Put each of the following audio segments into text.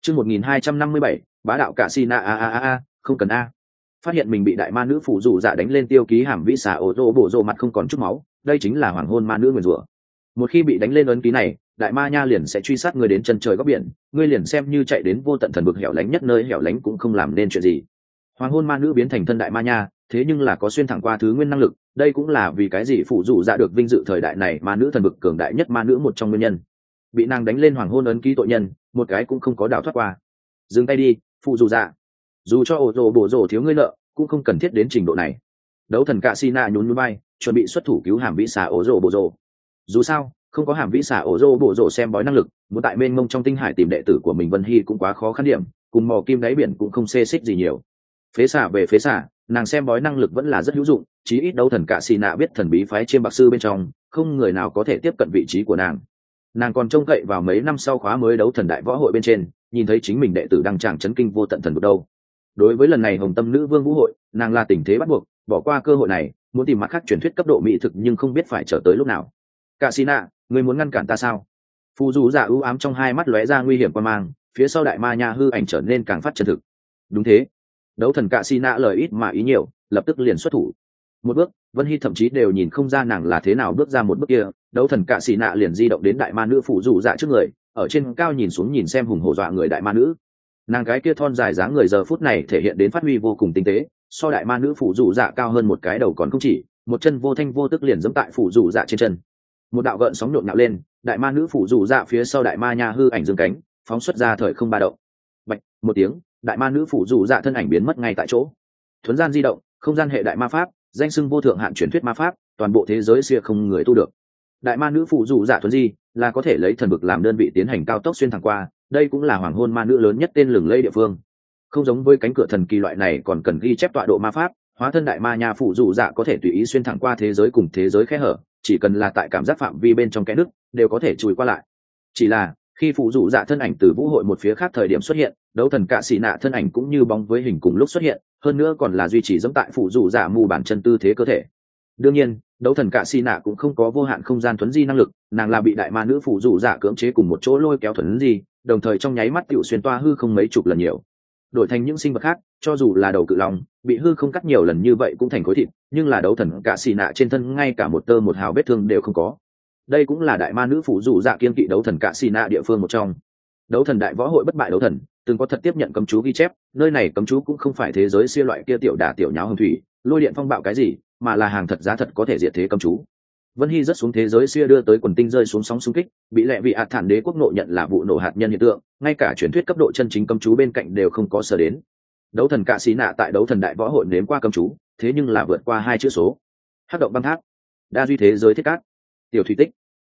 Chương 1257, bá đạo cả Sina không cần a. Phát hiện mình bị đại ma nữ phụ dụ dạ đánh lên tiêu ký hàm vĩ xà ổ rô bộ rô mặt không còn chút máu, đây chính là hoàng hôn ma nữ nguyền rủa. Một khi bị đánh lên ấn ký này, đại ma nha liền sẽ truy sát người đến chân trời góc biển, ngươi liền xem như chạy đến vô tận thần vực hẻo lánh nhất nơi hẻo lánh cũng không làm nên chuyện gì. Hoàng hôn ma nữ biến thành thân đại ma nha, thế nhưng là có xuyên thẳng qua thứ nguyên năng lực, đây cũng là vì cái gì phụ dụ dạ được vinh dự thời đại này ma nữ thần vực cường đại nhất ma nữ một trong nguyên nhân. Bị nàng đánh lên hoàng hôn ấn ký tội nhân, một cái cũng không có đào thoát qua. Dừng tay đi, phụ dụ dạ. Dù cho ổ rồ bổ rồ thiếu ngươi nợ, cũng không cần thiết đến trình độ này. Đấu thần cạ Sina nhún nhún bay, chuẩn bị xuất thủ cứu hàm vĩ xà ổ rồ bổ rồ. Dù sao, không có hàm vĩ xà ổ rồ bổ rồ xem bói năng lực, muốn tại mênh mông trong tinh hải tìm đệ tử của mình Vân Hy cũng quá khó khăn điểm, cùng mò kim đáy biển cũng không xê xích gì nhiều. Phế xả về phế xả, nàng xem bói năng lực vẫn là rất hữu dụng, chí ít đấu thần cạ Sina biết thần bí phái chiêm bạc sư bên trong, không người nào có thể tiếp cận vị trí của nàng. Nàng còn trông cậy vào mấy năm sau khóa mới đấu thần đại võ hội bên trên, nhìn thấy chính mình đệ tử đang tràng chấn kinh vô tận thần vực đâu. Đối với lần này hồng tâm nữ vương vũ hội, nàng là tình thế bắt buộc, bỏ qua cơ hội này, muốn tìm mặt khác truyền thuyết cấp độ mỹ thực nhưng không biết phải chờ tới lúc nào. Cạ Sina, ngươi muốn ngăn cản ta sao? Phù dù dạ ưu ám trong hai mắt lóe ra nguy hiểm quan mang, phía sau đại ma nha hư ảnh trở nên càng phát chân thực. Đúng thế. Đấu thần cạ Sina lời ít mà ý nhiều, lập tức liền xuất thủ. Một bước, Vân Hy thậm chí đều nhìn không ra nàng là thế nào bước ra một bước kia, đấu thần cạ Sina liền di động đến đại ma nữ phù dù dạ trước người, ở trên cao nhìn xuống nhìn xem hùng hổ dọa người đại ma nữ. Nàng cái kia thon dài dáng người giờ phút này thể hiện đến phát huy vô cùng tinh tế, so đại ma nữ phù dù dạ cao hơn một cái đầu còn không chỉ, một chân vô thanh vô tức liền giẫm tại phù dù dạ trên chân. Một đạo gợn sóng nhộn nhạo lên, đại ma nữ phù dù dạ phía sau đại ma nha hư ảnh dương cánh, phóng xuất ra thời không ba động. Bạch, một tiếng, đại ma nữ phù dù dạ thân ảnh biến mất ngay tại chỗ. Thuấn gian di động, không gian hệ đại ma pháp, danh xưng vô thượng hạn truyền thuyết ma pháp, toàn bộ thế giới xưa không người tu được. Đại ma nữ phù dù dạ thuấn di, là có thể lấy thần vực làm đơn vị tiến hành cao tốc xuyên thẳng qua, đây cũng là hoàng hôn ma nữ lớn nhất tên lừng lẫy địa phương. Không giống với cánh cửa thần kỳ loại này còn cần ghi chép tọa độ ma pháp, hóa thân đại ma nha phù dù dạ có thể tùy ý xuyên thẳng qua thế giới cùng thế giới khe hở, chỉ cần là tại cảm giác phạm vi bên trong kẽ nứt đều có thể chui qua lại. Chỉ là khi phù dù dạ thân ảnh từ vũ hội một phía khác thời điểm xuất hiện, đấu thần cạ xì nạ thân ảnh cũng như bóng với hình cùng lúc xuất hiện, hơn nữa còn là duy trì giống tại phù dù dạ mù bản chân tư thế cơ thể. Đương nhiên, đấu thần cạ xì nạ cũng không có vô hạn không gian thuấn di năng lực, nàng là bị đại ma nữ phù dù dạ cưỡng chế cùng một chỗ lôi kéo thuấn di, đồng thời trong nháy mắt tiểu xuyên toa hư không mấy chục lần nhiều. Đổi thành những sinh vật khác, cho dù là đầu cự long bị hư không cắt nhiều lần như vậy cũng thành khối thịt, nhưng là đấu thần cạ xì nạ trên thân ngay cả một tơ một hào vết thương đều không có. Đây cũng là đại ma nữ phù dù dạ kiên kỵ đấu thần cạ xì nạ địa phương một trong. Đấu thần đại võ hội bất bại đấu thần từng có thật tiếp nhận cấm chú ghi chép, nơi này cấm chú cũng không phải thế giới siêu loại kia tiểu đả tiểu nháo hồng thủy lôi điện phong bạo cái gì, mà là hàng thật giá thật có thể diệt thế cấm chú. Vân Hy rất xuống thế giới xia đưa tới quần tinh rơi xuống sóng xung kích, bị lệ vị ạt thản đế quốc nộ nhận là vụ nổ hạt nhân hiện tượng, ngay cả truyền thuyết cấp độ chân chính cấm chú bên cạnh đều không có sở đến. Đấu thần cạ xí nạ tại đấu thần đại võ hội nếm qua cấm chú, thế nhưng là vượt qua 2 chữ số. Hắc động băng tháp, đa duy thế giới thiết cát, tiểu thủy tích.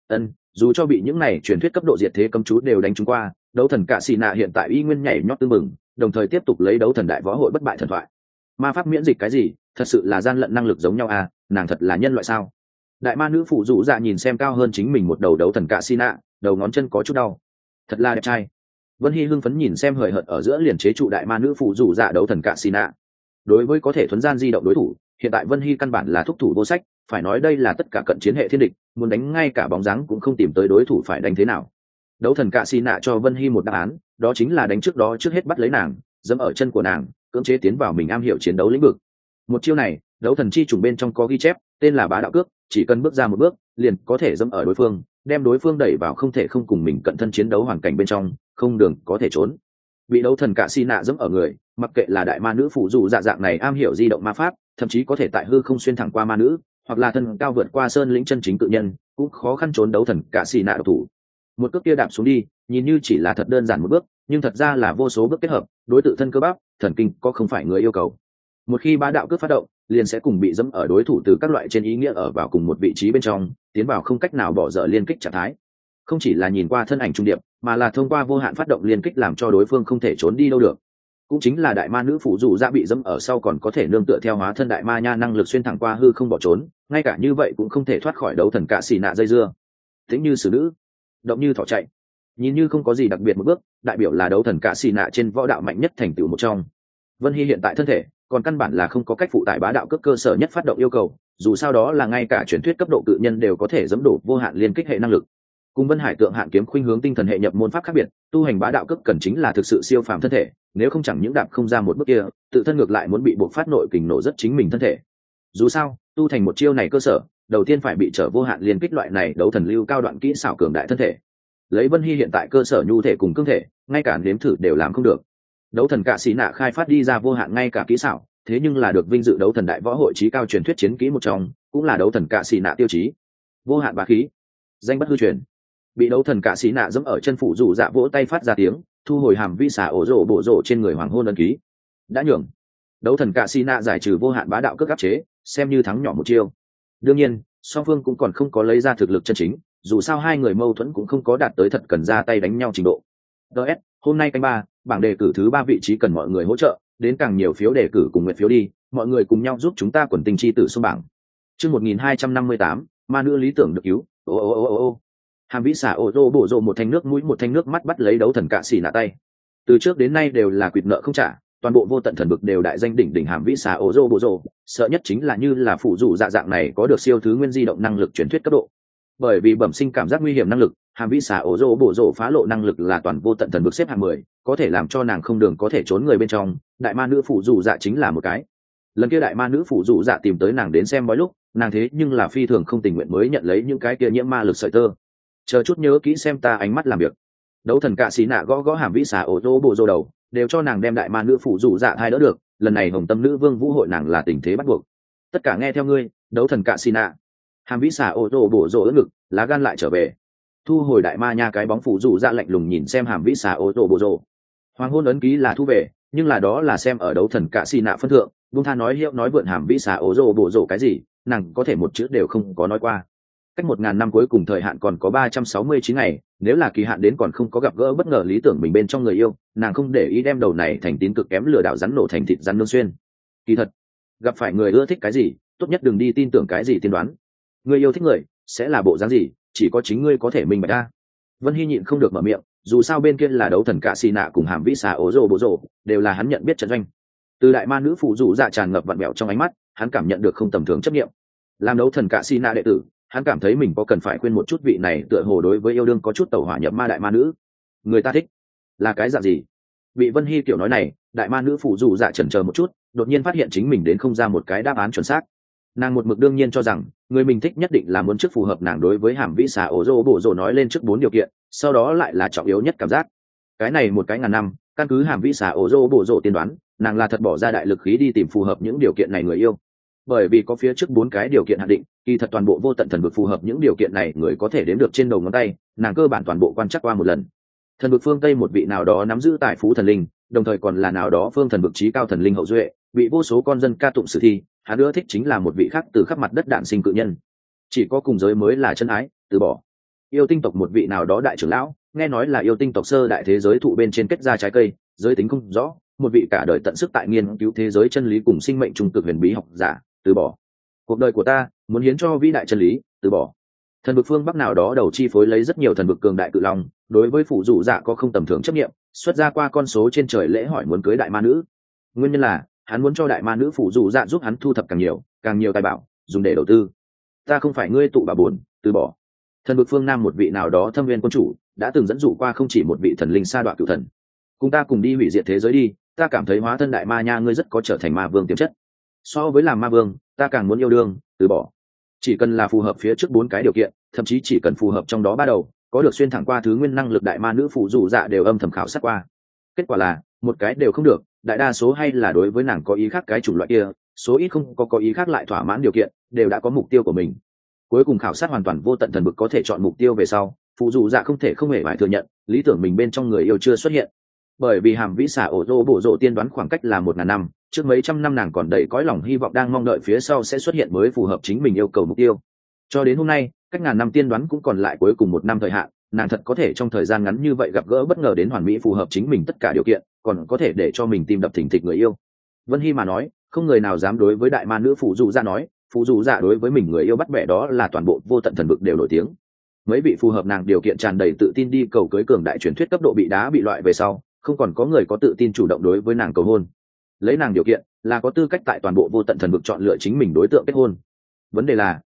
Dù cho bị những này truyền thuyết cấp độ diệt thế cấm chú đều đánh trúng qua, đấu thần cạ xí nạ hiện tại y nguyên nhảy nhót tương mừng, đồng thời tiếp tục lấy đấu thần đại võ hội bất bại thần thoại. Ma pháp miễn dịch cái gì, thật sự là gian lận năng lực giống nhau à, nàng thật là nhân loại sao? Đại ma nữ phụ dụ dạ nhìn xem cao hơn chính mình một đầu đấu thần cạ xi nạ, đầu ngón chân có chút đau. Thật là đẹp trai. Vân Hy hưng phấn nhìn xem hời hợt ở giữa liền chế trụ đại ma nữ phụ dụ dạ đấu thần cạ xi nạ. Đối với có thể thuấn gian di động đối thủ, hiện tại Vân Hy căn bản là thúc thủ vô sách, phải nói đây là tất cả cận chiến hệ thiên địch, muốn đánh ngay cả bóng dáng cũng không tìm tới đối thủ phải đánh thế nào. Đấu thần cạ xi nạ cho Vân Hy một đáp án, đó chính là đánh trước đó trước hết bắt lấy nàng, dẫm ở chân của nàng, cưỡng chế tiến vào mình am hiểu chiến đấu lĩnh vực. Một chiêu này, đấu thần chi trùng bên trong có ghi chép, tên là bá đạo cước, chỉ cần bước ra một bước liền có thể dẫm ở đối phương, đem đối phương đẩy vào không thể không cùng mình cận thân chiến đấu hoàn cảnh bên trong, không đường có thể trốn. Bị đấu thần cạ xi nạ dẫm ở người, mặc kệ là đại ma nữ phụ dù dạ dạng này am hiểu di động ma pháp, thậm chí có thể tại hư không xuyên thẳng qua ma nữ, hoặc là thân cao vượt qua sơn lĩnh chân chính cự nhân, cũng khó khăn trốn đấu thần cạ xi nạ độc thủ. Một cước kia đạp xuống đi, nhìn như chỉ là thật đơn giản một bước, nhưng thật ra là vô số bước kết hợp, đối tự thân cơ bắp, thần kinh có không phải người yêu cầu. Một khi bá đạo cước phát động, liền sẽ cùng bị dẫm ở đối thủ từ các loại trên ý nghĩa ở vào cùng một vị trí bên trong, tiến vào không cách nào bỏ dở liên kích trạng thái. Không chỉ là nhìn qua thân ảnh trung điệp, mà là thông qua vô hạn phát động liên kích làm cho đối phương không thể trốn đi đâu được. Cũng chính là đại ma nữ phụ dụ dạ bị dẫm ở sau còn có thể nương tựa theo hóa thân đại ma nha năng lực xuyên thẳng qua hư không bỏ trốn, ngay cả như vậy cũng không thể thoát khỏi đấu thần cạ xì nạ dây dưa. Tính như xử nữ, động như thỏ chạy, nhìn như không có gì đặc biệt một bước, đại biểu là đấu thần cạ xì nạ trên võ đạo mạnh nhất thành tựu một trong. Vân Hy hiện tại thân thể còn căn bản là không có cách phụ tải bá đạo cấp cơ sở nhất phát động yêu cầu, dù sao đó là ngay cả truyền thuyết cấp độ cự nhân đều có thể dẫm đổ vô hạn liên kích hệ năng lực. Cùng Vân Hải Tượng Hạn kiếm khuynh hướng tinh thần hệ nhập môn pháp khác biệt, tu hành bá đạo cấp cần chính là thực sự siêu phàm thân thể, nếu không chẳng những đạp không ra một bước kia, tự thân ngược lại muốn bị buộc phát nội kình nổ rất chính mình thân thể. Dù sao, tu thành một chiêu này cơ sở, đầu tiên phải bị trở vô hạn liên kích loại này đấu thần lưu cao đoạn kỹ xảo cường đại thân thể. Lấy Vân Hy hiện tại cơ sở nhu thể cùng cương thể, ngay cả nếm thử đều làm không được. Đấu thần cạ xí nạ khai phát đi ra vô hạn ngay cả kỹ xảo, thế nhưng là được vinh dự đấu thần đại võ hội trí cao truyền thuyết chiến kỹ một trong, cũng là đấu thần cạ xí nạ tiêu chí. Vô hạn bá khí, danh bất hư truyền. Bị đấu thần cạ xí nạ dẫm ở chân phụ rủ dạ vỗ tay phát ra tiếng, thu hồi hàm vi xả ổ rổ bổ rổ trên người hoàng hôn ấn ký. Đã nhường. Đấu thần cạ xí nạ giải trừ vô hạn bá đạo cước áp chế, xem như thắng nhỏ một chiêu. Đương nhiên, song phương cũng còn không có lấy ra thực lực chân chính, dù sao hai người mâu thuẫn cũng không có đạt tới thật cần ra tay đánh nhau trình độ. DS, hôm nay canh 3, bảng đề cử thứ 3 vị trí cần mọi người hỗ trợ, đến càng nhiều phiếu đề cử cùng nguyện phiếu đi, mọi người cùng nhau giúp chúng ta quần tình chi tử xuống bảng. Chương 1258, ma nữ lý tưởng được cứu. Hàm vĩ xả ô tô bổ rộ một thanh nước mũi một thanh nước mắt bắt lấy đấu thần cạ xỉ nạ tay. Từ trước đến nay đều là quỵt nợ không trả, toàn bộ vô tận thần vực đều đại danh đỉnh đỉnh hàm vĩ xả ô tô bổ rộ, sợ nhất chính là như là phụ dụ dạ dạng này có được siêu thứ nguyên di động năng lực truyền thuyết cấp độ. Bởi vì bẩm sinh cảm giác nguy hiểm năng lực, hàm vĩ xả ô tô bổ rộ phá lộ năng lực là toàn vô tận thần vực xếp hạng 10, có thể làm cho nàng không đường có thể trốn người bên trong, đại ma nữ phụ dụ dạ chính là một cái. Lần kia đại ma nữ phụ dụ dạ tìm tới nàng đến xem bói lúc, nàng thế nhưng là phi thường không tình nguyện mới nhận lấy những cái kia nhiễm ma lực sợi tơ. Chờ chút nhớ kỹ xem ta ánh mắt làm việc. Đấu thần cạ xí nạ gõ gõ hàm vĩ xả ô tô bộ rô đầu, đều cho nàng đem đại ma nữ phụ dụ dạ hai đỡ được, lần này hồng tâm nữ vương vũ hội nàng là tình thế bắt buộc. Tất cả nghe theo ngươi, đấu thần cạ xí nạ. Hàm vĩ xả ô tô bổ rô ớt ngực, lá gan lại trở về. Thu hồi đại ma nha cái bóng phụ dụ dạ lạnh lùng nhìn xem hàm vĩ xả ô tô bộ rô. Hoàng hôn ấn ký là thu về, nhưng là đó là xem ở đấu thần cạ xí nạ phân thượng, buông tha nói hiệu nói vượn hàm vĩ xả ô tô bộ rô cái gì, nàng có thể một chữ đều không có nói qua. Cách 1000 năm cuối cùng thời hạn còn có 369 ngày, nếu là kỳ hạn đến còn không có gặp gỡ bất ngờ lý tưởng mình bên trong người yêu, nàng không để ý đem đầu này thành tín cực kém lừa đảo rắn nổ thành thịt rắn nương xuyên. Kỳ thật, gặp phải người ưa thích cái gì, tốt nhất đừng đi tin tưởng cái gì tiên đoán. Người yêu thích người, sẽ là bộ dáng gì, chỉ có chính ngươi có thể minh bạch ra. Vân Hy nhịn không được mở miệng, dù sao bên kia là đấu thần cạ xì nạ cùng hàm vĩ xà ố rồ bộ rồ, đều là hắn nhận biết trận doanh. Từ đại ma nữ phụ dụ dạ tràn ngập vặn vẹo trong ánh mắt, hắn cảm nhận được không tầm thường chấp nghiệm. Làm đấu thần cạ xì nạ đệ tử, hắn cảm thấy mình có cần phải khuyên một chút vị này tựa hồ đối với yêu đương có chút tẩu hỏa nhập ma đại ma nữ. Người ta thích là cái dạng gì? Bị Vân Hy kiểu nói này, đại ma nữ phụ dụ dạ chần chờ một chút, đột nhiên phát hiện chính mình đến không ra một cái đáp án chuẩn xác. Nàng một mực đương nhiên cho rằng người mình thích nhất định là muốn trước phù hợp nàng đối với hàm vĩ xà ổ rô bổ rồ nói lên trước 4 điều kiện, sau đó lại là trọng yếu nhất cảm giác. Cái này một cái ngàn năm, căn cứ hàm vĩ xà ổ rô bổ rồ tiên đoán, nàng là thật bỏ ra đại lực khí đi tìm phù hợp những điều kiện này người yêu. Bởi vì có phía trước 4 cái điều kiện hạn định, kỳ thật toàn bộ vô tận thần vực phù hợp những điều kiện này người có thể đếm được trên đầu ngón tay, nàng cơ bản toàn bộ quan trắc qua một lần. Thần vực phương Tây một vị nào đó nắm giữ tài phú thần linh, đồng thời còn là nào đó phương thần vực trí cao thần linh hậu duệ, bị vô số con dân ca tụng sử thi, hắn ưa thích chính là một vị khác từ khắp mặt đất đạn sinh cự nhân. Chỉ có cùng giới mới là chân ái, từ bỏ. Yêu tinh tộc một vị nào đó đại trưởng lão, nghe nói là yêu tinh tộc sơ đại thế giới thụ bên trên kết ra trái cây, giới tính không rõ, một vị cả đời tận sức tại nghiên cứu thế giới chân lý cùng sinh mệnh trung cực huyền bí học giả, từ bỏ. Cuộc đời của ta muốn hiến cho vĩ đại chân lý, từ bỏ. Thần vực phương bắc nào đó đầu chi phối lấy rất nhiều thần vực cường đại cự long, đối với phụ dụ dạ có không tầm thường chấp nghiệm, xuất ra qua con số trên trời lễ hỏi muốn cưới đại ma nữ. Nguyên nhân là hắn muốn cho đại ma nữ phụ dụ dạ giúp hắn thu thập càng nhiều tài bảo, dùng để đầu tư. Ta không phải ngươi tụ bà buồn, từ bỏ. Thần vực phương nam một vị nào đó thâm viên quân chủ đã từng dẫn dụ qua không chỉ một vị thần linh sa đoạn cựu thần, cùng ta cùng đi hủy diệt thế giới đi, ta cảm thấy hóa thân đại ma nha ngươi rất có trở thành ma vương tiềm chất. So với làm ma vương, ta càng muốn yêu đương, từ bỏ. Chỉ cần là phù hợp phía trước 4 cái điều kiện, thậm chí chỉ cần phù hợp trong đó 3 đầu, có được xuyên thẳng qua thứ nguyên năng lực đại ma nữ phụ dụ dạ đều âm thầm khảo sát qua. Kết quả là một cái đều không được, đại đa số hay là đối với nàng có ý khác cái chủng loại kia, số ít không có ý khác lại thỏa mãn điều kiện, đều đã có mục tiêu của mình. Cuối cùng khảo sát hoàn toàn vô tận thần vực có thể chọn mục tiêu về sau, phụ dụ dạ không thể không hề phải thừa nhận, lý tưởng mình bên trong người yêu chưa xuất hiện. Bởi vì hàm vĩ xả ổ rô bổ rộ tiên đoán khoảng cách là 1000 năm, trước mấy trăm năm nàng còn đầy cõi lòng hy vọng đang mong đợi phía sau sẽ xuất hiện mới phù hợp chính mình yêu cầu mục tiêu. Cho đến hôm nay, cách ngàn năm tiên đoán cũng còn lại cuối cùng 1 năm thời hạn, nàng thật có thể trong thời gian ngắn như vậy gặp gỡ bất ngờ đến hoàn mỹ phù hợp chính mình tất cả điều kiện, còn có thể để cho mình tim đập thình thịch người yêu. Vân Hy mà nói, không người nào dám đối với đại ma nữ phụ dụ dạ nói, phụ dụ dạ đối với mình người yêu bắt bẻ đó là toàn bộ vô tận thần vực đều nổi tiếng. Mấy vị phù hợp nàng điều kiện tràn đầy tự tin đi cầu cưới cường đại truyền thuyết cấp độ bị đá bị loại về sau, không còn có người có tự tin chủ động đối với nàng cầu hôn. Lấy nàng điều kiện là có tư cách tại toàn bộ vô tận thần vực chọn lựa chính mình đối tượng kết hôn. Vấn đề là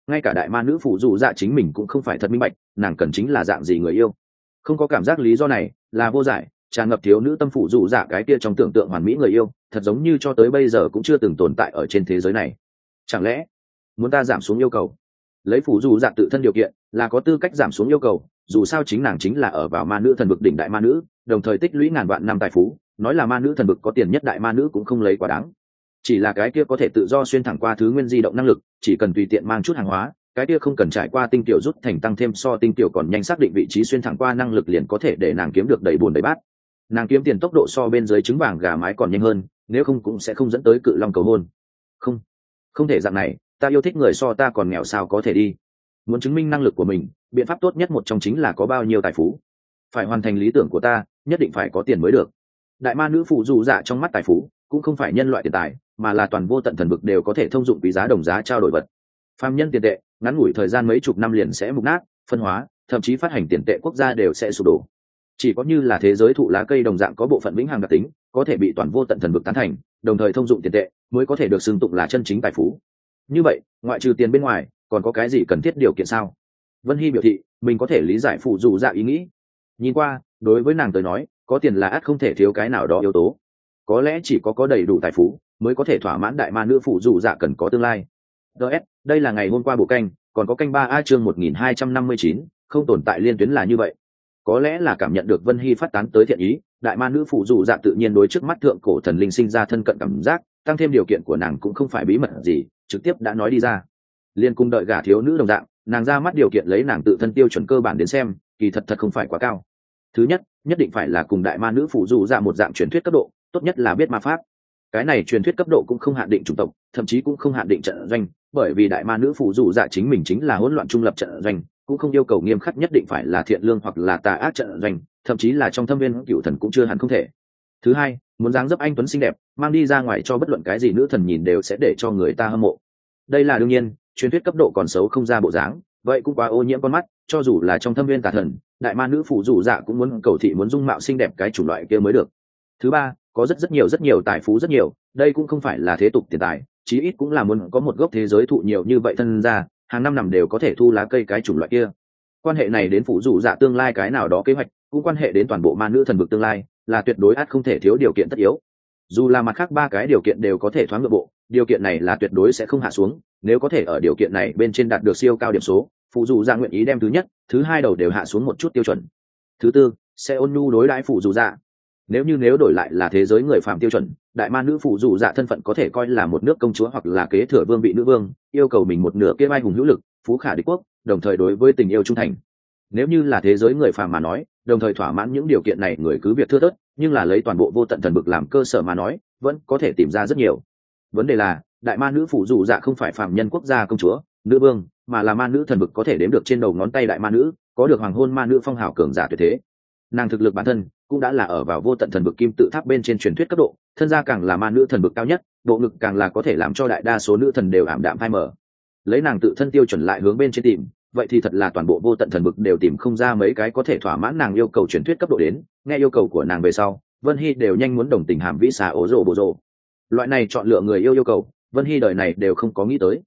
ngay cả đại ma nữ phụ dù dạ chính mình cũng không phải thật minh bạch nàng cần chính là dạng gì người yêu. Không có cảm giác lý do này là vô giải, tràn ngập thiếu nữ tâm phụ dù dạ cái kia trong tưởng tượng hoàn mỹ người yêu thật giống như cho tới bây giờ cũng chưa từng tồn tại ở trên thế giới này. Chẳng lẽ muốn ta giảm xuống yêu cầu? Lấy phụ dù dạ tự thân điều kiện là có tư cách giảm xuống yêu cầu, dù sao chính nàng chính là ở vào ma nữ thần vực đỉnh đại ma nữ, đồng thời tích lũy ngàn vạn năm tài phú, nói là ma nữ thần vực có tiền nhất đại ma nữ cũng không lấy quá đáng. Chỉ là cái kia có thể tự do xuyên thẳng qua thứ nguyên di động năng lực, chỉ cần tùy tiện mang chút hàng hóa, cái kia không cần trải qua tinh tiểu rút thành tăng thêm so tinh tiểu còn nhanh xác định vị trí xuyên thẳng qua năng lực liền có thể để nàng kiếm được đầy bùn đầy bát. Nàng kiếm tiền tốc độ so bên dưới trứng vàng gà mái còn nhanh hơn, nếu không cũng sẽ không dẫn tới cự long cầu hôn. Không, không thể dạng này, ta yêu thích người so ta còn nghèo sao có thể đi. Muốn chứng minh năng lực của mình, biện pháp tốt nhất một trong chính là có bao nhiêu tài phú. Phải hoàn thành lý tưởng của ta, nhất định phải có tiền mới được. Đại ma nữ phụ dù dạ trong mắt tài phú cũng không phải nhân loại tiền tài, mà là toàn vô tận thần vực đều có thể thông dụng quý giá đồng giá trao đổi vật. Phàm nhân tiền tệ ngắn ngủi thời gian mấy chục năm liền sẽ mục nát phân hóa, thậm chí phát hành tiền tệ quốc gia đều sẽ sụp đổ. Chỉ có như là thế giới thụ lá cây đồng dạng có bộ phận vĩnh hằng đặc tính, có thể bị toàn vô tận thần vực tán thành, đồng thời thông dụng tiền tệ mới có thể được xưng tụng là chân chính tài phú. Như vậy ngoại trừ tiền bên ngoài còn có cái gì cần thiết điều kiện sao? Vân Hy biểu thị mình có thể lý giải phụ dù dạ ý nghĩ. Nhìn qua đối với nàng tới nói có tiền là ắt không thể thiếu cái nào đó yếu tố, có lẽ chỉ có đầy đủ tài phú mới có thể thỏa mãn đại ma nữ phụ dù dạ cần có tương lai. Đây là ngày hôm qua bổ canh, còn có canh 3A chương 1259, không tồn tại liên tuyến là như vậy. Có lẽ là cảm nhận được Vân Hy phát tán tới thiện ý, đại ma nữ phụ dù dạ tự nhiên đối trước mắt thượng cổ thần linh sinh ra thân cận cảm giác, tăng thêm điều kiện của nàng cũng không phải bí mật gì, trực tiếp đã nói đi ra. Liên cung đợi gả thiếu nữ đồng dạng, nàng ra mắt điều kiện lấy nàng tự thân tiêu chuẩn cơ bản đến xem, kỳ thật không phải quá cao. Thứ nhất, nhất định phải là cùng đại ma nữ phụ dù dạ một dạng truyền thuyết cấp độ, tốt nhất là biết ma pháp. Cái này truyền thuyết cấp độ cũng không hạn định chủng tộc, thậm chí cũng không hạn định trận doanh, bởi vì đại ma nữ phụ dù dạ chính mình chính là hỗn loạn trung lập trận doanh, cũng không yêu cầu nghiêm khắc nhất định phải là thiện lương hoặc là tà ác trận doanh, thậm chí là trong thâm viên cựu thần cũng chưa hẳn không thể. Thứ hai, muốn dáng dấp anh tuấn xinh đẹp, mang đi ra ngoài cho bất luận cái gì nữ thần nhìn đều sẽ để cho người ta hâm mộ. Đây là đương nhiên, truyền thuyết cấp độ còn xấu không ra bộ dáng, vậy cũng quá ô nhiễm con mắt, cho dù là trong thâm viên tà thần, đại ma nữ phụ dù dạ cũng muốn cầu thị muốn dung mạo xinh đẹp cái chủng loại kia mới được. Thứ ba, có rất nhiều tài phú rất nhiều, đây cũng không phải là thế tục tiền tài, chí ít cũng là muốn có một gốc thế giới thụ nhiều như vậy thân ra, hàng năm nằm đều có thể thu lá cây cái chủng loại kia. Quan hệ này đến phụ dù dạ tương lai cái nào đó kế hoạch, cũng quan hệ đến toàn bộ ma nữ thần vực tương lai, là tuyệt đối ắt không thể thiếu điều kiện tất yếu. Dù là mặt khác ba cái điều kiện đều có thể thoáng ngược bộ, điều kiện này là tuyệt đối sẽ không hạ xuống, nếu có thể ở điều kiện này bên trên đạt được siêu cao điểm số, phụ dù dạ nguyện ý đem thứ nhất thứ hai đầu đều hạ xuống một chút tiêu chuẩn. Thứ tư, sẽ ôn nhu đối đãi phụ dù dạ. Nếu đổi lại là thế giới người phạm tiêu chuẩn, đại ma nữ phụ dù dạ thân phận có thể coi là một nước công chúa hoặc là kế thừa vương vị nữ vương, yêu cầu mình một nửa kia vai hùng hữu lực, phú khả địch quốc, đồng thời đối với tình yêu trung thành. Nếu như là thế giới người phàm mà nói, đồng thời thỏa mãn những điều kiện này người cứ việc thưa thớt, nhưng là lấy toàn bộ vô tận thần vực làm cơ sở mà nói, vẫn có thể tìm ra rất nhiều. Vấn đề là đại ma nữ phụ dù dạ không phải phàm nhân quốc gia công chúa nữ vương, mà là ma nữ thần vực có thể đếm được trên đầu ngón tay đại ma nữ, có được hoàng hôn ma nữ phong hào cường giả tuyệt thế. Nàng thực lực bản thân cũng đã là ở vào vô tận thần vực kim tự tháp bên trên truyền thuyết cấp độ, thân gia càng là ma nữ thần vực cao nhất, bộ ngực càng là có thể làm cho đại đa số nữ thần đều ảm đạm phai mờ. Lấy nàng tự thân tiêu chuẩn lại hướng bên trên tìm, vậy thì thật là toàn bộ vô tận thần vực đều tìm không ra mấy cái có thể thỏa mãn nàng yêu cầu truyền thuyết cấp độ đến. Nghe yêu cầu của nàng về sau, Vân Hy đều nhanh muốn đồng tình hàm vĩ xà ố rồ bộ rồ. Loại này chọn lựa người yêu cầu, Vân Hy đời này đều không có nghĩ tới.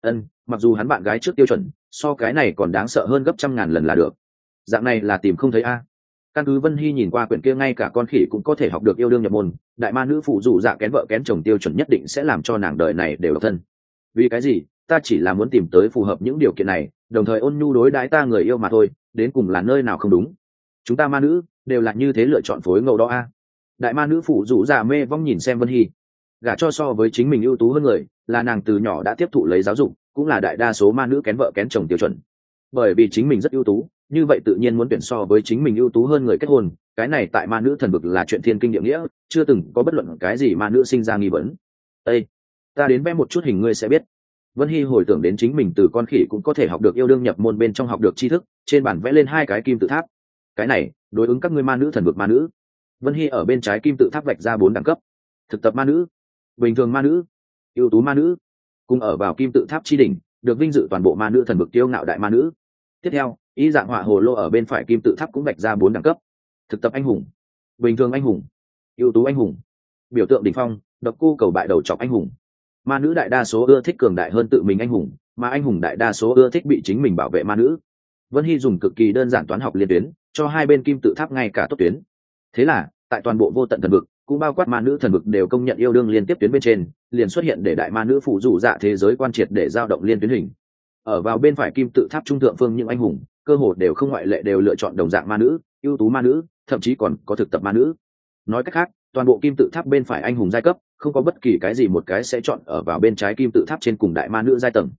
Mặc dù hắn bạn gái trước tiêu chuẩn, so cái này còn đáng sợ hơn gấp trăm ngàn lần là được. Dạng này là tìm không thấy a. Căn cứ Vân Hy nhìn qua quyển kia, ngay cả con khỉ cũng có thể học được yêu đương nhập môn, đại ma nữ phụ dù dạ kén vợ kén chồng tiêu chuẩn nhất định sẽ làm cho nàng đời này đều độc thân. Vì cái gì? Ta chỉ là muốn tìm tới phù hợp những điều kiện này, đồng thời ôn nhu đối đãi ta người yêu mà thôi, đến cùng là nơi nào không đúng? Chúng ta ma nữ đều là như thế lựa chọn phối ngẫu đó a. Đại ma nữ phụ dù dạ mê vong nhìn xem Vân Hy, gả cho so với chính mình ưu tú hơn người, là nàng từ nhỏ đã tiếp thụ lấy giáo dục, cũng là đại đa số ma nữ kén vợ kén chồng tiêu chuẩn. Bởi vì chính mình rất ưu tú, như vậy tự nhiên muốn tuyển so với chính mình ưu tú hơn người kết hôn, cái này tại ma nữ thần vực là chuyện thiên kinh địa nghĩa, chưa từng có bất luận cái gì ma nữ sinh ra nghi vấn. Ê, ta đến vẽ một chút hình ngươi sẽ biết. Vân Hy hồi tưởng đến chính mình từ con khỉ cũng có thể học được yêu đương nhập môn bên trong học được tri thức, trên bản vẽ lên hai cái kim tự tháp. Cái này đối ứng các ngươi ma nữ thần vực ma nữ. Vân Hy ở bên trái kim tự tháp vạch ra 4 đẳng cấp: thực tập ma nữ, bình thường ma nữ, ưu tú ma nữ, cùng ở vào kim tự tháp chi đỉnh, được vinh dự toàn bộ ma nữ thần vực kiêu ngạo đại ma nữ. Tiếp theo, ý dạng họa hồ lô ở bên phải kim tự tháp cũng vạch ra 4 đẳng cấp: thực tập anh hùng, bình thường anh hùng, ưu tú anh hùng, biểu tượng đỉnh phong, độc cô cầu bại đầu chọc anh hùng. Ma nữ đại đa số ưa thích cường đại hơn tự mình anh hùng, mà anh hùng đại đa số ưa thích bị chính mình bảo vệ ma nữ. Vân Hy dùng cực kỳ đơn giản toán học liên tuyến cho hai bên kim tự tháp ngay cả tốt tuyến. Thế là tại toàn bộ vô tận thần vực, cũng bao quát ma nữ thần vực đều công nhận yêu đương liên tiếp tuyến bên trên, liền xuất hiện để đại ma nữ phụ dụ dạ thế giới quan triệt để giao động liên tuyến hình. Ở vào bên phải kim tự tháp trung thượng phương những anh hùng cơ hồ đều không ngoại lệ đều lựa chọn đồng dạng ma nữ, ưu tú ma nữ, thậm chí còn có thực tập ma nữ. Nói cách khác, toàn bộ kim tự tháp bên phải anh hùng giai cấp không có bất kỳ cái gì một cái sẽ chọn ở vào bên trái kim tự tháp trên cùng đại ma nữ giai tầng.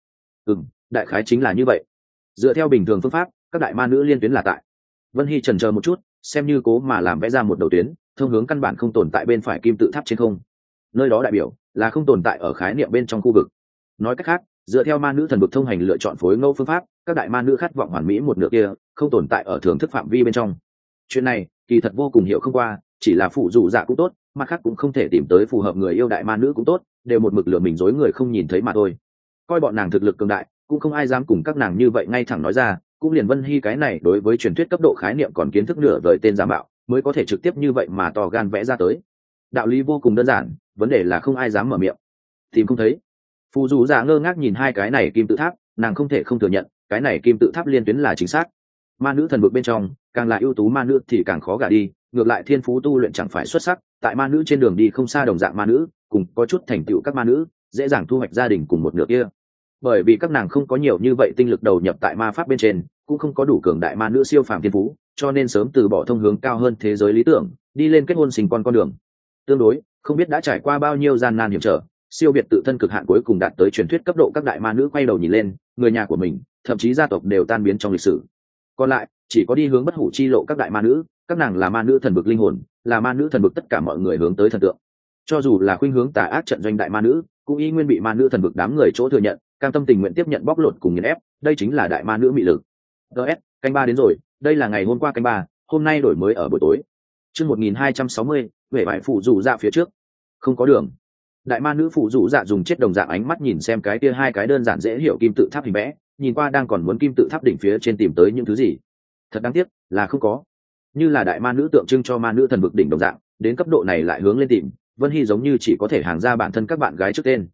Đại khái chính là như vậy. Dựa theo bình thường phương pháp, các đại ma nữ liên tuyến là tại. Vân Hy chần chờ một chút, xem như cố mà làm vẽ ra một đầu tuyến thông hướng căn bản không tồn tại bên phải kim tự tháp trên không. Nơi đó đại biểu là không tồn tại ở khái niệm bên trong khu vực. Nói cách khác, dựa theo ma nữ thần vực thông hành lựa chọn phối ngẫu phương pháp, các đại ma nữ khát vọng hoàn mỹ một nửa kia không tồn tại ở thưởng thức phạm vi bên trong. Chuyện này kỳ thật vô cùng hiểu không qua, chỉ là phụ dù dạ cũng tốt, mặt khác cũng không thể tìm tới phù hợp người yêu đại ma nữ cũng tốt, đều một mực lừa mình dối người không nhìn thấy mà thôi. Coi bọn nàng thực lực cường đại, cũng không ai dám cùng các nàng như vậy ngay thẳng nói ra, cũng liền Vân Hy cái này đối với truyền thuyết cấp độ khái niệm còn kiến thức nửa vời tên giả mạo, mới có thể trực tiếp như vậy mà to gan vẽ ra tới. Đạo lý vô cùng đơn giản, vấn đề là không ai dám mở miệng. Tìm không thấy. Phù dù dạ ngơ ngác nhìn hai cái này kim tự tháp, nàng không thể không thừa nhận, cái này kim tự tháp liên tuyến là chính xác. Ma nữ thần vực bên trong, càng là ưu tú ma nữ thì càng khó gả đi, ngược lại thiên phú tu luyện chẳng phải xuất sắc, tại ma nữ trên đường đi không xa đồng dạng ma nữ, cùng có chút thành tựu các ma nữ, dễ dàng thu hoạch gia đình cùng một nửa kia. Bởi vì các nàng không có nhiều như vậy tinh lực đầu nhập tại ma pháp bên trên, cũng không có đủ cường đại ma nữ siêu phàm thiên phú, cho nên sớm từ bỏ thông hướng cao hơn thế giới lý tưởng, đi lên kết hôn sinh con đường. Tương đối, không biết đã trải qua bao nhiêu gian nan hiểm trở, siêu việt tự thân cực hạn cuối cùng đạt tới truyền thuyết cấp độ các đại ma nữ quay đầu nhìn lên, người nhà của mình, thậm chí gia tộc đều tan biến trong lịch sử. Còn lại, chỉ có đi hướng bất hủ chi lộ các đại ma nữ, các nàng là ma nữ thần vực linh hồn, là ma nữ thần vực tất cả mọi người hướng tới thần tượng. Cho dù là khuynh hướng tà ác trận doanh đại ma nữ, cũng y nguyên bị ma nữ thần vực đám người chỗ thừa nhận, cam tâm tình nguyện tiếp nhận bóc lột cùng nghiền ép, đây chính là đại ma nữ mị lực. Canh ba đến rồi, đây là ngày hôm qua canh ba, hôm nay đổi mới ở buổi tối. Chương 1260, về vải phụ rủ dạ phía trước. Không có đường. Đại ma nữ phụ rủ dạ dùng chết đồng dạng ánh mắt nhìn xem cái kia hai cái đơn giản dễ hiểu kim tự tháp hình vẽ, nhìn qua đang còn muốn kim tự tháp đỉnh phía trên tìm tới những thứ gì. Thật đáng tiếc, là không có. Như là đại ma nữ tượng trưng cho ma nữ thần vực đỉnh đồng dạng, đến cấp độ này lại hướng lên tìm, Vân Hy giống như chỉ có thể hàng ra bản thân các bạn gái trước tên.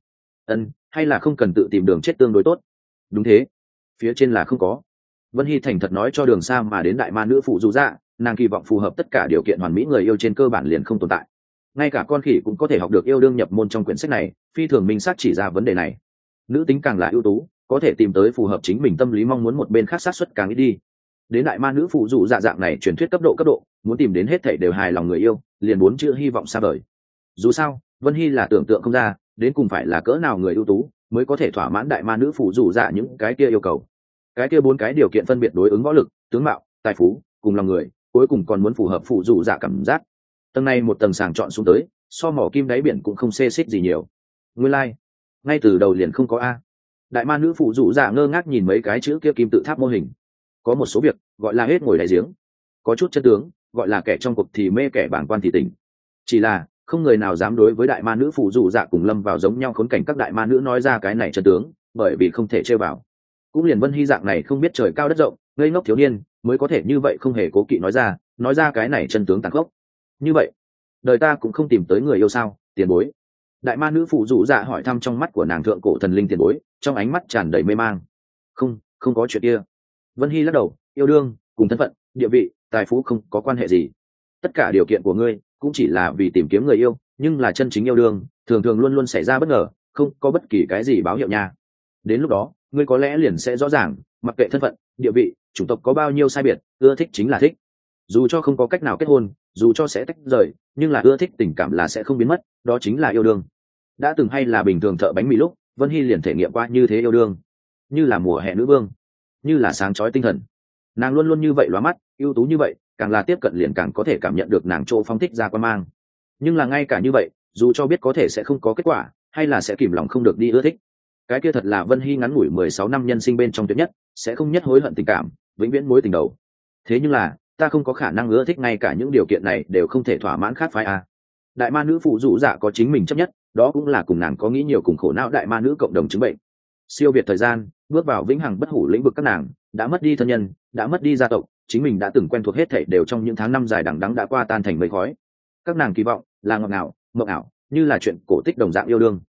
Hay là không cần tự tìm đường chết tương đối tốt. Đúng thế, phía trên là không có. Vân Hy thành thật nói cho đường xa mà đến đại ma nữ phụ rủ dạ, nàng kỳ vọng phù hợp tất cả điều kiện hoàn mỹ người yêu trên cơ bản liền không tồn tại. Ngay cả con khỉ cũng có thể học được yêu đương nhập môn trong quyển sách này, phi thường minh xác chỉ ra vấn đề này. Nữ tính càng là ưu tú, có thể tìm tới phù hợp chính mình tâm lý mong muốn một bên khác sát suất càng ít đi. Đến đại ma nữ phụ rủ dạ dạng này truyền thuyết cấp độ, muốn tìm đến hết thảy đều hài lòng người yêu, liền muốn chữa hy vọng xa vời. Dù sao, Vân Hy là tưởng tượng không ra, đến cùng phải là cỡ nào người ưu tú mới có thể thỏa mãn đại ma nữ phụ rủ dạ những cái kia yêu cầu. Cái kia bốn cái điều kiện phân biệt đối ứng võ lực, tướng mạo, tài phú, cùng lòng người, cuối cùng còn muốn phù hợp phụ rủ dạ cảm giác. Tầng này một tầng sàng chọn xuống tới, so mỏ kim đáy biển cũng không xê xích gì nhiều. Nguyên lai, ngay từ đầu liền không có a. Đại ma nữ phụ rủ dạ ngơ ngác nhìn mấy cái chữ kia kim tự tháp mô hình. Có một số việc gọi là hết ngồi đại giếng, có chút chân tướng gọi là kẻ trong cuộc thì mê kẻ bảng quan thì tỉnh. Chỉ là không người nào dám đối với đại ma nữ phụ rủ dạ cùng lâm vào giống nhau khốn cảnh các đại ma nữ nói ra cái này chân tướng, bởi vì không thể chơi vào. Cũng liền Vân Hy dạng này không biết trời cao đất rộng, ngây ngốc thiếu niên mới có thể như vậy không hề cố kỵ nói ra cái này chân tướng tàn khốc. Như vậy, đời ta cũng không tìm tới người yêu sao, tiền bối? Đại ma nữ phụ rủ dạ hỏi thăm trong mắt của nàng thượng cổ thần linh tiền bối, trong ánh mắt tràn đầy mê mang. Không có chuyện kia. Vân Hy lắc đầu, yêu đương cùng thân phận, địa vị, tài phú không có quan hệ gì. Tất cả điều kiện của ngươi cũng chỉ là vì tìm kiếm người yêu, nhưng là chân chính yêu đương thường thường luôn luôn xảy ra bất ngờ, không có bất kỳ cái gì báo hiệu nha. Đến lúc đó, ngươi có lẽ liền sẽ rõ ràng, mặc kệ thân phận, địa vị, chủng tộc có bao nhiêu sai biệt, ưa thích chính là thích. Dù cho không có cách nào kết hôn, dù cho sẽ tách rời, nhưng là ưa thích tình cảm là sẽ không biến mất, đó chính là yêu đương. Đã từng hay là bình thường thợ bánh mì lúc, Vân Hy liền thể nghiệm qua như thế yêu đương, như là mùa hè nữ vương, như là sáng chói tinh thần. Nàng luôn luôn như vậy lóa mắt, ưu tú như vậy, càng là tiếp cận liền càng có thể cảm nhận được nàng chỗ phóng thích ra quan mang. Nhưng là ngay cả như vậy, dù cho biết có thể sẽ không có kết quả, hay là sẽ kìm lòng không được đi ưa thích. Cái kia thật là Vân Hy ngắn ngủi 16 năm nhân sinh bên trong tuyệt nhất, sẽ không nhất hối hận tình cảm, vĩnh viễn mối tình đầu. Thế nhưng là, ta không có khả năng ưa thích ngay cả những điều kiện này đều không thể thỏa mãn khác phái a. Đại ma nữ phụ rủ dạ có chính mình chấp nhất, đó cũng là cùng nàng có nghĩ nhiều cùng khổ não đại ma nữ cộng đồng chứng bệnh. Siêu việt thời gian, bước vào vĩnh hằng bất hủ lĩnh vực các nàng, đã mất đi thân nhân, đã mất đi gia tộc, chính mình đã từng quen thuộc hết thảy đều trong những tháng năm dài đằng đẵng đã qua tan thành mây khói. Các nàng kỳ vọng là ngọt ngào, mộng ảo, như là chuyện cổ tích đồng dạng yêu đương.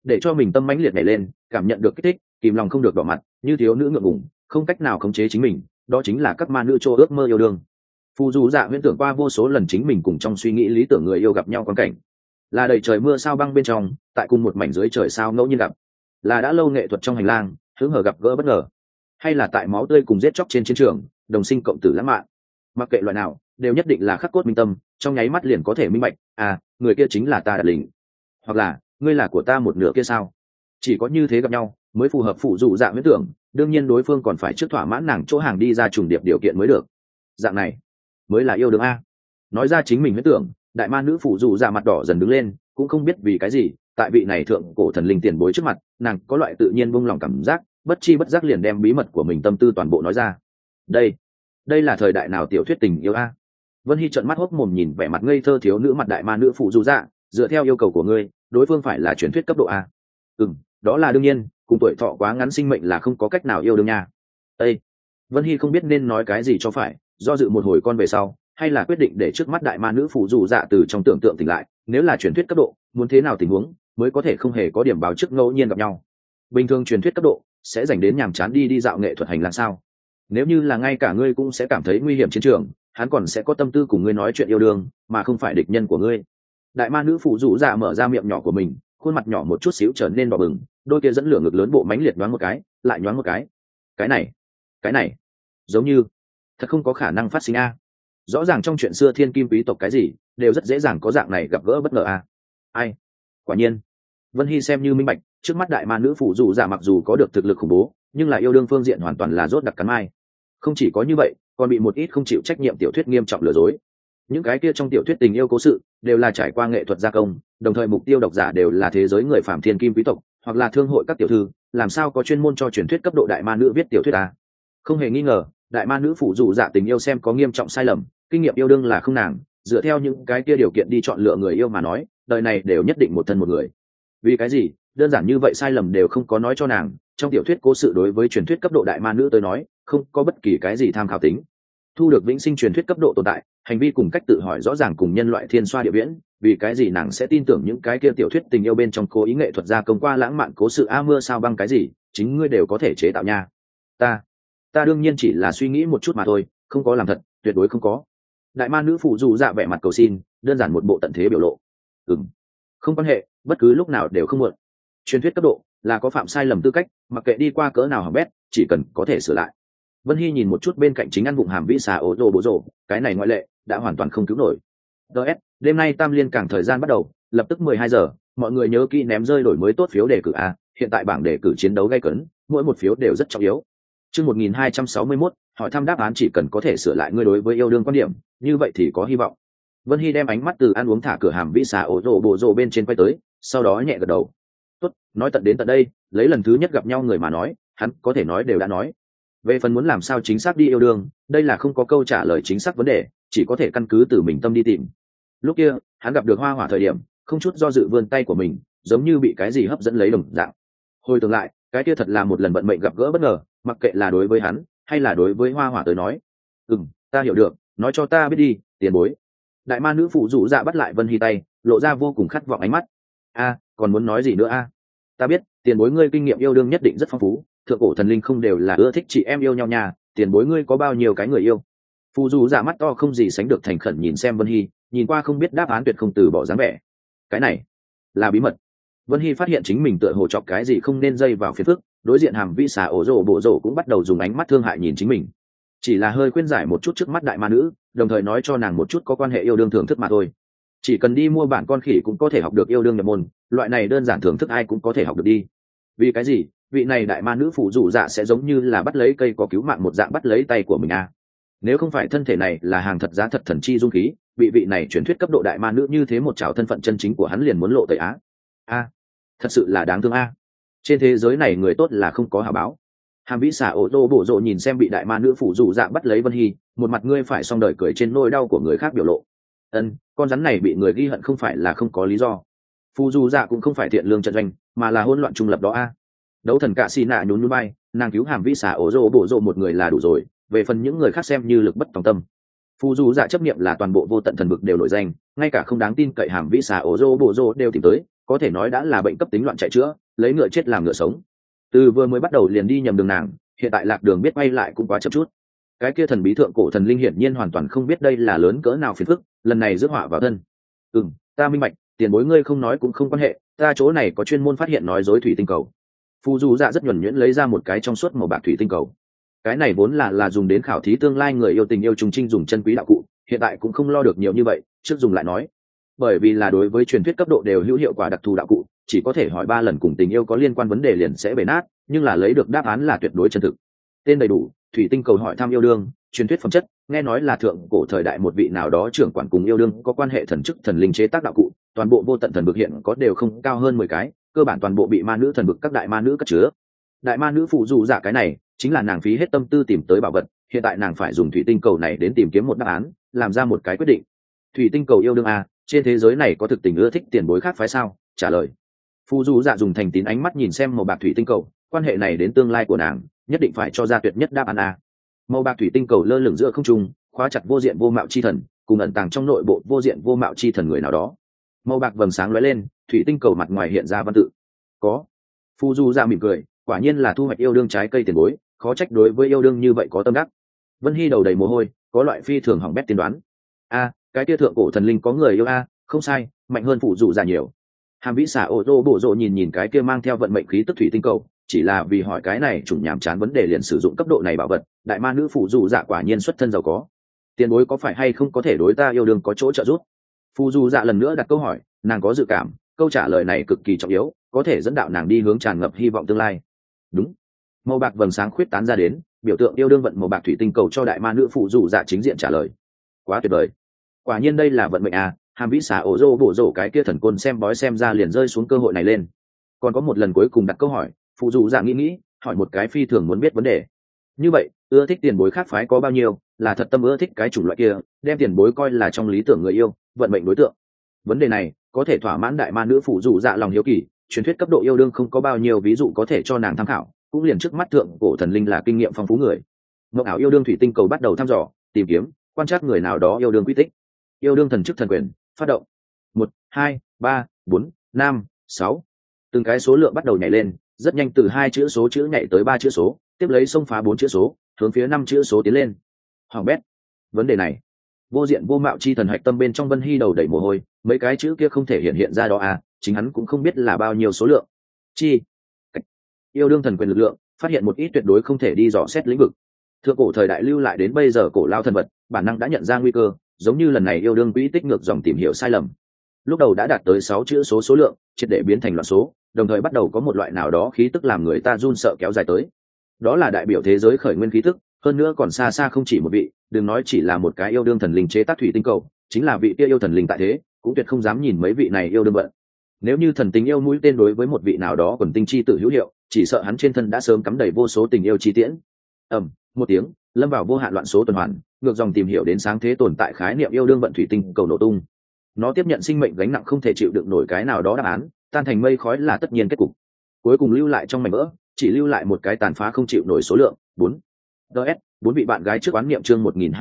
để cho mình tâm mãnh liệt nhảy lên, cảm nhận được kích thích, kìm lòng không được đỏ mặt, như thiếu nữ ngượng ngùng, không cách nào khống chế chính mình, đó chính là các ma nữ chỗ ước mơ yêu đương. Phù Du Dạ huyễn tưởng qua vô số lần chính mình cùng trong suy nghĩ lý tưởng người yêu gặp nhau quan cảnh, là đầy trời mưa sao băng bên trong, tại cùng một mảnh dưới trời sao ngẫu nhiên gặp, là đã lâu nghệ thuật trong hành lang hứng hở gặp gỡ bất ngờ, hay là tại máu tươi cùng giết chóc trên chiến trường đồng sinh cộng tử lãng mạn. Mặc kệ loại nào, đều nhất định là khắc cốt minh tâm, trong nháy mắt liền có thể minh bạch, à, người kia chính là ta đặt lĩnh, hoặc là ngươi là của ta một nửa kia sao. Chỉ có như thế gặp nhau mới phù hợp phụ dụ dạ huyễn tưởng, đương nhiên đối phương còn phải trước thỏa mãn nàng chỗ hàng đi ra trùng điệp điều kiện mới được. Dạng này mới là yêu đương a. Nói ra chính mình huyễn tưởng, đại ma nữ phụ dụ dạ mặt đỏ dần đứng lên, cũng không biết vì cái gì, tại vị này thượng cổ thần linh tiền bối trước mặt, nàng có loại tự nhiên buông lòng cảm giác, bất chi bất giác liền đem bí mật của mình tâm tư toàn bộ nói ra. Đây là thời đại nào tiểu thuyết tình yêu a? Vân Hy trợn mắt hốc mồm nhìn vẻ mặt ngây thơ thiếu nữ mặt đại ma nữ phụ du dạ, dựa theo yêu cầu của ngươi, đối phương phải là truyền thuyết cấp độ a. Đó là đương nhiên, cùng tuổi thọ quá ngắn sinh mệnh là không có cách nào yêu đương nha. Vân Hy không biết nên nói cái gì cho phải, do dự một hồi con về sau, hay là quyết định để trước mắt đại ma nữ phụ du dạ từ trong tưởng tượng tỉnh lại, nếu là truyền thuyết cấp độ, muốn thế nào tình huống mới có thể không hề có điểm báo trước ngẫu nhiên gặp nhau. Bình thường truyền thuyết cấp độ sẽ dành đến nhàm chán đi dạo nghệ thuật hành lang sao? Nếu như là ngay cả ngươi cũng sẽ cảm thấy nguy hiểm chiến trường, hắn còn sẽ có tâm tư cùng ngươi nói chuyện yêu đương, mà không phải địch nhân của ngươi. Đại ma nữ phụ rủ dạ mở ra miệng nhỏ của mình, khuôn mặt nhỏ một chút xíu trở nên đỏ bừng, đôi kia dẫn lửa ngực lớn bộ mánh liệt nhoáng một cái, lại nhoáng một cái. Cái này, giống như thật không có khả năng phát sinh a. Rõ ràng trong chuyện xưa thiên kim quý tộc cái gì đều rất dễ dàng có dạng này gặp gỡ bất ngờ a. Ai? Quả nhiên, Vân Hy xem như minh bạch, trước mắt đại ma nữ phụ rủ dạ mặc dù có được thực lực khủng bố, nhưng là yêu đương phương diện hoàn toàn là rốt đặc cắn mai. Không chỉ có như vậy, còn bị một ít không chịu trách nhiệm tiểu thuyết nghiêm trọng lừa dối. Những cái kia trong tiểu thuyết tình yêu cố sự đều là trải qua nghệ thuật gia công, đồng thời mục tiêu độc giả đều là thế giới người phàm thiên kim quý tộc, hoặc là thương hội các tiểu thư, làm sao có chuyên môn cho truyền thuyết cấp độ đại ma nữ viết tiểu thuyết à? Không hề nghi ngờ, đại ma nữ phụ dụ dạ tình yêu xem có nghiêm trọng sai lầm, kinh nghiệm yêu đương là không nàng, dựa theo những cái kia điều kiện đi chọn lựa người yêu mà nói, đời này đều nhất định một thân một người. Vì cái gì? Đơn giản như vậy sai lầm đều không có nói cho nàng, trong tiểu thuyết cố sự đối với truyền thuyết cấp độ đại ma nữ tới nói, không có bất kỳ cái gì tham khảo tính. Thu được vĩnh sinh truyền thuyết cấp độ tồn tại, hành vi cùng cách tự hỏi rõ ràng cùng nhân loại thiên xoa địa viễn, vì cái gì nàng sẽ tin tưởng những cái kia tiểu thuyết tình yêu bên trong cố ý nghệ thuật gia công qua lãng mạn cố sự a mưa sao băng cái gì, chính ngươi đều có thể chế tạo nha. Ta đương nhiên chỉ là suy nghĩ một chút mà thôi, không có làm thật, tuyệt đối không có. Đại ma nữ phụ dù dạ vẻ mặt cầu xin, đơn giản một bộ tận thế biểu lộ. Không quan hệ, bất cứ lúc nào đều không muộn. Truyền thuyết cấp độ là có phạm sai lầm tư cách, mặc kệ đi qua cỡ nào hỏng bét, chỉ cần có thể sửa lại. Vân Hy nhìn một chút bên cạnh chính ăn bụng hàm vĩ xà ổ rồ bố rồ, cái này ngoại lệ, đã hoàn toàn không cứu nổi. DS, đêm nay Tam Liên cảng thời gian bắt đầu, lập tức 12 giờ, mọi người nhớ kỹ ném rơi đổi mới tốt phiếu đề cử a, hiện tại bảng đề cử chiến đấu gay cấn, mỗi một phiếu đều rất trọng yếu. Chương 1261, hỏi thăm đáp án chỉ cần có thể sửa lại ngươi đối với yêu đương quan điểm, như vậy thì có hy vọng. Vân Hy đem ánh mắt từ ăn uống thả cửa hàm vĩ xà ổ rồ bố rồ bên trên quay tới, sau đó nhẹ gật đầu. Tốt, nói tận đến tận đây, lấy lần thứ nhất gặp nhau người mà nói, hắn có thể nói đều đã nói. Về phần muốn làm sao chính xác đi yêu đương, đây là không có câu trả lời chính xác vấn đề, chỉ có thể căn cứ từ mình tâm đi tìm. Lúc kia, hắn gặp được Hoa Hỏa thời điểm, không chút do dự vươn tay của mình, giống như bị cái gì hấp dẫn lấy đồng dạng. Hồi tưởng lại, cái kia thật là một lần vận mệnh gặp gỡ bất ngờ, mặc kệ là đối với hắn, hay là đối với Hoa Hỏa tới nói. Ta hiểu được, nói cho ta biết đi, tiền bối. Đại ma nữ phụ dụ dạ bắt lại Vân Hy tay, lộ ra vô cùng khát vọng ánh mắt. Còn muốn nói gì nữa a? Ta biết, tiền bối ngươi kinh nghiệm yêu đương nhất định rất phong phú, thượng cổ thần linh không đều là ưa thích chị em yêu nhau nha, tiền bối ngươi có bao nhiêu cái người yêu? Phù dù giả mắt to không gì sánh được thành khẩn nhìn xem Vân Hy, nhìn qua không biết đáp án tuyệt không từ bỏ dáng vẻ. Cái này là bí mật. Vân Hy phát hiện chính mình tựa hồ chọc cái gì không nên dây vào phiền phức, đối diện hàm vĩ xà ổ rồ bộ rồ cũng bắt đầu dùng ánh mắt thương hại nhìn chính mình. Chỉ là hơi khuyên giải một chút trước mắt đại ma nữ, đồng thời nói cho nàng một chút có quan hệ yêu đương thưởng thức mà thôi. Chỉ cần đi mua bản con khỉ cũng có thể học được yêu đương nhập môn, loại này đơn giản thưởng thức ai cũng có thể học được đi. Vì cái gì vị này đại ma nữ phụ dụ dạ sẽ giống như là bắt lấy cây có cứu mạng một dạng bắt lấy tay của mình à? Nếu không phải thân thể này là hàng thật giá thật thần chi dung khí, bị vị này truyền thuyết cấp độ đại ma nữ như thế một trào thân phận chân chính của hắn liền muốn lộ tẩy á. Thật sự là đáng thương a. Trên thế giới này người tốt là không có hảo báo. Hàm vĩ xả ô tô bổ rộ nhìn xem bị đại ma nữ phụ dụ dạ bắt lấy Vân Hy, một mặt ngươi phải xong đời cười trên nỗi đau của người khác biểu lộ. Con rắn này bị người ghi hận không phải là không có lý do. Phụ dụ dạ cũng không phải thiện lương trận doanh, mà là hỗn loạn trung lập đó a. Đấu thần cạ xì nạ nhún núi bay, nàng cứu hàm vĩ xả ổ rộ bổ rộ một người là đủ rồi, về phần những người khác xem như lực bất tòng tâm. Phù dù dạ chấp niệm là toàn bộ vô tận thần vực đều nổi danh, ngay cả không đáng tin cậy hàm vĩ xả ổ rộ bổ rộ đều tìm tới, có thể nói đã là bệnh cấp tính loạn chạy chữa, lấy ngựa chết làm ngựa sống. Từ vừa mới bắt đầu liền đi nhầm đường nàng, hiện tại lạc đường biết quay lại cũng quá chậm chút. Cái kia thần bí thượng cổ thần linh hiển nhiên hoàn toàn không biết đây là lớn cỡ nào phiền phức, lần này rước họa vào thân. Ta minh bạch, tiền bối ngươi không nói cũng không quan hệ, ta chỗ này có chuyên môn phát hiện nói dối thủy tinh cầu. Phù Du Dạ rất nhuần nhuyễn lấy ra một cái trong suốt màu bạc thủy tinh cầu. Cái này vốn là dùng đến khảo thí tương lai người yêu tình yêu trùng trinh dùng chân quý đạo cụ, hiện tại cũng không lo được nhiều như vậy, trước dùng lại nói. Bởi vì là đối với truyền thuyết cấp độ đều hữu hiệu quả đặc thù đạo cụ, chỉ có thể hỏi 3 lần cùng tình yêu có liên quan vấn đề liền sẽ bể nát, nhưng là lấy được đáp án là tuyệt đối chân thực. Tên đầy đủ: thủy tinh cầu hỏi thăm yêu đương, truyền thuyết phẩm chất, nghe nói là thượng cổ thời đại một vị nào đó trưởng quản cùng yêu đương có quan hệ thần chức thần linh chế tác đạo cụ, toàn bộ vô tận thần vực hiện có đều không cao hơn 10 cái, cơ bản toàn bộ bị ma nữ thần vực các đại ma nữ cất chứa. Đại ma nữ Phù Du Dạ cái này chính là nàng phí hết tâm tư tìm tới bảo vật, hiện tại nàng phải dùng thủy tinh cầu này đến tìm kiếm một đáp án, làm ra một cái quyết định. Thủy tinh cầu yêu đương a, trên thế giới này có thực tình ưa thích tiền bối khác phái sao? Trả lời. Phù Du Dạ dùng thành tín ánh mắt nhìn xem màu bạc thủy tinh cầu, quan hệ này đến tương lai của nàng, nhất định phải cho ra tuyệt nhất đáp án a. Màu bạc thủy tinh cầu lơ lửng giữa không trung, khóa chặt vô diện vô mạo chi thần, cùng ẩn tàng trong nội bộ vô diện vô mạo chi thần người nào đó. Màu bạc vầng sáng lóe lên, thủy tinh cầu mặt ngoài hiện ra văn tự. Có. Phù Du Dạ mỉm cười, quả nhiên là thu hoạch yêu đương trái cây tiền bối, khó trách đối với yêu đương như vậy có tâm đắc. Vân Hy đầu đầy mồ hôi, có loại phi thường hỏng bét tiên đoán. Cái kia thượng cổ thần linh có người yêu không sai, mạnh hơn Phù Du Dạ nhiều. Hàm Vĩ Xà ô tô bộ rộ nhìn cái kia mang theo vận mệnh khí tức thủy tinh cầu, chỉ là vì hỏi cái này trùng nhàm chán vấn đề liền sử dụng cấp độ này bảo vật. Đại ma nữ Phù Du Dạ quả nhiên xuất thân giàu có, tiền bối có phải hay không có thể đối ta yêu đương có chỗ trợ giúp? Phù Du Dạ lần nữa đặt câu hỏi, nàng có dự cảm câu trả lời này cực kỳ trọng yếu, có thể dẫn đạo nàng đi hướng tràn ngập hy vọng tương lai. Đúng. Màu bạc vầng sáng khuyết tán ra đến, biểu tượng yêu đương vận màu bạc thủy tinh cầu cho đại ma nữ Phù Du Dạ chính diện trả lời. Quá tuyệt vời, quả nhiên đây là vận mệnh à. Hàm Vĩ Xà ổ rô bổ rổ cái kia thần côn xem bói xem ra liền rơi xuống cơ hội này lên. Còn có một lần cuối cùng đặt câu hỏi, Phù Du Dạ nghĩ hỏi một cái phi thường muốn biết vấn đề. Như vậy ưa thích tiền bối khác phái có bao nhiêu, là thật tâm ưa thích cái chủng loại kia, đem tiền bối coi là trong lý tưởng người yêu, vận mệnh đối tượng? Vấn đề này có thể thỏa mãn đại ma nữ Phù Du Dạ lòng hiếu kỳ. Truyền thuyết cấp độ yêu đương không có bao nhiêu ví dụ có thể cho nàng tham khảo, cũng liền trước mắt thượng cổ thần linh là kinh nghiệm phong phú người. Mộng ảo yêu đương thủy tinh cầu bắt đầu thăm dò, tìm kiếm, quan trắc người nào đó yêu đương quy tích. Yêu đương thần chức thần quyền phát động. 1, 2, 3, 4, 5, 6. Từng cái số lượng bắt đầu nhảy lên, rất nhanh từ 2 chữ số chữ nhảy tới 3 chữ số, tiếp lấy xông phá 4 chữ số, hướng phía 5 chữ số tiến lên. Hoàng bét. Vấn đề này, vô diện vô mạo chi thần hạch tâm bên trong Vân Hy đầu đầy mồ hôi, mấy cái chữ kia không thể hiện ra đó chính hắn cũng không biết là bao nhiêu số lượng. Chi. Yêu đương thần quyền lực lượng, phát hiện một ít tuyệt đối không thể đi dò xét lĩnh vực. Thượng cổ thời đại lưu lại đến bây giờ cổ lao thần vật, bản năng đã nhận ra nguy cơ, giống như lần này yêu đương quỹ tích ngược dòng tìm hiểu sai lầm. Lúc đầu đã đạt tới 6 chữ số lượng, triệt để biến thành loạn số, đồng thời bắt đầu có một loại nào đó khí tức làm người ta run sợ kéo dài tới. Đó là đại biểu thế giới khởi nguyên khí tức, hơn nữa còn xa xa không chỉ một vị, đừng nói chỉ là một cái yêu đương thần linh chế tác thủy tinh cầu, chính là vị kia yêu thần linh tại thế, cũng tuyệt không dám nhìn mấy vị này yêu đương bận. Nếu như thần tình yêu mũi tên đối với một vị nào đó còn tinh chi tự hữu hiệu, chỉ sợ hắn trên thân đã sớm cắm đầy vô số tình yêu chi tiễn. Một tiếng, lâm vào vô hạn loạn số tuần hoàn, ngược dòng tìm hiểu đến sáng thế tồn tại khái niệm yêu đương vận thủy tinh cầu nổ tung. Nó tiếp nhận sinh mệnh gánh nặng không thể chịu đựng nổi cái nào đó đáp án, tan thành mây khói là tất nhiên kết cục. Cuối cùng lưu lại trong mảnh vỡ, chỉ lưu lại một cái tàn phá không chịu nổi số lượng 4. Bốn vị bạn gái trước quán niệm chương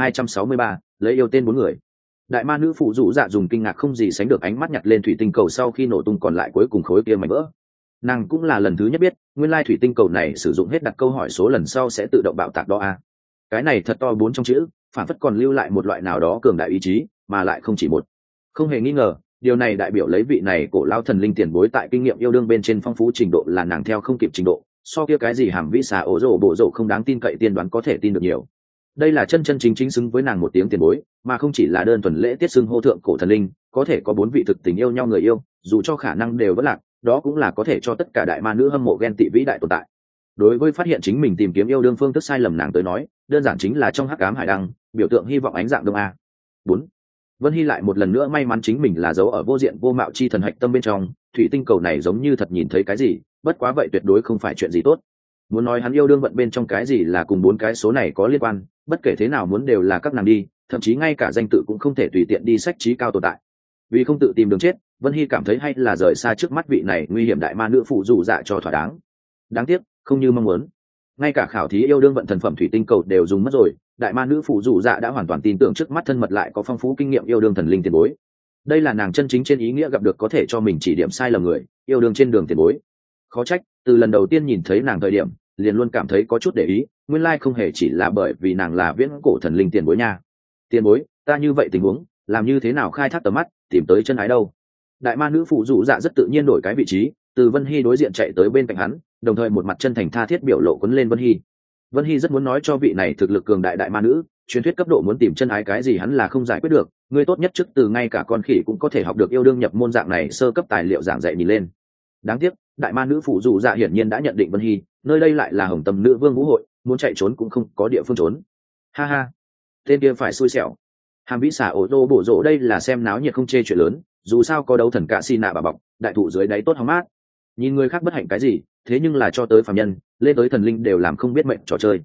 1263, lấy yêu tên 4 người. Đại ma nữ Phù Du Dạ dùng kinh ngạc không gì sánh được ánh mắt nhặt lên thủy tinh cầu sau khi nổ tung còn lại cuối cùng khối kia mảnh vỡ. Nàng cũng là lần thứ nhất biết, nguyên lai thủy tinh cầu này sử dụng hết đặt câu hỏi số lần sau sẽ tự động bạo tạc đó Cái này thật to 4 trong chữ, phản phất còn lưu lại một loại nào đó cường đại ý chí, mà lại không chỉ một. Không hề nghi ngờ, điều này đại biểu lấy vị này cổ lao thần linh tiền bối tại kinh nghiệm yêu đương bên trên phong phú trình độ là nàng theo không kịp trình độ, so kia cái gì Hàm Vĩ Xà ổ rổ bộ rổ không đáng tin cậy tiên đoán có thể tin được nhiều. Đây là chân chân chính chính xứng với nàng một tiếng tiền bối, mà không chỉ là đơn thuần lễ tiết xưng hô thượng cổ thần linh, có thể có 4 vị thực tình yêu nhau người yêu, dù cho khả năng đều vẫn lạc, đó cũng là có thể cho tất cả đại ma nữ hâm mộ ghen tị vĩ đại tồn tại. Đối với phát hiện chính mình tìm kiếm yêu đương phương thức sai lầm nàng tới nói, đơn giản chính là trong hắc ám hải đăng, biểu tượng hy vọng ánh dạng đông 4. Vân Hy lại một lần nữa may mắn chính mình là dấu ở vô diện vô mạo chi thần hạch tâm bên trong, thủy tinh cầu này giống như thật nhìn thấy cái gì, bất quá vậy tuyệt đối không phải chuyện gì tốt. Muốn nói hắn yêu đương vận bên trong cái gì là cùng 4 cái số này có liên quan, bất kể thế nào muốn đều là các nàng đi, thậm chí ngay cả danh tự cũng không thể tùy tiện đi sách trí cao tồn tại. Vì không tự tìm đường chết, Vân Hy cảm thấy hay là rời xa trước mắt vị này nguy hiểm đại ma nữ Phù Du Dạ cho thỏa đáng. Đáng tiếc, không như mong muốn, ngay cả khảo thí yêu đương vận thần phẩm thủy tinh cầu đều dùng mất rồi. Đại ma nữ Phù Du Dạ đã hoàn toàn tin tưởng trước mắt thân mật lại có phong phú kinh nghiệm yêu đương thần linh tiền bối. đây là nàng chân chính trên ý nghĩa gặp được có thể cho mình chỉ điểm sai lầm người, yêu đương trên đường tiền bối. Khó trách từ lần đầu tiên nhìn thấy nàng thời điểm liền luôn cảm thấy có chút để ý, nguyên lai không hề chỉ là bởi vì nàng là viễn cổ thần linh tiền bối nha. Tiền bối, ta như vậy tình huống làm như thế nào khai thác tầm mắt tìm tới chân ái đâu? Đại ma nữ phụ dụ dạ rất tự nhiên đổi cái vị trí, từ Vân Hy đối diện chạy tới bên cạnh hắn, đồng thời một mặt chân thành tha thiết biểu lộ quấn lên Vân Hy. Vân Hy rất muốn nói cho vị này thực lực cường đại đại ma nữ, truyền thuyết cấp độ muốn tìm chân ái cái gì hắn là không giải quyết được, ngươi tốt nhất trước từ ngay cả con khỉ cũng có thể học được yêu đương nhập môn dạng này sơ cấp tài liệu giảng dạy nhìn lên. Đáng tiếc đại ma nữ phụ dụ dạ hiển nhiên đã nhận định Vân Hy nơi đây lại là Hồng Tâm nữ vương vũ hội, muốn chạy trốn cũng không có địa phương trốn. Ha ha, tên kia phải xui xẻo. Hàm vĩ xả ổ tô bổ rộ đây là xem náo nhiệt không chê chuyện lớn, dù sao có đấu thần cạ xì nạ bà bọc, đại thụ dưới đáy tốt hóng mát. Nhìn người khác bất hạnh cái gì, thế nhưng là cho tới phàm nhân lên tới thần linh đều làm không biết mệnh trò chơi.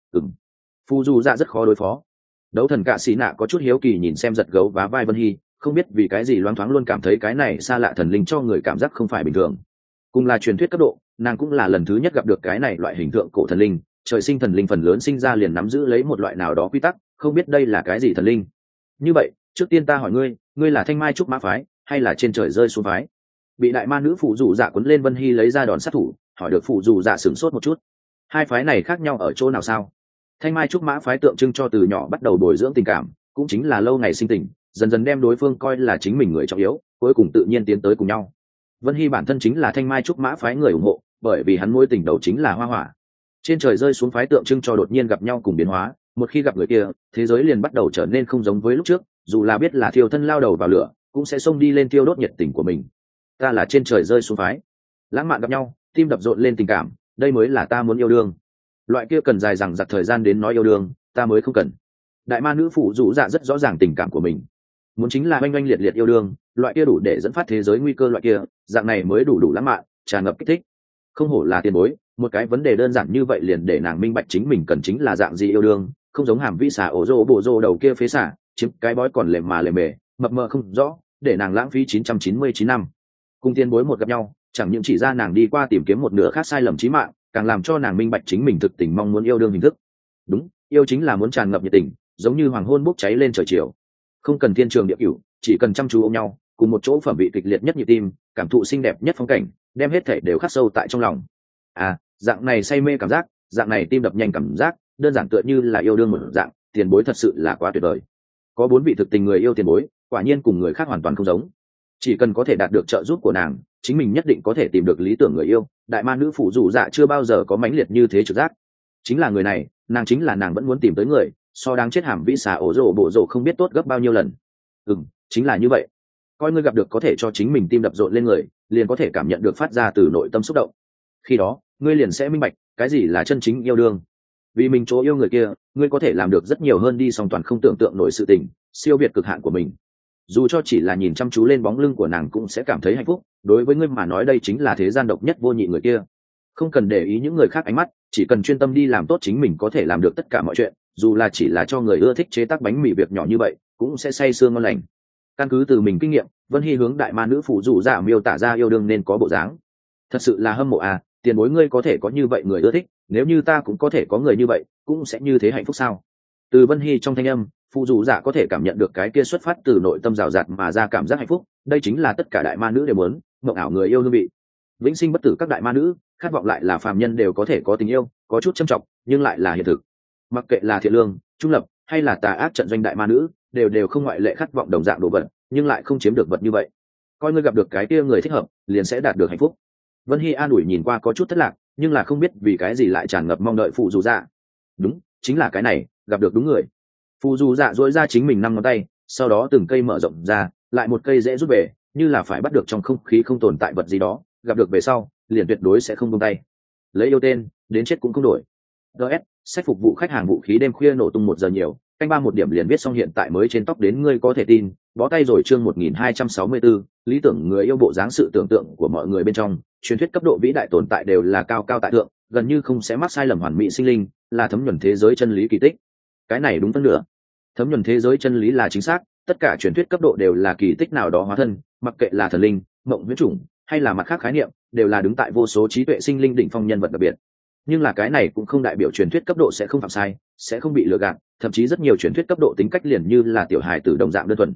Phu du dạ rất khó đối phó. Đấu thần cạ xì nạ có chút hiếu kỳ nhìn xem giật gấu vá vai Vân Hy, không biết vì cái gì loáng thoáng luôn cảm thấy cái này xa lạ thần linh cho người cảm giác không phải bình thường. Cùng là truyền thuyết cấp độ, nàng cũng là lần thứ nhất gặp được cái này loại hình tượng cổ thần linh, trời sinh thần linh phần lớn sinh ra liền nắm giữ lấy một loại nào đó quy tắc, không biết đây là cái gì thần linh. Như vậy trước tiên ta hỏi ngươi, ngươi là Thanh Mai Trúc Mã phái hay là trên trời rơi xuống phái? Bị đại ma nữ phụ dù dạ quấn lên Vân Hy lấy ra đòn sát thủ, hỏi được phụ dù dạ sửng sốt một chút. Hai phái này khác nhau ở chỗ nào sao? Thanh Mai Trúc Mã phái tượng trưng cho từ nhỏ bắt đầu bồi dưỡng tình cảm, cũng chính là lâu ngày sinh tình, dần dần đem đối phương coi là chính mình người trọng yếu, cuối cùng tự nhiên tiến tới cùng nhau. Vân Hy bản thân chính là Thanh Mai Trúc Mã phái người ủng hộ, bởi vì hắn mối tình đầu chính là hoa hỏa. Trên trời rơi xuống phái tượng trưng cho đột nhiên gặp nhau cùng biến hóa, một khi gặp người kia, thế giới liền bắt đầu trở nên không giống với lúc trước, dù là biết là thiêu thân lao đầu vào lửa, cũng sẽ xông đi lên thiêu đốt nhiệt tình của mình. Ta là trên trời rơi xuống phái. Lãng mạn gặp nhau, tim đập rộn lên tình cảm, đây mới là ta muốn yêu đương. Loại kia cần dài dằng dặc thời gian đến nói yêu đương, ta mới không cần. Đại ma nữ phụ dụ dạ rất rõ ràng tình cảm của mình, muốn chính là oanh oanh liệt liệt yêu đương, loại kia đủ để dẫn phát thế giới nguy cơ loại kia, dạng này mới đủ lãng mạn, tràn ngập kích thích. Không hổ là tiền bối, một cái vấn đề đơn giản như vậy liền để nàng minh bạch chính mình cần chính là dạng gì yêu đương, không giống hàm vĩ xả ổ rô bộ rô đầu kia phế xả, chiếm cái bói còn lề mề, mập mờ không rõ, để nàng lãng phí 999 năm. Cùng tiền bối một gặp nhau, chẳng những chỉ ra nàng đi qua tìm kiếm một nửa khác sai lầm chí mạng, càng làm cho nàng minh bạch chính mình thực tình mong muốn yêu đương hình thức. Đúng, yêu chính là muốn tràn ngập nhiệt tình, giống như hoàng hôn bốc cháy lên trời chiều. Không cần thiên trường địa cửu, chỉ cần chăm chú ôm nhau, cùng một chỗ phẩm vị kịch liệt nhất nhịp tim, cảm thụ xinh đẹp nhất phong cảnh, đem hết thể đều khắc sâu tại trong lòng. Dạng này say mê cảm giác, dạng này tim đập nhanh cảm giác, đơn giản tựa như là yêu đương một dạng, tiền bối thật sự là quá tuyệt vời. Có 4 vị thực tình người yêu tiền bối, quả nhiên cùng người khác hoàn toàn không giống. Chỉ cần có thể đạt được trợ giúp của nàng, chính mình nhất định có thể tìm được lý tưởng người yêu. Đại ma nữ phụ dù dạ chưa bao giờ có mãnh liệt như thế trực giác. Chính là người này, chính là nàng vẫn muốn tìm tới người, so đáng chết hàm vĩ xà ổ rổ bộ rổ không biết tốt gấp bao nhiêu lần. Chính là như vậy. Coi ngươi gặp được có thể cho chính mình tim đập rộn lên người, liền có thể cảm nhận được phát ra từ nội tâm xúc động. Khi đó ngươi liền sẽ minh bạch cái gì là chân chính yêu đương. Vì mình chỗ yêu người kia, ngươi có thể làm được rất nhiều hơn đi, song toàn không tưởng tượng nổi sự tình, siêu việt cực hạn của mình. Dù cho chỉ là nhìn chăm chú lên bóng lưng của nàng cũng sẽ cảm thấy hạnh phúc. Đối với ngươi mà nói đây chính là thế gian độc nhất vô nhị người kia. Không cần để ý những người khác ánh mắt, chỉ cần chuyên tâm đi làm tốt chính mình có thể làm được tất cả mọi chuyện, dù là chỉ là cho người ưa thích chế tác bánh mì việc nhỏ như vậy cũng sẽ say sưa ngon lành. Căn cứ từ mình kinh nghiệm, Vân Hy hướng đại ma nữ phụ dụ dạ miêu tả ra yêu đương nên có bộ dáng. Thật sự là hâm mộ tiền bối ngươi có thể có như vậy người ưa thích, nếu như ta cũng có thể có người như vậy cũng sẽ như thế hạnh phúc sao? Từ Vân Hy trong thanh âm, phụ dụ dạ có thể cảm nhận được cái kia xuất phát từ nội tâm rào rạt mà ra cảm giác hạnh phúc. Đây chính là tất cả đại ma nữ đều muốn, mộng ảo người yêu hương vị. Vĩnh sinh bất tử các đại ma nữ khát vọng lại là phàm nhân đều có thể có tình yêu, có chút châm trọng nhưng lại là hiện thực. Mặc kệ là thiện lương, trung lập hay là tà ác trận doanh đại ma nữ, đều không ngoại lệ khát vọng đồng dạng đồ vật, nhưng lại không chiếm được vật như vậy. Coi ngươi gặp được cái kia người thích hợp, liền sẽ đạt được hạnh phúc. Vân Hy an ủi nhìn qua có chút thất lạc, nhưng là không biết vì cái gì lại tràn ngập mong đợi phụ dù dạ. Đúng, chính là cái này, gặp được đúng người. Phụ dù dạ duỗi ra chính mình 5 ngón tay, sau đó từng cây mở rộng ra, lại một cây dễ rút về, như là phải bắt được trong không khí không tồn tại vật gì đó, gặp được về sau, liền tuyệt đối sẽ không buông tay. Lấy yêu tên, đến chết cũng không đổi. DS, sách phục vụ khách hàng vũ khí đêm khuya nổ tung 1 giờ nhiều, canh 3 một điểm liền viết xong hiện tại mới trên tóc đến ngươi có thể tin, bó tay rồi chương 1264, lý tưởng người yêu bộ dáng sự tưởng tượng của mọi người bên trong, truyền thuyết cấp độ vĩ đại tồn tại đều là cao cao tại thượng, gần như không sẽ mắc sai lầm hoàn mỹ sinh linh, là thấm nhuần thế giới chân lý kỳ tích. Cái này đúng phân nửa. Thấm nhuần thế giới chân lý là chính xác, tất cả truyền thuyết cấp độ đều là kỳ tích nào đó hóa thân, mặc kệ là thần linh, mộng huyễn chủng, hay là mặt khác khái niệm, đều là đứng tại vô số trí tuệ sinh linh đỉnh phong nhân vật đặc biệt. Nhưng là cái này cũng không đại biểu truyền thuyết cấp độ sẽ không phạm sai, sẽ không bị lừa gạt, thậm chí rất nhiều truyền thuyết cấp độ tính cách liền như là tiểu hài tử đồng dạng đơn thuần.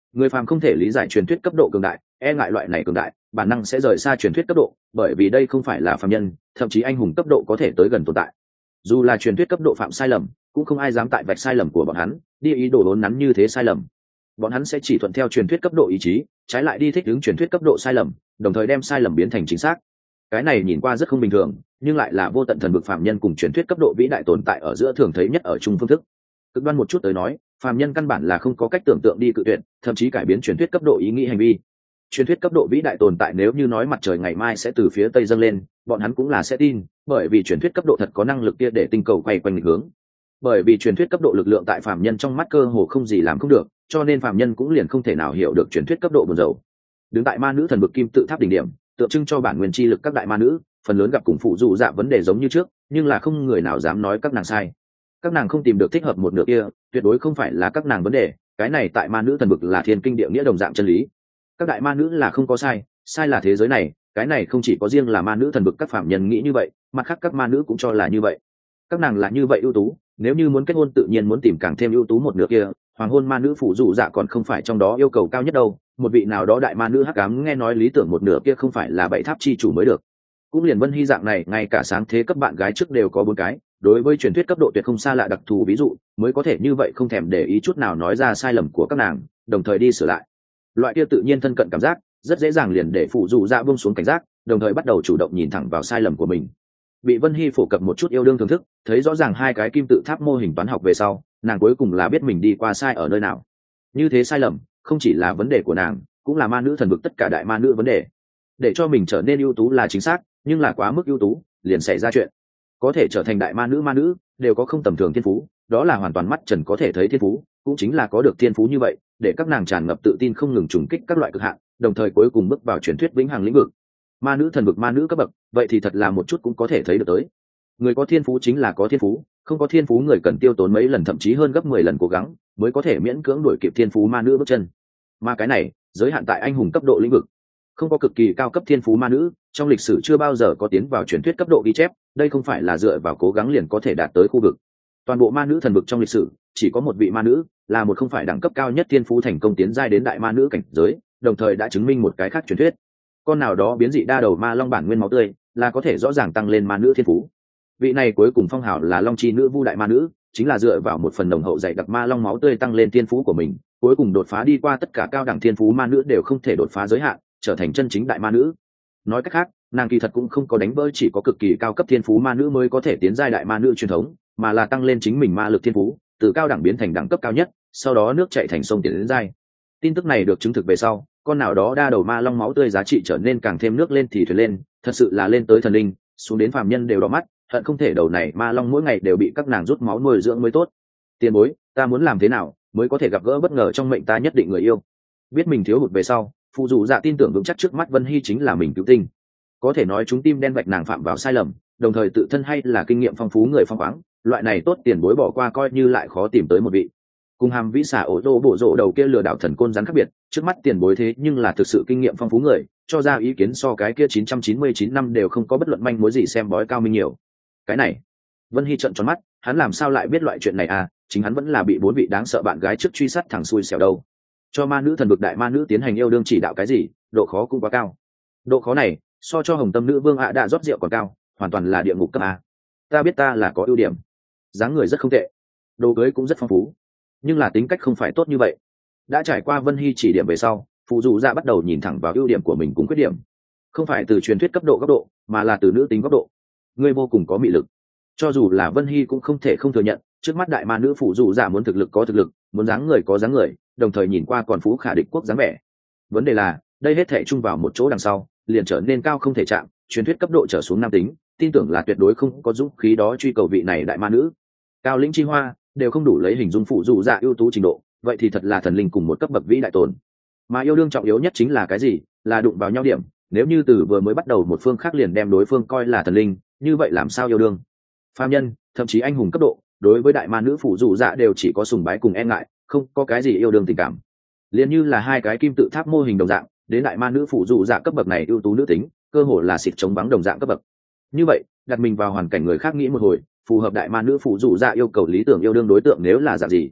Người phàm không thể lý giải truyền thuyết cấp độ cường đại, e ngại loại này cường đại, bản năng sẽ rời xa truyền thuyết cấp độ, bởi vì đây không phải là phàm nhân, thậm chí anh hùng cấp độ có thể tới gần tồn tại. Dù là truyền thuyết cấp độ phạm sai lầm, cũng không ai dám tại vạch sai lầm của bọn hắn, đi ý đồ đốn nắn như thế sai lầm. Bọn hắn sẽ chỉ thuận theo truyền thuyết cấp độ ý chí, trái lại đi thích ứng truyền thuyết cấp độ sai lầm, đồng thời đem sai lầm biến thành chính xác. Cái này nhìn qua rất không bình thường, nhưng lại là vô tận thần vực phàm nhân cùng truyền thuyết cấp độ vĩ đại tồn tại ở giữa thường thấy nhất ở chung phương thức. Cực đoan một chút tới nói, phàm nhân căn bản là không có cách tưởng tượng đi cự tuyệt, thậm chí cải biến truyền thuyết cấp độ ý nghĩ hành vi. Truyền thuyết cấp độ vĩ đại tồn tại nếu như nói mặt trời ngày mai sẽ từ phía tây dâng lên, bọn hắn cũng là sẽ tin, bởi vì truyền thuyết cấp độ thật có năng lực kia để tinh cầu quay quanh nghịch hướng. Bởi vì truyền thuyết cấp độ lực lượng tại phàm nhân trong mắt cơ hồ không gì làm không được, cho nên phàm nhân cũng liền không thể nào hiểu được truyền thuyết cấp độ buồn rầu. Đứng tại ma nữ thần vực kim tự tháp đỉnh điểm, tượng trưng cho bản nguyên chi lực các đại ma nữ, phần lớn gặp cùng phụ dụ dạ vấn đề giống như trước, nhưng là không người nào dám nói các nàng sai. Các nàng không tìm được thích hợp một nửa kia, tuyệt đối không phải là các nàng vấn đề, cái này tại ma nữ thần vực là thiên kinh địa nghĩa đồng dạng chân lý. Các đại ma nữ là không có sai, sai là thế giới này, cái này không chỉ có riêng là ma nữ thần vực các phạm nhân nghĩ như vậy, mặt khác các ma nữ cũng cho là như vậy. Các nàng là như vậy ưu tú, nếu như muốn kết hôn tự nhiên muốn tìm càng thêm ưu tú một nửa kia, hoàng hôn ma nữ phụ dụ dạ còn không phải trong đó yêu cầu cao nhất đâu, một vị nào đó đại ma nữ hắc ám nghe nói lý tưởng một nửa kia không phải là bảy tháp chi chủ mới được. Cũng liền Vân Hy dạng này ngay cả sáng thế cấp bạn gái trước đều có 4 cái, đối với truyền thuyết cấp độ tuyệt không xa lạ đặc thù ví dụ, mới có thể như vậy không thèm để ý chút nào nói ra sai lầm của các nàng, đồng thời đi sửa lại. Loại kia tự nhiên thân cận cảm giác, rất dễ dàng liền để phụ dụ dạ buông xuống cảnh giác, đồng thời bắt đầu chủ động nhìn thẳng vào sai lầm của mình. Bị Vân Hy phổ cập một chút yêu đương thưởng thức, thấy rõ ràng 2 cái kim tự tháp mô hình toán học về sau, nàng cuối cùng là biết mình đi qua sai ở nơi nào. Như thế sai lầm, không chỉ là vấn đề của nàng, cũng là ma nữ thần vực tất cả đại ma nữ vấn đề. Để cho mình trở nên ưu tú là chính xác, nhưng là quá mức ưu tú, liền xảy ra chuyện. Có thể trở thành đại ma nữ, đều có không tầm thường thiên phú, đó là hoàn toàn mắt trần có thể thấy thiên phú, cũng chính là có được thiên phú như vậy, để các nàng tràn ngập tự tin không ngừng trùng kích các loại cực hạn, đồng thời cuối cùng bước vào truyền thuyết vĩnh hằng lĩnh vực. Ma nữ thần vực ma nữ cấp bậc, vậy thì thật là một chút cũng có thể thấy được tới. Người có thiên phú chính là có thiên phú, không có thiên phú người cần tiêu tốn mấy lần thậm chí hơn gấp 10 lần cố gắng, mới có thể miễn cưỡng đuổi kịp thiên phú ma nữ bước chân. Mà cái này, giới hạn tại anh hùng cấp độ lĩnh vực. Không có cực kỳ cao cấp thiên phú ma nữ, trong lịch sử chưa bao giờ có tiến vào truyền thuyết cấp độ ghi chép, đây không phải là dựa vào cố gắng liền có thể đạt tới khu vực. Toàn bộ ma nữ thần vực trong lịch sử, chỉ có một vị ma nữ, là một không phải đẳng cấp cao nhất thiên phú thành công tiến giai đến đại ma nữ cảnh giới, đồng thời đã chứng minh một cái khác truyền thuyết. Con nào đó biến dị đa đầu ma long bản nguyên máu tươi, là có thể rõ ràng tăng lên ma nữ thiên phú. Vị này cuối cùng phong hào là long chi nữ vu đại ma nữ, chính là dựa vào một phần đồng hậu dạy đặc ma long máu tươi tăng lên thiên phú của mình, cuối cùng đột phá đi qua tất cả cao đẳng thiên phú ma nữ đều không thể đột phá giới hạn, trở thành chân chính đại ma nữ. Nói cách khác, nàng kỳ thật cũng không có đánh vỡ chỉ có cực kỳ cao cấp thiên phú ma nữ mới có thể tiến giai đại ma nữ truyền thống, mà là tăng lên chính mình ma lực thiên phú, từ cao đẳng biến thành đẳng cấp cao nhất, sau đó nước chảy thành sông tiến đến giai. Tin tức này được chứng thực về sau, con nào đó đa đầu ma long máu tươi giá trị trở nên càng thêm nước lên thì thuyền lên, thật sự là lên tới thần linh, xuống đến phàm nhân đều đỏ mắt, hận không thể đầu này ma long mỗi ngày đều bị các nàng rút máu nuôi dưỡng mới tốt. Tiền bối, ta muốn làm thế nào mới có thể gặp gỡ bất ngờ trong mệnh ta nhất định người yêu? Biết mình thiếu hụt về sau, phụ dù dạ tin tưởng vững chắc trước mắt Vân Hy chính là mình cứu tinh. Có thể nói chúng tim đen vạch nàng phạm vào sai lầm, đồng thời tự thân hay là kinh nghiệm phong phú người phong khoáng, loại này tốt tiền bối bỏ qua coi như lại khó tìm tới một vị. Cùng hàm vĩ xả ổ tô bổ rộ đầu kia lừa đảo thần côn rắn khác biệt, trước mắt tiền bối thế nhưng là thực sự kinh nghiệm phong phú người, cho ra ý kiến so cái kia 999 năm đều không có bất luận manh mối gì xem bói cao minh nhiều. Cái này, Vân Hy trợn tròn mắt, hắn làm sao lại biết loại chuyện này à, chính hắn vẫn là bị 4 vị đáng sợ bạn gái trước truy sát thẳng xui xẻo đâu. Cho ma nữ thần vực đại ma nữ tiến hành yêu đương chỉ đạo cái gì, độ khó cũng quá cao. Độ khó này, so cho hồng tâm nữ vương ạ đã rót rượu còn cao, hoàn toàn là địa ngục cấp a. Ta biết ta là có ưu điểm, dáng người rất không tệ, đồ cưới cũng rất phong phú, nhưng là tính cách không phải tốt như vậy. Đã trải qua Vân Hy chỉ điểm về sau, phụ dù dạ bắt đầu nhìn thẳng vào ưu điểm của mình cùng khuyết điểm, không phải từ truyền thuyết cấp độ góc độ, mà là từ nữ tính góc độ. Ngươi vô cùng có mị lực. Cho dù là Vân Hy cũng không thể không thừa nhận, trước mắt đại ma nữ phụ dù dạ muốn thực lực có thực lực, muốn dáng người có dáng người, đồng thời nhìn qua còn phú khả địch quốc dáng vẻ. Vấn đề là, đây hết thể chung vào một chỗ đằng sau, liền trở nên cao không thể chạm, truyền thuyết cấp độ trở xuống nam tính, tin tưởng là tuyệt đối không có dũng khí đó truy cầu vị này đại ma nữ. Cao lĩnh chi hoa đều không đủ lấy hình dung phụ dù dạ ưu tú trình độ, vậy thì thật là thần linh cùng một cấp bậc vĩ đại tồn. Mà yêu đương trọng yếu nhất chính là cái gì? Là đụng vào nhau điểm, nếu như từ vừa mới bắt đầu một phương khác liền đem đối phương coi là thần linh, như vậy làm sao yêu đương? Phàm nhân, thậm chí anh hùng cấp độ, đối với đại ma nữ phụ dù dạ đều chỉ có sùng bái cùng e ngại, không có cái gì yêu đương tình cảm. Liên như là 2 cái kim tự tháp mô hình đồng dạng, đến đại ma nữ phụ dù dạ cấp bậc này ưu tú nữ tính, cơ hồ là xịt chống vắng đồng dạng cấp bậc. Như vậy, đặt mình vào hoàn cảnh người khác nghĩ một hồi, phù hợp đại ma nữ phụ dù dạ yêu cầu lý tưởng yêu đương đối tượng nếu là dạng gì?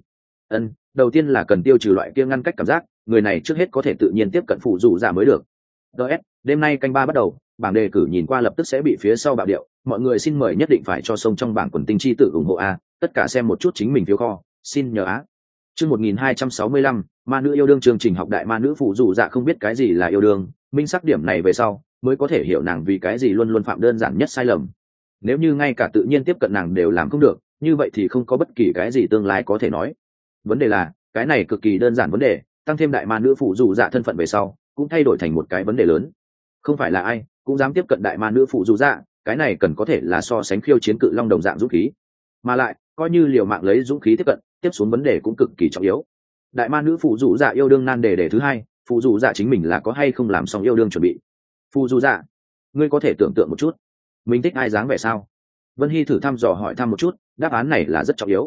Đầu tiên là cần tiêu trừ loại kia ngăn cách cảm giác, người này trước hết có thể tự nhiên tiếp cận phụ dù dạ mới được. Đêm nay canh 3 bắt đầu, bảng đề cử nhìn qua lập tức sẽ bị phía sau bạo điệu, mọi người xin mời nhất định phải cho sông trong bảng quần tinh chi tự ủng hộ a, tất cả xem một chút chính mình phiếu kho, xin nhờ á. Chương 1265, ma nữ yêu đương, chương trình học đại ma nữ phụ dù dạ không biết cái gì là yêu đương, minh xác điểm này về sau, mới có thể hiểu nàng vì cái gì luôn luôn phạm đơn giản nhất sai lầm. Nếu như ngay cả tự nhiên tiếp cận nàng đều làm không được, như vậy thì không có bất kỳ cái gì tương lai có thể nói. Vấn đề là, cái này cực kỳ đơn giản vấn đề, tăng thêm đại ma nữ phụ dù dạ thân phận về sau, cũng thay đổi thành một cái vấn đề lớn. Không phải là ai cũng dám tiếp cận đại ma nữ phụ dù dạ, cái này cần có thể là so sánh khiêu chiến cự long đồng dạng dũng khí. Mà lại, coi như liều mạng lấy dũng khí tiếp cận, tiếp xuống vấn đề cũng cực kỳ trọng yếu. Đại ma nữ phụ dù dạ yêu đương nan đề thứ hai, phụ dù dạ chính mình là có hay không làm xong yêu đương chuẩn bị. Phụ dù dạ, ngươi có thể tưởng tượng một chút, mình thích ai dáng vẻ sao? Vân Hy thử thăm dò hỏi thăm một chút, đáp án này là rất trọng yếu.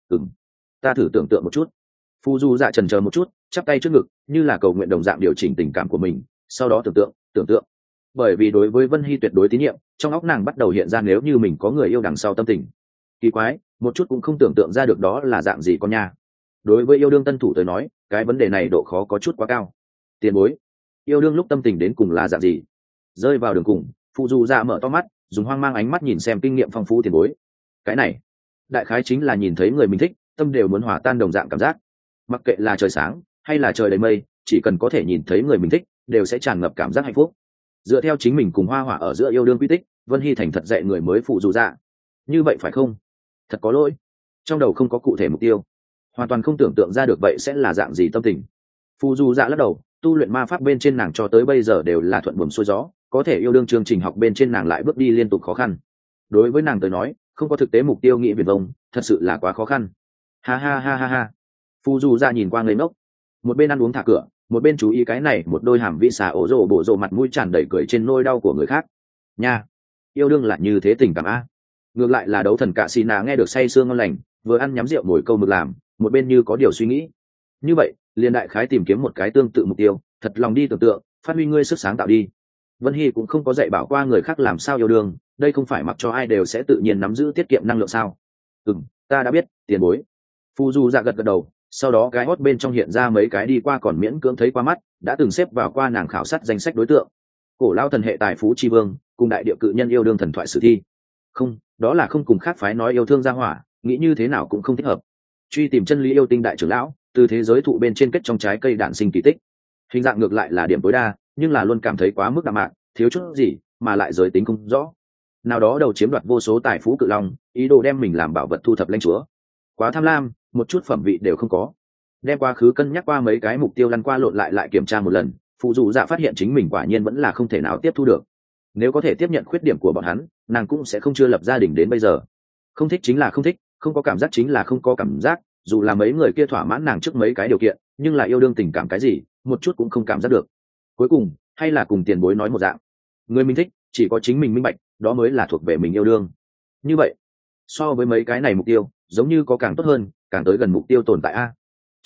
Ta thử tưởng tượng một chút. Phụ dù dạ chần chờ một chút, chắp tay trước ngực, như là cầu nguyện đồng dạng điều chỉnh tình cảm của mình, sau đó tưởng tượng. Bởi vì đối với Vân Hy tuyệt đối tín nhiệm, trong óc nàng bắt đầu hiện ra nếu như mình có người yêu đằng sau tâm tình. Kỳ quái, một chút cũng không tưởng tượng ra được đó là dạng gì con nha. Đối với yêu đương tân thủ tới nói, cái vấn đề này độ khó có chút quá cao. Tiền bối, yêu đương lúc tâm tình đến cùng là dạng gì? Rơi vào đường cùng, phụ dù dạ mở to mắt, dùng hoang mang ánh mắt nhìn xem kinh nghiệm phong phú tiền bối. Cái này, đại khái chính là nhìn thấy người mình thích, tâm đều muốn hòa tan đồng dạng cảm giác. Mặc kệ là trời sáng hay là trời đầy mây, chỉ cần có thể nhìn thấy người mình thích, đều sẽ tràn ngập cảm giác hạnh phúc. Dựa theo chính mình cùng hoa hỏa ở giữa yêu đương quy tích, Vân Hy thành thật dạy người mới phụ dù dạ. Như vậy phải không? Thật có lỗi, trong đầu không có cụ thể mục tiêu, hoàn toàn không tưởng tượng ra được vậy sẽ là dạng gì tâm tình. Phụ dù dạ lắc đầu, tu luyện ma pháp bên trên nàng cho tới bây giờ đều là thuận buồm xuôi gió, có thể yêu đương chương trình học bên trên nàng lại bước đi liên tục khó khăn. Đối với nàng tới nói, không có thực tế mục tiêu nghĩ viển vông, thật sự là quá khó khăn. Ha ha ha ha ha. Phụ dù dạ nhìn qua ngây ngốc, một bên ăn uống thả cửa, một bên chú ý cái này một đôi hàm vị xà ổ rồ bộ rồ mặt mũi tràn đầy cười trên nôi đau của người khác. Nha, yêu đương là như thế tình cảm a. Ngược lại là đấu thần cạ xì nà nghe được say sương ngon lành, vừa ăn nhắm rượu ngồi câu mực làm, một bên như có điều suy nghĩ. Như vậy, liền đại khái tìm kiếm một cái tương tự mục tiêu, thật lòng đi tưởng tượng, phát huy ngươi sức sáng tạo đi. Vân Hy cũng không có dạy bảo qua người khác làm sao yêu đương, đây không phải mặc cho ai đều sẽ tự nhiên nắm giữ tiết kiệm năng lượng sao? Ta đã biết, tiền bối. Phu Du dạ gật đầu, sau đó cái hót bên trong hiện ra mấy cái đi qua còn miễn cưỡng thấy qua mắt, đã từng xếp vào qua nàng khảo sát danh sách đối tượng. Cổ lao thần hệ tài phú tri vương, cùng đại địa cự nhân yêu đương thần thoại sử thi. Không, đó là không cùng khác phái nói yêu thương gia hỏa, nghĩ như thế nào cũng không thích hợp. Truy tìm chân lý yêu tinh đại trưởng lão, từ thế giới thụ bên trên kết trong trái cây đạn sinh kỳ tích. Hình dạng ngược lại là điểm tối đa, nhưng là luôn cảm thấy quá mức đạm mạc, thiếu chút gì mà lại giới tính không rõ. Nào đó đầu chiếm đoạt vô số tài phú cự long, ý đồ đem mình làm bảo vật thu thập lãnh chúa. Quá tham lam, một chút phẩm vị đều không có. Đem quá khứ cân nhắc qua mấy cái mục tiêu lăn qua lộn lại kiểm tra một lần, phụ dù dạ phát hiện chính mình quả nhiên vẫn là không thể nào tiếp thu được. Nếu có thể tiếp nhận khuyết điểm của bọn hắn, nàng cũng sẽ không chưa lập gia đình đến bây giờ. Không thích chính là không thích, không có cảm giác chính là không có cảm giác, dù là mấy người kia thỏa mãn nàng trước mấy cái điều kiện, nhưng lại yêu đương tình cảm cái gì, một chút cũng không cảm giác được. Cuối cùng, hay là cùng tiền bối nói một dạng, người mình thích, chỉ có chính mình minh bạch, đó mới là thuộc về mình yêu đương. Như vậy, so với mấy cái này mục tiêu, giống như có càng tốt hơn, càng tới gần mục tiêu tồn tại a.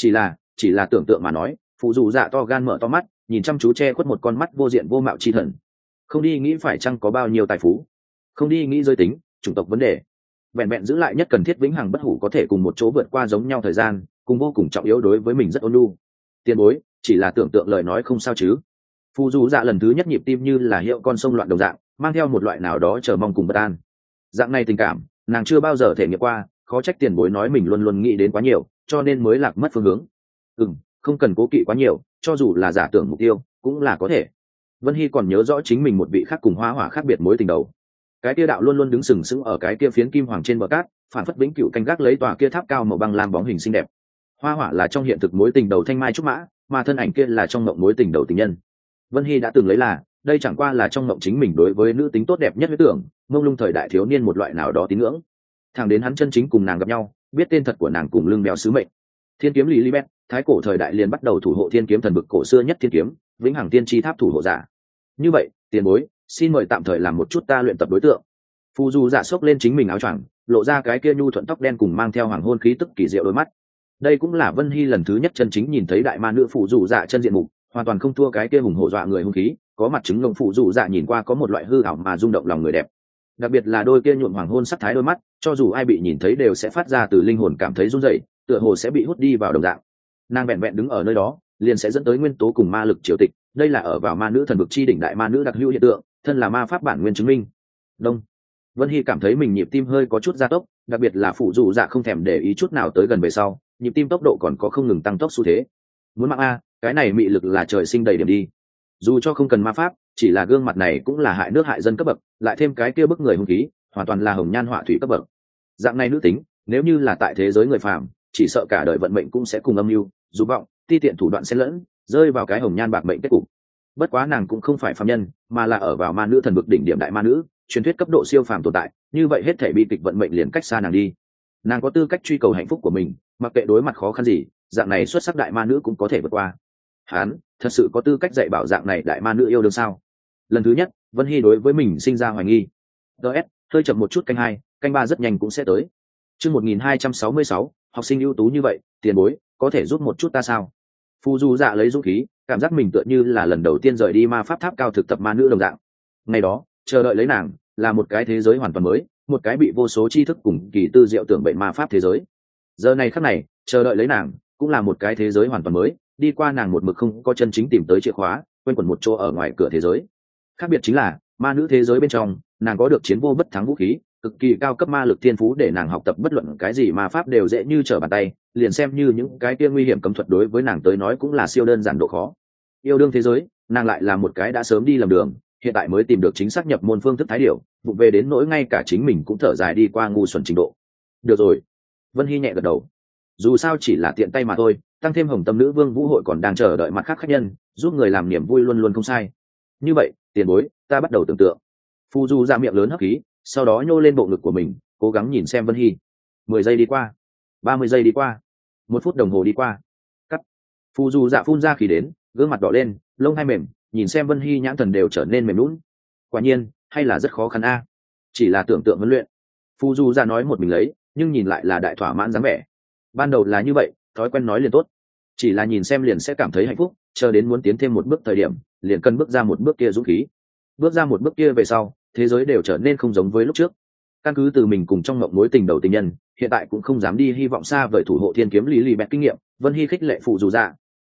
Chỉ là tưởng tượng mà nói, phụ dù dạ to gan mở to mắt, nhìn chăm chú che khuất một con mắt vô diện vô mạo chi thần. Không đi nghĩ phải chăng có bao nhiêu tài phú, không đi nghĩ giới tính, chủng tộc vấn đề, vẹn vẹn giữ lại nhất cần thiết vĩnh hằng bất hủ có thể cùng một chỗ vượt qua giống nhau thời gian, cùng vô cùng trọng yếu đối với mình rất ôn nhu. Tiền bối, chỉ là tưởng tượng lời nói không sao chứ? Phụ dù dạ lần thứ nhất nhịp tim như là hiệu con sông loạn đồng dạng, mang theo một loại nào đó chờ mong cùng bất an. Dạng này tình cảm, nàng chưa bao giờ thể nghiệm qua, khó trách tiền bối nói mình luôn luôn nghĩ đến quá nhiều, cho nên mới lạc mất phương hướng. Không cần cố kỵ quá nhiều, cho dù là giả tưởng mục tiêu, cũng là có thể. Vân Hy còn nhớ rõ chính mình một vị khác cùng hoa hỏa khác biệt mối tình đầu. Cái kia đạo luôn luôn đứng sừng sững ở cái kia phiến kim hoàng trên bờ cát, phản phất vĩnh cửu canh gác lấy tòa kia tháp cao màu băng lam bóng hình xinh đẹp. Hoa hỏa là trong hiện thực mối tình đầu thanh mai trúc mã, mà thân ảnh kia là trong mộng mối tình đầu tình nhân. Vân Hy đã từng lấy là, đây chẳng qua là trong mộng chính mình đối với nữ tính tốt đẹp nhất huyết tưởng, mông lung thời đại thiếu niên một loại nào đó tín ngưỡng. Thẳng đến hắn chân chính cùng nàng gặp nhau, biết tên thật của nàng cùng lưng béo sứ mệnh. Thiên kiếm Lilibet, thái cổ thời đại liền bắt đầu thủ hộ thiên kiếm thần bực cổ xưa nhất thiên kiếm, vĩnh hằng tiên tri tháp thủ hộ giả. Như vậy, tiền bối, xin mời tạm thời làm một chút ta luyện tập đối tượng. Phù Du dạ xốc lên chính mình áo choàng, lộ ra cái kia nhu thuận tóc đen cùng mang theo hoàng hôn khí tức kỳ diệu đôi mắt. Đây cũng là Vân Hy lần thứ nhất chân chính nhìn thấy đại ma nữ Phù Du dạ chân diện mục, hoàn toàn không thua cái kia hùng hổ dọa người hung khí, có mặt chứng lông Phù Du dạ nhìn qua có một loại hư ảo mà rung động lòng người đẹp. Đặc biệt là đôi kia nhuộm hoàng hôn sắc thái đôi mắt, cho dù ai bị nhìn thấy đều sẽ phát ra từ linh hồn cảm thấy run rẩy, tựa hồ sẽ bị hút đi vào đồng dạng. Nàng vẹn vẹn đứng ở nơi đó liền sẽ dẫn tới nguyên tố cùng ma lực triều tịch, đây là ở vào ma nữ thần vực chi đỉnh đại ma nữ đặc hữu hiện tượng, thân là ma pháp bản nguyên chứng minh. Đông. Vân Hy cảm thấy mình nhịp tim hơi có chút gia tốc, đặc biệt là phụ dù dạ không thèm để ý chút nào tới gần về sau, nhịp tim tốc độ còn có không ngừng tăng tốc xu thế. Muốn mạng a, cái này mị lực là trời sinh đầy điểm đi. Dù cho không cần ma pháp, chỉ là gương mặt này cũng là hại nước hại dân cấp bậc, lại thêm cái kia bức người hung khí, hoàn toàn là hồng nhan họa thủy cấp bậc. Dạng này nữ tính, nếu như là tại thế giới người phàm, chỉ sợ cả đời vận mệnh cũng sẽ cùng âm mưu, dục vọng, ti tiện thủ đoạn xen lẫn, rơi vào cái hồng nhan bạc mệnh kết cục. Bất quá nàng cũng không phải phàm nhân, mà là ở vào ma nữ thần vực đỉnh điểm đại ma nữ, truyền thuyết cấp độ siêu phàm tồn tại, như vậy hết thể bi kịch vận mệnh liền cách xa nàng đi. Nàng có tư cách truy cầu hạnh phúc của mình, mặc kệ đối mặt khó khăn gì, dạng này xuất sắc đại ma nữ cũng có thể vượt qua. Hán thật sự có tư cách dạy bảo dạng này đại ma nữ yêu đương sao? Lần thứ nhất, Vân Hy đối với mình sinh ra hoài nghi. ts hơi chậm một chút, canh 2, canh 3 rất nhanh cũng sẽ tới. chương 1266, học sinh ưu tú như vậy, tiền bối có thể giúp một chút ta sao? Phù Du Dạ lấy dũng khí, cảm giác mình tựa như là lần đầu tiên rời đi ma pháp tháp cao thực tập ma nữ đồng dạng. Ngày đó chờ đợi lấy nàng là một cái thế giới hoàn toàn mới, một cái bị vô số tri thức cùng kỳ tư diệu tưởng bệnh ma pháp thế giới. Giờ này khắc này chờ đợi lấy nàng cũng là một cái thế giới hoàn toàn mới, đi qua nàng một mực không có chân chính tìm tới chìa khóa, quanh quẩn một chỗ ở ngoài cửa thế giới. Khác biệt chính là ma nữ thế giới bên trong nàng có được chiến vô bất thắng vũ khí, cực kỳ cao cấp ma lực thiên phú để nàng học tập bất luận cái gì ma pháp đều dễ như trở bàn tay, liền xem như những cái kia nguy hiểm cấm thuật đối với nàng tới nói cũng là siêu đơn giản độ khó. Yêu đương thế giới, nàng lại là một cái đã sớm đi lầm đường, hiện tại mới tìm được chính xác nhập môn phương thức thái điểu, vụ về đến nỗi ngay cả chính mình cũng thở dài đi qua ngu xuẩn trình độ. Được rồi, Vân Hy nhẹ gật đầu. Dù sao chỉ là tiện tay mà thôi, tăng thêm Hồng Tâm Nữ Vương Vũ hội còn đang chờ đợi mặt khác khách nhân, giúp người làm niềm vui luôn luôn không sai. Như vậy, tiền bối, ta bắt đầu tưởng tượng. Phù Du ra miệng lớn hấp khí, sau đó nhô lên bộ ngực của mình, cố gắng nhìn xem Vân Hy. 10 giây đi qua, 30 giây đi qua, 1 phút đồng hồ đi qua. Cắt. Phù Du dạ phun ra khí đến, gương mặt đỏ lên, lông hai mềm, nhìn xem Vân Hy nhãn thần đều trở nên mềm lún. Quả nhiên, hay là rất khó khăn a. Chỉ là tưởng tượng huấn luyện. Phù Du dạ nói một mình lấy, nhưng nhìn lại là đại thỏa mãn dáng vẻ. Ban đầu là như vậy, thói quen nói liền tốt. Chỉ là nhìn xem liền sẽ cảm thấy hạnh phúc, chờ đến muốn tiến thêm một bước thời điểm, liền cần bước ra một bước kia dũng khí. Bước ra một bước kia về sau, thế giới đều trở nên không giống với lúc trước. Căn cứ từ mình cùng trong mộng mối tình đầu tình nhân, hiện tại cũng không dám đi hy vọng xa vời thủ hộ thiên kiếm lý lì bẹt kinh nghiệm. Vân Hy khích lệ Phù Du dạ.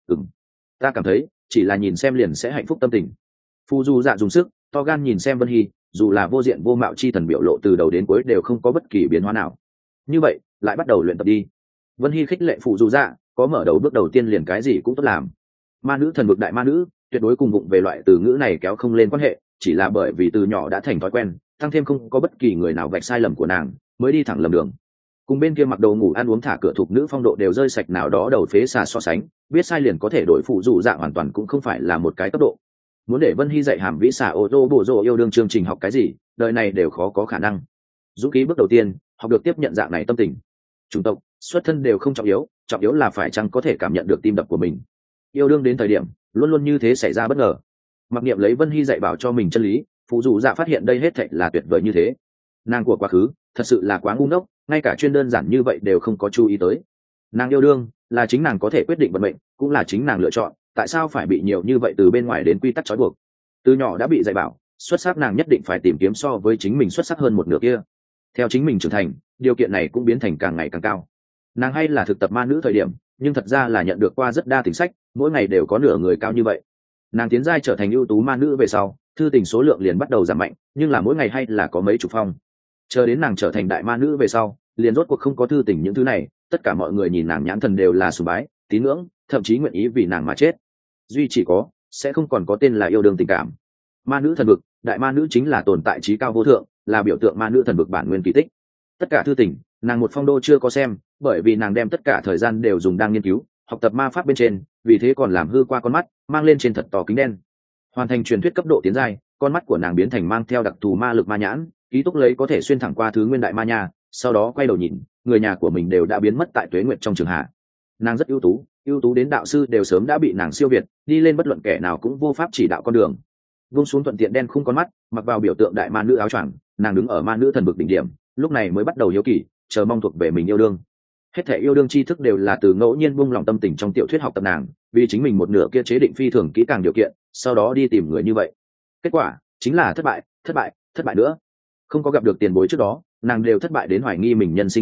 Ta cảm thấy chỉ là nhìn xem liền sẽ hạnh phúc tâm tình. Phù Du dạ dùng sức to gan nhìn xem Vân Hy, dù là vô diện vô mạo chi thần biểu lộ từ đầu đến cuối đều không có bất kỳ biến hóa nào. Như vậy lại bắt đầu luyện tập đi. Vân Hy khích lệ Phù Du dạ, có mở đầu bước đầu tiên liền cái gì cũng tốt làm. Ma nữ thần vực đại ma nữ tuyệt đối cùng vụng về loại từ ngữ này kéo không lên quan hệ, chỉ là bởi vì từ nhỏ đã thành thói quen, tăng thêm không có bất kỳ người nào vạch sai lầm của nàng, mới đi thẳng lầm đường. Cùng bên kia mặc đồ ngủ ăn uống thả cửa thục nữ phong độ đều rơi sạch nào đó đầu phế xà so sánh, biết sai liền có thể đổi Phù Du dạ hoàn toàn cũng không phải là một cái cấp độ. Muốn để Vân Hy dạy hàm vĩ xà ô tô bổ rộ yêu đương chương trình học cái gì, đời này đều khó có khả năng. Dũng khí bước đầu tiên, học được tiếp nhận dạng này tâm tình. Chủng tộc, xuất thân đều không trọng yếu là phải chăng có thể cảm nhận được tim đập của mình. Yêu đương đến thời điểm luôn luôn như thế xảy ra bất ngờ. Mặc niệm lấy Vân Hy dạy bảo cho mình chân lý, Phù Du dạ phát hiện đây hết thảy là tuyệt vời như thế. Nàng của quá khứ thật sự là quá ngu ngốc, ngay cả chuyên đơn giản như vậy đều không có chú ý tới. Nàng yêu đương là chính nàng có thể quyết định vận mệnh, cũng là chính nàng lựa chọn, tại sao phải bị nhiều như vậy từ bên ngoài đến quy tắc trói buộc. Từ nhỏ đã bị dạy bảo xuất sắc, nàng nhất định phải tìm kiếm so với chính mình xuất sắc hơn một nửa kia. Theo chính mình trưởng thành, điều kiện này cũng biến thành càng ngày càng cao. Nàng hay là thực tập ma nữ thời điểm, nhưng thật ra là nhận được qua rất đa tình sách, mỗi ngày đều có nửa người cao như vậy. Nàng tiến giai trở thành ưu tú ma nữ về sau, thư tình số lượng liền bắt đầu giảm mạnh, nhưng là mỗi ngày hay là có mấy chục phong. Chờ đến nàng trở thành đại ma nữ về sau, liền rốt cuộc không có thư tình những thứ này, tất cả mọi người nhìn nàng nhãn thần đều là sùng bái, tín ngưỡng, thậm chí nguyện ý vì nàng mà chết. Duy chỉ có sẽ không còn có tên là yêu đương tình cảm. Ma nữ thần vực, đại ma nữ chính là tồn tại trí cao vô thượng, là biểu tượng ma nữ thần vực bản nguyên kỳ tích. Tất cả thư tình nàng một phong đô chưa có xem, bởi vì nàng đem tất cả thời gian đều dùng đang nghiên cứu học tập ma pháp bên trên, vì thế còn làm hư qua con mắt, mang lên trên thật to kính đen. Hoàn thành truyền thuyết cấp độ tiến giai, con mắt của nàng biến thành mang theo đặc thù ma lực ma nhãn, ký túc lấy có thể xuyên thẳng qua thứ nguyên đại ma nha. Sau đó quay đầu nhìn, người nhà của mình đều đã biến mất tại tuế nguyệt trong trường hạ. Nàng rất ưu tú đến đạo sư đều sớm đã bị nàng siêu việt, đi lên bất luận kẻ nào cũng vô pháp chỉ đạo con đường. Vung xuống thuận tiện đen khung con mắt, mặc vào biểu tượng đại ma nữ áo choàng, nàng đứng ở ma nữ thần vực đỉnh điểm, lúc này mới bắt đầu hiếu kỳ, chờ mong thuộc về mình yêu đương. Hết thể yêu đương tri thức đều là từ ngẫu nhiên buông lòng tâm tình trong tiểu thuyết học tập nàng, vì chính mình một nửa kia chế định phi thường kỹ càng điều kiện, sau đó đi tìm người như vậy. Kết quả chính là thất bại nữa. Không có gặp được tiền bối trước đó, nàng đều thất bại đến hoài nghi mình nhân sinh trình độ,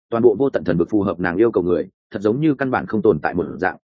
toàn bộ vô tận thần vực phù hợp nàng yêu cầu người thật giống như căn bản không tồn tại một dạng.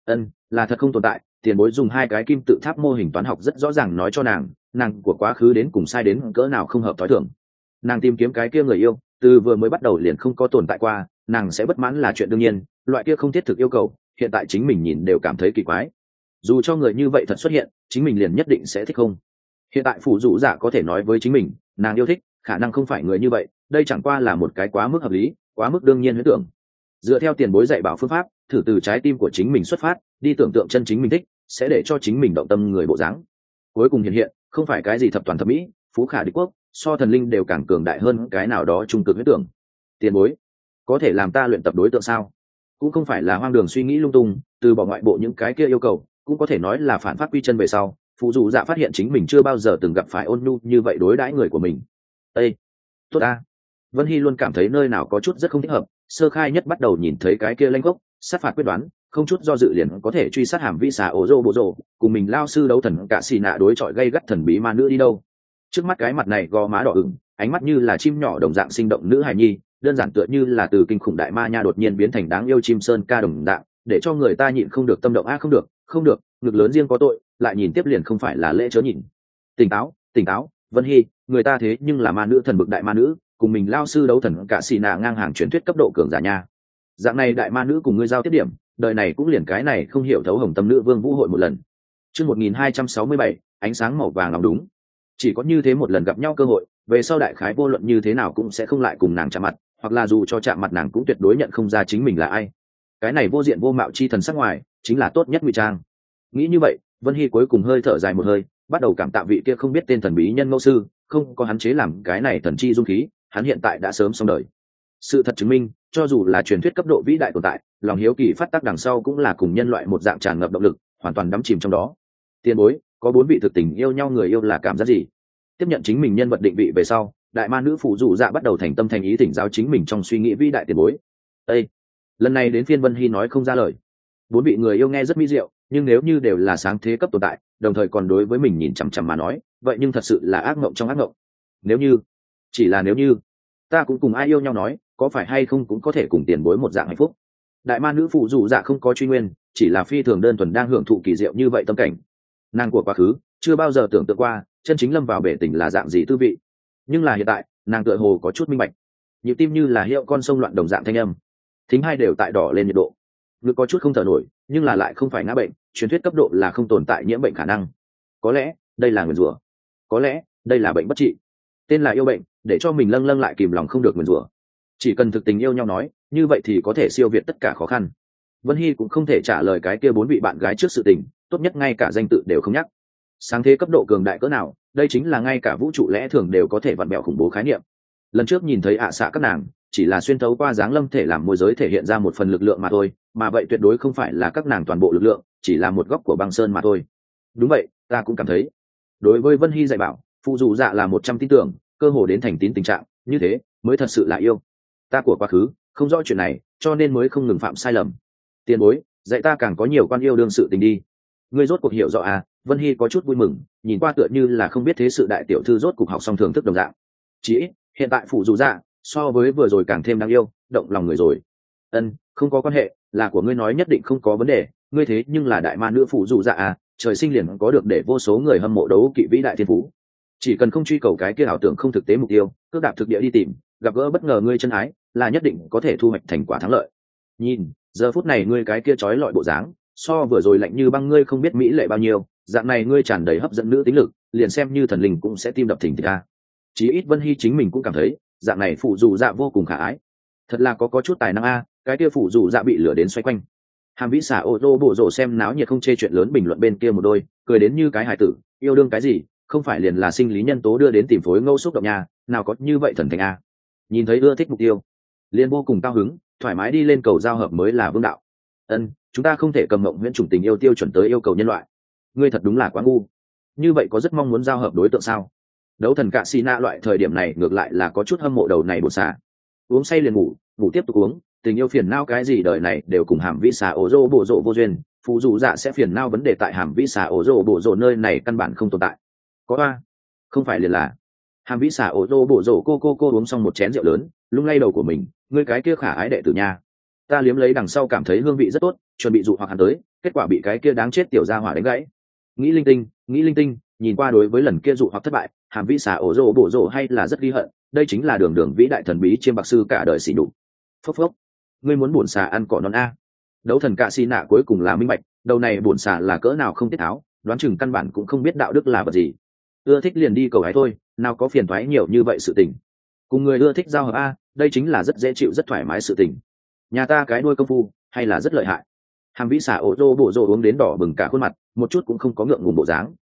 Là thật không tồn tại. Tiền bối dùng 2 cái kim tự tháp mô hình toán học rất rõ ràng nói cho nàng của quá khứ đến cùng sai đến cỡ nào không hợp thói thường. Nàng tìm kiếm cái kia người yêu từ vừa mới bắt đầu liền không có tồn tại qua, nàng sẽ bất mãn là chuyện đương nhiên, loại kia không thiết thực yêu cầu hiện tại chính mình nhìn đều cảm thấy kỳ quái. Dù cho người như vậy thật xuất hiện, chính mình liền nhất định sẽ thích không? Hiện tại phủ dụ dạ có thể nói với chính mình nàng yêu thích khả năng không phải người như vậy, đây chẳng qua là một cái quá mức hợp lý, quá mức đương nhiên huyễn tưởng. Dựa theo tiền bối dạy bảo phương pháp, thử từ trái tim của chính mình xuất phát đi tưởng tượng chân chính mình thích, sẽ để cho chính mình động tâm người bộ dáng cuối cùng hiện không phải cái gì thập toàn thập mỹ, phú khả địch quốc, so thần linh đều càng cường đại hơn cái nào đó trung cực huyễn tưởng. Tiền bối có thể làm ta luyện tập đối tượng sao? Cũng không phải là hoang đường suy nghĩ lung tung, từ bỏ ngoại bộ những cái kia yêu cầu, cũng có thể nói là phản phát quy chân về sau. Phụ dù dạ phát hiện chính mình chưa bao giờ từng gặp phải ôn nhu như vậy đối đãi người của mình. Ê, tốt ta. Vân Hy luôn cảm thấy nơi nào có chút rất không thích hợp, sơ khai nhất bắt đầu nhìn thấy cái kia lanh gốc sát phạt quyết đoán, không chút do dự liền có thể truy sát hàm vĩ xà ổ rô bộ rô, cùng mình lao sư đấu thần cả xì nạ đối chọi gây gắt thần bí ma nữ đi đâu. Trước mắt cái mặt này gò má đỏ ửng, ánh mắt như là chim nhỏ đồng dạng sinh động nữ hài nhi, đơn giản tựa như là từ kinh khủng đại ma nha đột nhiên biến thành đáng yêu chim sơn ca đồng dạng, để cho người ta nhịn không được tâm động. Không được, ngực lớn riêng có tội, lại nhìn tiếp liền không phải là lễ chớ nhìn. Tỉnh táo, Vân Hy, người ta thế nhưng là ma nữ thần bực đại ma nữ, cùng mình lao sư đấu thần cả xì nạ ngang hàng truyền thuyết cấp độ cường giả nha. Dạng này đại ma nữ cùng ngươi giao tiếp điểm, đời này cũng liền cái này không hiểu thấu hồng tâm nữ vương vũ hội một lần. Chương 1267, ánh sáng màu vàng lòng đúng. Chỉ có như thế một lần gặp nhau cơ hội, về sau đại khái vô luận như thế nào cũng sẽ không lại cùng nàng chạm mặt, hoặc là dù cho chạm mặt nàng cũng tuyệt đối nhận không ra chính mình là ai. Cái này vô diện vô mạo chi thần sắc ngoài, chính là tốt nhất ngụy trang. Nghĩ như vậy, Vân Hy cuối cùng hơi thở dài một hơi, bắt đầu cảm tạ vị kia không biết tên thần bí nhân ngẫu sư, không có hắn chế làm cái này thần chi dung khí, hắn hiện tại đã sớm xong đời. Sự thật chứng minh, cho dù là truyền thuyết cấp độ vĩ đại tồn tại, lòng hiếu kỳ phát tác đằng sau cũng là cùng nhân loại một dạng tràn ngập động lực, hoàn toàn đắm chìm trong đó. Tiền bối, có 4 vị thực tình yêu nhau người yêu là cảm giác gì? Tiếp nhận chính mình nhân vật định vị về sau, đại ma nữ phụ dụ dạ bắt đầu thành tâm thành ý thỉnh giáo chính mình trong suy nghĩ vĩ đại tiền bối. Ê! Lần này đến phiên Vân Hy nói không ra lời. 4 vị người yêu nghe rất mỹ diệu, nhưng nếu như đều là sáng thế cấp tồn tại, đồng thời còn đối với mình nhìn chằm chằm mà nói, vậy nhưng thật sự là ác mộng trong ác mộng. Nếu như, chỉ là nếu như, ta cũng cùng ai yêu nhau nói, có phải hay không cũng có thể cùng tiền bối một dạng hạnh phúc. Đại ma nữ phụ dụ dạ không có truy nguyên, chỉ là phi thường đơn thuần đang hưởng thụ kỳ diệu như vậy tâm cảnh. Nàng của quá khứ chưa bao giờ tưởng tượng qua chân chính lâm vào bể tình là dạng gì tư vị, nhưng là hiện tại nàng tựa hồ có chút minh bạch. Nhịp tim như là hiệu con sông loạn đồng dạng thanh âm, thính hai đều tại đỏ lên nhiệt độ, ngực có chút không thở nổi, nhưng là lại không phải ngã bệnh. Truyền thuyết cấp độ là không tồn tại nhiễm bệnh khả năng. Có lẽ đây là nguyền rủa, có lẽ đây là bệnh bất trị, tên là yêu bệnh, để cho mình lâng lâng lại kìm lòng không được nguyền rủa. Chỉ cần thực tình yêu nhau nói, như vậy thì có thể siêu việt tất cả khó khăn. Vân Hy cũng không thể trả lời cái kia 4 vị bạn gái trước sự tình, tốt nhất ngay cả danh tự đều không nhắc. Sáng thế cấp độ cường đại cỡ nào, đây chính là ngay cả vũ trụ lẽ thường đều có thể vặn bẹo khủng bố khái niệm. Lần trước nhìn thấy xạ các nàng, chỉ là xuyên thấu qua dáng lâm thể làm môi giới thể hiện ra một phần lực lượng mà thôi, mà vậy tuyệt đối không phải là các nàng toàn bộ lực lượng, chỉ là một góc của băng sơn mà thôi. Đúng vậy, ta cũng cảm thấy. Đối với Vân Hy dạy bảo, phụ dù dạ là 100 tin tưởng, cơ hồ đến thành tín tình trạng, như thế mới thật sự là yêu. Ta của quá khứ không rõ chuyện này, cho nên mới không ngừng phạm sai lầm. Tiền bối, dạy ta càng có nhiều quan yêu đương sự tình đi. Ngươi rốt cuộc hiểu rõ à? Vân Hy có chút vui mừng, nhìn qua tựa như là không biết thế sự đại tiểu thư rốt cuộc học xong thưởng thức đồng dạng. Chỉ hiện tại phụ dù dạ so với vừa rồi càng thêm đáng yêu, động lòng người rồi. Không có quan hệ, là của ngươi nói nhất định không có vấn đề. Ngươi thế nhưng là đại ma nữ phụ dù dạ à, trời sinh liền có được để vô số người hâm mộ đấu kỵ vĩ đại thiên phú. Chỉ cần không truy cầu cái kia ảo tưởng không thực tế mục tiêu, cước đạp thực địa đi tìm, gặp gỡ bất ngờ ngươi chân ái, là nhất định có thể thu hoạch thành quả thắng lợi. Nhìn, giờ phút này ngươi cái kia trói lọi bộ dáng, so vừa rồi lạnh như băng ngươi không biết mỹ lệ bao nhiêu, dạng này ngươi tràn đầy hấp dẫn nữ tính lực, liền xem như thần linh cũng sẽ tim đập thình thịch a. Chí ít Vân Hy chính mình cũng cảm thấy, dạng này phụ dù dạ vô cùng khả ái. Thật là có chút tài năng a, cái kia phụ dù dạ bị lửa đến xoay quanh. Hàm Vĩ xả ô tô bộ rộ xem náo nhiệt không chê chuyện lớn bình luận bên kia một đôi, cười đến như cái hài tử, yêu đương cái gì, không phải liền là sinh lý nhân tố đưa đến tìm phối ngẫu xúc động nhà, nào có như vậy thần thành a. Nhìn thấy ưa thích mục tiêu, liền vô cùng cao hứng, thoải mái đi lên cầu giao hợp mới là vương đạo. Chúng ta không thể cầm mộng huyễn chủng tình yêu tiêu chuẩn tới yêu cầu nhân loại. Ngươi thật đúng là quá ngu. Như vậy có rất mong muốn giao hợp đối tượng sao? Đấu thần cạ xì nạ loại thời điểm này ngược lại là có chút hâm mộ đầu này bột xà. Uống say liền ngủ, ngủ tiếp tục uống, tình yêu phiền não cái gì đời này đều cùng Hàm Vĩ xà ổ rô bộ rộ vô duyên, phụ dù dạ sẽ phiền não vấn đề tại Hàm Vĩ xà ổ rô bộ rộ nơi này căn bản không tồn tại. Có a, không phải liền là Hàm Vĩ xà ổ rô bộ rộ cô uống xong một chén rượu lớn, lung lay đầu của mình, ngươi cái kia khả ái đệ tử nha. Ta liếm lấy đằng sau cảm thấy hương vị rất tốt, chuẩn bị dụ hoặc hắn tới, kết quả bị cái kia đáng chết tiểu gia hỏa đánh gãy. Nghĩ linh tinh, nhìn qua đối với lần kia dụ hoặc thất bại, Hàm Vĩ Xà ổ rồ bổ rồ hay là rất ghi hận, đây chính là đường đường vĩ đại thần bí chiêm bạc sư cả đời xỉ nhục. Phốc phốc, ngươi muốn bổn xà ăn cỏ non a. Đấu thần cạ xì nạ cuối cùng là minh bạch, đầu này bổn xà là cỡ nào không tiết tháo, đoán chừng căn bản cũng không biết đạo đức là vật gì. Ưa thích liền đi cầu hái thôi, nào có phiền toái nhiều như vậy sự tình. Cùng người ưa thích giao hợp a, đây chính là rất dễ chịu rất thoải mái sự tình. Nhà ta cái đuôi công phu hay là rất lợi hại. Hàm Vĩ Xà ổ rồ bộ rồ uống đến đỏ bừng cả khuôn mặt, một chút cũng không có ngượng ngùng bộ dáng.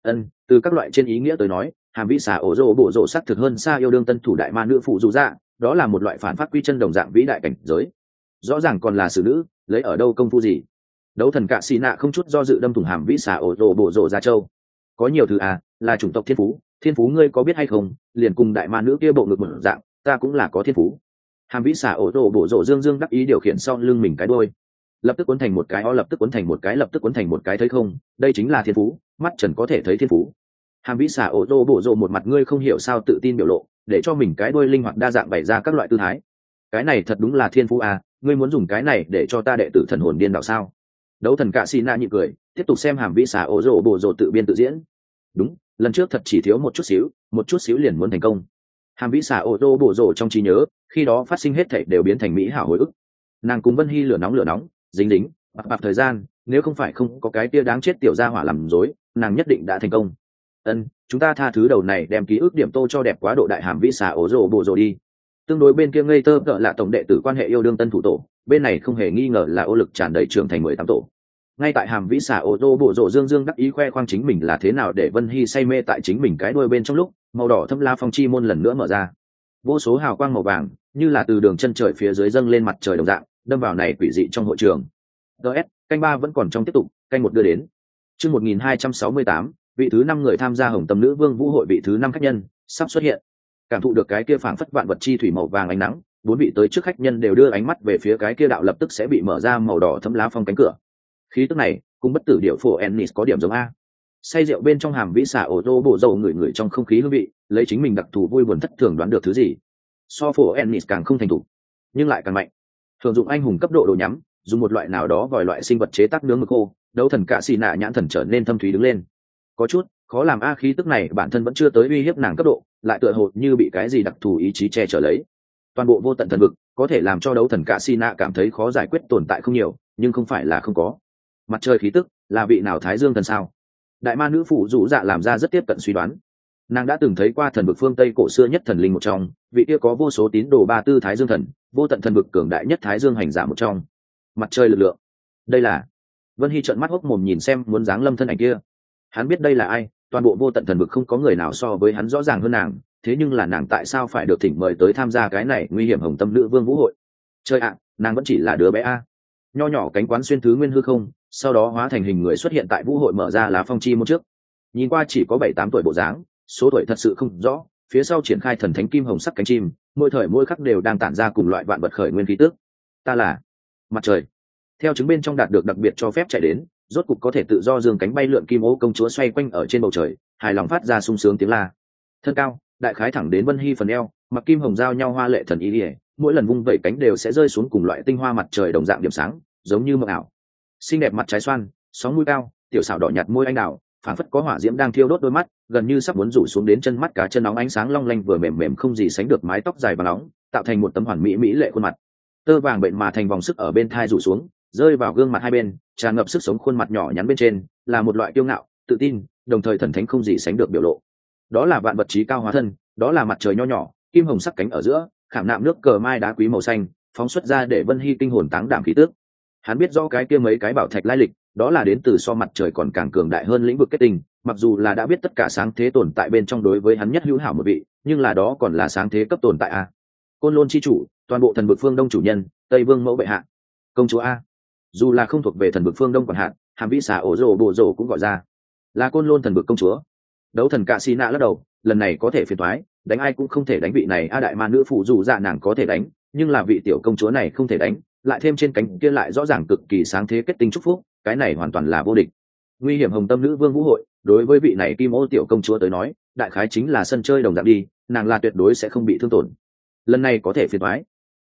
Từ các loại trên ý nghĩa tới nói, Hàm Vĩ Xà ổ rồ bộ rồ sắc thực hơn xa yêu đương tân thủ đại ma nữ phụ dù dạ, đó là một loại phản phát quy chân đồng dạng vĩ đại cảnh giới. Rõ ràng còn là xử nữ, lấy ở đâu công phu gì. Đấu thần cạ xì nạ không chút do dự đâm thủng Hàm Vĩ Xà ổ rồ bộ rồ ra châu. Có nhiều thứ à, là chủng tộc thiên phú ngươi có biết hay không, liền cùng đại ma nữ kia bộ ngực một dạng, ta cũng là có thiên phú. Hàm Vĩ Xà ổ rồ bộ rồ dương đắc ý điều khiển sau lưng mình cái đuôi, lập tức cuốn thành một cái lập tức cuốn thành một cái lập tức cuốn thành một cái, thấy không, đây chính là thiên phú, mắt trần có thể thấy thiên phú. Hàm Vĩ Xà ổ rồ bộ rồ một mặt ngươi không hiểu sao tự tin biểu lộ, để cho mình cái đuôi linh hoạt đa dạng bày ra các loại tư thái. Cái này thật đúng là thiên phú à, ngươi muốn dùng cái này để cho ta đệ tử thần hồn điên đảo sao? Đấu thần cạ xì nạ nhịn cười, tiếp tục xem Hàm Vĩ Xà ổ rồ bộ rồ tự biên tự diễn. Đúng, lần trước thật chỉ thiếu một chút xíu liền muốn thành công. Hàm Vĩ Xà ổ rồ bộ rồ trong trí nhớ, khi đó phát sinh hết thảy đều biến thành mỹ hảo hồi ức. Nàng cùng Vân Hy lửa nóng dính bạc thời gian, nếu không phải không có cái tia đáng chết tiểu gia hỏa làm rối, nàng nhất định đã thành công. Chúng ta tha thứ đầu này đem ký ức điểm tô cho đẹp quá độ đại Hàm Vĩ Xà ổ rồ bộ rồ đi. Tương đối bên kia ngây tơ cỡ là tổng đệ tử quan hệ yêu đương tân thủ tổ, bên này không hề nghi ngờ là ô lực tràn đầy trưởng thành 18 tổ. Ngay tại Hàm Vĩ Xà ổ rồ bộ rồ dương đắc ý khoe khoang chính mình là thế nào để Vân Hy say mê tại chính mình cái đuôi bên trong lúc, màu đỏ thâm la phong chi môn lần nữa mở ra. Vô số hào quang màu vàng như là từ đường chân trời phía dưới dâng lên mặt trời đồng dạng, đâm vào này quỷ dị trong hội trường. canh 3 vẫn còn trong tiếp tục, canh 1 đưa đến. Chương 1268, vị thứ 5 người tham gia Hồng Tâm Nữ Vương Vũ hội vị thứ 5 khách nhân sắp xuất hiện. Cảm thụ được cái kia phảng phất vạn vật chi thủy màu vàng ánh nắng, 4 vị tới trước khách nhân đều đưa ánh mắt về phía cái kia đạo lập tức sẽ bị mở ra màu đỏ thẫm lá phong cánh cửa. Khí tức này, cùng bất tử điệu phổ Ennis có điểm giống a. Say rượu bên trong Hàm Vĩ Xà ổ rồ bộ dầu người trong không khí hương vị, lấy chính mình đặc thù vui buồn thất thường đoán được thứ gì. So phổ Ennis càng không thành thủ, nhưng lại càng mạnh. Thường dụng anh hùng cấp độ đồ nhắm, dùng một loại nào đó vòi loại sinh vật chế tác nướng mực khô. Đấu thần cạ xì nạ nhãn thần trở nên thâm thúy đứng lên. Có chút khó làm a, khí tức này bản thân vẫn chưa tới uy hiếp nàng cấp độ, lại tựa hồ như bị cái gì đặc thù ý chí che chở lấy. Toàn bộ vô tận thần vực có thể làm cho đấu thần cạ xì nạ cảm thấy khó giải quyết tồn tại không nhiều, nhưng không phải là không có. Mặt trời khí tức là vị nào thái dương thần sao? Đại ma nữ phụ dụ dạ làm ra rất tiếp cận suy đoán. Nàng đã từng thấy qua thần vực phương Tây cổ xưa nhất thần linh một trong, vị kia có vô số tín đồ ba tư thái dương thần, vô tận thần vực cường đại nhất thái dương hành giả một trong. Mặt trời lực lượng, đây là. Vân Hy trợn mắt hốc mồm nhìn xem muốn giáng lâm thân ảnh kia. Hắn biết đây là ai, toàn bộ vô tận thần vực không có người nào so với hắn rõ ràng hơn nàng, thế nhưng là nàng tại sao phải được thỉnh mời tới tham gia cái này nguy hiểm Hồng Tâm Nữ Vương Vũ hội? Trời ạ, nàng vẫn chỉ là đứa bé a. Nho nhỏ cánh quán xuyên thứ nguyên hư không, sau đó hóa thành hình người xuất hiện tại vũ hội mở ra lá phong chi môn trước. Nhìn qua chỉ có 7-8 tuổi bộ dáng, số tuổi thật sự không rõ, phía sau triển khai thần thánh kim hồng sắc cánh chim, mỗi thời mỗi khắc đều đang tản ra cùng loại vạn vật khởi nguyên khí tức. Ta là mặt trời. Theo chứng bên trong đạt được đặc biệt cho phép chạy đến, rốt cục có thể tự do dương cánh bay lượn kim ô công chúa xoay quanh ở trên bầu trời, hài lòng phát ra sung sướng tiếng la. Thân cao, đại khái thẳng đến Vân Hy phần eo, mặc kim hồng giao nhau hoa lệ thần y, mỗi lần vung vẩy cánh đều sẽ rơi xuống cùng loại tinh hoa mặt trời đồng dạng điểm sáng, giống như mộng ảo. Xinh đẹp mặt trái xoan, sóng mũi cao, tiểu xảo đỏ nhạt môi anh đào, phảng phất có hỏa diễm đang thiêu đốt đôi mắt, gần như sắp muốn rủ xuống đến chân mắt cá chân nóng ánh sáng long lanh vừa mềm mềm không gì sánh được mái tóc dài và nóng, tạo thành một tấm hoàn mỹ mỹ lệ khuôn mặt. Tơ vàng bệnh mà thành vòng sức ở bên thai rủ xuống, rơi vào gương mặt hai bên, tràn ngập sức sống khuôn mặt nhỏ nhắn bên trên, là một loại kiêu ngạo, tự tin, đồng thời thần thánh không gì sánh được biểu lộ. Đó là vạn vật trí cao hóa thân, đó là mặt trời nho nhỏ, kim hồng sắc cánh ở giữa, khảm nạm nước cờ mai đá quý màu xanh, phóng xuất ra để Vân Hy kinh hồn táng đảm khí tức. Hắn biết rõ cái kia mấy cái bảo thạch lai lịch, đó là đến từ so mặt trời còn càng cường đại hơn lĩnh vực kết tinh, mặc dù là đã biết tất cả sáng thế tồn tại bên trong đối với hắn nhất hữu hảo một vị, nhưng là đó còn là sáng thế cấp tồn tại a. Côn Lôn chi chủ, toàn bộ thần vực phương Đông chủ nhân, Tây Vương mẫu bệ hạ, công chúa a. Dù là không thuộc về thần vực phương Đông quản hạt, Hàm Vĩ Xà ổ rồ bộ rồ cũng gọi ra là Côn Lôn thần vực công chúa. Đấu thần cạ xì nạ lắc đầu, lần này có thể phiền toái, đánh ai cũng không thể đánh vị này a. Đại ma nữ phụ dù dạ nàng có thể đánh, nhưng là vị tiểu công chúa này không thể đánh, lại thêm trên cánh kia lại rõ ràng cực kỳ sáng thế kết tinh chúc phúc, cái này hoàn toàn là vô địch. Nguy hiểm Hồng Tâm Nữ Vương Vũ hội, đối với vị này kim ô tiểu công chúa tới nói, đại khái chính là sân chơi đồng dạng đi, nàng là tuyệt đối sẽ không bị thương tổn. Lần này có thể phiền toái.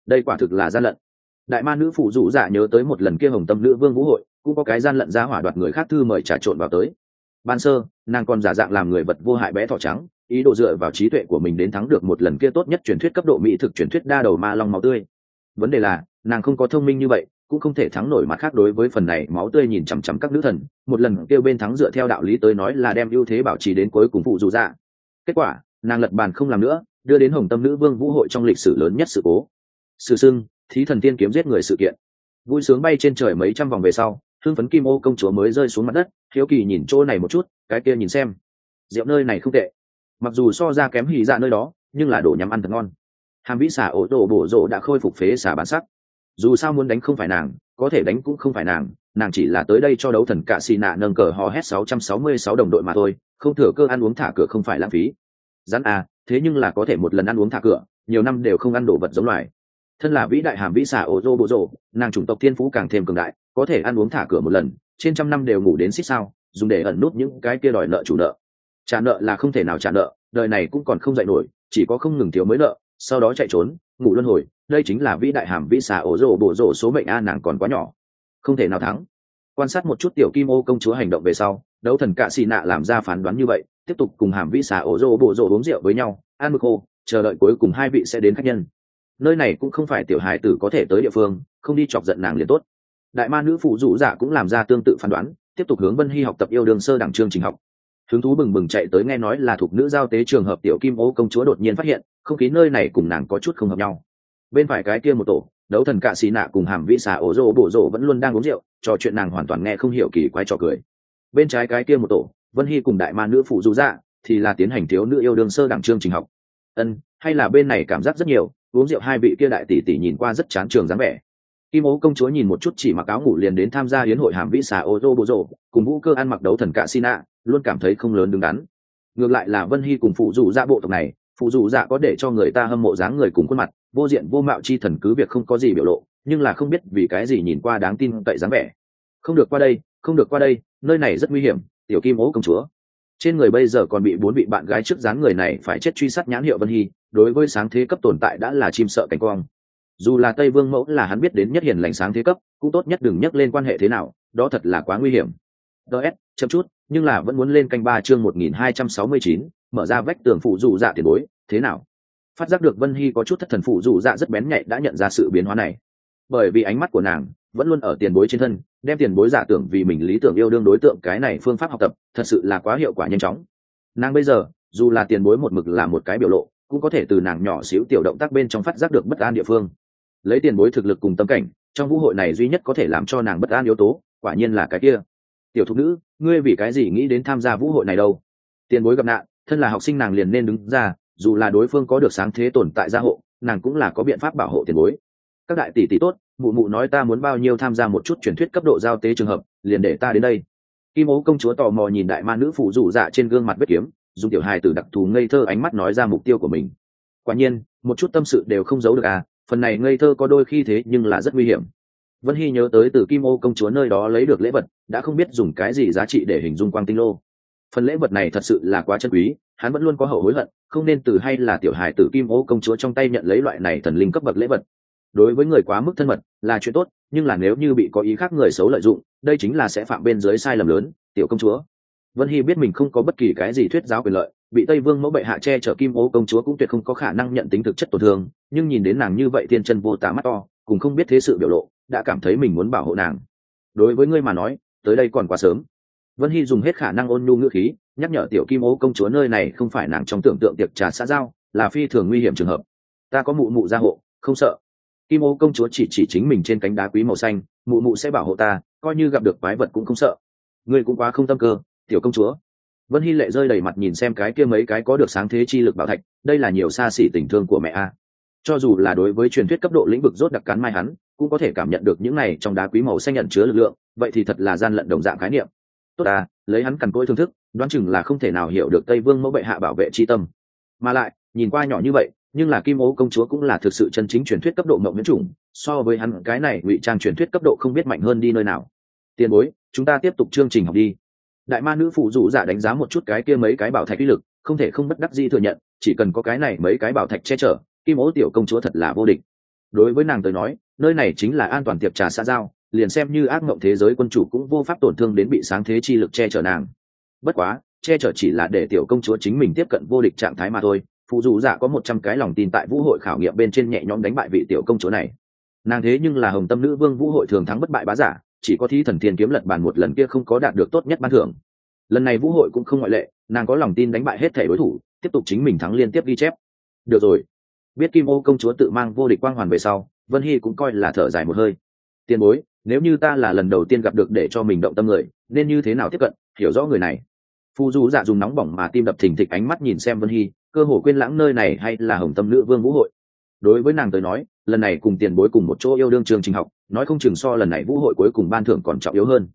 đây quả thực là gian lận. Đại ma nữ phụ dụ dạ nhớ tới một lần kia hồng tâm nữ vương vũ hội cũng có cái gian lận ra hỏa đoạt người khác thư mời trà trộn vào tới. Ban sơ nàng còn giả dạng làm người vật vô hại bé thỏ trắng, ý đồ dựa vào trí tuệ của mình đến thắng được một lần kia tốt nhất truyền thuyết cấp độ mỹ thực truyền thuyết đa đầu ma long máu tươi. Vấn đề là nàng không có thông minh như vậy, cũng không thể thắng nổi mặt khác. Đối với phần này máu tươi nhìn chằm chằm các nữ thần, một lần kêu bên thắng dựa theo đạo lý tới nói là đem ưu thế bảo trì đến cuối cùng phụ dù dạ. Kết quả nàng lật bàn không làm nữa, đưa đến hồng tâm nữ vương vũ hội trong lịch sử lớn nhất sự cố. Sử sưng thí thần tiên kiếm giết người sự kiện. Vui sướng bay trên trời mấy trăm vòng về sau, hưng phấn kim ô công chúa mới rơi xuống mặt đất, hiếu kỳ nhìn chỗ này một chút, cái kia nhìn xem. Rượu nơi này không tệ, mặc dù so ra kém hì dạ nơi đó, nhưng là đồ nhắm ăn thật ngon. Hàm vĩ xà ổ tổ bổ rộ đã khôi phục phế xà bản sắc. Dù sao muốn đánh không phải nàng, có thể đánh cũng không phải nàng chỉ là tới đây cho đấu thần cạ xì nạ nâng cờ hò hét 666 đồng đội mà thôi, không thừa cơ ăn uống thả cửa không phải lãng phí. Rắn à, thế nhưng là có thể một lần ăn uống thả cửa, nhiều năm đều không ăn đồ vật giống loài. Thân là vĩ đại hàm vĩ xà ổ rô bộ rô, nàng chủng tộc thiên phú càng thêm cường đại, có thể ăn uống thả cửa một lần, trên trăm năm đều ngủ đến xích sao, dùng để ẩn nút những cái kia đòi nợ chủ nợ. Trả nợ là không thể nào trả nợ, đời này cũng còn không dậy nổi, chỉ có không ngừng thiếu mới nợ, sau đó chạy trốn, ngủ luân hồi. Đây chính là vĩ đại hàm vĩ xà ổ rô bộ rô số mệnh a, nàng còn quá nhỏ, không thể nào thắng. Quan sát một chút tiểu kim ô công chúa hành động về sau, đấu thần cạ xì nạ làm ra phán đoán như vậy, tiếp tục cùng hàm vĩ xà ổ rô bộ rô uống rượu với nhau, ăn mực khô, chờ đợi cuối cùng hai vị sẽ đến khách nhân. Nơi này cũng không phải tiểu hài tử có thể tới địa phương, không đi chọc giận nàng liền tốt. Đại ma nữ phụ dụ dạ cũng làm ra tương tự phán đoán, tiếp tục hướng Vân Hy học tập yêu đương sơ đẳng chương trình học. Hứng thú bừng bừng chạy tới nghe nói là thuộc nữ giao tế trường hợp tiểu kim ô công chúa đột nhiên phát hiện không khí nơi này cùng nàng có chút không hợp nhau. Bên phải cái kia một tổ, đấu thần cạ xì nạ cùng hàm vĩ xà ổ rô bổ rộ vẫn luôn đang uống rượu, trò chuyện nàng hoàn toàn nghe không hiểu, kỳ quái trò cười. Bên trái cái kia một tổ, Vân Hy cùng đại ma nữ phụ dụ dạ thì là tiến hành thiếu nữ yêu đương sơ đẳng chương trình học. Hay là bên này cảm giác rất nhiều, uống rượu hai vị kia đại tỷ tỷ nhìn qua rất chán trường dáng vẻ. Kim ố công chúa nhìn một chút chỉ mặc áo ngủ liền đến tham gia hiến hội hàm vĩ xà ô tô bộ rộ, cùng vũ cơ ăn mặc đấu thần cạ xì nạ, luôn cảm thấy không lớn đứng đắn. Ngược lại là Vân Hy cùng phụ dụ dạ bộ tộc này, phụ dụ dạ có để cho người ta hâm mộ dáng người cùng khuôn mặt, vô diện vô mạo chi thần, cứ việc không có gì biểu lộ, nhưng là không biết vì cái gì nhìn qua đáng tin cậy dáng vẻ. Không được qua đây, không được qua đây, nơi này rất nguy hiểm. Tiểu kim ố công chúa trên người bây giờ còn bị 4 vị bạn gái trước dáng người này phải chết truy sát nhãn hiệu Vân Hy, đối với sáng thế cấp tồn tại đã là chim sợ cánh quang. Dù là Tây Vương mẫu là hắn biết đến nhất hiền lành sáng thế cấp, cũng tốt nhất đừng nhắc lên quan hệ thế nào, đó thật là quá nguy hiểm. DS, chậm chút, nhưng là vẫn muốn lên canh 3 chương 1269, mở ra vách tường phụ dụ dạ tiền bối, thế nào? Phát giác được Vân Hy có chút thất thần, phụ dụ dạ rất bén nhạy đã nhận ra sự biến hóa này. Bởi vì ánh mắt của nàng vẫn luôn ở tiền bối trên thân, đem tiền bối giả tưởng vì mình lý tưởng yêu đương đối tượng, cái này phương pháp học tập thật sự là quá hiệu quả nhanh chóng. Nàng bây giờ dù là tiền bối một mực là một cái biểu lộ, cũng có thể từ nàng nhỏ xíu tiểu động tác bên trong phát giác được bất an địa phương. Lấy tiền bối thực lực cùng tâm cảnh, trong vũ hội này duy nhất có thể làm cho nàng bất an yếu tố quả nhiên là cái kia tiểu thục nữ. Ngươi vì cái gì nghĩ đến tham gia vũ hội này đâu? Tiền bối gặp nạn, thân là học sinh nàng liền nên đứng ra, dù là đối phương có được sáng thế tồn tại gia hộ, nàng cũng là có biện pháp bảo hộ tiền bối. Các đại tỷ tỷ tốt, mụ mụ nói ta muốn bao nhiêu tham gia một chút truyền thuyết cấp độ giao tế trường hợp, liền để ta đến đây. Kim ố công chúa tò mò nhìn đại ma nữ phụ dụ dạ trên gương mặt vết kiếm, dùng tiểu hài tử đặc thù ngây thơ ánh mắt nói ra mục tiêu của mình. Quả nhiên một chút tâm sự đều không giấu được à, phần này ngây thơ có đôi khi thế nhưng là rất nguy hiểm. Vân Hy nhớ tới từ Kim ô công chúa nơi đó lấy được lễ vật, đã không biết dùng cái gì giá trị để hình dung quang tinh lô. Phần lễ vật này thật sự là quá chân quý, hắn vẫn luôn có hậu hối hận, không nên từ hay là tiểu hài tử Kim ô công chúa trong tay nhận lấy loại này thần linh cấp bậc lễ vật. Đối với người quá mức thân mật là chuyện tốt, nhưng là nếu như bị có ý khác người xấu lợi dụng, đây chính là sẽ phạm bên dưới sai lầm lớn. Tiểu công chúa Vân Hy biết mình không có bất kỳ cái gì thuyết giáo quyền lợi, bị Tây Vương mẫu bệ hạ che chở Kim ô công chúa cũng tuyệt không có khả năng nhận tính thực chất tổn thương, nhưng nhìn đến nàng như vậy thiên chân vô tả mắt to, cùng không biết thế sự biểu lộ, đã cảm thấy mình muốn bảo hộ nàng. Đối với ngươi mà nói, tới đây còn quá sớm. Vân Hy dùng hết khả năng ôn nhu ngữ khí nhắc nhở tiểu Kim ô công chúa nơi này không phải nàng trong tưởng tượng tiệc trà xã giao, là phi thường nguy hiểm trường hợp. Ta có mụ mụ gia hộ, không sợ. Kim ô công chúa chỉ chính mình trên cánh đá quý màu xanh, mụ mụ sẽ bảo hộ ta, coi như gặp được quái vật cũng không sợ. Ngươi cũng quá không tâm cơ, tiểu công chúa. Vân Hy lệ rơi đầy mặt nhìn xem cái kia mấy cái có được sáng thế chi lực bảo thạch, đây là nhiều xa xỉ tình thương của mẹ a. Cho dù là đối với truyền thuyết cấp độ lĩnh vực rốt đặc cắn mai hắn, cũng có thể cảm nhận được những này trong đá quý màu xanh nhận chứa lực lượng, vậy thì thật là gian lận đồng dạng khái niệm. Tốt à, lấy hắn cằn cỗi thương thức, đoán chừng là không thể nào hiểu được Tây Vương mẫu bệ hạ bảo vệ chi tâm. Mà lại, nhìn qua nhỏ như vậy, nhưng là Kim ô công chúa cũng là thực sự chân chính truyền thuyết cấp độ mộng miễn chủng, so với hắn cái này ngụy trang truyền thuyết cấp độ không biết mạnh hơn đi nơi nào. Tiền bối, chúng ta tiếp tục chương trình học đi. Đại ma nữ phụ dụ dạ đánh giá một chút cái kia mấy cái bảo thạch uy lực, không thể không bất đắc dĩ thừa nhận, chỉ cần có cái này mấy cái bảo thạch che chở, Kim ô tiểu công chúa thật là vô địch. đối với nàng tới nói nơi này chính là an toàn tiệc trà xã giao, liền xem như ác mộng thế giới quân chủ cũng vô pháp tổn thương đến bị sáng thế chi lực che chở nàng. Bất quá che chở chỉ là để tiểu công chúa chính mình tiếp cận vô địch trạng thái mà thôi. Phụ dù dạ có 100 cái lòng tin tại vũ hội khảo nghiệm bên trên nhẹ nhõm đánh bại vị tiểu công chúa này. Nàng thế nhưng là hồng tâm nữ vương vũ hội thường thắng bất bại bá giả, chỉ có thí thần thiên kiếm lật bàn một lần kia không có đạt được tốt nhất ban thưởng. Lần này vũ hội cũng không ngoại lệ, nàng có lòng tin đánh bại hết thể đối thủ, tiếp tục chính mình thắng liên tiếp ghi chép. Được rồi, biết Kim Ô công chúa tự mang vô địch quang hoàn về sau, Vân Hy cũng coi là thở dài một hơi. Tiền bối, nếu như ta là lần đầu tiên gặp được để cho mình động tâm người, nên như thế nào tiếp cận, hiểu rõ người này. Phu Du dạ dùng nóng bỏng mà tim đập thình thịch ánh mắt nhìn xem Vân Hy, cơ hồ quên lãng nơi này hay là hồng tâm nữ vương vũ hội. Đối với nàng tới nói, lần này cùng tiền bối cùng một chỗ yêu đương trường trình học, nói không chừng so lần này vũ hội cuối cùng ban thưởng còn trọng yếu hơn.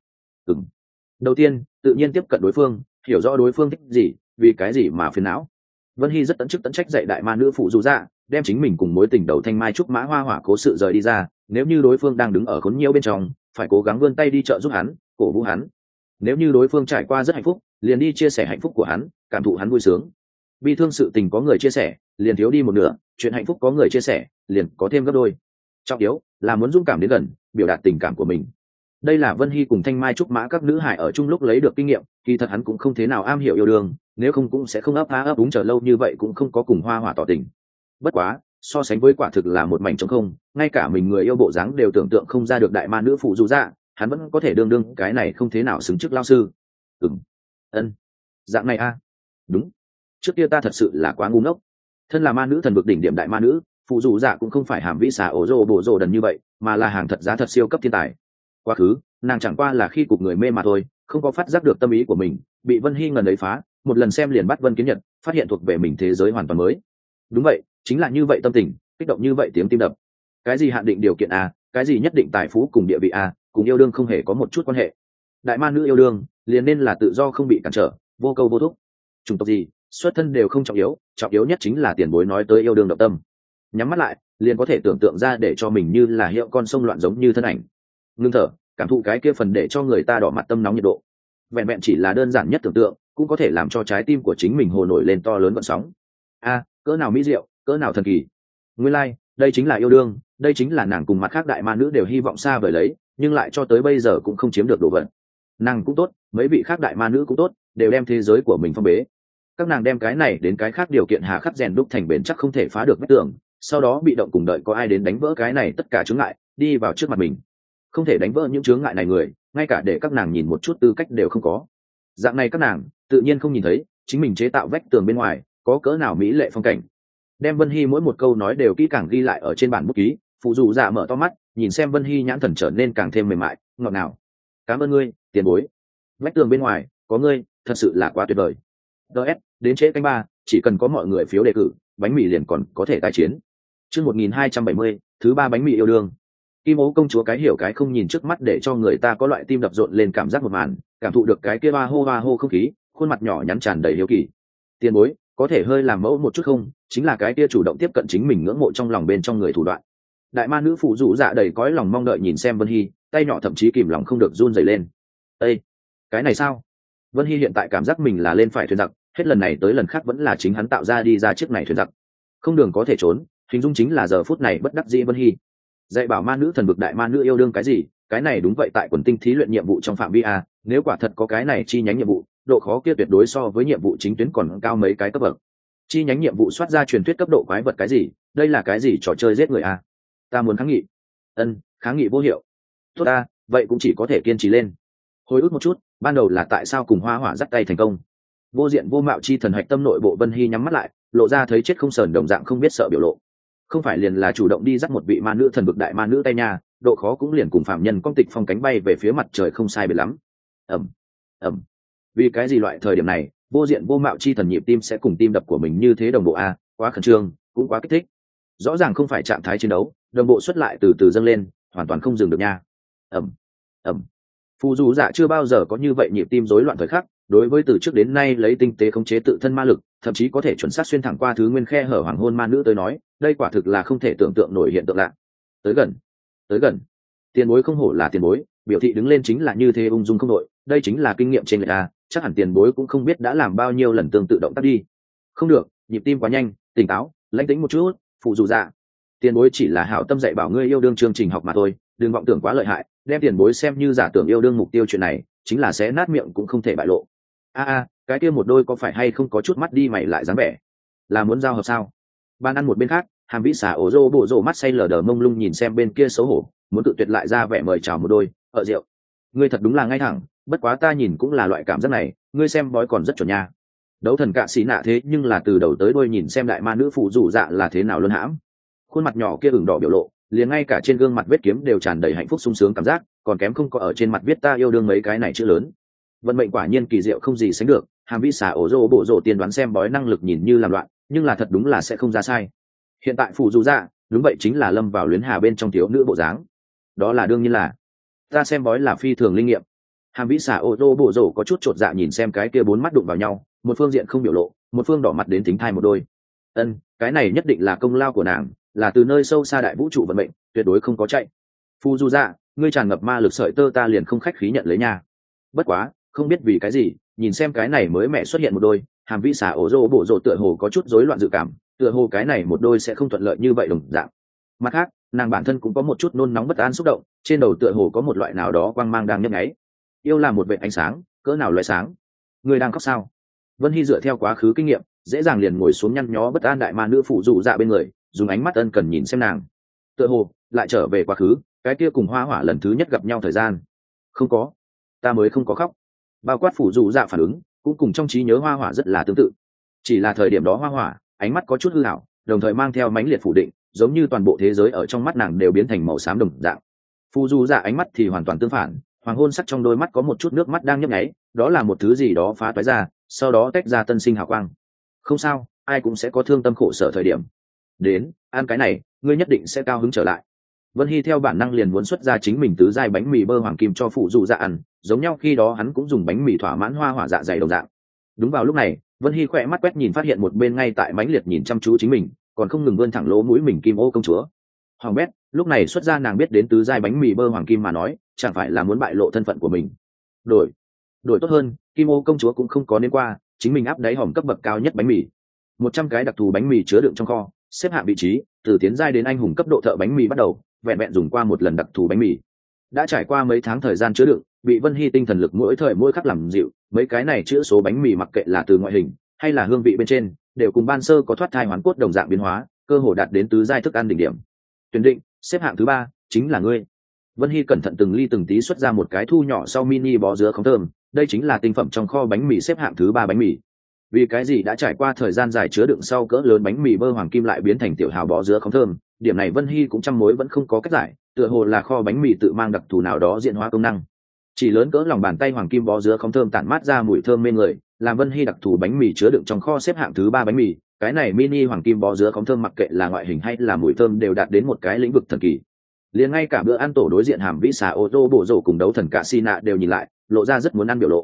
Đầu tiên tự nhiên tiếp cận đối phương, hiểu rõ đối phương thích gì, vì cái gì mà phiền não. Vân Hy rất tận chức tận trách dạy đại ma nữ phụ Du dạ, đem chính mình cùng mối tình đầu thanh mai trúc mã hoa hỏa cố sự rời đi ra, nếu như đối phương đang đứng ở khốn nhiễu bên trong, phải cố gắng vươn tay đi trợ giúp hắn, cổ vũ hắn. Nếu như đối phương trải qua rất hạnh phúc, liền đi chia sẻ hạnh phúc của hắn, cảm thụ hắn vui sướng. Bi thương sự tình có người chia sẻ, liền thiếu đi một nửa, chuyện hạnh phúc có người chia sẻ, liền có thêm gấp đôi. Trọng yếu là muốn dũng cảm đến gần, biểu đạt tình cảm của mình. Đây là Vân Hy cùng thanh mai trúc mã các nữ hải ở chung lúc lấy được kinh nghiệm, kỳ thật hắn cũng không thế nào am hiểu yêu đương, nếu không cũng sẽ không ấp ấp úng chờ lâu như vậy cũng không có cùng hoa hỏa tỏ tình. Bất quá so sánh với quả thực là một mảnh trống không, ngay cả mình người yêu bộ dáng đều tưởng tượng không ra được đại ma nữ phụ Du dạ, hắn vẫn có thể đương cái này không thế nào xứng chức lao sư. Ân, dạng này a. Đúng, trước kia ta thật sự là quá ngu ngốc. Thân là ma nữ thần vực đỉnh điểm đại ma nữ, phụ Du dạ cũng không phải hàm vĩ xà ổ rồ bổ rồ đần như vậy, mà là hàng thật giá thật siêu cấp thiên tài. Quá khứ nàng chẳng qua là khi cục người mê mà thôi, không có phát giác được tâm ý của mình, bị Vân Hy ngần ấy phá, một lần xem liền bắt Vân Kiến Nhật, phát hiện thuộc về mình thế giới hoàn toàn mới. Đúng vậy, chính là như vậy tâm tình, kích động như vậy tiếng tim đập. Cái gì hạn định điều kiện a, cái gì nhất định tài phú cùng địa vị a, cùng yêu đương không hề có một chút quan hệ. Đại ma nữ yêu đương liền nên là tự do không bị cản trở, vô câu vô thúc. Chủng tộc gì, xuất thân đều không trọng yếu nhất chính là tiền bối nói tới yêu đương động tâm. Nhắm mắt lại liền có thể tưởng tượng ra để cho mình như là hiệu con sông loạn giống như thân ảnh. Ngưng thở, cảm thụ cái kia phần để cho người ta đỏ mặt tâm nóng nhiệt độ. Vẹn vẹn chỉ là đơn giản nhất tưởng tượng, cũng có thể làm cho trái tim của chính mình hồ nổi lên to lớn gợn sóng. A, cỡ nào mỹ diệu, cỡ nào thần kỳ. Nguyên lai, đây chính là yêu đương, đây chính là nàng cùng mặt khác đại ma nữ đều hy vọng xa vời lấy, nhưng lại cho tới bây giờ cũng không chiếm được đồ vật. Nàng cũng tốt, mấy vị khác đại ma nữ cũng tốt, đều đem thế giới của mình phong bế. Các nàng đem cái này đến cái khác điều kiện hà khắc rèn đúc thành bền chắc không thể phá được vách tường, sau đó bị động cùng đợi có ai đến đánh vỡ cái này tất cả chướng ngại, đi vào trước mặt mình. Không thể đánh vỡ những chướng ngại này người, ngay cả để các nàng nhìn một chút tư cách đều không có. Dạng này các nàng tự nhiên không nhìn thấy chính mình chế tạo vách tường bên ngoài có cỡ nào mỹ lệ phong cảnh. Đem Vân Hy mỗi một câu nói đều kỹ càng ghi lại ở trên bản bút ký. Phụ Du dạ mở to mắt nhìn xem Vân Hy, nhãn thần trở nên càng thêm mềm mại ngọt ngào. Cảm ơn ngươi, tiền bối. Vách tường bên ngoài có ngươi, thật sự là quá tuyệt vời. DS đến trễ canh 3, chỉ cần có mọi người phiếu đề cử, bánh mì liền còn có thể tái chiến. Chương 1270, thứ 3 bánh mì yêu đương. Kim Ô công chúa cái hiểu cái không nhìn trước mắt để cho người ta có loại tim đập rộn lên cảm giác một màn, cảm thụ được cái kia hoa hô không khí, khuôn mặt nhỏ nhắn tràn đầy hiếu kỳ. Tiền bối, có thể hơi làm mẫu một chút không? Chính là cái kia chủ động tiếp cận chính mình ngưỡng mộ trong lòng bên trong người thủ đoạn. Đại ma nữ phụ Du dạ đầy cõi lòng mong đợi nhìn xem Vân Hy, tay nhỏ thậm chí kìm lòng không được run rẩy lên. Ê, cái này sao? Vân Hy hiện tại cảm giác mình là lên phải thuyền giặc, hết lần này tới lần khác vẫn là chính hắn tạo ra đi ra chiếc này thuyền giặc. Không đường có thể trốn, hình dung chính là giờ phút này bất đắc dĩ Vân Hy. Dạy bảo ma nữ thần vực đại ma nữ yêu đương cái gì, cái này đúng vậy tại quần tinh thí luyện nhiệm vụ trong phạm vi a, nếu quả thật có cái này chi nhánh nhiệm vụ, độ khó kia tuyệt đối so với nhiệm vụ chính tuyến còn cao mấy cái cấp bậc. Chi nhánh nhiệm vụ soát ra truyền thuyết cấp độ quái vật cái gì, đây là cái gì trò chơi giết người a? Ta muốn kháng nghị. Kháng nghị vô hiệu. Tốt ta, vậy cũng chỉ có thể kiên trì lên. Hồi ức một chút, ban đầu là tại sao cùng hoa hỏa dắt tay thành công. Vô diện vô mạo chi thần hạch tâm nội bộ Vân Hy nhắm mắt lại, lộ ra thấy chết không sờn đồng dạng không biết sợ biểu lộ. Không phải liền là chủ động đi dắt một vị ma nữ thần vực đại ma nữ tay nha, độ khó cũng liền cùng phạm nhân công tịch phong cánh bay về phía mặt trời không sai biệt lắm. Vì cái gì loại thời điểm này vô diện vô mạo chi thần nhịp tim sẽ cùng tim đập của mình như thế đồng bộ a, quá khẩn trương cũng quá kích thích. Rõ ràng không phải trạng thái chiến đấu, đồng bộ xuất lại từ từ dâng lên, hoàn toàn không dừng được nha. Phù Du dạ chưa bao giờ có như vậy nhịp tim rối loạn thời khắc, đối với từ trước đến nay lấy tinh tế khống chế tự thân ma lực, thậm chí có thể chuẩn xác xuyên thẳng qua thứ nguyên khe hở hoàng hôn ma nữ tới nói, đây quả thực là không thể tưởng tượng nổi hiện tượng lạ. Tới gần. Tiền bối không hổ là tiền bối, biểu thị đứng lên chính là như thế ung dung không đội, đây chính là kinh nghiệm trên người ta, chắc hẳn tiền bối cũng không biết đã làm bao nhiêu lần tương tự động tác đi. Không được, nhịp tim quá nhanh, tỉnh táo, lãnh tĩnh một chút, Phụ Du dạ. Tiền bối chỉ là hảo tâm dạy bảo ngươi yêu đương chương trình học mà thôi, đừng vọng tưởng quá lợi hại, đem tiền bối xem như giả tưởng yêu đương mục tiêu chuyện này chính là sẽ nát miệng cũng không thể bại lộ. Cái kia một đôi có phải hay không có chút mắt đi mày lại dáng vẻ, là muốn giao hợp sao? Ban ăn một bên khác, hàm vĩ xả ổ rô bộ rộ mắt say lờ đờ mông lung nhìn xem bên kia xấu hổ, muốn tự tuyệt lại ra vẻ mời chào một đôi rượu. Ngươi thật đúng là ngay thẳng, bất quá ta nhìn cũng là loại cảm giác này, ngươi xem bói còn rất chuẩn nha. Đấu thần cạ xí nạ thế nhưng là từ đầu tới đuôi nhìn xem đại ma nữ phụ rủ dạ là thế nào luôn hãm. Khuôn mặt nhỏ kia ửng đỏ biểu lộ, liền ngay cả trên gương mặt vết kiếm đều tràn đầy hạnh phúc sung sướng cảm giác, còn kém không có ở trên mặt viết ta yêu đương mấy cái này chữ lớn. Vận mệnh quả nhiên kỳ diệu không gì sánh được, hàm vĩ xả ổ rô bộ rộ tiên đoán xem bói năng lực nhìn như làm loạn, nhưng là thật đúng là sẽ không ra sai. Hiện tại phụ rủ dạ đúng vậy chính là lâm vào luyến hà bên trong thiếu nữ bộ dáng. Đó là đương nhiên là ta xem bói là phi thường linh nghiệm. Hàm vĩ xả ổ rô bộ rộ có chút chột dạ nhìn xem cái kia bốn mắt đụng vào nhau, một phương diện không biểu lộ, một phương đỏ mặt đến tính thai một đôi. Cái này nhất định là công lao của nàng, là từ nơi sâu xa đại vũ trụ vận mệnh, tuyệt đối không có chạy. Phu du dạ, ngươi tràn ngập ma lực sợi tơ ta liền không khách khí nhận lấy nha. Bất quá không biết vì cái gì, nhìn xem cái này mới mẹ xuất hiện một đôi, hàm vĩ xả ổ rô bộ rộ tựa hồ có chút rối loạn dự cảm, tựa hồ cái này một đôi sẽ không thuận lợi như vậy đồng dạng. Mặt khác, nàng bản thân cũng có một chút nôn nóng bất an xúc động, trên đầu tựa hồ có một loại nào đó quang mang đang nhấp nháy. Yêu là một vệt ánh sáng, cỡ nào loại sáng? Ngươi đang khóc sao? Vân Hy dựa theo quá khứ kinh nghiệm, dễ dàng liền ngồi xuống nhăn nhó bất an đại ma nữ phụ dụ dạ bên người, dùng ánh mắt ân cần nhìn xem nàng. Tựa hồ lại trở về quá khứ, cái kia cùng hoa hỏa lần thứ nhất gặp nhau thời gian. Không có, ta mới không có khóc. Bao quát phụ dụ dạ phản ứng cũng cùng trong trí nhớ hoa hỏa rất là tương tự, chỉ là thời điểm đó hoa hỏa ánh mắt có chút hư hảo, đồng thời mang theo mãnh liệt phủ định, giống như toàn bộ thế giới ở trong mắt nàng đều biến thành màu xám đồng dạng. Phụ dụ dạ ánh mắt thì hoàn toàn tương phản, hoàng hôn sắc trong đôi mắt có một chút nước mắt đang nhấp nháy, đó là một thứ gì đó phá toái ra, sau đó tách ra tân sinh hào quang. Không sao, ai cũng sẽ có thương tâm khổ sở thời điểm. Đến ăn cái này, ngươi nhất định sẽ cao hứng trở lại. Vân Hy theo bản năng liền muốn xuất ra chính mình tứ giai bánh mì bơ hoàng kim cho phụ dụ dạ ăn, giống nhau khi đó hắn cũng dùng bánh mì thỏa mãn hoa hỏa dạ dày đồng dạng. Đúng vào lúc này, Vân Hy khỏe mắt quét nhìn phát hiện một bên ngay tại mãnh liệt nhìn chăm chú chính mình, còn không ngừng vươn thẳng lỗ mũi mình kim ô công chúa. Hoàng bét, lúc này xuất ra nàng biết đến tứ giai bánh mì bơ hoàng kim mà nói, chẳng phải là muốn bại lộ thân phận của mình. Đổi tốt hơn, kim ô công chúa cũng không có nên qua, chính mình áp đáy hòm cấp bậc cao nhất bánh mì. 100 cái đặc thù bánh mì chứa đựng trong kho, xếp hạng vị trí, từ tiến giai đến anh hùng cấp độ thợ bánh mì bắt đầu, vẹn vẹn dùng qua một lần đặc thù bánh mì. Đã trải qua mấy tháng thời gian chứa đựng, bị Vân Hy tinh thần lực mỗi thời mỗi khắc làm dịu, mấy cái này chữa số bánh mì mặc kệ là từ ngoại hình hay là hương vị bên trên, đều cùng ban sơ có thoát thai hoàn cốt đồng dạng biến hóa, cơ hồ đạt đến tứ giai thức ăn đỉnh điểm. Tuyển định, xếp hạng thứ 3 chính là ngươi. Vân Hy cẩn thận từng ly từng tí xuất ra một cái thu nhỏ sau mini bó dứa không thơm, đây chính là tinh phẩm trong kho bánh mì xếp hạng thứ 3 bánh mì. Vì cái gì đã trải qua thời gian dài chứa đựng sau cỡ lớn bánh mì bơ hoàng kim lại biến thành tiểu hào bó dứa không thơm, điểm này Vân Hy cũng trăm mối vẫn không có cách giải, tựa hồ là kho bánh mì tự mang đặc thù nào đó diễn hóa công năng. Chỉ lớn cỡ lòng bàn tay hoàng kim bó dứa không thơm tản mát ra mùi thơm mê người, làm Vân Hy đặc thù bánh mì chứa đựng trong kho xếp hạng thứ 3 bánh mì, cái này mini hoàng kim bó dứa không thơm mặc kệ là ngoại hình hay là mùi thơm đều đạt đến một cái lĩnh vực thần kỳ. Liền ngay cả bữa ăn tổ đối diện hàm vĩ xà ô tô bộ rổ cùng đấu thần cạ xì nạ đều nhìn lại, lộ ra rất muốn ăn biểu lộ.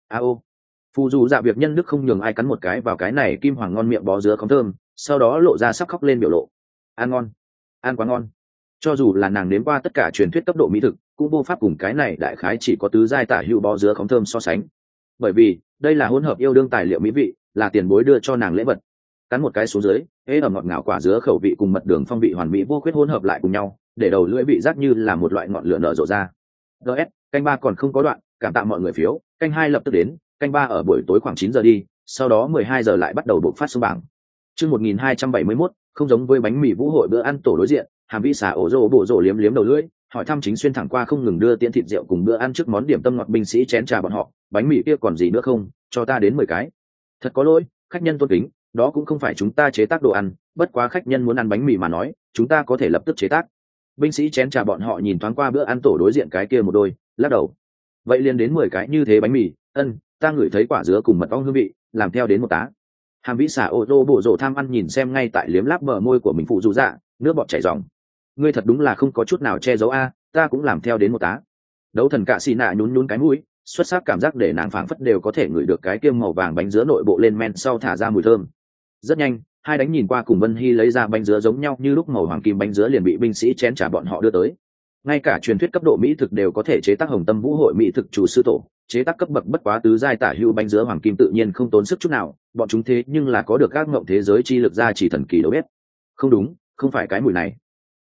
Phù dù dạ việc nhân đức không nhường ai cắn một cái vào cái này kim hoàng ngon miệng bó dứa không thơm, sau đó lộ ra sắp khóc lên biểu lộ. Ăn ngon, ăn quá ngon. Cho dù là nàng nếm qua tất cả truyền thuyết cấp độ mỹ thực, cũng vô pháp cùng cái này đại khái chỉ có tứ giai tả hữu bó dứa không thơm so sánh. Bởi vì đây là hỗn hợp yêu đương tài liệu mỹ vị, là tiền bối đưa cho nàng lễ vật. Cắn một cái xuống dưới, ế ẩm ngọt ngào quả dứa khẩu vị cùng mật đường phong vị hoàn mỹ vô khuyết hỗn hợp lại cùng nhau, để đầu lưỡi vị giác như là một loại ngọn lửa nở rộ ra. Canh 3 còn không có đoạn, cảm tạ mọi người phiếu, canh 2 lập tức đến, canh 3 ở buổi tối khoảng 9 giờ đi, sau đó 12 giờ lại bắt đầu bộc phát xuống bảng. Chương 1271, không giống với bánh mì vũ hội bữa ăn tổ đối diện, hàm vĩ xà ổ rồ bộ rồ liếm liếm đầu lưỡi, hỏi thăm chính xuyên thẳng qua không ngừng đưa tiễn thịt rượu cùng bữa ăn trước món điểm tâm ngọt binh sĩ chén trà bọn họ, bánh mì kia còn gì nữa không, cho ta đến 10 cái. Thật có lỗi, khách nhân tôn kính, đó cũng không phải chúng ta chế tác đồ ăn, bất quá khách nhân muốn ăn bánh mì mà nói, chúng ta có thể lập tức chế tác. Binh sĩ chén trà bọn họ nhìn thoáng qua bữa ăn tổ đối diện cái kia một đôi, lắc đầu. Vậy liền đến 10 cái như thế bánh mì, ta ngửi thấy quả dứa cùng mật ong hương vị, làm theo đến một tá. Hàm vĩ xà ô tô bộ rộ tham ăn nhìn xem ngay tại liếm láp bờ môi của mình phụ dù dạ, nước bọt chảy ròng. Ngươi thật đúng là không có chút nào che giấu a, ta cũng làm theo đến một tá. Đấu thần cạ xì nạ nhún nhún cái mũi, xuất sắc cảm giác để nàng phảng phất đều có thể ngửi được cái kiêm màu vàng bánh dứa nội bộ lên men sau thả ra mùi thơm. Rất nhanh, hai đánh nhìn qua cùng Vân Hy lấy ra bánh dứa giống nhau như lúc màu hoàng kim bánh dứa liền bị binh sĩ chén trả bọn họ đưa tới. Ngay cả truyền thuyết cấp độ mỹ thực đều có thể chế tác hồng tâm vũ hội mỹ thực chủ sư tổ, chế tác cấp bậc bất quá tứ giai tả hữu bánh dứa hoàng kim tự nhiên không tốn sức chút nào, bọn chúng thế nhưng là có được các ngộng thế giới chi lực ra chỉ thần kỳ đâu biết. Không đúng, không phải cái mùi này.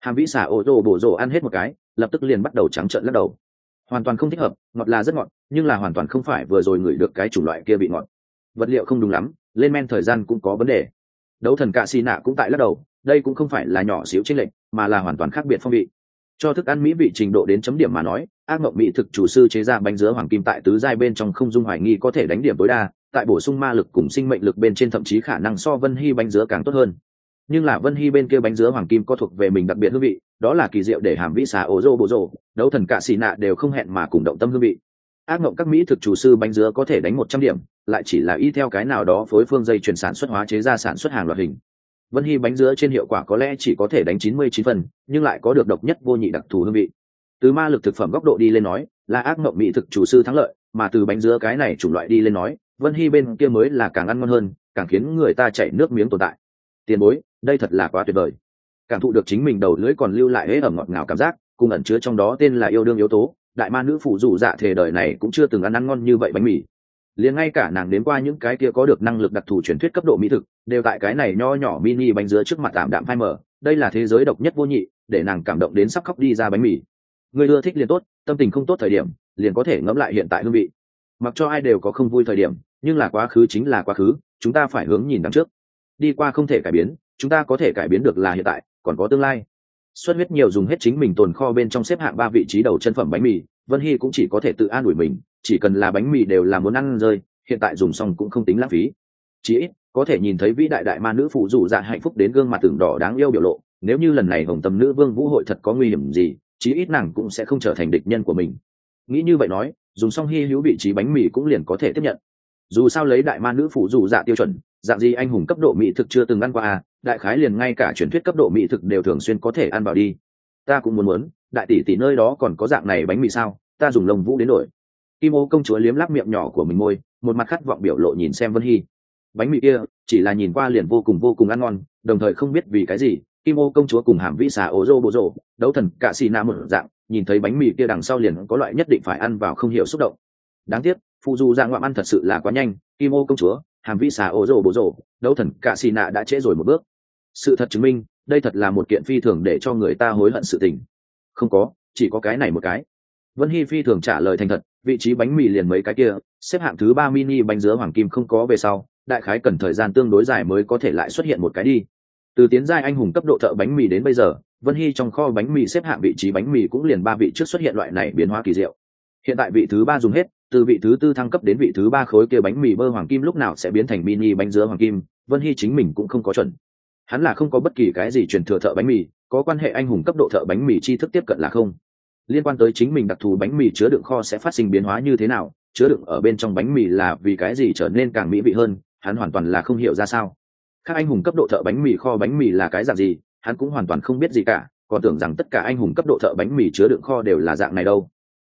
Hàm vĩ xà ô tô bổ rồ ăn hết một cái, lập tức liền bắt đầu trắng trợn lắc đầu. Hoàn toàn không thích hợp, ngọt là rất ngọt, nhưng là hoàn toàn không phải vừa rồi ngửi được cái chủng loại kia bị ngọt. Vật liệu không đúng lắm, lên men thời gian cũng có vấn đề. Đấu thần cạ xì nạ cũng tại lắc đầu, đây cũng không phải là nhỏ xíu chênh lệch, mà là hoàn toàn khác biệt phong vị. Cho thức ăn mỹ vị trình độ đến chấm điểm mà nói, ác mộng mỹ thực chủ sư chế ra bánh dứa hoàng kim tại tứ giai bên trong không dung hoài nghi có thể đánh điểm tối đa, tại bổ sung ma lực cùng sinh mệnh lực bên trên thậm chí khả năng so Vân Hy bánh dứa càng tốt hơn. Nhưng là Vân Hy bên kia bánh dứa hoàng kim có thuộc về mình đặc biệt hương vị, đó là kỳ diệu để hàm vĩ xà ổ rô bộ rô, đấu thần cạ xì nạ đều không hẹn mà cùng động tâm hương vị. Ác mộng các mỹ thực chủ sư bánh dứa có thể đánh 100 điểm, lại chỉ là y theo cái nào đó phối phương dây chuyển sản xuất hóa chế ra sản xuất hàng loạt hình. Vân Hy bánh dứa trên hiệu quả có lẽ chỉ có thể đánh 99 phần, nhưng lại có được độc nhất vô nhị đặc thù hương vị. Từ ma lực thực phẩm góc độ đi lên nói, là ác mộng mỹ thực chủ sư thắng lợi, mà từ bánh dứa cái này chủng loại đi lên nói, Vân Hy bên kia mới là càng ăn ngon hơn, càng khiến người ta chảy nước miếng tồn tại. Tiền bối, đây thật là quá tuyệt vời. Cảm thụ được chính mình đầu lưỡi còn lưu lại hễ ẩm ngọt ngào cảm giác, cùng ẩn chứa trong đó tên là yêu đương yếu tố, đại ma nữ phụ dù dạ thề đời này cũng chưa từng ăn ngon như vậy bánh mì. Liền ngay cả nàng đến qua những cái kia có được năng lực đặc thù truyền thuyết cấp độ mỹ thực, đều tại cái này nho nhỏ mini bánh dứa trước mặt tạm đạm phai mở, đây là thế giới độc nhất vô nhị, để nàng cảm động đến sắp khóc đi ra bánh mì. Người ưa thích liền tốt, tâm tình không tốt thời điểm, liền có thể ngẫm lại hiện tại hương vị. Mặc cho ai đều có không vui thời điểm, nhưng là quá khứ chính là quá khứ, chúng ta phải hướng nhìn đằng trước. Đi qua không thể cải biến, chúng ta có thể cải biến được là hiện tại, còn có tương lai. Xuất huyết nhiều dùng hết chính mình tồn kho bên trong xếp hạng 3 vị trí đầu chân phẩm bánh mì, Vân Hy cũng chỉ có thể tự an ủi mình, chỉ cần là bánh mì đều là muốn ăn rơi, hiện tại dùng xong cũng không tính lãng phí. Chỉ ít có thể nhìn thấy vĩ đại đại ma nữ phụ dù dạ hạnh phúc đến gương mặt tưởng đỏ đáng yêu biểu lộ, nếu như lần này Hồng Tâm nữ vương vũ hội thật có nguy hiểm gì, chí ít nàng cũng sẽ không trở thành địch nhân của mình. Nghĩ như vậy nói, dùng xong hy hữu vị trí bánh mì cũng liền có thể tiếp nhận. Dù sao lấy đại ma nữ phụ dù dạ tiêu chuẩn, dạng gì anh hùng cấp độ mỹ thực chưa từng ăn qua à, đại khái liền ngay cả truyền thuyết cấp độ mỹ thực đều thường xuyên có thể ăn vào đi. Ta cũng muốn, đại tỷ tỷ nơi đó còn có dạng này bánh mì sao, ta dùng lông vũ đến đổi. Kim Ô công chúa liếm láp miệng nhỏ của mình môi, một mặt khát vọng biểu lộ nhìn xem Vân Hy. Bánh mì kia chỉ là nhìn qua liền vô cùng ăn ngon, đồng thời không biết vì cái gì, Kim Ô công chúa cùng hàm vĩ xà ố rô bộ rô, đấu thần cạ xì nạ một dạng, nhìn thấy bánh mì kia đằng sau liền có loại nhất định phải ăn vào không hiểu xúc động. Đáng tiếc, phụ dù dạng ngoạm ăn thật sự là quá nhanh, Kim Ô công chúa, hàm vĩ xà ố rô bộ rô, đấu thần cạ xì nạ đã trễ rồi một bước. Sự thật chứng minh, đây thật là một kiện phi thường để cho người ta hối hận sự tình. Không có, chỉ có cái này một cái. Vân Hy phi thường trả lời thành thật, vị trí bánh mì liền mấy cái kia, xếp hạng thứ 3 mini bánh dứa hoàng kim không có về sau, đại khái cần thời gian tương đối dài mới có thể lại xuất hiện một cái đi. Từ tiến giai anh hùng cấp độ thợ bánh mì đến bây giờ, Vân Hy trong kho bánh mì xếp hạng vị trí bánh mì cũng liền 3 vị trước xuất hiện loại này biến hóa kỳ diệu. Hiện tại vị thứ 3 dùng hết, từ vị thứ 4 thăng cấp đến vị thứ 3 khối kia bánh mì bơ hoàng kim lúc nào sẽ biến thành mini bánh dứa hoàng kim, Vân Hy chính mình cũng không có chuẩn. Hắn là không có bất kỳ cái gì truyền thừa thợ bánh mì, có quan hệ anh hùng cấp độ thợ bánh mì tri thức tiếp cận là không. Liên quan tới chính mình đặc thù bánh mì chứa đựng kho sẽ phát sinh biến hóa như thế nào, chứa đựng ở bên trong bánh mì là vì cái gì trở nên càng mỹ vị hơn, hắn hoàn toàn là không hiểu ra sao. Các anh hùng cấp độ thợ bánh mì kho bánh mì là cái dạng gì, hắn cũng hoàn toàn không biết gì cả, còn tưởng rằng tất cả anh hùng cấp độ thợ bánh mì chứa đựng kho đều là dạng này đâu.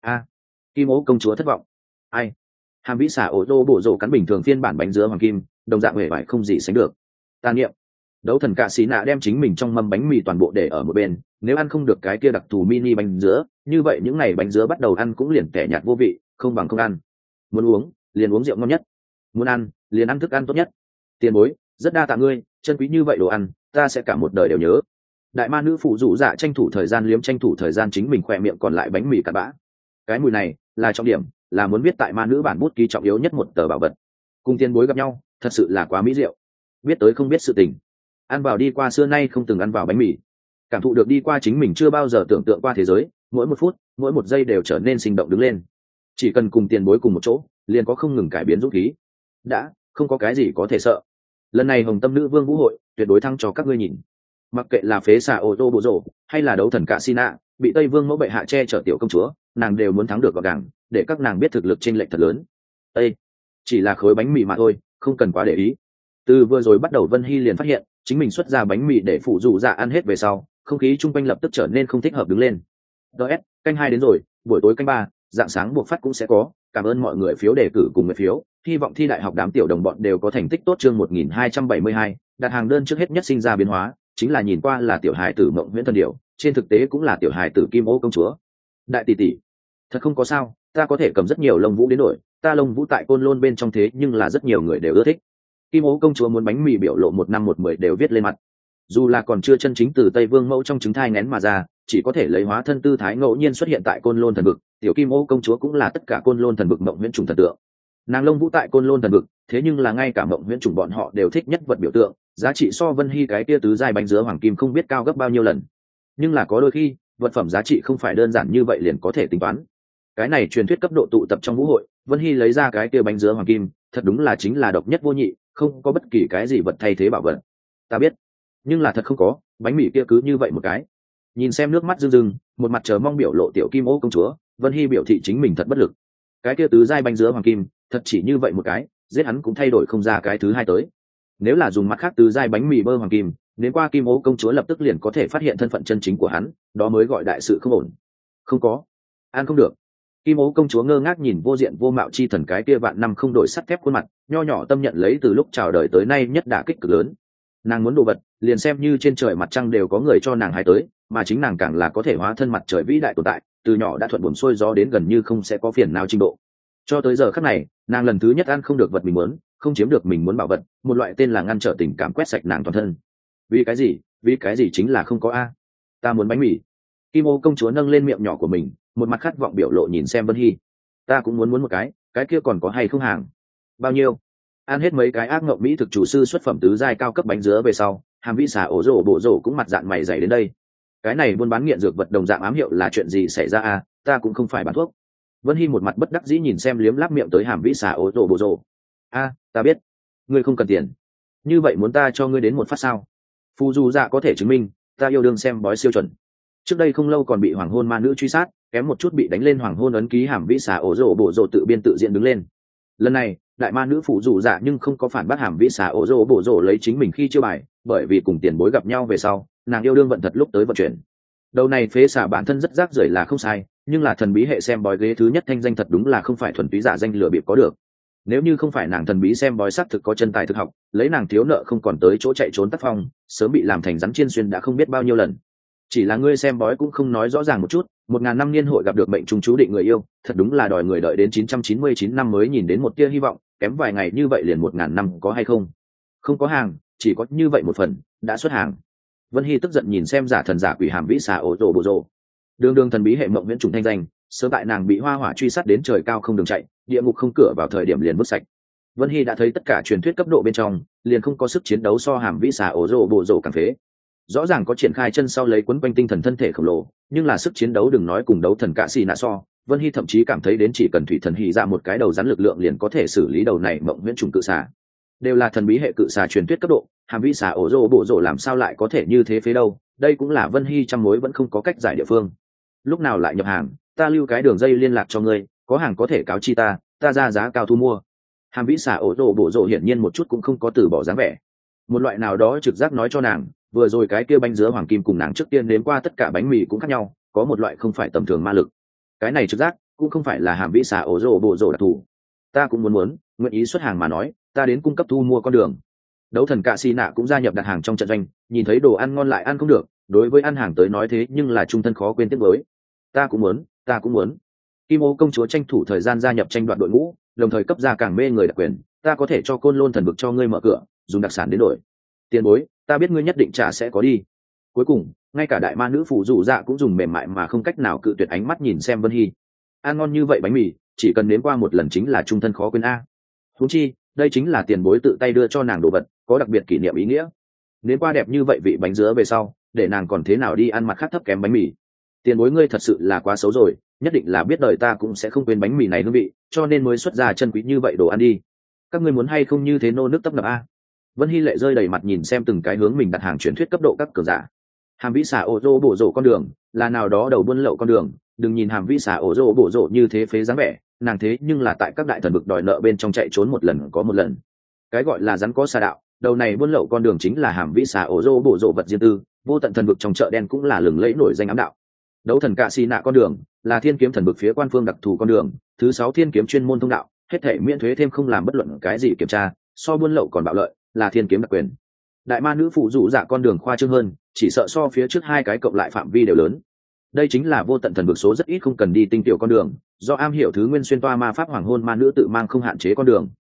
Kim Ô công chúa thất vọng. Ai? Hàm vĩ xà ổ rô bổ rổ cắn bình thường phiên bản bánh dứa hoàng kim, đồng dạng hề vải không gì sánh được. Tà niệm. Đấu thần cạ xì nạ đem chính mình trong mâm bánh mì toàn bộ để ở một bên, nếu ăn không được cái kia đặc thù mini bánh dứa, như vậy những ngày bánh dứa bắt đầu ăn cũng liền kẻ nhạt vô vị, không bằng không ăn. Muốn uống, liền uống rượu ngon nhất. Muốn ăn, liền ăn thức ăn tốt nhất. Tiền bối, rất đa tạ ngươi, chân quý như vậy đồ ăn, ta sẽ cả một đời đều nhớ. Đại ma nữ phụ dụ dạ tranh thủ thời gian chính mình khỏe miệng còn lại bánh mì cặn bã. Cái mùi này là trọng điểm, là muốn viết tại ma nữ bản bút ký trọng yếu nhất một tờ bảo vật. Cùng tiền bối gặp nhau, thật sự là quá mỹ diệu. Biết tới không biết sự tình. Ăn vào đi qua xưa nay không từng ăn vào bánh mì, cảm thụ được đi qua chính mình chưa bao giờ tưởng tượng qua thế giới, mỗi một phút mỗi một giây đều trở nên sinh động đứng lên. Chỉ cần cùng tiền bối cùng một chỗ, liền có không ngừng cải biến dũng khí. Đã không có cái gì có thể sợ. Lần này Hồng Tâm nữ vương vũ hội tuyệt đối thăng cho các ngươi nhìn. Mặc kệ là phế xà ô tô bộ rổ hay là đấu thần cạ xì nạ, bị Tây Vương mẫu bệ hạ che chở tiểu công chúa, nàng đều muốn thắng được gọn gàng, để các nàng biết thực lực chênh lệch thật lớn. Ê, chỉ là khối bánh mì mà thôi, không cần quá để ý. Từ vừa rồi bắt đầu Vân Hy liền phát hiện chính mình xuất ra bánh mì để phụ dù dạ ăn hết về sau, không khí chung quanh lập tức trở nên không thích hợp đứng lên. Canh 2 đến rồi, buổi tối canh 3, dạng sáng buộc phát cũng sẽ có. Cảm ơn mọi người phiếu đề cử cùng người phiếu, hy vọng thi đại học đám tiểu đồng bọn đều có thành tích tốt. Chương 1272, đặt hàng đơn trước hết nhất sinh ra biến hóa, chính là nhìn qua là tiểu hài tử Mộng Huyễn Thần Điểu, trên thực tế cũng là tiểu hài tử Kim Ô công chúa. Đại tỷ tỷ, thật không có sao, ta có thể cầm rất nhiều lông vũ đến đổi, ta lông vũ tại Côn Lôn bên trong thế nhưng là rất nhiều người đều ưa thích. Kim Ô công chúa muốn bánh mì biểu lộ 1 năm 1 10 đều viết lên mặt. dù là còn chưa chân chính từ Tây Vương mẫu trong trứng thai nghén mà ra, chỉ có thể lấy hóa thân tư thái ngẫu nhiên xuất hiện tại Côn Lôn thần vực, tiểu kim ô công chúa cũng là tất cả Côn Lôn thần vực mộng huyễn trùng thần tượng. Nàng lông vũ tại Côn Lôn thần vực, thế nhưng là ngay cả mộng huyễn trùng bọn họ đều thích nhất vật biểu tượng, giá trị so Vân Hy cái kia tứ giai bánh dứa hoàng kim không biết cao gấp bao nhiêu lần. Nhưng là có đôi khi, vật phẩm giá trị không phải đơn giản như vậy liền có thể tính toán. Cái này truyền thuyết cấp độ tụ tập trong vũ hội, Vân Hy lấy ra cái kia bánh dứa hoàng kim, thật đúng là chính là độc nhất vô nhị, không có bất kỳ cái gì vật thay thế bảo vật. Ta biết, nhưng là thật không có, bánh mì kia cứ như vậy một cái. Nhìn xem nước mắt rưng rưng, một mặt chờ mong biểu lộ tiểu kim ô công chúa, Vân Hy biểu thị chính mình thật bất lực. Cái kia tứ giai bánh dứa hoàng kim, thật chỉ như vậy một cái, giết hắn cũng thay đổi không ra cái thứ hai tới. Nếu là dùng mặt khác tứ giai bánh mì bơ hoàng kim, đến qua kim ô công chúa lập tức liền có thể phát hiện thân phận chân chính của hắn, đó mới gọi đại sự không ổn. Không có, ăn không được. Kim ô công chúa ngơ ngác nhìn vô diện vô mạo chi thần cái kia vạn năm không đổi sắt thép khuôn mặt, nho nhỏ tâm nhận lấy từ lúc chào đời tới nay nhất đả kích cực lớn. Nàng muốn đồ vật, liền xem như trên trời mặt trăng đều có người cho nàng hái tới, mà chính nàng càng là có thể hóa thân mặt trời vĩ đại tồn tại, từ nhỏ đã thuận buồm xuôi gió đến gần như không sẽ có phiền nào trình độ. Cho tới giờ khắc này, nàng lần thứ nhất ăn không được vật mình muốn, không chiếm được mình muốn bảo vật, một loại tên là ngăn trở tình cảm quét sạch nàng toàn thân. Vì cái gì? Vì cái gì chính là không có a. Ta muốn bánh mì. Kim ô công chúa nâng lên miệng nhỏ của mình, một mặt khát vọng biểu lộ nhìn xem Vân Hy. Ta cũng muốn một cái kia còn có hay không hàng? Bao nhiêu? Ăn hết mấy cái ác ngộng mỹ thực chủ sư xuất phẩm tứ giai cao cấp bánh dứa về sau, Hàm Vĩ xà ổ rổ bộ rổ cũng mặt dạng mày dày đến đây. Cái này buôn bán nghiện dược vật đồng dạng ám hiệu là chuyện gì xảy ra a? Ta cũng không phải bán thuốc. Vân Hy một mặt bất đắc dĩ nhìn xem liếm láp miệng tới Hàm Vĩ xà ổ rổ bộ rổ. A, ta biết, ngươi không cần tiền. Như vậy muốn ta cho ngươi đến một phát sao? Phù dù dạ có thể chứng minh, ta yêu đương xem bói siêu chuẩn. Trước đây không lâu còn bị hoàng hôn ma nữ truy sát, kém một chút bị đánh lên hoàng hôn ấn ký Hàm Vĩ xà ổ rổ bộ rổ tự biên tự diễn đứng lên. Lần này đại ma nữ phụ dù dạ nhưng không có phản bác Hàm Vĩ xà ổ rổ bộ rổ lấy chính mình khi chiêu bài, bởi vì cùng tiền bối gặp nhau về sau, nàng yêu đương vận thật lúc tới vận chuyển. Đầu này phế xả bản thân rất rác rưởi là không sai, nhưng là thần bí hệ xem bói ghế thứ nhất thanh danh thật đúng là không phải thuần túy giả danh lừa bịp có được. Nếu như không phải nàng thần bí xem bói xác thực có chân tài thực học, lấy nàng thiếu nợ không còn tới chỗ chạy trốn tác phong, sớm bị làm thành rắn chiên xuyên đã không biết bao nhiêu lần. Chỉ là ngươi xem bói cũng không nói rõ ràng một chút, 1000 năm niên hội gặp được mệnh trùng chú định người yêu, thật đúng là đòi người đợi đến 999 năm mới nhìn đến một tia hy vọng, kém vài ngày như vậy liền 1000 năm có hay không? Không có hàng, chỉ có như vậy một phần, đã xuất hàng. Vân Hy tức giận nhìn xem giả thần giả quỷ Hàm Vĩ xà ổ rồ bộ rồ. Đường thần bí hệ mộng viễn trùng thanh danh, sớm tại nàng bị hoa hỏa truy sát đến trời cao không đường chạy, địa ngục không cửa vào thời điểm liền vứt sạch. Vân Hy đã thấy tất cả truyền thuyết cấp độ bên trong, liền không có sức chiến đấu so Hàm Vĩ xà ổ rồ bộ rồ càng phế. Rõ ràng có triển khai chân sau lấy quấn quanh tinh thần thân thể khổng lồ, nhưng là sức chiến đấu đừng nói cùng đấu thần cạ xì nạ so. Vân Hy thậm chí cảm thấy đến chỉ cần thủy thần hỉ ra một cái đầu rắn lực lượng liền có thể xử lý đầu này mộng viễn trùng cự xà. Đều là thần bí hệ cự xà truyền thuyết cấp độ, Hàm Vĩ xà ổ rồ bộ rồ làm sao lại có thể như thế phế đâu? Đây cũng là Vân Hy trăm mối vẫn không có cách giải địa phương. Lúc nào lại nhập hàng, ta lưu cái đường dây liên lạc cho ngươi, có hàng có thể cáo chi ta ra giá cao thu mua. Hàm Vĩ xà ổ rồ bộ rồ hiển nhiên một chút cũng không có từ bỏ dáng vẻ. Một loại nào đó trực giác nói cho nàng, vừa rồi cái kia bánh dứa hoàng kim cùng nàng trước tiên nếm qua tất cả bánh mì cũng khác nhau, có một loại không phải tầm thường ma lực. Cái này trực giác cũng không phải là Hàm Vĩ xà ổ rồ bộ rồ đặc thù. Ta cũng muốn nguyện ý xuất hàng mà nói, ta đến cung cấp thu mua con đường. Đấu thần cạ xì nạ cũng gia nhập đặt hàng trong trận doanh, nhìn thấy đồ ăn ngon lại ăn không được, đối với ăn hàng tới nói thế nhưng là trung thân khó quên tiếc với. Ta cũng muốn. Kim ô công chúa tranh thủ thời gian gia nhập tranh đoạt đội ngũ, đồng thời cấp ra càng mê người đặc quyền, ta có thể cho Côn Lôn thần vực cho ngươi mở cửa, dùng đặc sản đến đổi. Tiền bối, ta biết ngươi nhất định trả sẽ có đi. Cuối cùng, ngay cả đại ma nữ phụ dụ dạ cũng dùng mềm mại mà không cách nào cự tuyệt ánh mắt nhìn xem Vân Hy. Ăn ngon như vậy bánh mì, chỉ cần nếm qua một lần chính là trung thân khó quên a. Huống chi, đây chính là tiền bối tự tay đưa cho nàng đồ vật, có đặc biệt kỷ niệm ý nghĩa. Nếm qua đẹp như vậy vị bánh dứa về sau, để nàng còn thế nào đi ăn mặt khác thấp kém bánh mì. Tiền bối ngươi thật sự là quá xấu rồi, nhất định là biết đời ta cũng sẽ không quên bánh mì này hương vị, cho nên mới xuất ra chân quý như vậy đồ ăn đi. Các ngươi muốn hay không như thế nô nước tấp nập a. Vân Hy lệ rơi đầy mặt nhìn xem từng cái hướng mình đặt hàng truyền thuyết cấp độ các cường giả. Hàm Vĩ xà ổ rồ bộ rồ con đường là nào đó đầu buôn lậu con đường, đừng nhìn Hàm Vĩ xà ổ rồ bộ rồ như thế phế dáng vẻ, nàng thế nhưng là tại các đại thần vực đòi nợ bên trong chạy trốn một lần có một lần. Cái gọi là rắn có xà đạo, đầu này buôn lậu con đường chính là Hàm Vĩ xà ổ rồ bộ rồ vật riêng tư, vô tận thần vực trong chợ đen cũng là lừng lẫy nổi danh ám đạo. Đấu thần cạ xì nạ con đường là thiên kiếm thần vực phía quan phương đặc thù con đường, thứ 6 thiên kiếm chuyên môn thông đạo, hết thảy miễn thuế thêm không làm bất luận cái gì kiểm tra, so buôn lậu còn bạo lợi, là thiên kiếm đặc quyền. Đại ma nữ phụ dụ dạ con đường khoa trương hơn, chỉ sợ so phía trước hai cái cộng lại phạm vi đều lớn. Đây chính là vô tận thần vực số rất ít không cần đi tinh tiểu con đường, do am hiểu thứ nguyên xuyên toa ma pháp hoàng hôn ma nữ tự mang không hạn chế con đường.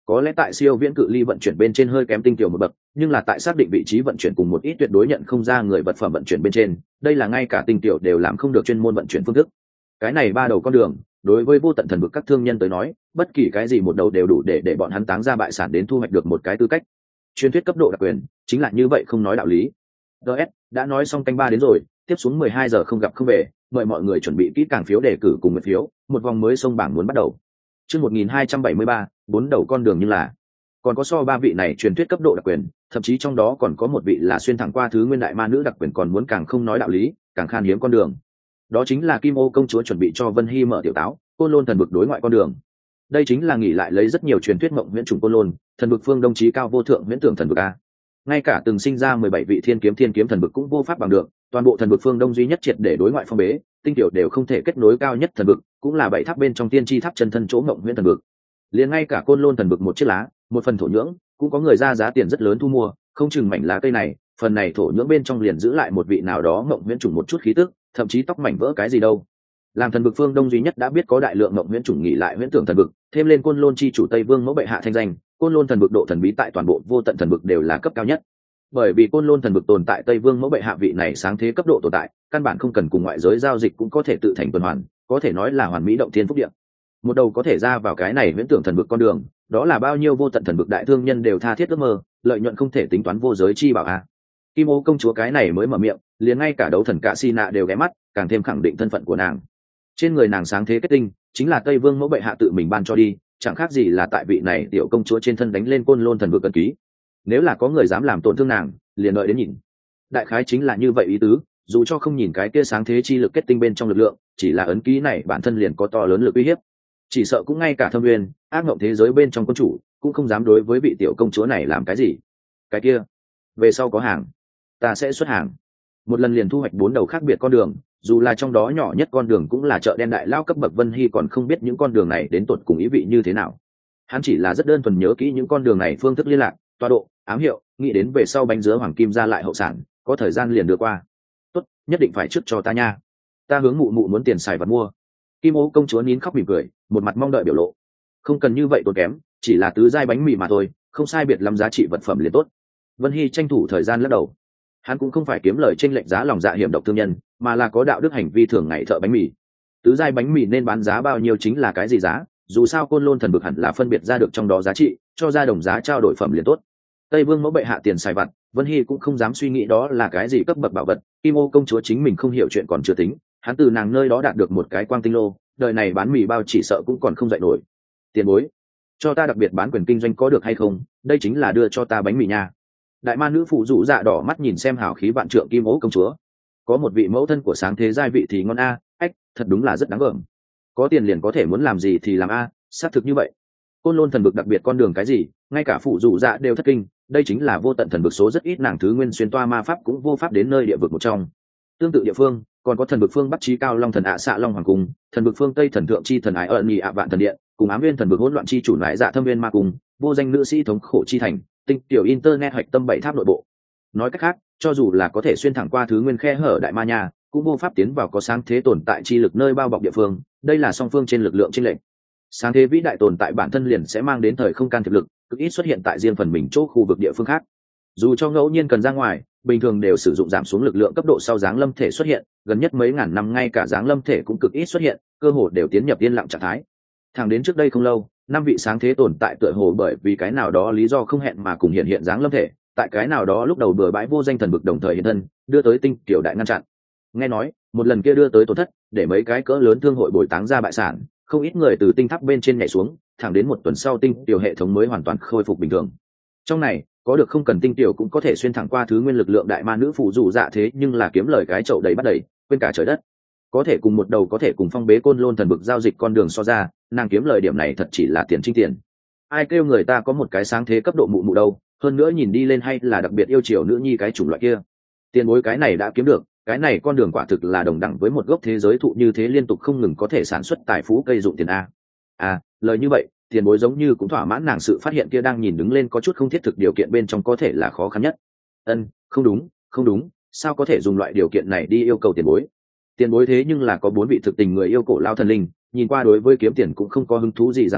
Có lẽ tại siêu viễn cự ly vận chuyển bên trên hơi kém tinh tiểu một bậc, nhưng là tại xác định vị trí vận chuyển cùng một ít tuyệt đối nhận không ra người vật phẩm vận chuyển bên trên, đây là ngay cả tinh tiểu đều làm không được chuyên môn vận chuyển phương thức. Cái này ba đầu con đường, đối với vô tận thần vực các thương nhân tới nói, bất kỳ cái gì một đầu đều đủ để bọn hắn táng ra bại sản đến thu hoạch được một cái tư cách. Truyền thuyết cấp độ đặc quyền, chính là như vậy không nói đạo lý. DS đã nói xong canh ba đến rồi, tiếp xuống 12 giờ không gặp không về, mời mọi người chuẩn bị kỹ càng phiếu đề cử cùng một phiếu, một vòng mới sông bảng muốn bắt đầu. Chương 1273, bốn đầu con đường, nhưng là còn có so ba vị này truyền thuyết cấp độ đặc quyền, thậm chí trong đó còn có một vị là xuyên thẳng qua thứ nguyên đại ma nữ đặc quyền còn muốn càng không nói đạo lý, càng khan hiếm con đường. Đó chính là Kim Ô công chúa chuẩn bị cho Vân Hy mở tiểu táo, Côn Lôn thần vực đối ngoại con đường. Đây chính là nghỉ lại lấy rất nhiều truyền thuyết mộng huyễn trùng Côn Lôn, thần vực phương đông chí cao vô thượng huyễn tưởng thần vực a. Ngay cả từng sinh ra 17 vị thiên kiếm thần vực cũng vô pháp bằng được, toàn bộ thần vực phương đông duy nhất triệt để đối ngoại phong bế, tinh tiểu đều không thể kết nối cao nhất thần vực, cũng là bảy tháp bên trong tiên tri tháp chân thân chỗ mộng huyễn thần vực. Liền ngay cả Côn Lôn thần vực một chiếc lá, một phần thổ nhưỡng, cũng có người ra giá tiền rất lớn thu mua, không chừng mảnh lá cây này, phần này thổ nhưỡng bên trong liền giữ lại một vị nào đó mộng huyễn trùng một chút khí tức, thậm chí tóc mảnh vỡ cái gì đâu. Làm thần vực phương đông duy nhất đã biết có đại lượng mộng huyễn trùng nghỉ lại huyễn tưởng thần vực, thêm lên Côn Lôn chi chủ Tây Vương mẫu bệ hạ thanh danh, Côn Lôn thần vực độ thần bí tại toàn bộ vô tận thần vực đều là cấp cao nhất. Bởi vì Côn Lôn thần vực tồn tại Tây Vương mẫu bệ hạ vị này sáng thế cấp độ tồn tại, căn bản không cần cùng ngoại giới giao dịch cũng có thể tự thành tuần hoàn, có thể nói là hoàn mỹ động thiên phúc địa. Một đầu có thể ra vào cái này huyễn tưởng thần vực con đường, đó là bao nhiêu vô tận thần vực đại thương nhân đều tha thiết ước mơ, lợi nhuận không thể tính toán vô giới chi bảo a. Kim Ô công chúa cái này mới mở miệng, liền ngay cả đấu thần Cả Si Nạ đều ghé mắt, càng thêm khẳng định thân phận của nàng. Trên người nàng sáng thế kết tinh, chính là Tây Vương mẫu bệ hạ tự mình ban cho đi, chẳng khác gì là tại vị này tiểu công chúa trên thân đánh lên Côn Lôn thần vực ấn ký. Nếu là có người dám làm tổn thương nàng, liền đợi đến nhìn. Đại khái chính là như vậy ý tứ, dù cho không nhìn cái kia sáng thế chi lực kết tinh bên trong lực lượng, chỉ là ấn ký này bản thân liền có to lớn lực uy hiếp. Chỉ sợ cũng ngay cả Thâm Nguyên, ác ngộng thế giới bên trong quân chủ, cũng không dám đối với vị tiểu công chúa này làm cái gì. Cái kia, về sau có hàng, ta sẽ xuất hàng. Một lần liền thu hoạch 4 đầu khác biệt con đường, dù là trong đó nhỏ nhất con đường cũng là chợ đen đại lao cấp bậc. Vân Hy còn không biết những con đường này đến tột cùng ý vị như thế nào. Hắn chỉ là rất đơn thuần nhớ kỹ những con đường này phương thức liên lạc, tọa độ, ám hiệu, nghĩ đến về sau bánh dứa hoàng kim ra lại hậu sản, có thời gian liền đưa qua. Tốt, nhất định phải trước cho ta nha. Ta hướng mụ mụ muốn tiền xài vật mua. Kim Ô công chúa nín khóc mỉm cười, một mặt mong đợi biểu lộ. Không cần như vậy tốn kém, chỉ là tứ giai bánh mì mà thôi, không sai biệt lắm giá trị vật phẩm liền tốt. Vân Hy tranh thủ thời gian lắc đầu. Hắn cũng không phải kiếm lời chênh lệch giá lòng dạ hiểm độc thương nhân, mà là có đạo đức hành vi thường ngày thợ bánh mì. Tứ giai bánh mì nên bán giá bao nhiêu chính là cái gì giá, dù sao Côn Lôn thần vực hẳn là phân biệt ra được trong đó giá trị, cho ra đồng giá trao đổi phẩm liền tốt. Tây Vương mẫu bệ hạ tiền xài vặt, Vân Hy cũng không dám suy nghĩ đó là cái gì cấp bậc bảo vật. Kim Ô công chúa chính mình không hiểu chuyện còn chưa tính, hắn từ nàng nơi đó đạt được một cái quang tinh lô, đời này bán mì bao chỉ sợ cũng còn không dậy nổi. Tiền bối, cho ta đặc biệt bán quyền kinh doanh có được hay không, đây chính là đưa cho ta bánh mì nha. Đại ma nữ phụ dụ dạ đỏ mắt nhìn xem hào khí vạn trượng Kim Ô công chúa. Có một vị mẫu thân của sáng thế giai vị thì ngon a, ách, thật đúng là rất đáng gờm. Có tiền liền có thể muốn làm gì thì làm a, xác thực như vậy. Côn Lôn thần vực đặc biệt con đường cái gì, ngay cả phụ dụ dạ đều thất kinh, đây chính là vô tận thần vực số rất ít nàng thứ nguyên xuyên toa ma pháp cũng vô pháp đến nơi địa vực một trong. Tương tự địa phương, còn có thần vực phương bắc chí cao long thần ạ xạ long hoàng cung, thần vực phương tây thần thượng chi thần ái ẩn nhị ạ vạn thần điện, cùng ám viên thần vực hỗn loạn chi chủ nại dạ thâm viên ma cung, vô danh nữ sĩ thống khổ chi thành, tinh tiểu internet hoạch tâm bảy tháp nội bộ. Nói cách khác, cho dù là có thể xuyên thẳng qua thứ nguyên khe hở đại ma nha, cũng vô pháp tiến vào có sáng thế tồn tại chi lực nơi bao bọc địa phương, đây là song phương trên lực lượng chênh lệch. Sáng thế vĩ đại tồn tại bản thân liền sẽ mang đến thời không can thiệp lực, cực ít xuất hiện tại riêng phần mình chỗ khu vực địa phương khác. Dù cho ngẫu nhiên cần ra ngoài, bình thường đều sử dụng giảm xuống lực lượng cấp độ sau giáng lâm thể xuất hiện, gần nhất mấy ngàn năm ngay cả giáng lâm thể cũng cực ít xuất hiện, cơ hồ đều tiến nhập yên lặng trạng thái. Thẳng đến trước đây không lâu, 5 vị sáng thế tồn tại tựa hồ bởi vì cái nào đó lý do không hẹn mà cùng hiện giáng lâm thể, tại cái nào đó lúc đầu bừa bãi vô danh thần vực đồng thời hiện thân, đưa tới tinh tiểu đại ngăn chặn. Nghe nói, một lần kia đưa tới tổn thất, để mấy cái cỡ lớn thương hội bồi táng ra bại sản, không ít người từ tinh tháp bên trên nhảy xuống, thẳng đến một tuần sau tinh tiểu hệ thống mới hoàn toàn khôi phục bình thường. Trong này, có được không cần tinh tiểu cũng có thể xuyên thẳng qua thứ nguyên lực lượng đại ma nữ phụ dù dạ thế nhưng là kiếm lời cái chậu đầy bắt đầy, quên cả trời đất. Có thể cùng một đầu có thể cùng phong bế Côn Lôn thần vực giao dịch con đường so ra, nàng kiếm lời điểm này thật chỉ là tiền trinh tiền. Ai kêu người ta có một cái sáng thế cấp độ mụ mụ đâu, hơn nữa nhìn đi lên hay là đặc biệt yêu chiều nữ nhi cái chủng loại kia. Tiền bối cái này đã kiếm được, cái này con đường quả thực là đồng đẳng với một gốc thế giới thụ như thế liên tục không ngừng có thể sản xuất tài phú cây dụng tiền a. Lời như vậy, tiền bối giống như cũng thỏa mãn nàng sự phát hiện kia đang nhìn đứng lên có chút không thiết thực điều kiện bên trong có thể là khó khăn nhất. Không đúng, sao có thể dùng loại điều kiện này đi yêu cầu tiền bối? Tiền bối thế nhưng là có 4 vị thực tình người yêu cổ lao thần linh, nhìn qua đối với kiếm tiền cũng không có hứng thú gì dáng vẻ,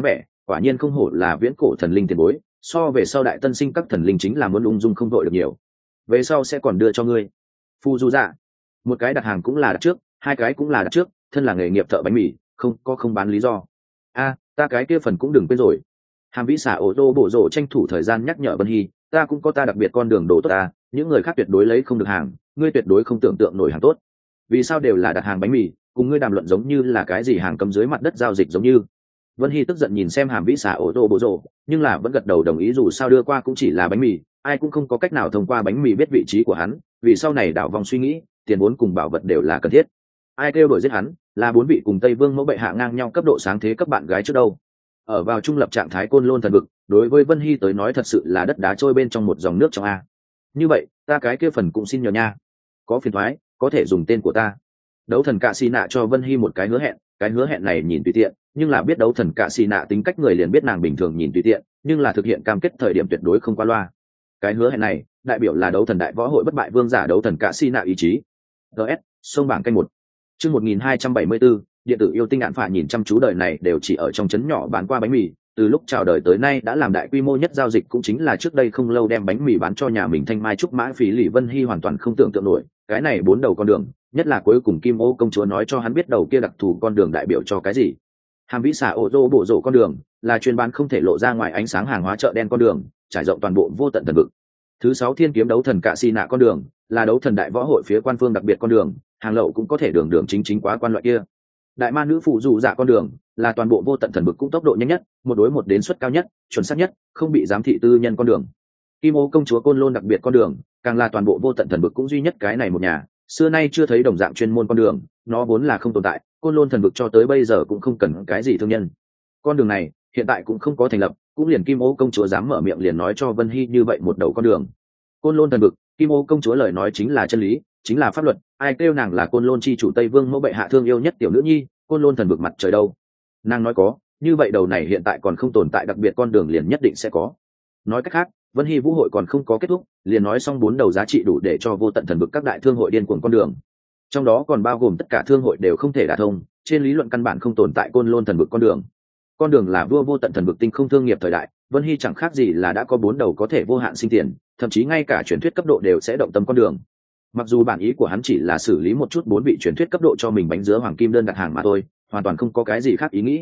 quả nhiên không hổ là viễn cổ thần linh tiền bối, so về sau đại tân sinh các thần linh chính là muốn ung dung không đội được nhiều. Về sau sẽ còn đưa cho ngươi. Phu du dạ, một cái đặt hàng cũng là đặt trước, hai cái cũng là đặt trước, thân là nghề nghiệp thợ bánh mì, không bán lý do. A, ta cái kia phần cũng đừng quên rồi. Hàm Vĩ xả ô tô bổ rộ tranh thủ thời gian nhắc nhở Vân Hy, ta cũng có ta đặc biệt con đường đồ tốt ta, những người khác tuyệt đối lấy không được hàng, ngươi tuyệt đối không tưởng tượng nổi hàng tốt. Vì sao đều là đặt hàng bánh mì, cùng ngươi đàm luận giống như là cái gì hàng cấm dưới mặt đất giao dịch giống như. Vân Hy tức giận nhìn xem Hàm Vĩ xả ô tô bổ rộ, nhưng là vẫn gật đầu đồng ý, dù sao đưa qua cũng chỉ là bánh mì, ai cũng không có cách nào thông qua bánh mì biết vị trí của hắn, vì sau này đảo vòng suy nghĩ, tiền vốn cùng bảo vật đều là cần thiết. Ai kêu đổi giết hắn, là bốn vị cùng Tây Vương mẫu bệ hạ ngang nhau cấp độ sáng thế cấp bạn gái trước đâu. Ở vào trung lập trạng thái Côn Lôn thần vực, đối với Vân Hy tới nói thật sự là đất đá trôi bên trong một dòng nước trong a. Như vậy, ta cái kia phần cũng xin nhờ nha. Có phiền thoái, có thể dùng tên của ta. Đấu thần Cạ Xì Nạ cho Vân Hy một cái hứa hẹn này nhìn tùy tiện, nhưng là biết đấu thần Cạ Xì Nạ tính cách người liền biết nàng bình thường nhìn tùy tiện, nhưng là thực hiện cam kết thời điểm tuyệt đối không qua loa. Cái hứa hẹn này, đại biểu là đấu thần đại võ hội bất bại vương giả đấu thần Cạ Xì Nạ ý chí. DS, sông bảng canh 1. Chương 1274, điện tử yêu tinh ạn phả nhìn chăm chú đời này đều chỉ ở trong trấn nhỏ bán qua bánh mì, từ lúc chào đời tới nay đã làm đại quy mô nhất giao dịch cũng chính là trước đây không lâu đem bánh mì bán cho nhà mình Thanh Mai Trúc Mã Phỉ Lỷ Vân Hy hoàn toàn không tưởng tượng nổi, cái này bốn đầu con đường, nhất là cuối cùng Kim Ô công chúa nói cho hắn biết đầu kia đặc thù con đường đại biểu cho cái gì. Hàm Vĩ xả ô tô bộ rộ con đường, là chuyên bán không thể lộ ra ngoài ánh sáng hàng hóa chợ đen con đường, trải rộng toàn bộ vô tận thần vực. Thứ 6 thiên kiếm đấu thần Cạ Xì Nạ con đường, là đấu thần đại võ hội phía quan phương đặc biệt con đường, hàng lậu cũng có thể đường đường chính quá quan loại kia. Đại ma nữ phụ dù dạ con đường, là toàn bộ vô tận thần vực cũng tốc độ nhanh nhất, một đối một đến suất cao nhất, chuẩn xác nhất, không bị giám thị tư nhân con đường. Kim Ô công chúa Côn Lôn đặc biệt con đường, càng là toàn bộ vô tận thần vực cũng duy nhất cái này một nhà, xưa nay chưa thấy đồng dạng chuyên môn con đường, nó vốn là không tồn tại, Côn Lôn thần vực cho tới bây giờ cũng không cần cái gì thương nhân. Con đường này hiện tại cũng không có thành lập, cũng liền Kim Ô công chúa dám mở miệng liền nói cho Vân Hy như vậy một đầu con đường. Côn Lôn thần vực, Kim Ô công chúa lời nói chính là chân lý, chính là pháp luật, ai kêu nàng là Côn Lôn chi chủ Tây Vương mẫu bệ hạ thương yêu nhất tiểu nữ nhi, Côn Lôn thần vực mặt trời đâu. Nàng nói có, như vậy đầu này hiện tại còn không tồn tại đặc biệt con đường liền nhất định sẽ có. Nói cách khác, Vân Hy vũ hội còn không có kết thúc, liền nói xong bốn đầu giá trị đủ để cho vô tận thần vực các đại thương hội điên cuồng con đường. Trong đó còn bao gồm tất cả thương hội đều không thể đả thông, trên lý luận căn bản không tồn tại Côn Lôn thần vực con đường. Con đường là vua vô tận thần vực tinh không thương nghiệp thời đại, Vân Hy chẳng khác gì là đã có bốn đầu có thể vô hạn sinh tiền, thậm chí ngay cả truyền thuyết cấp độ đều sẽ động tâm con đường. Mặc dù bản ý của hắn chỉ là xử lý một chút bốn vị truyền thuyết cấp độ cho mình bánh dứa hoàng kim đơn đặt hàng mà thôi, hoàn toàn không có cái gì khác ý nghĩ.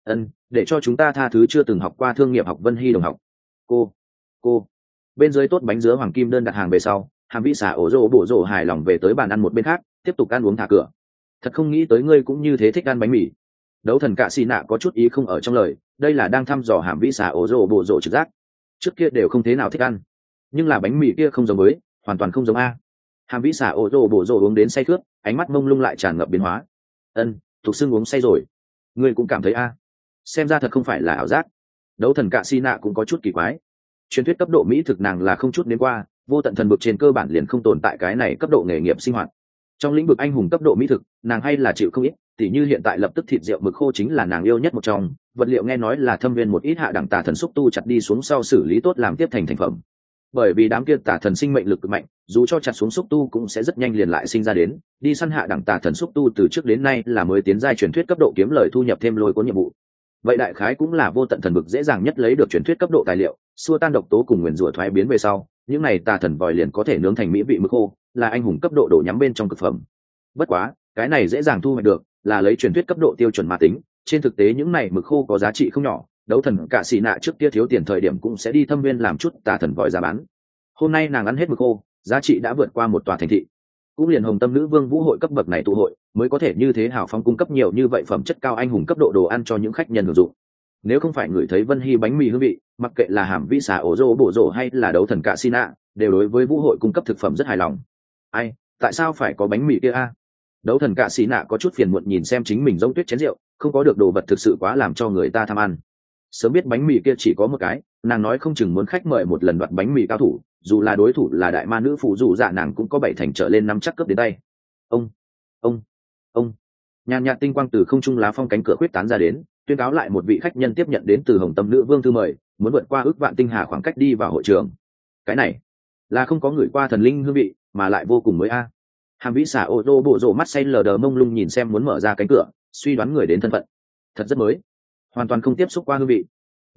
Để cho chúng ta tha thứ chưa từng học qua thương nghiệp học Vân Hy đồng học. Cô bên dưới tốt bánh dứa hoàng kim đơn đặt hàng về sau, Hàm Vĩ xả ổ rỗ bổ rỗ hài lòng về tới bàn ăn một bên khác, tiếp tục ăn uống thả cửa. Thật không nghĩ tới ngươi cũng như thế thích ăn bánh mì. Đấu thần Cạ Xì Nạ có chút ý không ở trong lời, đây là đang thăm dò Hàm Vĩ xả ổ rỗ bổ rỗ trực giác. Trước kia đều không thế nào thích ăn, nhưng là bánh mì kia không giống với, hoàn toàn không giống a. Hàm Vĩ xả ổ rỗ bổ rỗ uống đến say khướt, ánh mắt mông lung lại tràn ngập biến hóa. Thục xưng uống say rồi, ngươi cũng cảm thấy a? Xem ra thật không phải là ảo giác. Đấu thần Cạ Xì Nạ cũng có chút kỳ quái. Truyền thuyết cấp độ mỹ thực nàng là không chút đến qua, vô tận thần vực trên cơ bản liền không tồn tại cái này cấp độ nghề nghiệp sinh hoạt. Trong lĩnh vực anh hùng cấp độ mỹ thực, nàng hay là chịu không ít, tỉ như hiện tại lập tức thịt rượu mực khô chính là nàng yêu nhất một trong, vật liệu nghe nói là thâm viên một ít hạ đẳng tà thần xúc tu chặt đi xuống sau xử lý tốt làm tiếp thành thành phẩm. Bởi vì đám kia tà thần sinh mệnh lực cực mạnh, dù cho chặt xuống xúc tu cũng sẽ rất nhanh liền lại sinh ra đến, đi săn hạ đẳng tà thần xúc tu từ trước đến nay là mới tiến giai truyền thuyết cấp độ kiếm lời thu nhập thêm lôi cuốn nhiệm vụ. Vậy đại khái cũng là vô tận thần vực dễ dàng nhất lấy được truyền thuyết cấp độ tài liệu, xua tan độc tố cùng nguyền rủa thoái biến về sau, những này tà thần vòi liền có thể nướng thành mỹ vị mực khô, là anh hùng cấp độ đổ nhắm bên trong cực phẩm. Bất quá, cái này dễ dàng thu hoạch được, là lấy truyền thuyết cấp độ tiêu chuẩn mà tính, trên thực tế những này mực khô có giá trị không nhỏ, đấu thần Cạ Xì Nạ trước kia thiếu tiền thời điểm cũng sẽ đi thâm viên làm chút tà thần vòi ra bán. Hôm nay nàng ăn hết mực khô, giá trị đã vượt qua một tòa thành thị. Cũng liền Hồng Tâm Nữ Vương vũ hội cấp bậc này tụ hội, mới có thể như thế hào phóng cung cấp nhiều như vậy phẩm chất cao anh hùng cấp độ đồ ăn cho những khách nhân hưởng dụng. Nếu không phải ngửi thấy Vân Hy bánh mì hương vị, mặc kệ là Hàm Vĩ xả ổ rỗ bổ rỗ hay là đấu thần Cạ Xì Nạ, đều đối với vũ hội cung cấp thực phẩm rất hài lòng. Ai, tại sao phải có bánh mì kia a? Đấu thần Cạ Xì Nạ có chút phiền muộn nhìn xem chính mình giống tuyết chén rượu, không có được đồ vật thực sự quá làm cho người ta tham ăn. Sớm biết bánh mì kia chỉ có một cái, nàng nói không chừng muốn khách mời một lần đoạt bánh mì cao thủ, dù là đối thủ là đại ma nữ phụ dù dạ nàng cũng có 7 thành trở lên nắm chắc cướp đến tay. Ông nhàn nhạt tinh quang từ không trung lá phong cánh cửa khuyết tán ra đến, tuyên cáo lại một vị khách nhân tiếp nhận đến từ Hồng Tâm Nữ Vương thư mời, muốn vượt qua ước vạn tinh hà khoảng cách đi vào hội trường. Cái này là không có người qua thần linh hương vị, mà lại vô cùng mới a. Hàm Vĩ xả ô tô bộ rộ mắt say lờ đờ mông lung nhìn xem muốn mở ra cánh cửa, suy đoán người đến thân phận. Thật rất mới, hoàn toàn không tiếp xúc qua hương vị.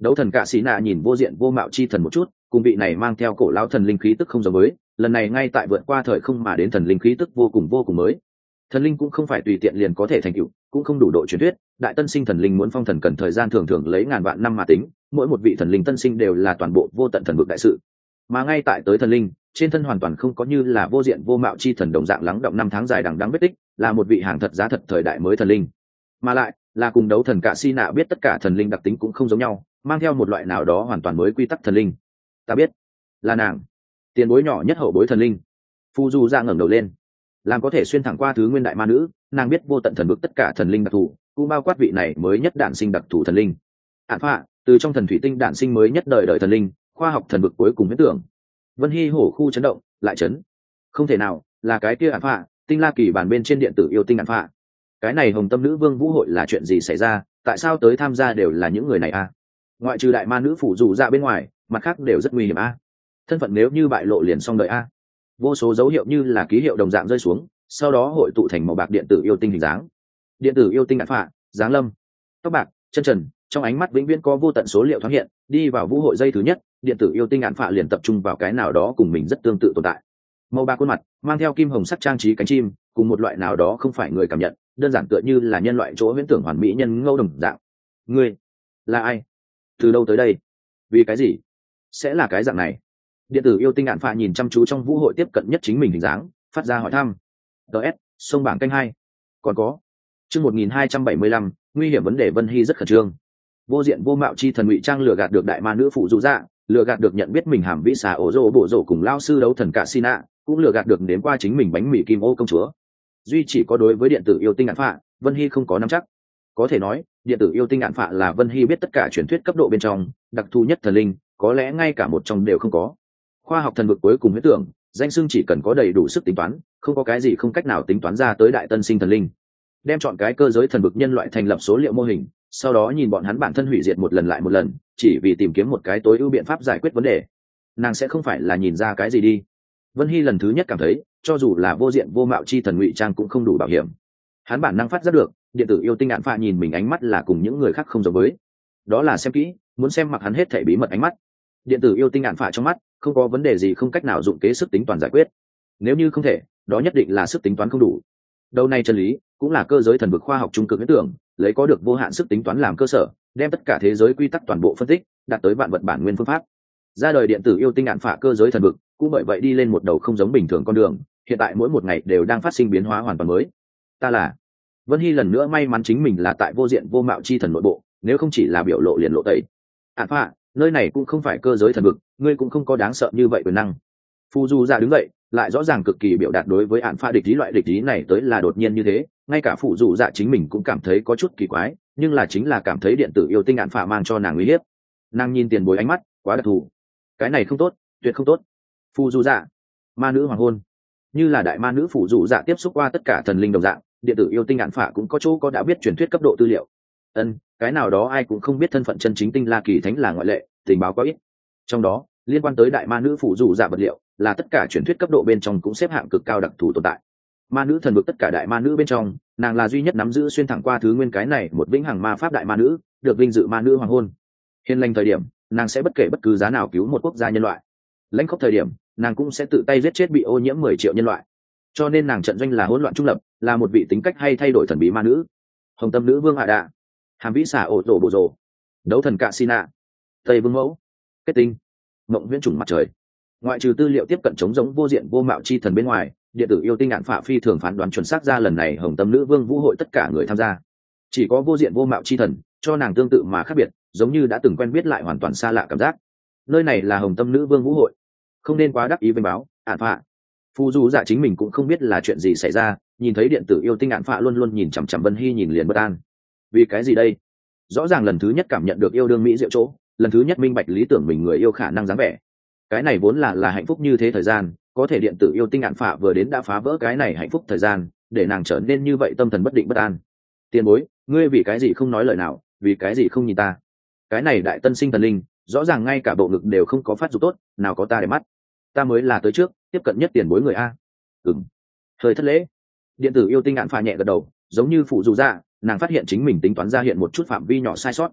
Đấu thần cạ xì nạ nhìn vô diện vô mạo chi thần một chút, cùng vị này mang theo cổ lão thần linh khí tức không giống với, lần này ngay tại vượt qua thời không mà đến thần linh khí tức vô cùng mới. Thần linh cũng không phải tùy tiện liền có thể thành tựu, cũng không đủ độ truyền thuyết, đại tân sinh thần linh muốn phong thần cần thời gian thường thường lấy ngàn vạn năm mà tính, mỗi một vị thần linh tân sinh đều là toàn bộ vô tận thần vực đại sự. Mà ngay tại tới thần linh, trên thân hoàn toàn không có như là vô diện vô mạo chi thần đồng dạng lắng động năm tháng dài đằng đẵng vết tích, là một vị hàng thật giá thật thời đại mới thần linh. Mà lại, là cùng đấu thần cạ si nạ biết tất cả thần linh đặc tính cũng không giống nhau, mang theo một loại nào đó hoàn toàn mới quy tắc thần linh. Ta biết, là nàng, tiền bối nhỏ nhất hậu bối thần linh. Phu Du ra ngẩng đầu lên, làm có thể xuyên thẳng qua thứ nguyên đại ma nữ, nàng biết vô tận thần vực tất cả thần linh đặc thù, cũng bao quát vị này mới nhất đản sinh đặc thù thần linh. Ản phạ, từ trong thần thủy tinh đản sinh mới nhất đời thần linh, khoa học thần vực cuối cùng huyễn tưởng. Vân Hy hổ khu chấn động, lại chấn. Không thể nào, là cái kia Ản phạ, tinh la kỳ bàn bên trên điện tử yêu tinh Ản phạ. Cái này hồng tâm nữ vương vũ hội là chuyện gì xảy ra, tại sao tới tham gia đều là những người này a? Ngoại trừ đại ma nữ phủ dù ra bên ngoài, mặt khác đều rất nguy hiểm a. Thân phận nếu như bại lộ liền xong đời a. Vô số dấu hiệu như là ký hiệu đồng dạng rơi xuống, sau đó hội tụ thành màu bạc điện tử yêu tinh hình dáng. Điện tử yêu tinh Ản phạ, dáng lâm, tóc bạc, chân trần, trong ánh mắt vĩnh viễn có vô tận số liệu thoáng hiện, đi vào vũ hội dây thứ nhất, điện tử yêu tinh Ản phạ liền tập trung vào cái nào đó cùng mình rất tương tự tồn tại. Màu bạc khuôn mặt, mang theo kim hồng sắc trang trí cánh chim, cùng một loại nào đó không phải người cảm nhận, đơn giản tựa như là nhân loại chỗ huyễn tưởng hoàn mỹ nhân ngẫu đồng dạng. Ngươi là ai? Từ đâu tới đây? Vì cái gì sẽ là cái dạng này? Điện tử yêu tinh Ản phạ nhìn chăm chú trong vũ hội tiếp cận nhất chính mình hình dáng, phát ra hỏi thăm. ts sông bảng canh 2. Còn có chương 1275, nguy hiểm vấn đề. Vân Hy rất khẩn trương. Vô diện vô mạo chi thần ngụy trang lừa gạt được đại ma nữ phụ dụ dạ, lừa gạt được nhận biết mình hàm vĩ xà ổ rô bộ rổ cùng lao sư đấu thần cả sina, cũng lừa gạt được đến qua chính mình bánh mì kim ô công chúa. Duy chỉ có đối với điện tử yêu tinh Ản phạ, Vân Hy không có nắm chắc. Có thể nói, điện tử yêu tinh Ản phạ là Vân Hy biết tất cả truyền thuyết cấp độ bên trong đặc thù nhất thần linh, có lẽ ngay cả một trong đều không có. Khoa học thần vực cuối cùng huyễn tưởng, danh xưng chỉ cần có đầy đủ sức tính toán, không có cái gì không cách nào tính toán ra tới đại tân sinh thần linh. Đem chọn cái cơ giới thần vực nhân loại thành lập số liệu mô hình, sau đó nhìn bọn hắn bản thân hủy diệt một lần lại một lần, chỉ vì tìm kiếm một cái tối ưu biện pháp giải quyết vấn đề. Nàng sẽ không phải là nhìn ra cái gì đi. Vân Hy lần thứ nhất cảm thấy, cho dù là vô diện vô mạo chi thần ngụy trang cũng không đủ bảo hiểm. Hắn bản năng phát giác được, điện tử yêu tinh Ản phạ nhìn mình ánh mắt là cùng những người khác không giống với. Đó là xem kỹ, muốn xem mặc hắn hết thảy bí mật ánh mắt. Điện tử yêu tinh Ản phạ trong mắt, không có vấn đề gì không cách nào dụng kế sức tính toán giải quyết. Nếu như không thể, đó nhất định là sức tính toán không đủ. Đầu này chân lý, cũng là cơ giới thần vực khoa học trung cực huyễn tưởng, lấy có được vô hạn sức tính toán làm cơ sở, đem tất cả thế giới quy tắc toàn bộ phân tích, đạt tới vạn vật bản nguyên phương pháp. Ra đời điện tử yêu tinh Ản phạ cơ giới thần vực, cũng bởi vậy đi lên một đầu không giống bình thường con đường, hiện tại mỗi một ngày đều đang phát sinh biến hóa hoàn toàn mới. Ta là Vân Hy lần nữa may mắn chính mình là tại vô diện vô mạo chi thần nội bộ, nếu không chỉ là biểu lộ liền lộ tẩy. Ản phạ, nơi này cũng không phải cơ giới thần vực, ngươi cũng không có đáng sợ như vậy quyền năng. Phu Du ra đứng dậy, lại rõ ràng cực kỳ biểu đạt đối với Ản phạ địch ý, loại địch ý này tới là đột nhiên như thế, ngay cả phụ dù dạ chính mình cũng cảm thấy có chút kỳ quái, nhưng là chính là cảm thấy điện tử yêu tinh Ản phạ mang cho nàng uy hiếp. Nàng nhìn tiền bối ánh mắt quá đặc thù, cái này không tốt, tuyệt không tốt. Phụ dù dạ, ma nữ hoàng hôn, như là đại ma nữ phụ dù dạ tiếp xúc qua tất cả thần linh đồng dạng, điện tử yêu tinh Ản phạ cũng có chỗ có đã biết truyền thuyết cấp độ tư liệu. Cái nào đó ai cũng không biết thân phận chân chính tinh la kỳ thánh là ngoại lệ, tình báo có ít. Trong đó liên quan tới đại ma nữ phụ dù dạ vật liệu, là tất cả truyền thuyết cấp độ bên trong cũng xếp hạng cực cao đặc thù tồn tại. Ma nữ thần vực tất cả đại ma nữ bên trong, nàng là duy nhất nắm giữ xuyên thẳng qua thứ nguyên cái này một vĩnh hằng ma pháp đại ma nữ, được vinh dự ma nữ hoàng hôn. Hiền lành thời điểm, nàng sẽ bất kể bất cứ giá nào cứu một quốc gia nhân loại. Lãnh khốc thời điểm, nàng cũng sẽ tự tay giết chết bị ô nhiễm 10 triệu nhân loại. Cho nên nàng trận doanh là hỗn loạn trung lập, là một vị tính cách hay thay đổi thần bí ma nữ. Hồng tâm nữ vương hạ đạ, hàm vĩ xà ổ rổ bộ rổ, đấu thần cạ sina, tây vương mẫu, kết tinh, mộng viễn chủng mặt trời. Ngoại trừ tư liệu tiếp cận chống giống vô diện vô mạo chi thần bên ngoài, điện tử yêu tinh Ản phạ phi thường phán đoán chuẩn xác ra lần này hồng tâm nữ vương vũ hội tất cả người tham gia chỉ có vô diện vô mạo chi thần, cho nàng tương tự mà khác biệt, giống như đã từng quen biết lại hoàn toàn xa lạ cảm giác. Nơi này là hồng tâm nữ vương vũ hội, không nên quá đắc ý với báo. Ản phạ, phù du dạ chính mình cũng không biết là chuyện gì xảy ra, nhìn thấy điện tử yêu tinh Ản phạ luôn luôn nhìn chằm chằm Vân Hy nhìn liền bất an. Vì cái gì đây? Rõ ràng lần thứ nhất cảm nhận được yêu đương mỹ diệu chỗ, lần thứ nhất minh bạch lý tưởng mình người yêu khả năng dáng vẻ. Cái này vốn là hạnh phúc như thế thời gian, có thể điện tử yêu tinh Ản phạ vừa đến đã phá vỡ cái này hạnh phúc thời gian, để nàng trở nên như vậy tâm thần bất định bất an. Tiền bối, ngươi vì cái gì không nói lời nào, vì cái gì không nhìn ta? Cái này đại tân sinh thần linh, rõ ràng ngay cả bộ ngực đều không có phát dục tốt, nào có ta để mắt. Ta mới là tới trước, tiếp cận nhất tiền bối người a. Hơi thất lễ. Điện tử yêu tinh Ản phạ nhẹ gật đầu, giống như phụ dù ra, nàng phát hiện chính mình tính toán ra hiện một chút phạm vi nhỏ sai sót.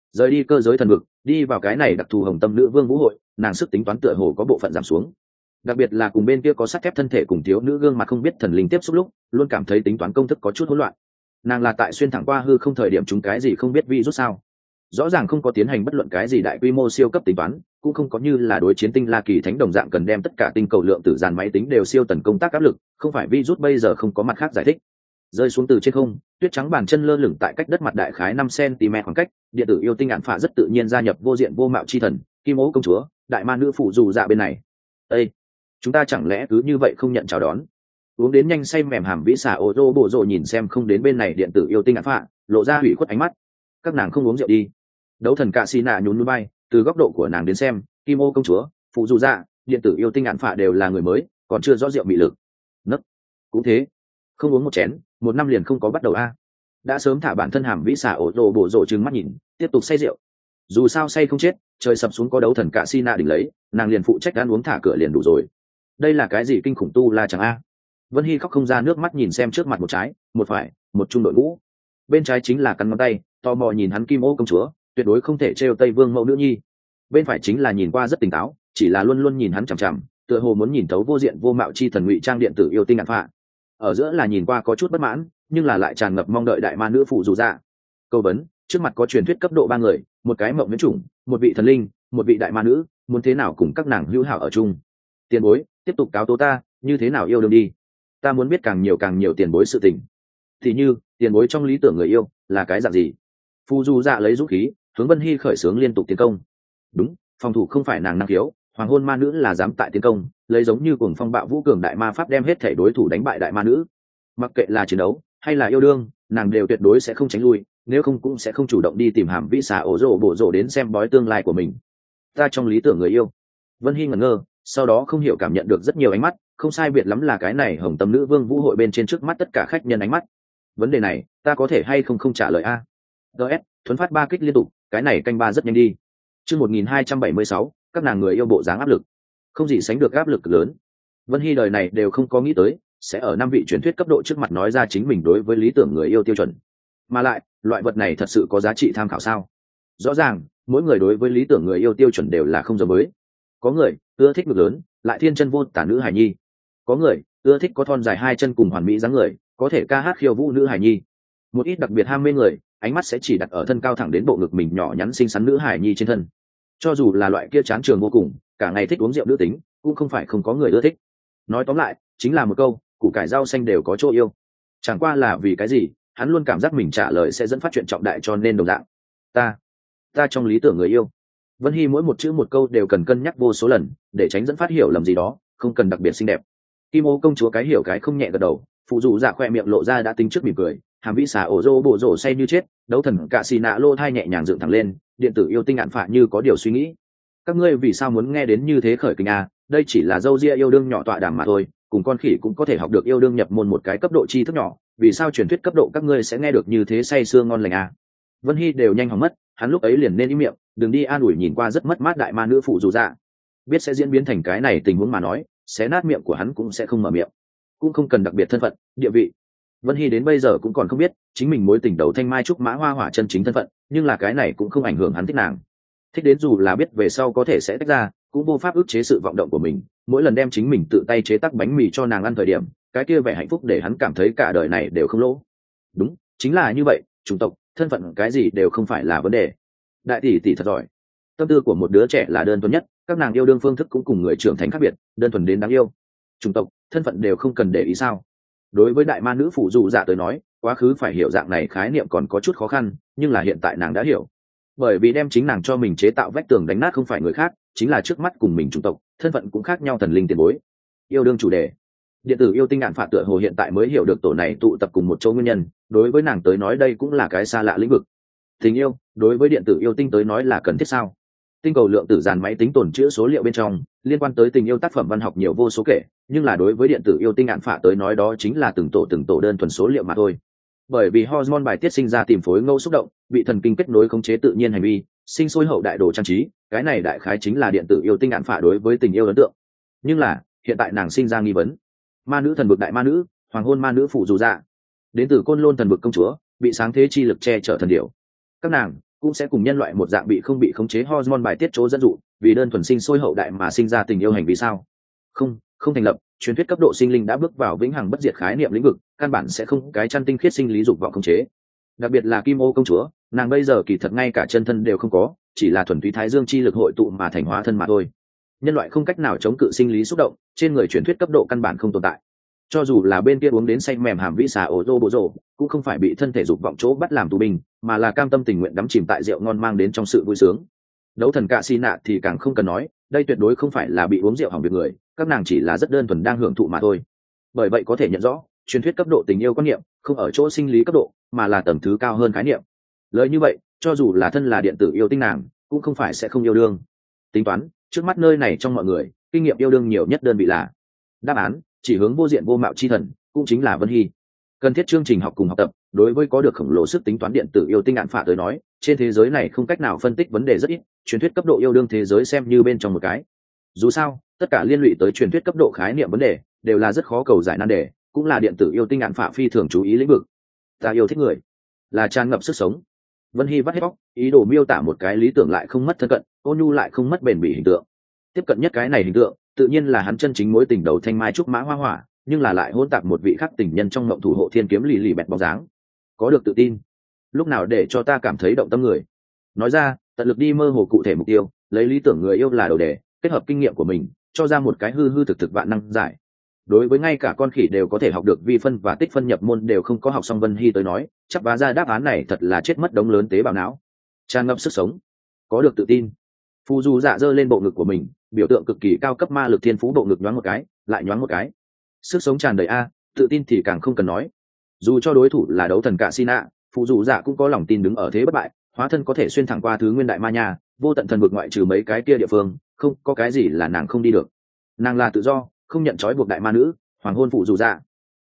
Rời đi cơ giới thần vực, đi vào cái này đặc thù hồng tâm nữ vương vũ hội, nàng sức tính toán tựa hồ có bộ phận giảm xuống. Đặc biệt là cùng bên kia có sắt thép thân thể cùng thiếu nữ gương mặt không biết thần linh tiếp xúc lúc, luôn cảm thấy tính toán công thức có chút hỗn loạn. Nàng là tại xuyên thẳng qua hư không thời điểm chúng cái gì không biết vi rút sao? Rõ ràng không có tiến hành bất luận cái gì đại quy mô siêu cấp tính toán, cũng không có như là đối chiến tinh la kỳ thánh đồng dạng cần đem tất cả tinh cầu lượng tử dàn máy tính đều siêu tần công tác áp lực, không phải vi rút bây giờ không có mặt khác giải thích. Rơi xuống từ trên không, tuyết trắng bàn chân lơ lửng tại cách đất mặt đại khái 5 cm khoảng cách, điện tử yêu tinh ạn phạ rất tự nhiên gia nhập vô diện vô mạo chi thần, kim ố công chúa, đại ma nữ phụ dù dạ bên này. Ê, chúng ta chẳng lẽ cứ như vậy không nhận chào đón? Uống đến nhanh say mềm hàm vĩ xả ô tô bộ rộ nhìn xem không đến bên này điện tử yêu tinh ạn phạ, lộ ra hủy khuất ánh mắt. Các nàng không uống rượu đi. Đấu thần cạ xì nạ nhún núi bay, từ góc độ của nàng đến xem, kim ô công chúa, phụ dù dạ, điện tử yêu tinh ạn phạ đều là người mới, còn chưa rõ rượu mị lực. Nấc, cũng thế, không uống một chén, một năm liền không có bắt đầu a. Đã sớm thả bản thân hàm vĩ xả ổ rồ bổ rộ trừng mắt nhìn, tiếp tục say rượu. Dù sao say không chết, trời sập xuống có đấu thần cạ xì nạ đỉnh lấy, nàng liền phụ trách ăn uống thả cửa liền đủ rồi. Đây là cái gì kinh khủng tu la chẳng a? Vân Hy khóc không ra nước mắt nhìn xem trước mặt một trái, một phải, một trung đội ngũ. Bên trái chính là cắn ngón tay, tò mò nhìn hắn kim ô công chúa, tuyệt đối không thể trêu Tây Vương mẫu nữ nhi. Bên phải chính là nhìn qua rất tỉnh táo, chỉ là luôn luôn nhìn hắn chằm chằm, tựa hồ muốn nhìn thấu vô diện vô mạo chi thần ngụy trang điện tử yêu tinh ạn phạ. Ở giữa là nhìn qua có chút bất mãn, nhưng là lại tràn ngập mong đợi đại ma nữ phụ dù dạ. Câu vấn, trước mặt có truyền thuyết cấp độ 3 người, một cái mộng miễn chủng, một vị thần linh, một vị đại ma nữ, muốn thế nào cùng các nàng hữu hảo ở chung? Tiền bối, tiếp tục cáo tố ta, như thế nào yêu đương đi? Ta muốn biết càng nhiều tiền bối sự tình. Thì như, tiền bối trong lý tưởng người yêu là cái dạng gì? Phụ dù dạ lấy dũng khí, hướng Vân Hy khởi xướng liên tục tiến công. Đúng, phòng thủ không phải nàng năng khiếu, hoàng hôn ma nữ là dám tại tiến công, lấy giống như cuồng phong bạo vũ cường đại ma pháp đem hết thể đối thủ đánh bại đại ma nữ. Mặc kệ là chiến đấu hay là yêu đương, nàng đều tuyệt đối sẽ không tránh lui, nếu không cũng sẽ không chủ động đi tìm hàm vĩ xà ổ rộ bổ rộ đến xem bói tương lai của mình. Ta trong lý tưởng người yêu. Vân Hy ngẩn ngơ, sau đó không hiểu cảm nhận được rất nhiều ánh mắt, không sai biệt lắm là cái này hồng tâm nữ vương vũ hội bên trên trước mắt tất cả khách nhân ánh mắt. Vấn đề này, ta có thể hay không trả lời a? DS, thuấn phát 3 kích liên tục, cái này canh ba rất nhanh đi. Chương 1276, các nàng người yêu bộ dáng áp lực. Không gì sánh được áp lực lớn. Vân Hy đời này đều không có nghĩ tới, sẽ ở 5 vị truyền thuyết cấp độ trước mặt nói ra chính mình đối với lý tưởng người yêu tiêu chuẩn. Mà lại, loại vật này thật sự có giá trị tham khảo sao? Rõ ràng, mỗi người đối với lý tưởng người yêu tiêu chuẩn đều là không giống với. Có người ưa thích ngực lớn, lại thiên chân vô tả nữ hài nhi. Có người ưa thích có thon dài 2 chân cùng hoàn mỹ dáng người, có thể ca hát khiêu vũ nữ hài nhi. Một ít đặc biệt ham mê người, ánh mắt sẽ chỉ đặt ở thân cao thẳng đến bộ ngực mình nhỏ nhắn xinh xắn nữ hài nhi trên thân. Cho dù là loại kia chán trường vô cùng, cả ngày thích uống rượu nữ tính, cũng không phải không có người ưa thích. Nói tóm lại, chính là một câu, củ cải rau xanh đều có chỗ yêu. Chẳng qua là vì cái gì, hắn luôn cảm giác mình trả lời sẽ dẫn phát chuyện trọng đại cho nên đồng dạng. Ta trong lý tưởng người yêu. Vân Hy mỗi một chữ một câu đều cần cân nhắc vô số lần, để tránh dẫn phát hiểu lầm gì đó, không cần đặc biệt xinh đẹp. Kim ô công chúa cái hiểu cái không nhẹ gật đầu, phụ dụ dạ khoe miệng lộ ra đã tính trước mỉm cười, hàm vĩ xà ổ rô bộ rổ say như chết, đấu thần cạ xì nạ lô thai nhẹ nhàng dựng thẳng lên, điện tử yêu tinh ạn phạ như có điều suy nghĩ. Các ngươi vì sao muốn nghe đến như thế khởi kinh à? Đây chỉ là dâu ria yêu đương nhỏ tọa đàm mà thôi, cùng con khỉ cũng có thể học được yêu đương nhập môn một cái cấp độ tri thức nhỏ, vì sao truyền thuyết cấp độ các ngươi sẽ nghe được như thế say sưa ngon lành à? Vân Hy đều nhanh hỏng mất, hắn lúc ấy liền nên im miệng, đừng đi an ủi nhìn qua rất mất mát đại ma nữ phụ dù dạ. Biết sẽ diễn biến thành cái này tình huống mà nói, xé nát miệng của hắn cũng sẽ không mở miệng, cũng không cần đặc biệt thân phận, địa vị. Vân Hy đến bây giờ cũng còn không biết chính mình mối tình đầu thanh mai trúc mã hoa hỏa chân chính thân phận, nhưng là cái này cũng không ảnh hưởng hắn thích nàng. Thích đến dù là biết về sau có thể sẽ tách ra, cũng vô pháp ức chế sự vọng động của mình, mỗi lần đem chính mình tự tay chế tác bánh mì cho nàng ăn thời điểm, cái kia vẻ hạnh phúc để hắn cảm thấy cả đời này đều không lỗ. Đúng, chính là như vậy, chủng tộc, thân phận cái gì đều không phải là vấn đề. Đại tỷ tỷ thật giỏi. Tâm tư của một đứa trẻ là đơn thuần nhất, các nàng yêu đương phương thức cũng cùng người trưởng thành khác biệt, đơn thuần đến đáng yêu. Chủng tộc, thân phận đều không cần để ý sao? Đối với đại ma nữ phụ dụ dạ tới nói, quá khứ phải hiểu dạng này khái niệm còn có chút khó khăn, nhưng là hiện tại nàng đã hiểu. Bởi vì đem chính nàng cho mình chế tạo vách tường đánh nát không phải người khác, chính là trước mắt cùng mình chủng tộc, thân phận cũng khác nhau thần linh tiền bối. Yêu đương chủ đề. Điện tử yêu tinh ạn phạ tựa hồ hiện tại mới hiểu được tổ này tụ tập cùng một chỗ nguyên nhân, đối với nàng tới nói đây cũng là cái xa lạ lĩnh vực. Tình yêu, đối với điện tử yêu tinh tới nói là cần thiết sao? Tinh cầu lượng tử dàn máy tính tồn trữ số liệu bên trong, liên quan tới tình yêu tác phẩm văn học nhiều vô số kể, nhưng là đối với điện tử yêu tinh ạn phạ tới nói đó chính là từng tổ đơn thuần số liệu mà thôi. Bởi vì hormone bài tiết sinh ra tìm phối ngẫu xúc động, bị thần kinh kết nối khống chế tự nhiên hành vi, sinh sôi hậu đại đồ trang trí, cái này đại khái chính là điện tử yêu tinh ạn phạ đối với tình yêu ấn tượng. Nhưng là, hiện tại nàng sinh ra nghi vấn. Ma nữ thần vực đại ma nữ, hoàng hôn ma nữ phụ dù dạ, đến từ côn lôn thần vực công chúa, bị sáng thế chi lực che chở thần điểu. Các nàng cũng sẽ cùng nhân loại một dạng bị không bị khống chế hormone bài tiết chỗ dẫn dụ, vì đơn thuần sinh sôi hậu đại mà sinh ra tình yêu hành vi sao? Không thành lập. Truyền thuyết cấp độ sinh linh đã bước vào vĩnh hằng bất diệt khái niệm lĩnh vực, căn bản sẽ không cái chăn tinh khiết sinh lý dục vọng khống chế. Đặc biệt là Kim Ô công chúa, nàng bây giờ kỳ thật ngay cả chân thân đều không có, chỉ là thuần túy thái dương chi lực hội tụ mà thành hóa thân mà thôi. Nhân loại không cách nào chống cự sinh lý xúc động, trên người truyền thuyết cấp độ căn bản không tồn tại. Cho dù là bên kia uống đến say mềm hàm vĩ xà ổ rô bộ rô, cũng không phải bị thân thể dục vọng chỗ bắt làm tù binh, mà là cam tâm tình nguyện đắm chìm tại rượu ngon mang đến trong sự vui sướng. Đấu thần cạ xì nạ thì càng không cần nói, đây tuyệt đối không phải là bị uống rượu hỏng việc người, các nàng chỉ là rất đơn thuần đang hưởng thụ mà thôi. Bởi vậy có thể nhận rõ, truyền thuyết cấp độ tình yêu quan niệm không ở chỗ sinh lý cấp độ, mà là tầng thứ cao hơn khái niệm. Lời như vậy, cho dù là thân là điện tử yêu tinh nàng, cũng không phải sẽ không yêu đương. Tính toán, trước mắt nơi này trong mọi người, kinh nghiệm yêu đương nhiều nhất đơn vị là đáp án chỉ hướng vô diện vô mạo chi thần, cũng chính là Vân Hy. Cần thiết chương trình học cùng học tập, đối với có được khổng lồ sức tính toán điện tử yêu tinh ngạn phạ tới nói, trên thế giới này không cách nào phân tích vấn đề rất ít, truyền thuyết cấp độ yêu đương thế giới xem như bên trong một cái. Dù sao, tất cả liên lụy tới truyền thuyết cấp độ khái niệm vấn đề đều là rất khó cầu giải nan đề, cũng là điện tử yêu tinh ngạn phạ phi thường chú ý lĩnh vực. Ta yêu thích người, là tràn ngập sức sống. Vân Hy vắt hết bóc, ý đồ miêu tả một cái lý tưởng lại không mất thân cận, ôn nhu lại không mất bền bỉ hình tượng. Tiếp cận nhất cái này hình tượng, tự nhiên là hắn chân chính mối tình đầu thanh mai trúc mã hoa hỏa, nhưng là lại hỗn tạp một vị khác tình nhân trong mộng thủ hộ thiên kiếm lì lì bẹt bóng dáng. Có được tự tin, lúc nào để cho ta cảm thấy động tâm người. Nói ra, tận lực đi mơ hồ cụ thể mục tiêu, lấy lý tưởng người yêu là đầu đề, kết hợp kinh nghiệm của mình, cho ra một cái hư hư thực thực vạn năng giải. Đối với ngay cả con khỉ đều có thể học được vi phân và tích phân nhập môn đều không có học xong Vân Hy tới nói, chắc vá ra đáp án này thật là chết mất đống lớn tế bào não. Tràn ngập sức sống, có được tự tin. Phù Du Dạ giơ lên bộ ngực của mình, biểu tượng cực kỳ cao cấp ma lực thiên phú bộ ngực nhoáng một cái, lại nhoáng một cái. Sức sống tràn đầy a, tự tin thì càng không cần nói. Dù cho đối thủ là đấu thần cạ Sina, Phù Du Dạ cũng có lòng tin đứng ở thế bất bại, hóa thân có thể xuyên thẳng qua thứ nguyên đại ma nha, vô tận thần vực ngoại trừ mấy cái kia địa phương, không có cái gì là nàng không đi được. Nàng là tự do, không nhận trói buộc đại ma nữ, hoàng hôn Phù Du Dạ.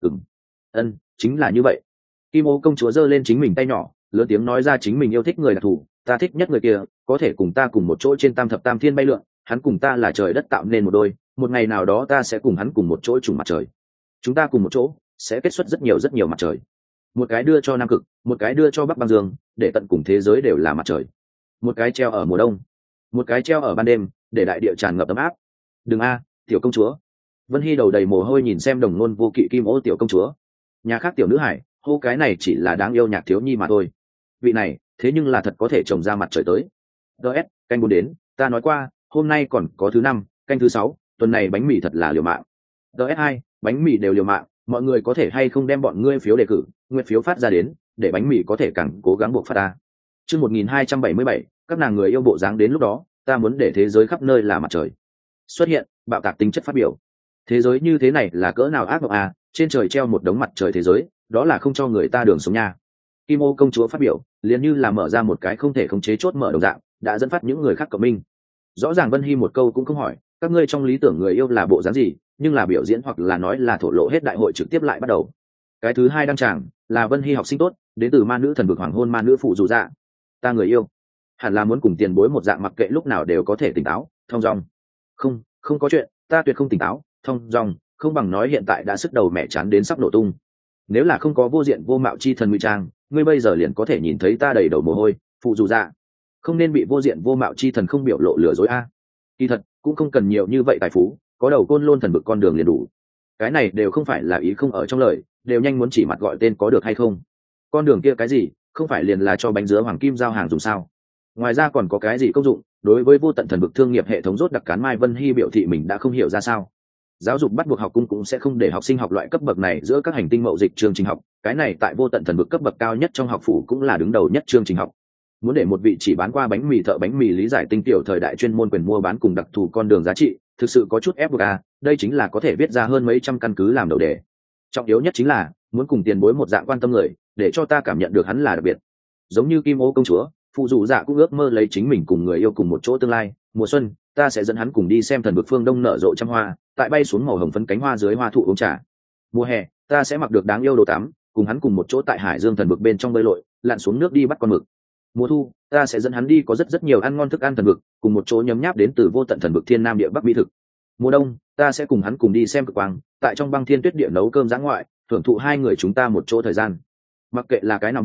Chính là như vậy. Kim Ô công chúa giơ lên chính mình tay nhỏ, lớn tiếng nói ra chính mình yêu thích người đặc thù, ta thích nhất người kia, có thể cùng ta cùng một chỗ trên tam thập tam thiên bay lượn, hắn cùng ta là trời đất tạo nên một đôi, một ngày nào đó ta sẽ cùng hắn cùng một chỗ trùng mặt trời. Chúng ta cùng một chỗ sẽ kết xuất rất nhiều mặt trời. Một cái đưa cho Nam Cực, một cái đưa cho Bắc Băng Dương, để tận cùng thế giới đều là mặt trời. Một cái treo ở mùa đông, một cái treo ở ban đêm, để đại địa tràn ngập ấm áp. Đừng a, tiểu công chúa. Vân Hy đầu đầy mồ hôi nhìn xem đồng ngôn vô kỵ Kim Ô tiểu công chúa. Nhà khác tiểu nữ hải, hô cái này chỉ là đáng yêu nhạc thiếu nhi mà thôi. Vị này, thế nhưng là thật có thể trồng ra mặt trời tới. DS, canh 4 đến, ta nói qua, hôm nay còn có thứ 5, canh thứ 6, tuần này bánh mì thật là liều mạng. DS2, bánh mì đều liều mạng, mọi người có thể hay không đem bọn ngươi phiếu đề cử, nguyện phiếu phát ra đến, để bánh mì có thể càng cố gắng buộc phát ta. Chương 1277, các nàng người yêu bộ dáng đến lúc đó, ta muốn để thế giới khắp nơi là mặt trời. Xuất hiện, bạo tạc tính chất phát biểu. Thế giới như thế này là cỡ nào ác mộng à, trên trời treo một đống mặt trời thế giới, đó là không cho người ta đường sống nha. Kim Ô công chúa phát biểu, liền như là mở ra một cái không thể khống chế chốt mở đồng dạng, đã dẫn phát những người khác cộng minh. Rõ ràng Vân Hy một câu cũng không hỏi, các ngươi trong lý tưởng người yêu là bộ dáng gì, nhưng là biểu diễn hoặc là nói là thổ lộ hết đại hội trực tiếp lại bắt đầu. Cái thứ hai đăng tràng là Vân Hy học sinh tốt, đến từ ma nữ thần vực hoàng hôn ma nữ phụ dù dạ. Ta người yêu, hẳn là muốn cùng tiền bối một dạng mặc kệ lúc nào đều có thể tỉnh táo, thong dong. Không có chuyện, ta tuyệt không tỉnh táo, thong dong, không bằng nói hiện tại đã sức đầu mẹ chán đến sắp nổ tung. Nếu là không có vô diện vô mạo chi thần ngụy trang, ngươi bây giờ liền có thể nhìn thấy ta đầy đầu mồ hôi, phụ dù dạ. Không nên bị vô diện vô mạo chi thần không biểu lộ lừa dối a. Kỳ thật cũng không cần nhiều như vậy tài phú, có đầu côn lôn thần vực con đường liền đủ. Cái này đều không phải là ý không ở trong lời, đều nhanh muốn chỉ mặt gọi tên có được hay không. Con đường kia cái gì, không phải liền là cho bánh dứa hoàng kim giao hàng dùng sao? Ngoài ra còn có cái gì công dụng? Đối với vô tận thần vực thương nghiệp hệ thống rốt đặc cán Mai Vân Hy biểu thị mình đã không hiểu ra sao. Giáo dục bắt buộc học cung cũng sẽ không để học sinh học loại cấp bậc này giữa các hành tinh mậu dịch chương trình học, cái này tại vô tận thần vực cấp bậc cao nhất trong học phủ cũng là đứng đầu nhất chương trình học. Muốn để một vị chỉ bán qua bánh mì thợ bánh mì lý giải tinh tiểu thời đại chuyên môn quyền mua bán cùng đặc thù con đường giá trị, thực sự có chút ép buộc a, đây chính là có thể viết ra hơn mấy trăm căn cứ làm đầu đề. Trọng yếu nhất chính là muốn cùng tiền bối một dạng quan tâm người, để cho ta cảm nhận được hắn là đặc biệt. Giống như Kim Ô công chúa, phụ dù dạ cũng ước mơ lấy chính mình cùng người yêu cùng một chỗ tương lai, mùa xuân, ta sẽ dẫn hắn cùng đi xem thần vực phương đông nở rộ trăm hoa, tại bay xuống màu hồng phấn cánh hoa dưới hoa thụ uống trà. Mùa hè, ta sẽ mặc được đáng yêu đồ tắm, cùng hắn cùng một chỗ tại hải dương thần vực bên trong bơi lội, lặn xuống nước đi bắt con mực. Mùa thu, ta sẽ dẫn hắn đi có rất nhiều ăn ngon thức ăn thần vực, cùng một chỗ nhấm nháp đến từ vô tận thần vực thiên nam địa bắc mỹ thực. Mùa đông, ta sẽ cùng hắn cùng đi xem cực quang, tại trong băng thiên tuyết địa nấu cơm dã ngoại, thưởng thụ hai người chúng ta một chỗ thời gian. Mặc kệ là cái nào mùa,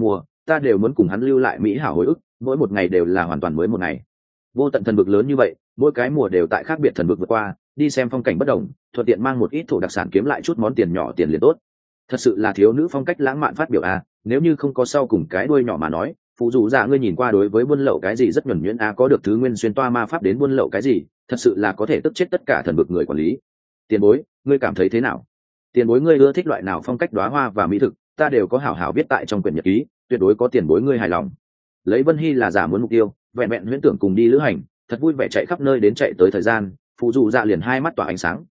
ta đều muốn cùng hắn lưu lại mỹ hảo hồi ức, mỗi một ngày đều là hoàn toàn mới một ngày. Vô tận thần vực lớn như vậy, mỗi cái mùa đều tại khác biệt thần vực vượt qua, đi xem phong cảnh bất đồng, thuận tiện mang một ít thổ đặc sản kiếm lại chút món tiền nhỏ tiền liền tốt. Thật sự là thiếu nữ phong cách lãng mạn phát biểu à, nếu như không có sau cùng cái đuôi nhỏ mà nói, phụ dù dạ ngươi nhìn qua đối với buôn lậu cái gì rất nhuần nhuyễn à, có được thứ nguyên xuyên toa ma pháp đến buôn lậu cái gì, thật sự là có thể tức chết tất cả thần vực người quản lý. Tiền bối, ngươi cảm thấy thế nào? Tiền bối ngươi ưa thích loại nào phong cách đóa hoa và mỹ thực, ta đều có hảo hảo viết tại trong quyển nhật ký, tuyệt đối có tiền bối ngươi hài lòng. Lấy Vân Hy là giả muốn mục tiêu, vẹn vẹn huyễn tưởng cùng đi lữ hành, thật vui vẻ chạy khắp nơi đến chạy tới thời gian, phụ dù dạ liền hai mắt tỏa ánh sáng.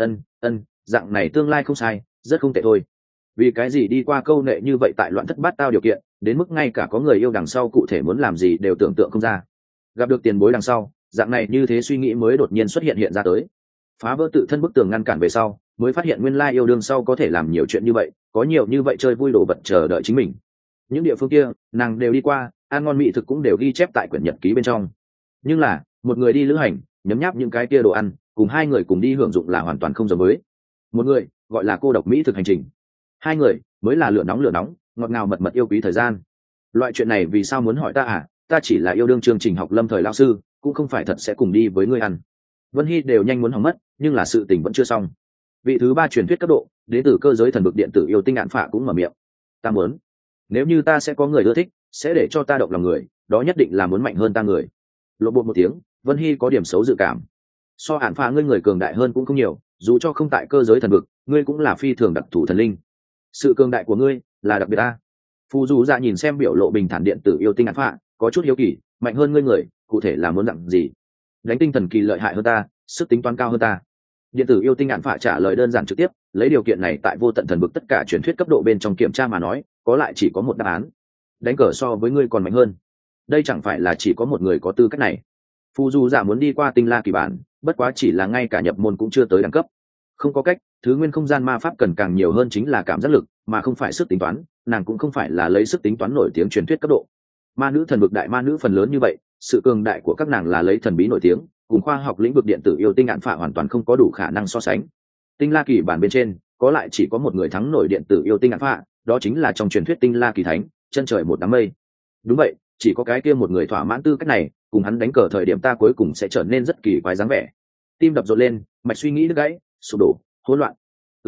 Ân, dạng này tương lai không sai, rất không tệ thôi. Vì cái gì đi qua câu nệ như vậy tại loạn thất bát tao điều kiện, đến mức ngay cả có người yêu đằng sau cụ thể muốn làm gì đều tưởng tượng không ra. Gặp được tiền bối đằng sau, dạng này như thế suy nghĩ mới đột nhiên xuất hiện ra tới. Phá vỡ tự thân bức tường ngăn cản về sau, mới phát hiện nguyên lai yêu đương sau có thể làm nhiều chuyện như vậy, có nhiều như vậy chơi vui đồ vật chờ đợi chính mình. Những địa phương kia nàng đều đi qua, ăn ngon mỹ thực cũng đều ghi chép tại quyển nhật ký bên trong. Nhưng là một người đi lữ hành, nhấm nháp những cái kia đồ ăn, cùng hai người cùng đi hưởng dụng là hoàn toàn không giống với. Một người gọi là cô độc mỹ thực hành trình, hai người mới là lửa nóng ngọt ngào mật mật yêu quý thời gian. Loại chuyện này vì sao muốn hỏi ta à? Ta chỉ là yêu đương chương trình học lâm thời lao sư, cũng không phải thật sẽ cùng đi với ngươi ăn. Vân Hy đều nhanh muốn hỏng mất, nhưng là sự tình vẫn chưa xong. Vị thứ ba truyền thuyết cấp độ đến từ cơ giới thần vực điện tử yêu tinh ngạn phạ cũng mở miệng. Ta muốn, nếu như ta sẽ có người ưa thích, sẽ để cho ta động lòng người, đó nhất định là muốn mạnh hơn ta người. Lộ bộ một tiếng, Vân Hy có điểm xấu dự cảm. So ản phạ ngươi người cường đại hơn cũng không nhiều, dù cho không tại cơ giới thần vực, ngươi cũng là phi thường đặc thù thần linh. Sự cường đại của ngươi là đặc biệt ta. Phù dù dạ nhìn xem biểu lộ bình thản điện tử yêu tinh ngạn phạ, có chút hiếu kỳ, mạnh hơn ngươi người, cụ thể là muốn dặn gì? Đánh tinh thần kỳ lợi hại hơn ta, sức tính toán cao hơn ta. Điện tử yêu tinh ngạn phạ trả lời đơn giản trực tiếp, lấy điều kiện này tại vô tận thần vực tất cả truyền thuyết cấp độ bên trong kiểm tra mà nói, có lại chỉ có một đáp án. Đánh cờ so với ngươi còn mạnh hơn. Đây chẳng phải là chỉ có một người có tư cách này. Phù dù dạ muốn đi qua tinh la kỳ bản, bất quá chỉ là ngay cả nhập môn cũng chưa tới đẳng cấp. Không có cách, thứ nguyên không gian ma pháp cần càng nhiều hơn chính là cảm giác lực, mà không phải sức tính toán, nàng cũng không phải là lấy sức tính toán nổi tiếng truyền thuyết cấp độ. Ma nữ thần vực đại ma nữ phần lớn như vậy, sự cường đại của các nàng là lấy thần bí nổi tiếng, cùng khoa học lĩnh vực điện tử yêu tinh ngạn phạ hoàn toàn không có đủ khả năng so sánh. Tinh la kỳ bản bên trên có lại chỉ có một người thắng nổi điện tử yêu tinh ngạn phạ, đó chính là trong truyền thuyết tinh la kỳ thánh, chân trời một đám mây. Đúng vậy, chỉ có cái kia một người thỏa mãn tư cách này, cùng hắn đánh cờ thời điểm ta cuối cùng sẽ trở nên rất kỳ quái dáng vẻ. Tim đập rộn lên, mạch suy nghĩ đứt gãy, sụp đổ, hỗn loạn.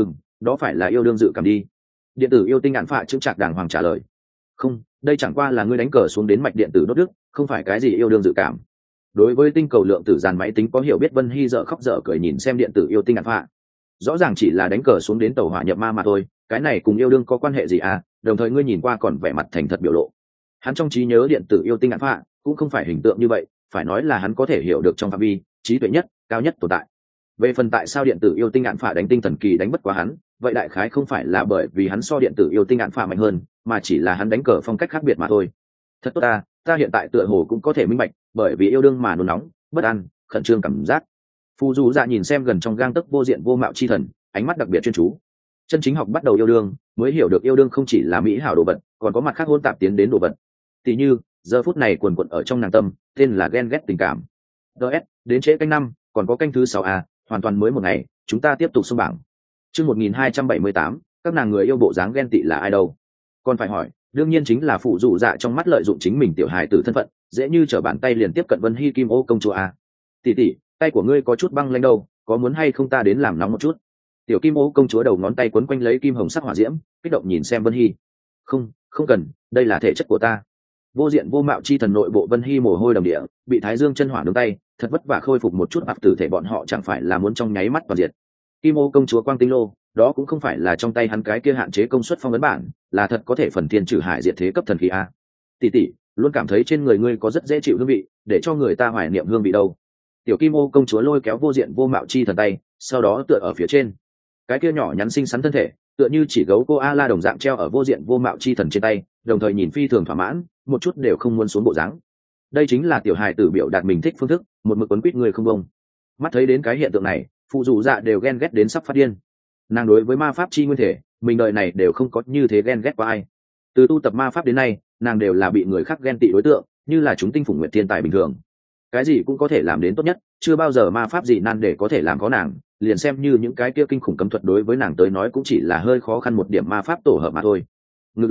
Đó phải là yêu đương dự cảm đi. Điện tử yêu tinh ngạn phạ chững chạc đàng hoàng trả lời. Không, đây chẳng qua là ngươi đánh cờ xuống đến mạch điện tử đốt đức, không phải cái gì yêu đương dự cảm. Đối với tinh cầu lượng tử dàn máy tính có hiểu biết Vân Hy dở khóc dở cười nhìn xem điện tử yêu tinh ngạn phạ. Rõ ràng chỉ là đánh cờ xuống đến tàu hỏa nhập ma mà thôi, cái này cùng yêu đương có quan hệ gì à? Đồng thời ngươi nhìn qua còn vẻ mặt thành thật biểu lộ. Hắn trong trí nhớ điện tử yêu tinh ngạn phạ cũng không phải hình tượng như vậy, phải nói là hắn có thể hiểu được trong phạm vi trí tuệ nhất cao nhất tồn tại. Về phần tại sao điện tử yêu tinh ngạn phạ đánh tinh thần kỳ đánh bất quá hắn, vậy đại khái không phải là bởi vì hắn so điện tử yêu tinh ngạn phạ mạnh hơn, mà chỉ là hắn đánh cờ phong cách khác biệt mà thôi. Thật tốt ta hiện tại tựa hồ cũng có thể minh bạch, bởi vì yêu đương mà nôn nóng, bất an, khẩn trương cảm giác. Phù dù dạ nhìn xem gần trong gang tấc vô diện vô mạo chi thần, ánh mắt đặc biệt chuyên chú. Chân chính học bắt đầu yêu đương, mới hiểu được yêu đương không chỉ là mỹ hảo đồ vật, còn có mặt khác hỗn tạp tiến đến đồ vật. Tỷ như giờ phút này quần quật ở trong nàng tâm, tên là ghen ghét tình cảm. DS, đến trễ canh 5, còn có canh thứ 6 hoàn toàn mới một ngày, chúng ta tiếp tục xông bảng. Chương 1278, các nàng người yêu bộ dáng ghen tị là ai đâu? Còn phải hỏi, đương nhiên chính là phụ dụ dạ trong mắt lợi dụng chính mình tiểu hài tử thân phận, dễ như trở bàn tay liền tiếp cận Vân Hy Kim Ô công chúa tỷ tỷ, tay của ngươi có chút băng lãnh đâu, có muốn hay không ta đến làm nóng một chút? Tiểu Kim Ô công chúa đầu ngón tay quấn quanh lấy kim hồng sắc hỏa diễm, kích động nhìn xem Vân Hy. Không cần, đây là thể chất của ta. Vô diện vô mạo chi thần nội bộ Vân Hy mồ hôi đầm địa, bị thái dương chân hỏa nướng tay, thật vất vả khôi phục một chút áp tử thể bọn họ chẳng phải là muốn trong nháy mắt toàn diệt. Kim Ô công chúa quang tinh lô, đó cũng không phải là trong tay hắn cái kia hạn chế công suất phong ấn bản, là thật có thể phần thiên trừ hải diệt thế cấp thần khí tỷ tỷ, luôn cảm thấy trên người ngươi có rất dễ chịu hương vị, để cho người ta hoài niệm hương vị đâu. Tiểu Kim Ô công chúa lôi kéo vô diện vô mạo chi thần tay, sau đó tựa ở phía trên. Cái kia nhỏ nhắn xinh xắn thân thể, tựa như chỉ gấu cô a la đồng dạng treo ở vô diện vô mạo chi thần trên tay, đồng thời nhìn phi thường thỏa mãn, một chút đều không muốn xuống bộ dáng. Đây chính là tiểu hài tử biểu đạt mình thích phương thức, một mực quấn quýt người không bông. Mắt thấy đến cái hiện tượng này, phụ dù dạ đều ghen ghét đến sắp phát điên. Nàng đối với ma pháp chi nguyên thể, mình đời này đều không có như thế ghen ghét qua ai. Từ tu tập ma pháp đến nay, nàng đều là bị người khác ghen tị đối tượng, như là chúng tinh phủng nguyệt thiên tài bình thường. Cái gì cũng có thể làm đến tốt nhất, chưa bao giờ ma pháp gì nan để có thể làm có nàng, liền xem như những cái kia kinh khủng cấm thuật đối với nàng tới nói cũng chỉ là hơi khó khăn một điểm ma pháp tổ hợp mà thôi. Ngực lớn,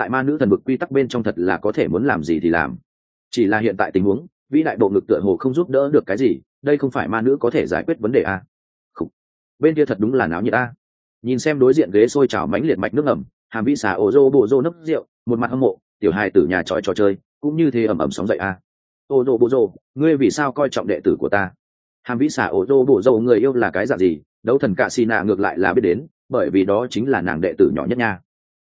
tại ma nữ thần vực quy tắc bên trong thật là có thể muốn làm gì thì làm. Chỉ là hiện tại tình huống vĩ đại bộ ngực tựa hồ không giúp đỡ được cái gì, đây không phải ma nữ có thể giải quyết vấn đề à. Bên kia thật đúng là náo nhiệt a. Nhìn xem đối diện ghế sôi trào mánh liệt mạch nước ẩm, Hàm Vĩ Xà ổ rô bộ rô nấp rượu, một mặt hâm mộ, tiểu hài tử nhà trò chơi cũng như thế ầm ầm sóng dậy a. Ô rô bộ rô, ngươi vì sao coi trọng đệ tử của ta? Hàm Vĩ Xà ổ rô bộ rô người yêu là cái dạng gì, đấu thần cạ xì nạ ngược lại là biết đến, bởi vì đó chính là nàng đệ tử nhỏ nhất nha.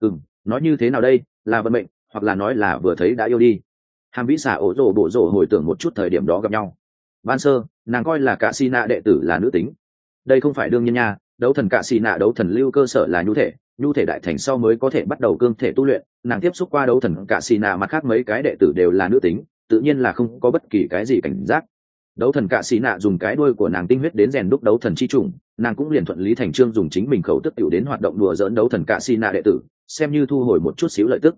Nói như thế nào đây, là vận mệnh, hoặc là nói là vừa thấy đã yêu đi. Hàm Vĩ Xà ổ rô bộ rô hồi tưởng một chút thời điểm đó gặp nhau. Ban sơ, nàng coi là cạ xì nạ đệ tử là nữ tính. Đây không phải đương nhiên nha, đấu thần cạ xì nạ đấu thần lưu cơ sở là nhu thể đại thành sau mới có thể bắt đầu cương thể tu luyện, nàng tiếp xúc qua đấu thần cạ xì nạ mặt khác mấy cái đệ tử đều là nữ tính, tự nhiên là không có bất kỳ cái gì cảnh giác. Đấu thần cạ xì nạ dùng cái đuôi của nàng tinh huyết đến rèn đúc đấu thần chi trùng, nàng cũng liền thuận lý thành trương dùng chính mình khẩu tức tiểu đến hoạt động đùa dỡn đấu thần cạ xì nạ đệ tử, xem như thu hồi một chút xíu lợi tức.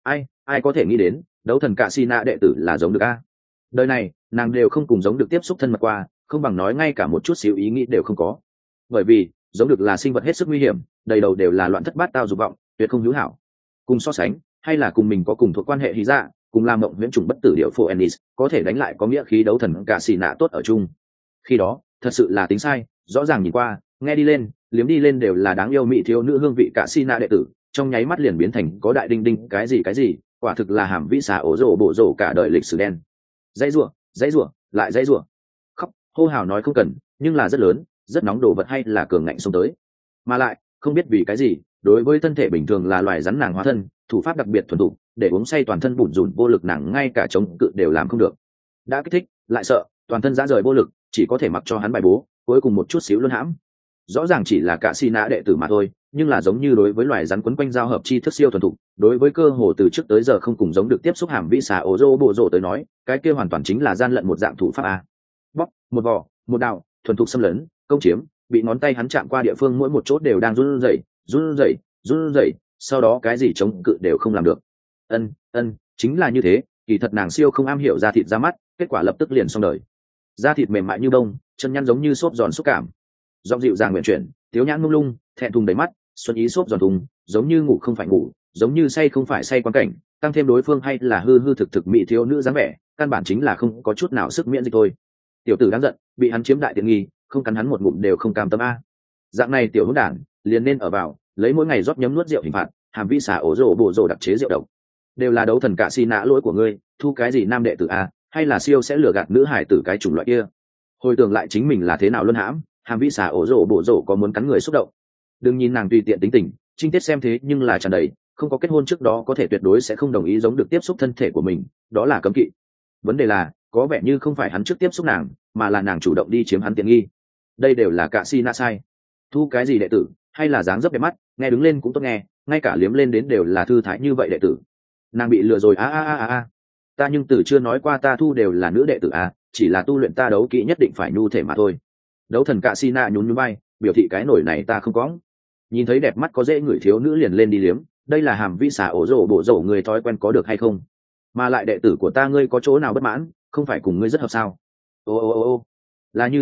Ai có thể nghĩ đến đấu thần cạ xì nạ đệ tử là giống được a. Đời này nàng đều không cùng giống được tiếp xúc thân mật qua, không bằng nói ngay cả một chút xíu ý nghĩ đều không có. Bởi vì giống được là sinh vật hết sức nguy hiểm, đầy đầu đều là loạn thất bát tao dục vọng, tuyệt không hữu hảo. Cùng so sánh, hay là cùng mình có cùng thuộc quan hệ hí dạ, cùng làm mộng huyễn trùng bất tử điệu phổ ennis, có thể đánh lại có nghĩa khí đấu thần cả xì nạ tốt ở chung. Khi đó thật sự là tính sai, rõ ràng nhìn qua, nghe đi lên, liếm đi lên đều là đáng yêu mỹ thiếu nữ hương vị cả xì nạ đệ tử, trong nháy mắt liền biến thành có đại đinh đinh cái gì, quả thực là Hàm Vĩ Xà ổ rổ bộ rổ cả đời lịch sử đen. Dãy rủa lại dãy rủa, khóc hô hào nói không cần, nhưng là rất lớn rất nóng đồ vật hay là cường ngạnh xông tới. Mà lại không biết vì cái gì, đối với thân thể bình thường là loài rắn nàng hóa thân, thủ pháp đặc biệt thuần thục, để uống say toàn thân bủn rủn vô lực, nàng ngay cả chống cự đều làm không được. Đã kích thích lại sợ, toàn thân dã rời vô lực, chỉ có thể mặc cho hắn bài bố, cuối cùng một chút xíu luân hãm. Rõ ràng chỉ là cả xì nã đệ tử mà thôi, nhưng là giống như đối với loài rắn quấn quanh giao hợp chi thức siêu thuần thục, đối với cơ hồ từ trước tới giờ không cùng giống được tiếp xúc Hàm Vĩ Xà ổ rô bộ rô tới nói, cái kia hoàn toàn chính là gian lận một dạng thủ pháp a. Bóc một vỏ một đạo, thuần thục xâm lấn công chiếm, bị ngón tay hắn chạm qua địa phương mỗi một chỗ đều đang run rẩy, sau đó cái gì chống cự đều không làm được. Chính là như thế, kỳ thật nàng siêu không am hiểu da thịt ra mắt, kết quả lập tức liền xong đời. Da thịt mềm mại như bông, chân nhăn giống như xốp giòn xúc cảm, giọng dịu dàng nguyện chuyển, tiếu nhãn mông lung, thẹn thùng đầy mắt, xuân ý xốp giòn thùng, giống như ngủ không phải ngủ, giống như say không phải say quan cảnh, tăng thêm đối phương hay là hư hư thực thực mỹ thiếu nữ dáng vẻ, căn bản chính là không có chút nào sức miễn dịch thôi. Tiểu tử đáng giận, bị hắn chiếm đại tiện nghi, không cắn hắn một ngụm đều không cam tâm a. Dạng này tiểu hỗn đản liền nên ở vào lấy mỗi ngày rót nhấm nuốt rượu hình phạt. Hàm Vĩ Xà ổ rổ bộ rổ đặc chế rượu độc, đều là đấu thần cạ xì nã lỗi của ngươi, thu cái gì nam đệ tử a, hay là siêu sẽ lừa gạt nữ hải tử cái chủng loại kia. Hồi tưởng lại chính mình là thế nào luân hãm, Hàm Vĩ Xà ổ rổ bộ rổ có muốn cắn người xúc động. Đừng nhìn nàng tùy tiện tính tình, trinh tiết xem thế nhưng là tràn đầy, không có kết hôn trước đó có thể tuyệt đối sẽ không đồng ý giống được tiếp xúc thân thể của mình, đó là cấm kỵ. Vấn đề là có vẻ như không phải hắn trước tiếp xúc nàng, mà là nàng chủ động đi chiếm hắn tiện nghi. Đây đều là cạ xì nạ sai. Thu cái gì đệ tử, hay là dáng dấp đẹp mắt, nghe đứng lên cũng tốt nghe, ngay cả liếm lên đến đều là thư thái như vậy đệ tử. Nàng bị lừa rồi a. Ta nhưng từ chưa nói qua ta thu đều là nữ đệ tử a, chỉ là tu luyện ta đấu kỹ nhất định phải nhu thể mà thôi. Đấu thần cạ xì nạ nhún nhún vai, biểu thị cái nổi này ta không có. Nhìn thấy đẹp mắt có dễ người thiếu nữ liền lên đi liếm, đây là Hàm Vĩ Xà ổ rổ bộ rổ người thói quen có được hay không? Mà lại đệ tử của ta ngươi có chỗ nào bất mãn, không phải cùng ngươi rất hợp sao? Ô, là như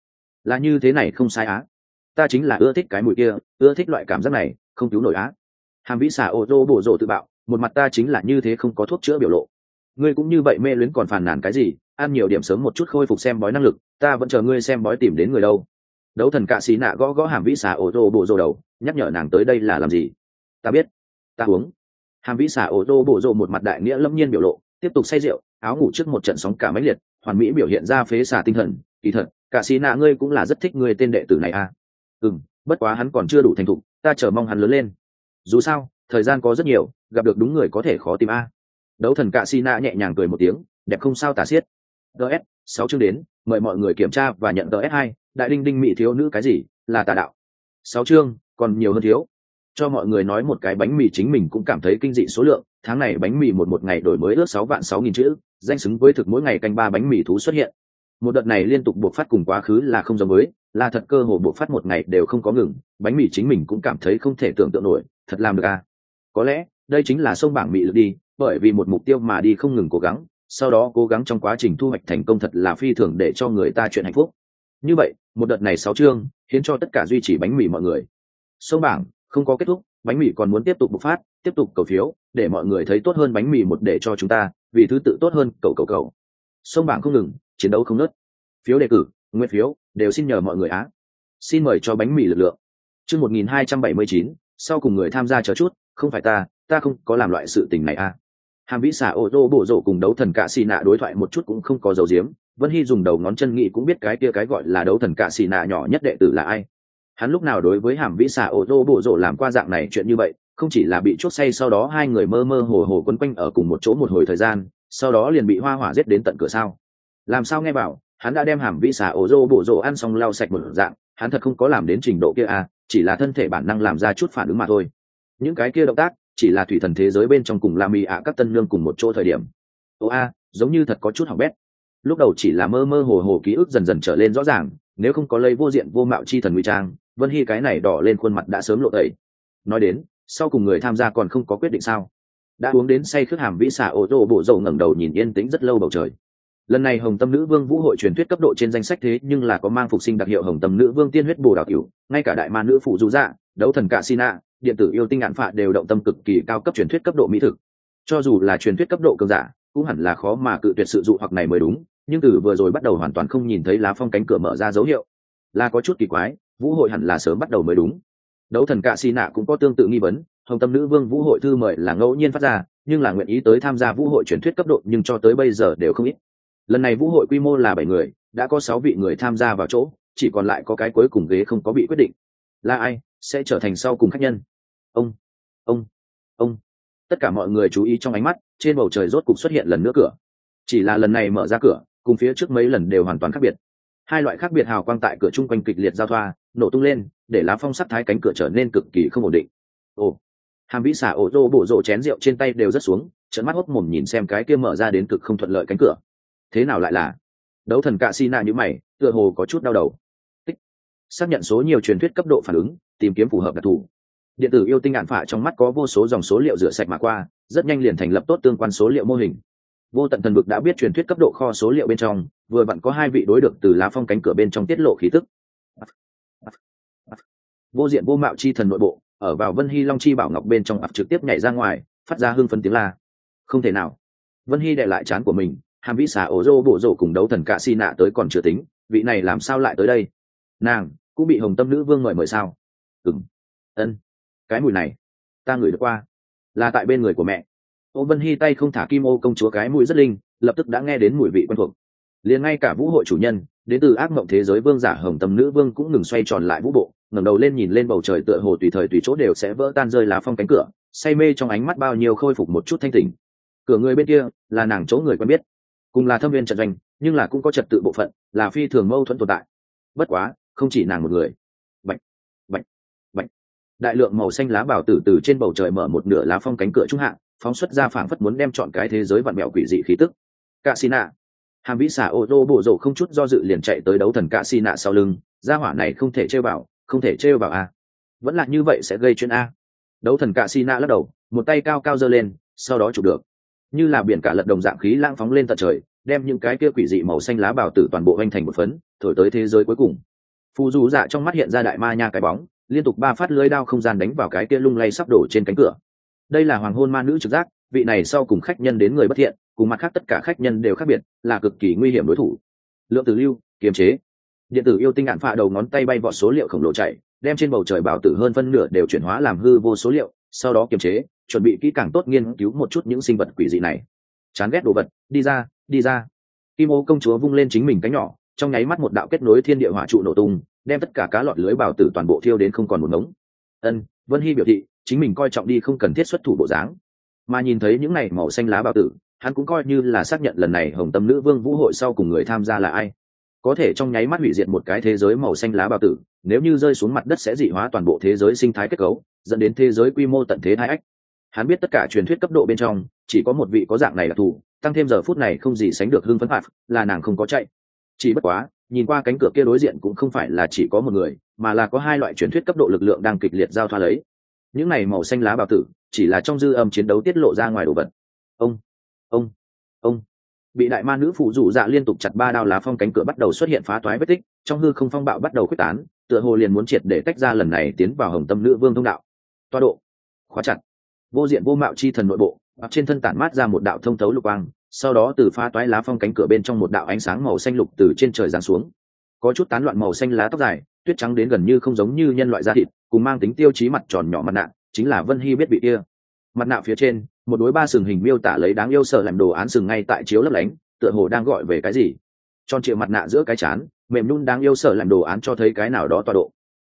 thế này không sai á. Ta chính là ưa thích cái mùi kia, ưa thích loại cảm giác này, không cứu nổi á. Hàm Vĩ Xà ổ rô bổ rộ tự bạo, một mặt ta chính là như thế không có thuốc chữa biểu lộ. Ngươi cũng như vậy mê luyến còn phàn nàn cái gì, ăn nhiều điểm sớm một chút khôi phục xem bói năng lực, ta vẫn chờ ngươi xem bói tìm đến người đâu. Đấu thần cạ xí nạ gõ gõ Hàm Vĩ Xà ổ rô bổ rộ đầu, nhắc nhở nàng tới đây là làm gì. Ta biết, ta uống. Hàm Vĩ Xà ổ rô bổ rộ một mặt đại nghĩa lâm nhiên biểu lộ, tiếp tục say rượu, áo ngủ trước một trận sóng cả mãnh liệt, hoàn mỹ biểu hiện ra phế xà tinh thần. Kỳ thật cạ xí nạ ngươi cũng là rất thích ngươi tên đệ tử này à. Bất quá hắn còn chưa đủ thành thục, ta chờ mong hắn lớn lên. Dù sao thời gian có rất nhiều, gặp được đúng người có thể khó tìm a. Đấu thần cạ xi nạ nhẹ nhàng cười một tiếng, đẹp không sao tả xiết. ts 6 chương đến, mời mọi người kiểm tra và nhận ts 2, đại đinh đinh mỹ thiếu nữ cái gì là tà đạo. 6 chương còn nhiều hơn thiếu. Cho mọi người nói một cái bánh mì chính mình cũng cảm thấy kinh dị số lượng, tháng này bánh mì một ngày đổi mới ước 6.600.000 chữ, danh xứng với thực mỗi ngày canh 3 bánh mì thú xuất hiện. Một đợt này liên tục buộc phát cùng quá khứ là không giống với, là thật cơ hồ buộc phát một ngày đều không có ngừng, bánh mì chính mình cũng cảm thấy không thể tưởng tượng nổi, thật làm được à. Có lẽ đây chính là sông bảng mị lực đi, bởi vì một mục tiêu mà đi không ngừng cố gắng, sau đó cố gắng trong quá trình thu hoạch thành công thật là phi thường để cho người ta chuyện hạnh phúc. Như vậy một đợt này 6 chương hiến cho tất cả duy trì bánh mì mọi người. Sông bảng không có kết thúc, Bánh mì còn muốn tiếp tục bộc phát, tiếp tục cầu phiếu để mọi người thấy tốt hơn bánh mì một để cho chúng ta vì thứ tự tốt hơn cầu. Sông bảng không ngừng, chiến đấu không ngớt. Phiếu đề cử, nguyện phiếu đều xin nhờ mọi người á. Xin mời cho bánh mì lực lượng. Chương 1279, sau cùng người tham gia chờ chút, không phải ta không có làm loại sự tình này a. Hàm Vĩ xả ô tô bổ rổ cùng đấu thần cạ xì nạ đối thoại một chút cũng không có dấu diếm, Vân Hy dùng đầu ngón chân nghĩ cũng biết cái kia cái gọi là đấu thần cạ xì nạ nhỏ nhất đệ tử là ai. Hắn lúc nào đối với Hàm Vĩ xả ô tô bổ rổ làm qua dạng này chuyện như vậy, không chỉ là bị chốt say, sau đó hai người mơ mơ hồ hồ quấn quanh ở cùng một chỗ một hồi thời gian, sau đó liền bị hoa hỏa giết đến tận cửa sao. Làm sao nghe bảo hắn đã đem Hàm Vĩ xả ô tô bổ rổ ăn xong lau sạch một dạng, hắn thật không có làm đến trình độ kia à, chỉ là thân thể bản năng làm ra chút phản ứng mà thôi. Những cái kia động tác chỉ là thủy thần thế giới bên trong cùng la mì ạ các tân nương cùng một chỗ thời điểm. Giống như thật có chút hỏng bét. Lúc đầu chỉ là mơ mơ hồ hồ ký ức dần dần trở lên rõ ràng, nếu không có lấy vô diện vô mạo chi thần nguy trang, Vân Hy cái này đỏ lên khuôn mặt đã sớm lộ tẩy. Nói đến sau cùng người tham gia còn không có quyết định sao. Đã uống đến say khướt Hàm Vĩ xả ô tô bộ dầu ngẩng đầu nhìn yên tĩnh rất lâu bầu trời. Lần này Hồng Tâm Nữ Vương vũ hội truyền thuyết cấp độ trên danh sách thế nhưng là có mang phục sinh đặc hiệu Hồng Tâm Nữ Vương tiên huyết bổ đào cửu, ngay cả đại ma nữ phụ du dạ, đấu thần cạ Sina, điện tử yêu tinh ngạn phạ đều động tâm cực kỳ cao cấp truyền thuyết cấp độ mỹ thực. Cho dù là truyền thuyết cấp độ cường giả cũng hẳn là khó mà cự tuyệt sự dụ hoặc này mới đúng, nhưng từ vừa rồi bắt đầu hoàn toàn không nhìn thấy lá phong cánh cửa mở ra dấu hiệu, là có chút kỳ quái. Vũ hội hẳn là sớm bắt đầu mới đúng. Đấu thần cạ Sina cũng có tương tự nghi vấn, Hồng Tâm Nữ Vương vũ hội thư mời là ngẫu nhiên phát ra, nhưng là nguyện ý tới tham gia vũ hội truyền thuyết cấp độ nhưng cho tới bây giờ đều không ít. Lần này vũ hội quy mô là 7 người, đã có 6 vị người tham gia vào chỗ, chỉ còn lại có cái cuối cùng ghế không có bị quyết định. Là ai sẽ trở thành sau cùng khách nhân? Ông. Tất cả mọi người chú ý trong ánh mắt, trên bầu trời rốt cục xuất hiện lần nữa cửa. Chỉ là lần này mở ra cửa, cùng phía trước mấy lần đều hoàn toàn khác biệt. Hai loại khác biệt hào quang tại cửa chung quanh kịch liệt giao thoa, nổ tung lên, để lá phong sắc thái cánh cửa trở nên cực kỳ không ổn định. Hàm Vĩ xả ô tô bộ rộ chén rượu trên tay đều rất xuống, trợn mắt hốt mồm nhìn xem cái kia mở ra đến cực không thuận lợi cánh cửa. Thế nào lại là? Đấu thần cạ Sina như mày, tựa hồ có chút đau đầu. Xác nhận số nhiều truyền thuyết cấp độ phản ứng, tìm kiếm phù hợp đặc thù. Điện tử yêu tinh ngạn phạ trong mắt có vô số dòng số liệu rửa sạch mà qua, rất nhanh liền thành lập tốt tương quan số liệu mô hình. Vô tận thần vực đã biết truyền thuyết cấp độ kho số liệu bên trong, vừa vặn có 2 vị đối được từ lá phong cánh cửa bên trong tiết lộ khí tức. Vô diện vô mạo chi thần nội bộ, ở vào Vân Hy Long chi bảo ngọc bên trong trực tiếp nhảy ra ngoài, phát ra hưng phấn tiếng la. Không thể nào. Vân Hy đè lại trán của mình, Hàm Vĩ xả ổ rô bộ rổ cùng đấu thần cạ Sina tới còn chưa tính, vị này làm sao lại tới đây? Nàng cũng bị Hồng Tâm Nữ Vương mời sao? Ân, cái mùi này ta ngửi được qua, là tại bên người của mẹ. Ô Vân Hy tay không thả kim ô công chúa cái mùi rất linh, lập tức đã nghe đến mùi vị quen thuộc. Liền ngay cả vũ hội chủ nhân đến từ ác mộng thế giới vương giả Hồng Tâm Nữ Vương cũng ngừng xoay tròn lại vũ bộ, ngẩng đầu lên nhìn lên bầu trời, tựa hồ tùy thời tùy chỗ đều sẽ vỡ tan rơi lá phong cánh cửa, say mê trong ánh mắt bao nhiêu khôi phục một chút thanh tỉnh. Cửa người bên kia là nàng chỗ người quen biết, cùng là thâm viên trận doanh, nhưng là cũng có trật tự bộ phận, là phi thường mâu thuẫn tồn tại. Bất quá không chỉ nàng một người. Bạch bạch, đại lượng màu xanh lá bào tử từ trên bầu trời mở một nửa lá phong cánh cửa trung hạng, phóng xuất ra phảng phất muốn đem chọn cái thế giới vặn mẹo quỷ dị khí tức. Cạ Sina, Hàm Vĩ xả ô tô bộ rổ không chút do dự liền chạy tới đấu thần cạ Sina sau lưng, gia hỏa này không thể trêu vào a. Vẫn là như vậy sẽ gây chuyện a. Đấu thần cạ Sina lắc đầu, một tay cao cao giơ lên, sau đó chụp được, như là biển cả lật đồng dạng khí lãng phóng lên tận trời, đem những cái kia quỷ dị màu xanh lá bào tử toàn bộ hoành thành một phấn, thổi tới thế giới cuối cùng. Phù Du Dạ trong mắt hiện ra đại ma nha cái bóng, liên tục 3 phát lưỡi đao không gian đánh vào cái kia lung lay sắp đổ trên cánh cửa. Đây là hoàng hôn ma nữ trực giác, vị này sau cùng khách nhân đến người bất thiện, cùng mặt khác tất cả khách nhân đều khác biệt, là cực kỳ nguy hiểm đối thủ. Lượng tử lưu, kiềm chế. Điện tử yêu tinh ngạn phạ đầu ngón tay bay vọt số liệu khổng lồ chạy, đem trên bầu trời bảo tử hơn phân nửa đều chuyển hóa làm hư vô số liệu, sau đó kiềm chế, chuẩn bị kỹ càng tốt nghiên cứu một chút những sinh vật quỷ dị này. Chán ghét đồ vật, đi ra. Kim ô công chúa vung lên chính mình cánh nhỏ, trong nháy mắt một đạo kết nối thiên địa hỏa trụ nổ tung, đem tất cả cá lọt lưới bảo tử toàn bộ thiêu đến không còn một ngống. Vân Hy biểu thị chính mình coi trọng đi không cần thiết xuất thủ bộ dáng, mà nhìn thấy những này màu xanh lá bảo tử, hắn cũng coi như là xác nhận lần này Hồng Tâm Nữ Vương vũ hội sau cùng người tham gia là ai. Có thể trong nháy mắt hủy diệt một cái thế giới màu xanh lá bảo tử, nếu như rơi xuống mặt đất sẽ dị hóa toàn bộ thế giới sinh thái kết cấu, dẫn đến thế giới quy mô tận thế thái ách. Hắn biết tất cả truyền thuyết cấp độ bên trong chỉ có một vị có dạng này đặc thù, tăng thêm giờ phút này không gì sánh được hưng phấn phạt, là nàng không có chạy. Chỉ bất quá nhìn qua cánh cửa kia đối diện cũng không phải là chỉ có một người, mà là có 2 loại truyền thuyết cấp độ lực lượng đang kịch liệt giao thoa lấy. Những này màu xanh lá bào tử chỉ là trong dư âm chiến đấu tiết lộ ra ngoài đồ vật. Ông bị đại ma nữ phụ dụ dạ liên tục chặt 3 đao, lá phong cánh cửa bắt đầu xuất hiện phá toái vết tích, trong hư không phong bạo bắt đầu khuếch tán, tựa hồ liền muốn triệt để tách ra lần này tiến vào Hồng Tâm Nữ Vương thông đạo. Toa độ khóa chặt. Vô diện vô mạo chi thần nội bộ, trên thân tản mát ra một đạo thông thấu lục quang, sau đó từ pha toái lá phong cánh cửa bên trong một đạo ánh sáng màu xanh lục từ trên trời giáng xuống. Có chút tán loạn màu xanh lá tóc dài, tuyết trắng đến gần như không giống như nhân loại da thịt, cùng mang tính tiêu chí mặt tròn nhỏ mặt nạ, chính là Vân Hy biết bị kia. Mặt nạ phía trên, một đối ba sừng hình miêu tả lấy đáng yêu sợ làm đồ án sừng ngay tại chiếu lấp lánh, tựa hồ đang gọi về cái gì. Tròn trịa mặt nạ giữa cái trán, mềm nhún đáng yêu sợ làm đồ án cho thấy cái nào đó tọa độ.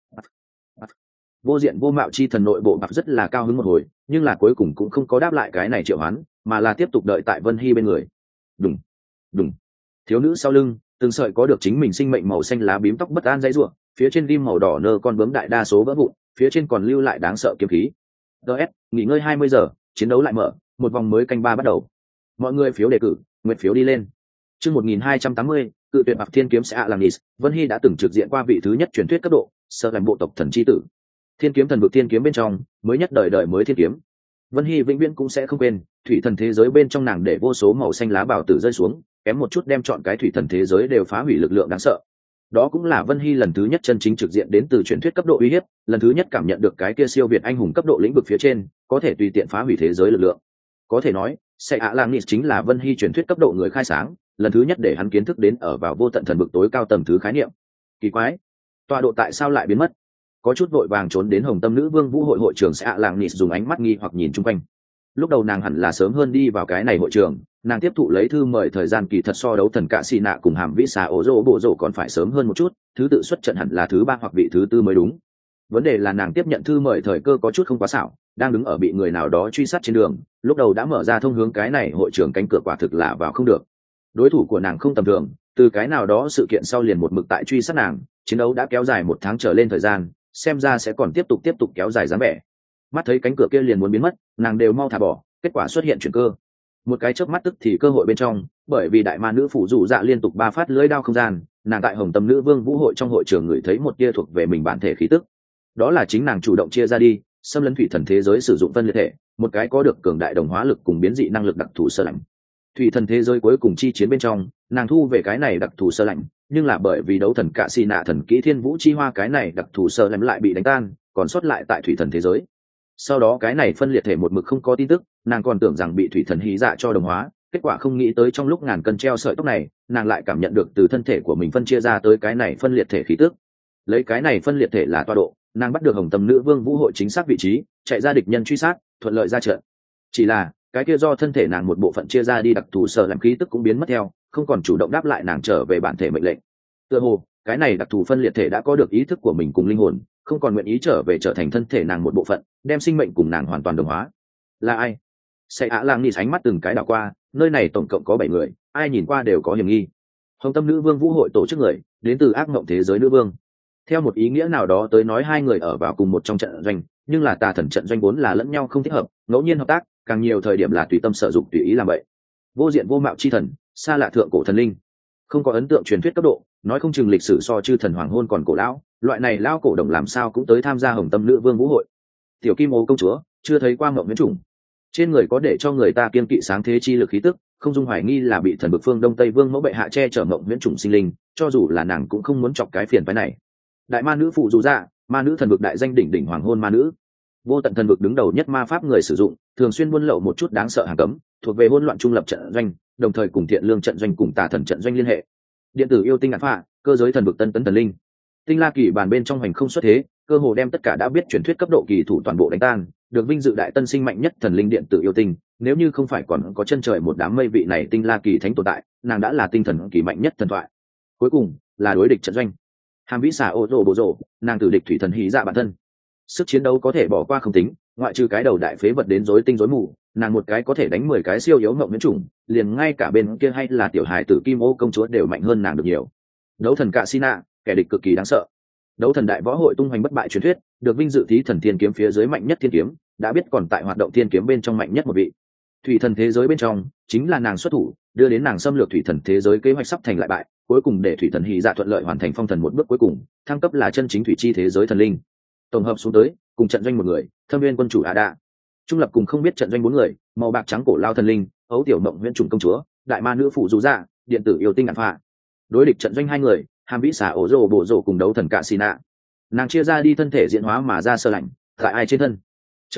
Vô diện vô mạo chi thần nội bộ bạc rất là cao hứng một hồi, nhưng là cuối cùng cũng không có đáp lại cái này triệu hoán, mà là tiếp tục đợi tại Vân Hy bên người. Đùng, đùng. Thiếu nữ sau lưng, từng sợi có được chính mình sinh mệnh màu xanh lá bím tóc bất an dãy rủa, phía trên rim màu đỏ nơ con bướm đại đa số vỡ vụn, phía trên còn lưu lại đáng sợ kiếm khí. DS, nghỉ ngơi 20 giờ, chiến đấu lại mở, một vòng mới canh ba bắt đầu. Mọi người phiếu đề cử, nguyện phiếu đi lên. Chương 1280, cự tuyệt bạc thiên kiếm sẽ Alanis, Vân Hy đã từng trực diện qua vị thứ nhất truyền thuyết cấp độ, sợ làm bộ tộc thần chi tử. Thiên kiếm thần vực thiên kiếm bên trong, mới nhất đời mới thiên kiếm. Vân Hy vĩnh viễn cũng sẽ không quên, thủy thần thế giới bên trong nàng để vô số màu xanh lá bảo tử rơi xuống, kém một chút đem chọn cái thủy thần thế giới đều phá hủy lực lượng đáng sợ. Đó cũng là Vân Hy lần thứ nhất chân chính trực diện đến từ truyền thuyết cấp độ uy hiếp, lần thứ nhất cảm nhận được cái kia siêu việt anh hùng cấp độ lĩnh vực phía trên, có thể tùy tiện phá hủy thế giới lực lượng. Có thể nói, Sẽ Alanis chính là Vân Hy truyền thuyết cấp độ người khai sáng, lần thứ nhất để hắn kiến thức đến ở vào vô tận thần vực tối cao tầng thứ khái niệm. Kỳ quái, tọa độ tại sao lại biến mất? Có chút vội vàng trốn đến Hồng Tâm Nữ Vương Vũ hội hội trưởng Sẽ Alanis dùng ánh mắt nghi hoặc nhìn chung quanh. Lúc đầu nàng hẳn là sớm hơn đi vào cái này hội trường, nàng tiếp thụ lấy thư mời thời gian kỳ thật so đấu thần cạ xì nạ cùng hàm vĩ xà ổ rỗ bộ rỗ còn phải sớm hơn một chút, thứ tự xuất trận hẳn là thứ ba hoặc vị thứ tư mới đúng. Vấn đề là nàng tiếp nhận thư mời thời cơ có chút không quá xảo, đang đứng ở bị người nào đó truy sát trên đường, lúc đầu đã mở ra thông hướng cái này hội trường cánh cửa quả thực là vào không được. Đối thủ của nàng không tầm thường, từ cái nào đó sự kiện sau liền một mực tại truy sát nàng, chiến đấu đã kéo dài 1 tháng trở lên thời gian, xem ra sẽ còn tiếp tục kéo dài dáng vẻ. Mắt thấy cánh cửa kia liền muốn biến mất, nàng đều mau thả bỏ, kết quả xuất hiện chuyển cơ. Một cái chớp mắt tức thì cơ hội bên trong, bởi vì đại ma nữ phủ dụ dạ liên tục 3 phát lưỡi đao không gian, nàng tại Hồng Tâm Nữ Vương Vũ hội trong hội trường ngửi thấy một tia thuộc về mình bản thể khí tức. Đó là chính nàng chủ động chia ra đi, xâm lấn thủy thần thế giới sử dụng phân liệt thể, một cái có được cường đại đồng hóa lực cùng biến dị năng lực đặc thù sơ lạnh. Thủy thần thế giới cuối cùng chi chiến bên trong, nàng thu về cái này đặc thù sơ lạnh, nhưng là bởi vì đấu thần cạ xì nạ thần kỹ thiên vũ chi hoa cái này đặc thù sơ lạnh lại bị đánh tan, còn sót lại tại thủy thần thế giới. Sau đó cái này phân liệt thể một mực không có tin tức, nàng còn tưởng rằng bị thủy thần hí dạ cho đồng hóa, kết quả không nghĩ tới trong lúc ngàn cân treo sợi tóc này, nàng lại cảm nhận được từ thân thể của mình phân chia ra tới cái này phân liệt thể khí tức. Lấy cái này phân liệt thể là tọa độ, nàng bắt được Hồng Tâm Nữ Vương Vũ hội chính xác vị trí, chạy ra địch nhân truy sát, thuận lợi ra trận. Chỉ là cái kia do thân thể nàng một bộ phận chia ra đi đặc thù sở làm khí tức cũng biến mất theo, không còn chủ động đáp lại nàng trở về bản thể mệnh lệnh. Tựa hồ cái này đặc thù phân liệt thể đã có được ý thức của mình cùng linh hồn, không còn nguyện ý trở về trở thành thân thể nàng một bộ phận, đem sinh mệnh cùng nàng hoàn toàn đồng hóa. Là ai? Sẽ Á Lang nhìn ánh mắt từng cái đảo qua, nơi này tổng cộng có 7 người, ai nhìn qua đều có hiểm nghi. Hồng Tâm Nữ Vương Vũ hội tổ chức người, đến từ ác mộng thế giới nữ vương. Theo một ý nghĩa nào đó tới nói hai người ở vào cùng một trong trận doanh, nhưng là tà thần trận doanh vốn là lẫn nhau không thích hợp, ngẫu nhiên hợp tác, càng nhiều thời điểm là tùy tâm sở dụng tùy ý làm vậy. Vô diện vô mạo chi thần, xa lạ thượng cổ thần linh, không có ấn tượng truyền thuyết cấp độ, nói không chừng lịch sử so chư thần hoàng hôn còn cổ lão, loại này lao cổ đồng làm sao cũng tới tham gia Hồng Tâm Nữ Vương Vũ hội. Tiểu Kim Ô công chúa chưa thấy qua ngộng miễn trùng, trên người có để cho người ta kiên kỵ sáng thế chi lực khí tức, không dung hoài nghi là bị thần vực phương Đông Tây Vương mẫu bệ hạ che chở ngộng miễn trùng sinh linh, cho dù là nàng cũng không muốn chọc cái phiền phái này. Đại ma nữ phụ dù dạ, ma nữ thần vực đại danh đỉnh đỉnh hoàng hôn ma nữ, vô tận thần vực đứng đầu nhất ma pháp người sử dụng, thường xuyên buôn lậu một chút đáng sợ hàng cấm, thuộc về hỗn loạn trung lập trận doanh, đồng thời cùng thiện lương trận doanh cùng tà thần trận doanh liên hệ. Điện tử yêu tinh ngạn phạ, cơ giới thần vực tân tấn thần linh, tinh la kỳ bàn bên trong hành không xuất thế, cơ hồ đem tất cả đã biết truyền thuyết cấp độ kỳ thủ toàn bộ đánh tan, được vinh dự đại tân sinh mạnh nhất thần linh điện tử yêu tinh. Nếu như không phải còn có chân trời một đám mây vị này tinh la kỳ thánh tồn tại, nàng đã là tinh thần kỳ mạnh nhất thần thoại. Cuối cùng là đối địch trận doanh, hàm vĩ xà ô rồ bộ rồ, nàng tử địch thủy thần hí dạ bản thân, sức chiến đấu có thể bỏ qua không tính, ngoại trừ cái đầu đại phế vật đến rối tinh rối mù, nàng một cái có thể đánh 10 cái siêu yếu ngộng miễn trùng, liền ngay cả bên kia hay là tiểu hài tử Kim Ô công chúa đều mạnh hơn nàng được nhiều. Đấu thần cạ Sina, kẻ địch cực kỳ đáng sợ. Đấu thần đại võ hội tung hoành bất bại truyền thuyết, được vinh dự thí thần thiên kiếm phía dưới mạnh nhất thiên kiếm, đã biết còn tại hoạt động thiên kiếm bên trong mạnh nhất một vị. Thủy thần thế giới bên trong, chính là nàng xuất thủ, đưa đến nàng xâm lược thủy thần thế giới kế hoạch sắp thành lại bại, cuối cùng để thủy thần hí dạ thuận lợi hoàn thành phong thần một bước cuối cùng, thăng cấp là chân chính thủy chi thế giới thần linh. Tổng hợp xuống tới, cùng trận doanh một người, Thâm Viên quân chủ Ada. Trung lập cùng không biết trận doanh 4 người, màu bạc trắng cổ lao thần linh, ấu tiểu mộng huyễn trùng công chúa, đại ma nữ phụ dù dạ, điện tử yêu tinh ngạn phạ. Đối địch trận doanh 2 người, hàm vĩ xà ổ rồ bộ rồ cùng đấu thần cạ Sina. Nàng chia ra đi thân thể diễn hóa mà ra sơ lạnh, tại ai trên thân. Trở về,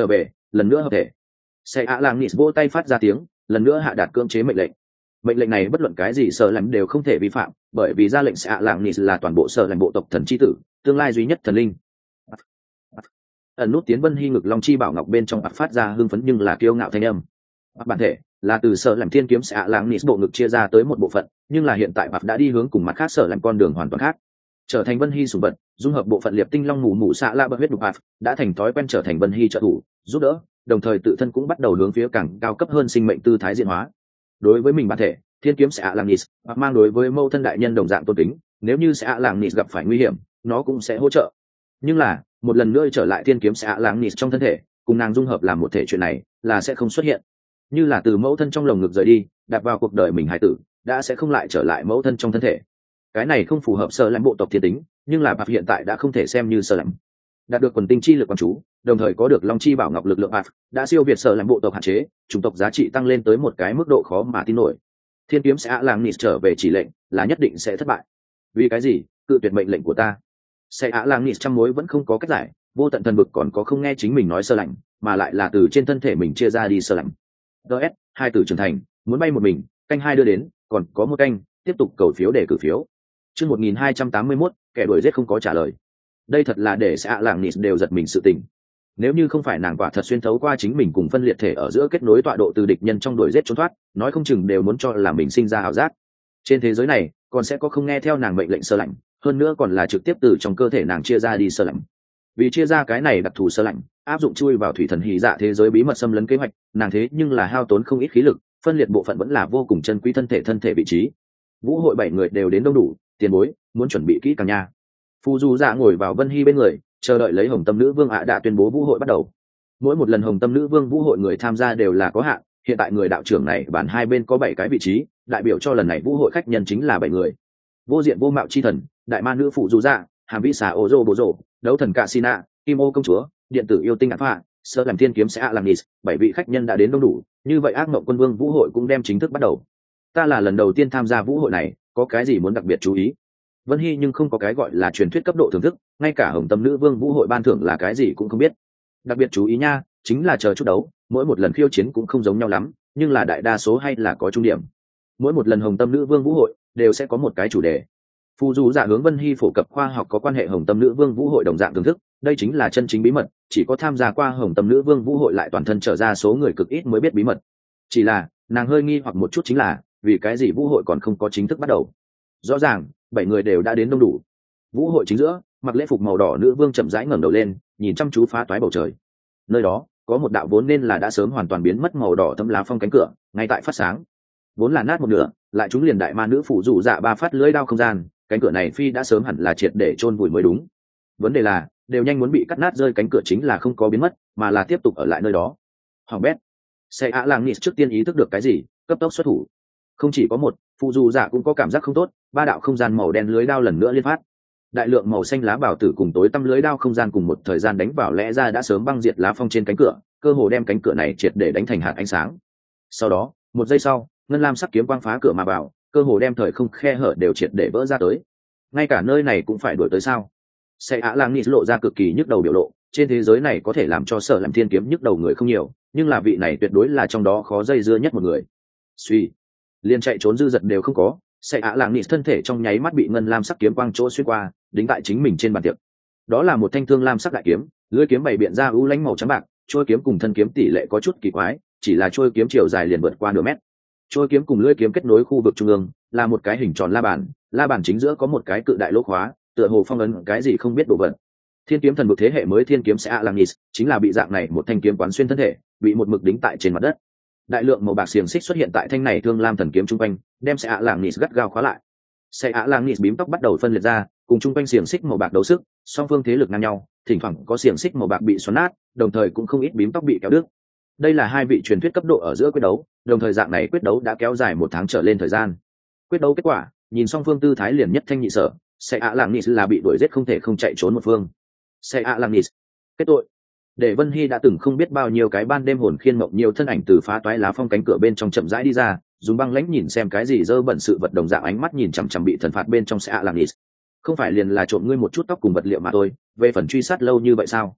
lần nữa hợp thể. Sẽ ạ làng nịt vỗ tay phát ra tiếng, lần nữa hạ đạt cưỡng chế mệnh lệnh. Mệnh lệnh này bất luận cái gì sở làm đều không thể vi phạm, bởi vì ra lệnh sẽ ạ làng nịt là toàn bộ sở làm bộ tộc thần chi tử, tương lai duy nhất thần linh. Ẩn nút tiến Vân Hy ngực long chi bảo ngọc bên trong phát ra hưng phấn nhưng là kiêu ngạo thanh âm. Bản thể là từ sở làm thiên kiếm sẽ ạ làng nịt bộ ngực chia ra tới một bộ phận, nhưng là hiện tại đã đi hướng cùng mặt khác sở làm con đường hoàn toàn khác, trở thành Vân Hy sủng vật, dung hợp bộ phận liệp tinh long mù mù xạ la bờ huyết đục đã thành thói quen trở thành Vân Hy trợ thủ, giúp đỡ, đồng thời tự thân cũng bắt đầu hướng phía càng cao cấp hơn sinh mệnh tư thái diễn hóa. Đối với mình bản thể, thiên kiếm sẽ ạ làng nịt hoặc mang đối với mâu thân đại nhân đồng dạng tôn kính, nếu như sẽ ạ làng nịt gặp phải nguy hiểm, nó cũng sẽ hỗ trợ. Nhưng là một lần nữa trở lại thiên kiếm sẽ ạ làng nịt trong thân thể, cùng nàng dung hợp làm một thể, chuyện này là sẽ không xuất hiện. Như là từ mẫu thân trong lồng ngực rời đi, đạp vào cuộc đời mình hải tử, đã sẽ không lại trở lại mẫu thân trong thân thể. Cái này không phù hợp sở lãnh bộ tộc thiên tính, nhưng là hiện tại đã không thể xem như sở lãnh. Đạt được quần tinh chi lực quan chú, đồng thời có được long chi bảo ngọc lực lượng đã siêu việt sở lãnh bộ tộc hạn chế, chủng tộc giá trị tăng lên tới một cái mức độ khó mà tin nổi. Thiên kiếm sẽ làng nịt trở về chỉ lệnh là nhất định sẽ thất bại. Vì cái gì? Cự tuyệt mệnh lệnh của ta. Sẽ làng nịt trăm mối vẫn không có cách giải, vô tận thần bực còn có không nghe chính mình nói sơ lãnh, mà lại là từ trên thân thể mình chia ra đi sơ lãnh. DS, hai tử trưởng thành, muốn bay một mình, canh hai đưa đến, còn có một canh, tiếp tục cầu phiếu để cử phiếu. Chương 1281, kẻ đuổi giết không có trả lời. Đây thật là để sẽ làng nịt đều giật mình sự tình. Nếu như không phải nàng quả thật xuyên thấu qua chính mình cùng phân liệt thể ở giữa kết nối tọa độ từ địch nhân trong đuổi giết trốn thoát, nói không chừng đều muốn cho là mình sinh ra ảo giác. Trên thế giới này, còn sẽ có không nghe theo nàng mệnh lệnh sơ lãnh, hơn nữa còn là trực tiếp từ trong cơ thể nàng chia ra đi sơ lãnh. Vì chia ra cái này đặc thù sơ lãnh, áp dụng chui vào thủy thần hỉ dạ thế giới bí mật xâm lấn kế hoạch, nàng thế nhưng là hao tốn không ít khí lực, phân liệt bộ phận vẫn là vô cùng chân quý thân thể vị trí. Vũ hội 7 người đều đến đông đủ, tiền bối muốn chuẩn bị kỹ càng nha. Phù Du Dạ ngồi vào Vân Hy bên người, chờ đợi lấy Hồng Tâm Nữ Vương đã tuyên bố vũ hội bắt đầu. Mỗi một lần Hồng Tâm Nữ Vương vũ hội người tham gia đều là có hạn, hiện tại người đạo trưởng này bản hai bên có 7 cái vị trí, đại biểu cho lần này vũ hội khách nhân chính là 7 người. Vô diện vô mạo chi thần, đại ma nữ Phù Du Dạ, hàm vĩ xà ô rô bồ rô, đấu thần cạ Sina, kim ô công chúa, điện tử yêu tinh ạn phạ, sơ làm thiên kiếm sẽ làm nis, 7 vị khách nhân đã đến đông đủ, như vậy ác mộng quân vương vũ hội cũng đem chính thức bắt đầu. Ta là lần đầu tiên tham gia vũ hội này, có cái gì muốn đặc biệt chú ý? Vân Hy nhưng không có cái gọi là truyền thuyết cấp độ thưởng thức, ngay cả Hồng Tâm Nữ Vương vũ hội ban thưởng là cái gì cũng không biết. Đặc biệt chú ý nha, chính là chờ chút đấu, mỗi một lần khiêu chiến cũng không giống nhau lắm, nhưng là đại đa số hay là có trung điểm. Mỗi một lần Hồng Tâm Nữ Vương vũ hội đều sẽ có một cái chủ đề. Phù Du Dạ hướng Vân Hy phổ cập khoa học có quan hệ Hồng Tâm Nữ Vương vũ hội đồng dạng thưởng thức, đây chính là chân chính bí mật, chỉ có tham gia qua Hồng Tâm Nữ Vương vũ hội lại toàn thân trở ra số người cực ít mới biết bí mật. Chỉ là, nàng hơi nghi hoặc một chút chính là, vì cái gì vũ hội còn không có chính thức bắt đầu? Rõ ràng, 7 người đều đã đến đông đủ. Vũ hội chính giữa, mặc lễ phục màu đỏ nữ vương chậm rãi ngẩng đầu lên, nhìn chăm chú phá toái bầu trời. Nơi đó, có một đạo vốn nên là đã sớm hoàn toàn biến mất màu đỏ thấm lá phong cánh cửa, ngay tại phát sáng. Vốn là nát một nửa, lại chúng liền đại ma nữ phủ dụ dạ ba phát lưỡi đao không gian, cánh cửa này phi đã sớm hẳn là triệt để chôn vùi mới đúng. Vấn đề là, đều nhanh muốn bị cắt nát rơi cánh cửa chính là không có biến mất, mà là tiếp tục ở lại nơi đó. Hoàng bét. Xe ạ làng nịt trước tiên ý thức được cái gì, cấp tốc xuất thủ. Không chỉ có một, phụ dù giả cũng có cảm giác không tốt, ba đạo không gian màu đen lưới đao lần nữa liên phát. Đại lượng màu xanh lá bảo tử cùng tối tăm lưới đao không gian cùng một thời gian đánh vào, lẽ ra đã sớm băng diệt lá phong trên cánh cửa, cơ hồ đem cánh cửa này triệt để đánh thành hạt ánh sáng. Sau đó, một giây sau, ngân lam sắc kiếm quang phá cửa mà vào, cơ hồ đem thời không khe hở đều triệt để vỡ ra tới. Ngay cả nơi này cũng phải đuổi tới sao? Xe ạ làng nịt lộ ra cực kỳ nhức đầu biểu lộ, trên thế giới này có thể làm cho Sở Làm Thiên kiếm nhức đầu người không nhiều, nhưng là vị này tuyệt đối là trong đó khó dây dưa nhất một người. Suy, liền chạy trốn dư dật đều không có, Xe ạ làng nịt thân thể trong nháy mắt bị ngân lam sắc kiếm quang chỗ xuyên qua, đính tại chính mình trên bàn tiệc. Đó là một thanh thương lam sắc đại kiếm, lưỡi kiếm bày biện ra ưu lãnh màu trắng bạc, trôi kiếm cùng thân kiếm tỷ lệ có chút kỳ quái, chỉ là trôi kiếm chiều dài liền vượt qua nửa mét. Trôi kiếm cùng lưỡi kiếm kết nối khu vực trung ương, là một cái hình tròn la bàn chính giữa có một cái cự đại lỗ khóa, tựa hồ phong ấn cái gì không biết đồ vật. Thiên kiếm thần vực thế hệ mới thiên kiếm sẽ Alanis, chính là bị dạng này một thanh kiếm quán xuyên thân thể, bị một mực đính tại trên mặt đất. Đại lượng màu bạc xiềng xích xuất hiện tại thanh này thương lam thần kiếm trung quanh, đem sẽ Alanis gắt gao khóa lại. Sẽ Alanis bím tóc bắt đầu phân liệt ra, cùng trung quanh xiềng xích màu bạc đấu sức, song phương thế lực ngang nhau, thỉnh thoảng có xiềng xích màu bạc bị xoắn nát, đồng thời cũng không ít bím tóc bị kéo đứt. Đây là hai vị truyền thuyết cấp độ ở giữa quyết đấu, đồng thời dạng này quyết đấu đã kéo dài 1 tháng trở lên thời gian. Quyết đấu kết quả, nhìn song phương tư thái liền nhất thanh nhị sở, sẽ Alanis là bị đuổi giết không thể không chạy trốn một phương. Sẽ Alanis kết tội. Để Vân Hy đã từng không biết bao nhiêu cái ban đêm hồn khiên mộng nhiều thân ảnh từ phá toái lá phong cánh cửa bên trong chậm rãi đi ra, dùng băng lãnh nhìn xem cái gì dơ bẩn sự vật đồng dạng ánh mắt nhìn chằm chằm bị thần phạt bên trong sẽ Alanis. Không phải liền là trộm ngươi một chút tóc cùng vật liệu mà thôi, về phần truy sát lâu như vậy sao?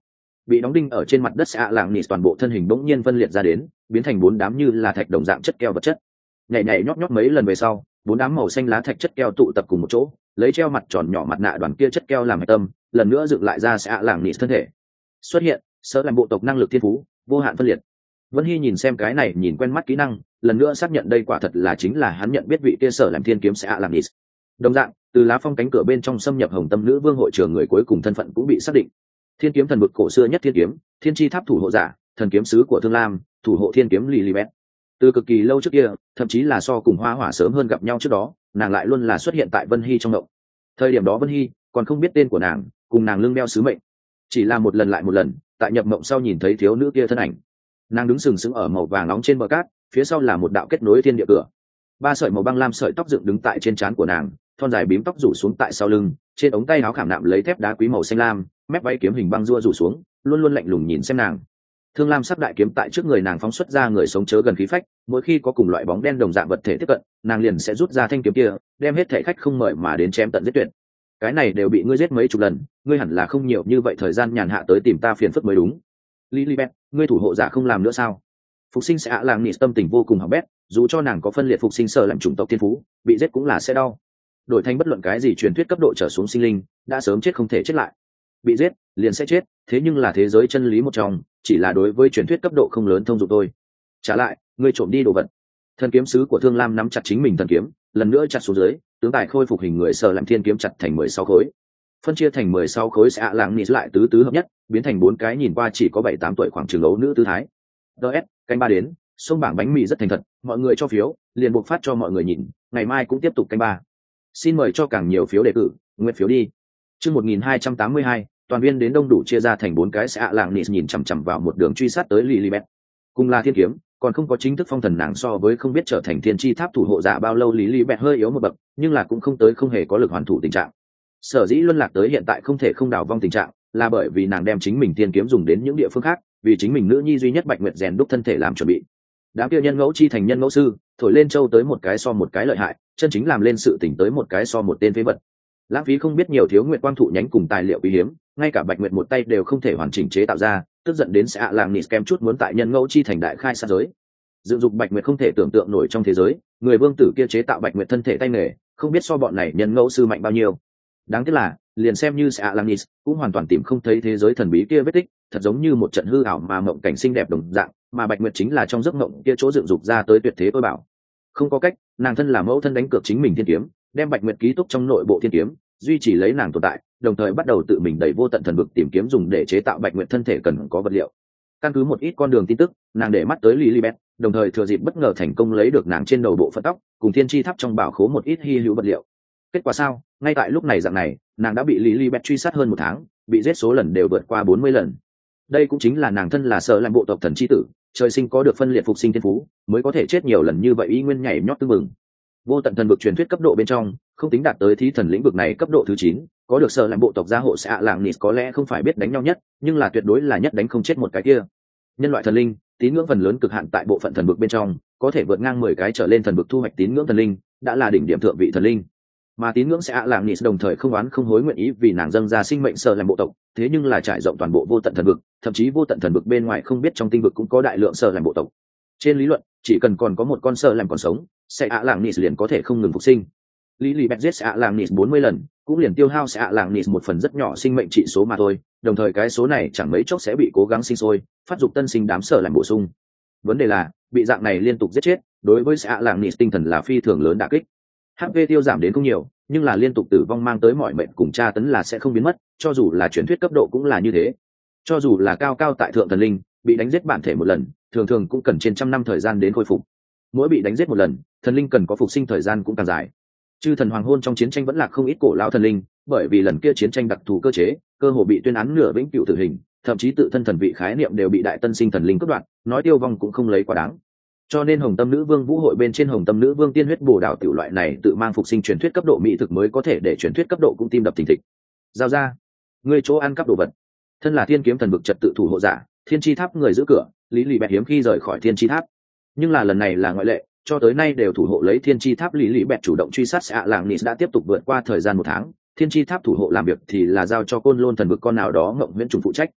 bị đóng đinh ở trên mặt đất sẽ làng nịt toàn bộ thân hình bỗng nhiên phân liệt ra đến, biến thành 4 đám như là thạch đồng dạng chất keo vật chất. Nhảy nhảy nhót nhót mấy lần về sau, 4 đám màu xanh lá thạch chất keo tụ tập cùng một chỗ, lấy treo mặt tròn nhỏ mặt nạ đoàn kia chất keo làm hạch tâm, lần nữa dựng lại ra sẽ làng nịt thân thể. Xuất hiện, sở làm bộ tộc năng lực thiên phú, vô hạn phân liệt. Vân Hy nhìn xem cái này nhìn quen mắt kỹ năng, lần nữa xác nhận đây quả thật là chính là hắn nhận biết vị kia sở làm thiên kiếm sẽ làm nịt. Đồng dạng, từ lá phong cánh cửa bên trong xâm nhập Hồng Tâm Nữ Vương hội trưởng người cuối cùng thân phận cũng bị xác định. Thiên kiếm thần vực cổ xưa nhất thiên kiếm, thiên chi tháp thủ hộ giả, thần kiếm sứ của Thương Lam, thủ hộ thiên kiếm Lilibet. Từ cực kỳ lâu trước kia, thậm chí là so cùng Hoa Hỏa sớm hơn gặp nhau trước đó, nàng lại luôn là xuất hiện tại Vân Hy trong động. Thời điểm đó Vân Hy còn không biết tên của nàng, cùng nàng lưng đeo sứ mệnh, chỉ là một lần lại một lần, tại nhập mộng sau nhìn thấy thiếu nữ kia thân ảnh. Nàng đứng sừng sững ở màu vàng nóng trên bờ cát, phía sau là một đạo kết nối thiên địa cửa. 3 sợi màu băng lam sợi tóc dựng đứng tại trên trán của nàng, thon dài bím tóc rủ xuống tại sau lưng, trên ống tay áo khảm nạm lấy thép đá quý màu xanh lam, mép váy kiếm hình băng rua rủ xuống, luôn luôn lạnh lùng nhìn xem nàng. Thương lam sắc đại kiếm tại trước người nàng phóng xuất ra người sống chớ gần khí phách, mỗi khi có cùng loại bóng đen đồng dạng vật thể tiếp cận, nàng liền sẽ rút ra thanh kiếm kia, đem hết thể khách không mời mà đến chém tận giết tuyệt. Cái này đều bị ngươi giết mấy chục lần, ngươi hẳn là không nhiều như vậy thời gian nhàn hạ tới tìm ta phiền phức mới đúng. Lilibet, ngươi thủ hộ giả không làm nữa sao? Phục sinh sẽ làng nịt tâm tình vô cùng hỏng bét, dù cho nàng có phân liệt phục sinh sở làm chủng tộc thiên phú, bị giết cũng là sẽ đau. Đổi thành bất luận cái gì truyền thuyết cấp độ trở xuống sinh linh, đã sớm chết không thể chết lại. Bị giết, liền sẽ chết, thế nhưng là thế giới chân lý một trong, chỉ là đối với truyền thuyết cấp độ không lớn thông dụng thôi. Trả lại, ngươi trộm đi đồ vật. Thần kiếm sứ của Thương Lam nắm chặt chính mình thần kiếm, lần nữa chặt xuống dưới, tướng tài khôi phục hình người sở làm thiên kiếm chặt thành 16 khối. Phân chia thành 16 khối sẽ làng nịt lại tứ tứ hợp nhất, biến thành 4 cái nhìn qua chỉ có 7-8 tuổi khoảng trường ấu nữ tư thái. DS, canh 3 đến, sông bảng bánh mì rất thành thật, mọi người cho phiếu, liền buộc phát cho mọi người nhìn, ngày mai cũng tiếp tục canh 3. Xin mời cho càng nhiều phiếu đề cử, nguyện phiếu đi. Chương 1282, toàn viên đến đông đủ chia ra thành 4 cái sẽ làng nịt nhìn chằm chằm vào một đường truy sát tới Lilibet. Cùng là thiên kiếm, còn không có chính thức phong thần nàng so với không biết trở thành thiên chi tháp thủ hộ giả bao lâu Lilibet hơi yếu một bậc, nhưng là cũng không tới không hề có lực hoàn thủ tình trạng. Sở dĩ luân lạc tới hiện tại không thể không đảo vong tình trạng, là bởi vì nàng đem chính mình thiên kiếm dùng đến những địa phương khác, vì chính mình nữ nhi duy nhất Bạch Nguyệt rèn đúc thân thể làm chuẩn bị. Đám kia nhân ngẫu chi thành nhân ngẫu sư, thổi lên châu tới một cái so một cái lợi hại, chân chính làm lên sự tỉnh tới một cái so một tên phế vật. Lãng phí không biết nhiều thiếu nguyệt quang thụ nhánh cùng tài liệu quý hiếm, ngay cả Bạch Nguyệt một tay đều không thể hoàn chỉnh chế tạo ra, tức giận đến sẽ làng nịt kem chút muốn tại nhân ngẫu chi thành đại khai sát giới. Dựng dục Bạch Nguyệt không thể tưởng tượng nổi trong thế giới, người vương tử kia chế tạo Bạch Nguyệt thân thể tay nghề, không biết so bọn này nhân ngẫu sư mạnh bao nhiêu. Đáng tiếc là, liền xem như sẽ làng nịt cũng hoàn toàn tìm không thấy thế giới thần bí kia vết tích, thật giống như một trận hư ảo mà mộng cảnh xinh đẹp đồng dạng, mà Bạch Nguyệt chính là trong giấc mộng kia chỗ dựng dục ra tới tuyệt thế tôi bảo. Không có cách, nàng thân là mẫu thân đánh cược chính mình thiên kiếm, đem Bạch Nguyệt ký túc trong nội bộ thiên kiếm, duy trì lấy nàng tồn tại, đồng thời bắt đầu tự mình đẩy vô tận thần vực tìm kiếm dùng để chế tạo Bạch Nguyệt thân thể cần có vật liệu. Căn cứ một ít con đường tin tức, nàng để mắt tới Lilibet, đồng thời thừa dịp bất ngờ thành công lấy được nàng trên đầu bộ phận tóc, cùng thiên chi tháp trong bảo khố một ít hy hữu vật liệu. Kết quả sao? Ngay tại lúc này dạng này, nàng đã bị Lilibet truy sát hơn 1 tháng, bị giết số lần đều vượt qua 40 lần. Đây cũng chính là nàng thân là sở làm bộ tộc thần chi tử, trời sinh có được phân liệt phục sinh thiên phú, mới có thể chết nhiều lần như vậy y nguyên nhảy nhót tưng mừng. Vô tận thần vực truyền thuyết cấp độ bên trong, không tính đạt tới thí thần lĩnh vực này cấp độ thứ 9, có được sở làm bộ tộc gia hộ sẽ làng nịt có lẽ không phải biết đánh nhau nhất, nhưng là tuyệt đối là nhất đánh không chết một cái kia. Nhân loại thần linh, tín ngưỡng phần lớn cực hạn tại bộ phận thần vực bên trong, có thể vượt ngang 10 cái trở lên thần vực thu hoạch tín ngưỡng thần linh, đã là đỉnh điểm thượng vị thần linh. Mà tín ngưỡng sẽ làng nịt đồng thời không oán không hối nguyện ý vì nàng dâng ra sinh mệnh sở làm bộ tộc, thế nhưng là trải rộng toàn bộ vô tận thần vực, thậm chí vô tận thần vực bên ngoài không biết trong tinh vực cũng có đại lượng sở làm bộ tộc. Trên lý luận, chỉ cần còn có một con sở làm còn sống, sẽ làng nịt liền có thể không ngừng phục sinh. Lilibet giết sẽ làng nịt 40 lần, cũng liền tiêu hao sẽ làng nịt một phần rất nhỏ sinh mệnh trị số mà thôi, đồng thời cái số này chẳng mấy chốc sẽ bị cố gắng sinh sôi, phát dục tân sinh đám sở làm bổ sung. Vấn đề là, bị dạng này liên tục giết chết, đối với sẽ làng nịt tinh thần là phi thường lớn đả kích. HP tiêu giảm đến không nhiều, nhưng là liên tục tử vong mang tới mọi mệnh cùng tra tấn là sẽ không biến mất, cho dù là truyền thuyết cấp độ cũng là như thế. Cho dù là cao cao tại thượng thần linh, bị đánh giết bản thể một lần, thường thường cũng cần trên 100 năm thời gian đến khôi phục. Mỗi bị đánh giết một lần, thần linh cần có phục sinh thời gian cũng càng dài. Chư thần hoàng hôn trong chiến tranh vẫn là không ít cổ lão thần linh, bởi vì lần kia chiến tranh đặc thù cơ chế, cơ hồ bị tuyên án nửa vĩnh cửu tử hình, thậm chí tự thân thần vị khái niệm đều bị đại tân sinh thần linh cắt đoạn, nói tiêu vong cũng không lấy quá đáng. Cho nên Hồng Tâm Nữ Vương vũ hội bên trên Hồng Tâm Nữ Vương tiên huyết bổ đảo tiểu loại này tự mang phục sinh truyền thuyết cấp độ mỹ thực mới có thể để truyền thuyết cấp độ cũng tim đập thình thịch. Giao ra, ngươi chỗ ăn cắp đồ vật. Thân là thiên kiếm thần vực trật tự thủ hộ giả, thiên chi tháp người giữ cửa, Lilibet hiếm khi rời khỏi thiên chi tháp. Nhưng là lần này là ngoại lệ, cho tới nay đều thủ hộ lấy thiên chi tháp Lilibet chủ động truy sát sẽ làng nịt đã tiếp tục vượt qua thời gian 1 tháng, thiên chi tháp thủ hộ làm việc thì là giao cho côn lôn thần vực con nào đó ngộng huyễn trùng phụ trách.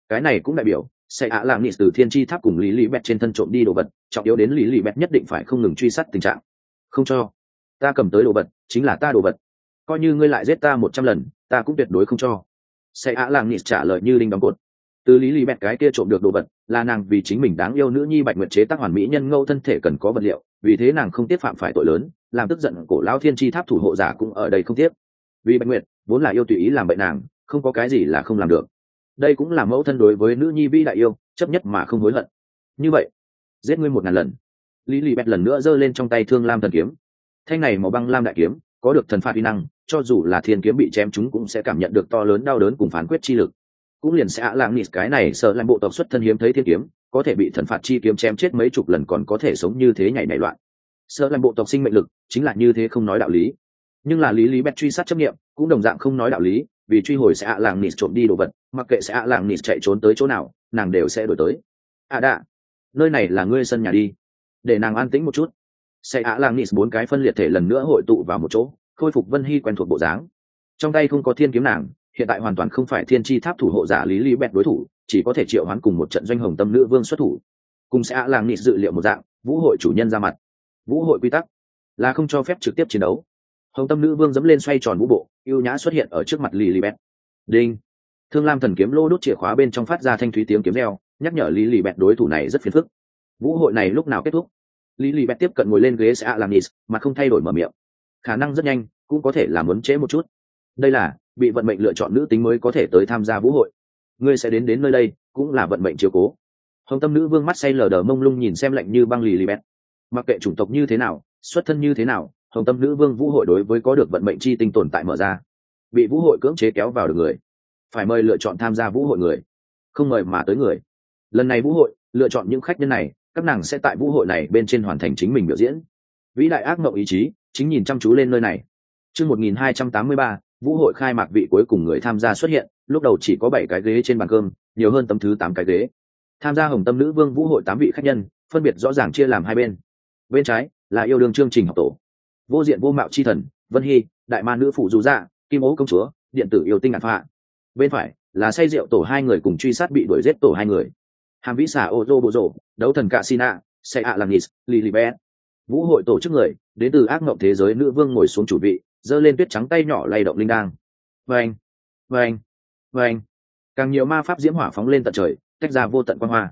cái này cũng đại biểu sẽ ạ làm nịt từ thiên chi tháp cùng lý lý bẹt trên thân trộm đi đồ vật, trọng yếu đến lý lý bẹt nhất định phải không ngừng truy sát tình trạng. Không cho ta cầm tới đồ vật chính là ta đồ vật, coi như ngươi lại giết ta 100 lần ta cũng tuyệt đối không cho. Sẽ ạ làm nịt trả lời như đinh đóng cột. Từ lý lý bẹt cái kia trộm được đồ vật là nàng vì chính mình đáng yêu nữ nhi Bạch Nguyệt chế tác hoàn mỹ nhân ngâu thân thể cần có vật liệu, vì thế nàng không tiếp phạm phải tội lớn, làm tức giận cổ lão thiên chi tháp thủ hộ giả cũng ở đây không tiếp. Vì Bạch Nguyệt vốn là yêu tùy ý làm bậy nàng, không có cái gì là không làm được. Đây cũng là mẫu thân đối với nữ nhi vĩ đại yêu, chấp nhất mà không hối hận. Như vậy, giết ngươi 1000 lần. Lý Lý Bẹt lần nữa giơ lên trong tay Thương Lam thần kiếm. Thanh này màu băng lam đại kiếm, có được thần phạt uy năng, cho dù là thiên kiếm bị chém chúng cũng sẽ cảm nhận được to lớn đau đớn cùng phán quyết chi lực. Cũng liền sẽ lãng nịt cái này sợ làm bộ tộc xuất thân hiếm thấy thiên kiếm, có thể bị thần phạt chi kiếm chém chết mấy chục lần còn có thể sống như thế nhảy nảy loạn. Sợ làm bộ tộc sinh mệnh lực chính là như thế không nói đạo lý. Nhưng là Lý Lý Bẹt truy sát chấp niệm cũng đồng dạng không nói đạo lý, vì truy hồi sẽ lãng nịt trộm đi đồ vật, mặc kệ sẽ lãng nịt chạy trốn tới chỗ nào, nàng đều sẽ đuổi tới. Đạ, nơi này là ngươi sân nhà đi, để nàng an tĩnh một chút. Sẽ lãng nịt 4 cái phân liệt thể lần nữa hội tụ vào một chỗ, khôi phục Vân Hy quen thuộc bộ dáng. Trong tay không có thiên kiếm nàng hiện tại hoàn toàn không phải thiên chi tháp thủ hộ giả Lý Lý Bẹt đối thủ, chỉ có thể triệu hoán cùng một trận doanh hồng tâm nữ vương xuất thủ. Cùng sẽ lãng nịt dự liệu một dạng, vũ hội chủ nhân ra mặt. Vũ hội quy tắc là không cho phép trực tiếp chiến đấu. Hồng tâm nữ vương dẫm lên xoay tròn vũ bộ, ưu nhã xuất hiện ở trước mặt Lý Lý Bẹt. Đinh, Thương Lam thần kiếm lô đốt chìa khóa bên trong phát ra thanh thúy tiếng kiếm reo, nhắc nhở Lý Lý Bẹt đối thủ này rất phiền phức. Vũ hội này lúc nào kết thúc? Lý Lý Bẹt tiếp cận ngồi lên ghế sẽ làm nịt, mà không thay đổi mở miệng. Khả năng rất nhanh, cũng có thể là muốn trễ một chút. Đây là bị vận mệnh lựa chọn nữ tính mới có thể tới tham gia vũ hội. Ngươi sẽ đến nơi đây cũng là vận mệnh chiếu cố. Hồng tâm nữ vương mắt say lờ đờ mông lung nhìn xem lạnh như băng Lý Lý Bẹt. Mặc kệ chủng tộc như thế nào, xuất thân như thế nào, hồng tâm nữ vương vũ hội đối với có được vận mệnh chi tinh tồn tại mở ra. Bị vũ hội cưỡng chế kéo vào được người, phải mời lựa chọn tham gia vũ hội người, không mời mà tới người. Lần này vũ hội lựa chọn những khách nhân này, các nàng sẽ tại vũ hội này bên trên hoàn thành chính mình biểu diễn. Vĩ đại ác mộng ý chí chính nhìn chăm chú lên nơi này. Chương 1283, vũ hội khai mạc, vị cuối cùng người tham gia xuất hiện, lúc đầu chỉ có 7 cái ghế trên bàn cơm, nhiều hơn tấm thứ 8 cái ghế. Tham gia hồng tâm nữ vương vũ hội 8 vị khách nhân, phân biệt rõ ràng chia làm hai bên. Bên trái là yêu đương chương trình học tổ, vô diện vô mạo chi thần Vân Hy, đại ma nữ phụ dù dạ, kim ố công chúa, điện tử yêu tinh ngạn phạ. Bên phải là say rượu tổ 2 người cùng truy sát bị đuổi giết tổ 2 người, hàm vĩ xà ô tô bộ rộ, đấu thần cạ sina, say ạ làm nis, lì bé. Vũ hội tổ chức người đến từ ác mộng thế giới nữ vương ngồi xuống chủ vị, giơ lên tuyết trắng tay nhỏ lay động linh đang. Vâng, vâng, vâng. Càng nhiều ma pháp diễm hỏa phóng lên tận trời, tách ra vô tận quang hoa.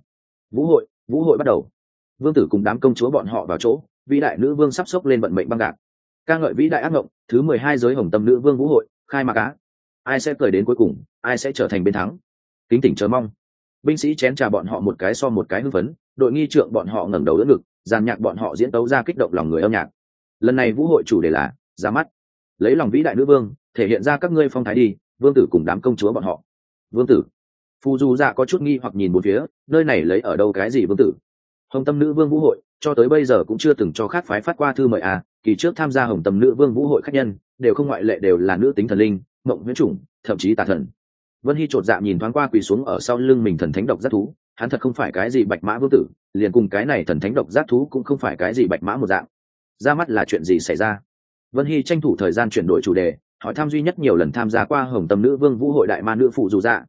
Vũ hội bắt đầu. Vương tử cùng đám công chúa bọn họ vào chỗ, vĩ đại nữ vương sắp xốc lên vận mệnh băng gạc. Ca ngợi vĩ đại ác mộng, thứ 12 giới hồng tâm nữ vương vũ hội khai mạc á. Ai sẽ cười đến cuối cùng, ai sẽ trở thành bên thắng. Kính tỉnh chờ mong. Binh sĩ chén trà bọn họ một cái so một cái hưng phấn, đội nghi trượng bọn họ ngẩng đầu đỡ ngực, dàn nhạc bọn họ diễn tấu ra kích động lòng người âm nhạc. Lần này vũ hội chủ đề là ra mắt, lấy lòng vĩ đại nữ vương, thể hiện ra các ngươi phong thái đi. Vương tử cùng đám công chúa bọn họ. Vương tử. Phù Du Dạ có chút nghi hoặc nhìn bốn phía, nơi này lấy ở đâu cái gì vương tử? Hồng tâm nữ vương vũ hội cho tới bây giờ cũng chưa từng cho khác phái phát qua thư mời à. Kỳ trước tham gia hồng tâm nữ vương vũ hội khách nhân đều không ngoại lệ đều là nữ tính thần linh, mộng huyễn chủng, thậm chí tà thần. Vân Hy chột dạ nhìn thoáng qua quỳ xuống ở sau lưng mình thần thánh độc giác thú, hắn thật không phải cái gì bạch mã vương tử, liền cùng cái này thần thánh độc giác thú cũng không phải cái gì bạch mã một dạng. Ra mắt là chuyện gì xảy ra? Vân Hy tranh thủ thời gian chuyển đổi chủ đề, hỏi thăm duy nhất nhiều lần tham gia qua hồng tâm nữ vương vũ hội đại ma nữ phụ dù dạ.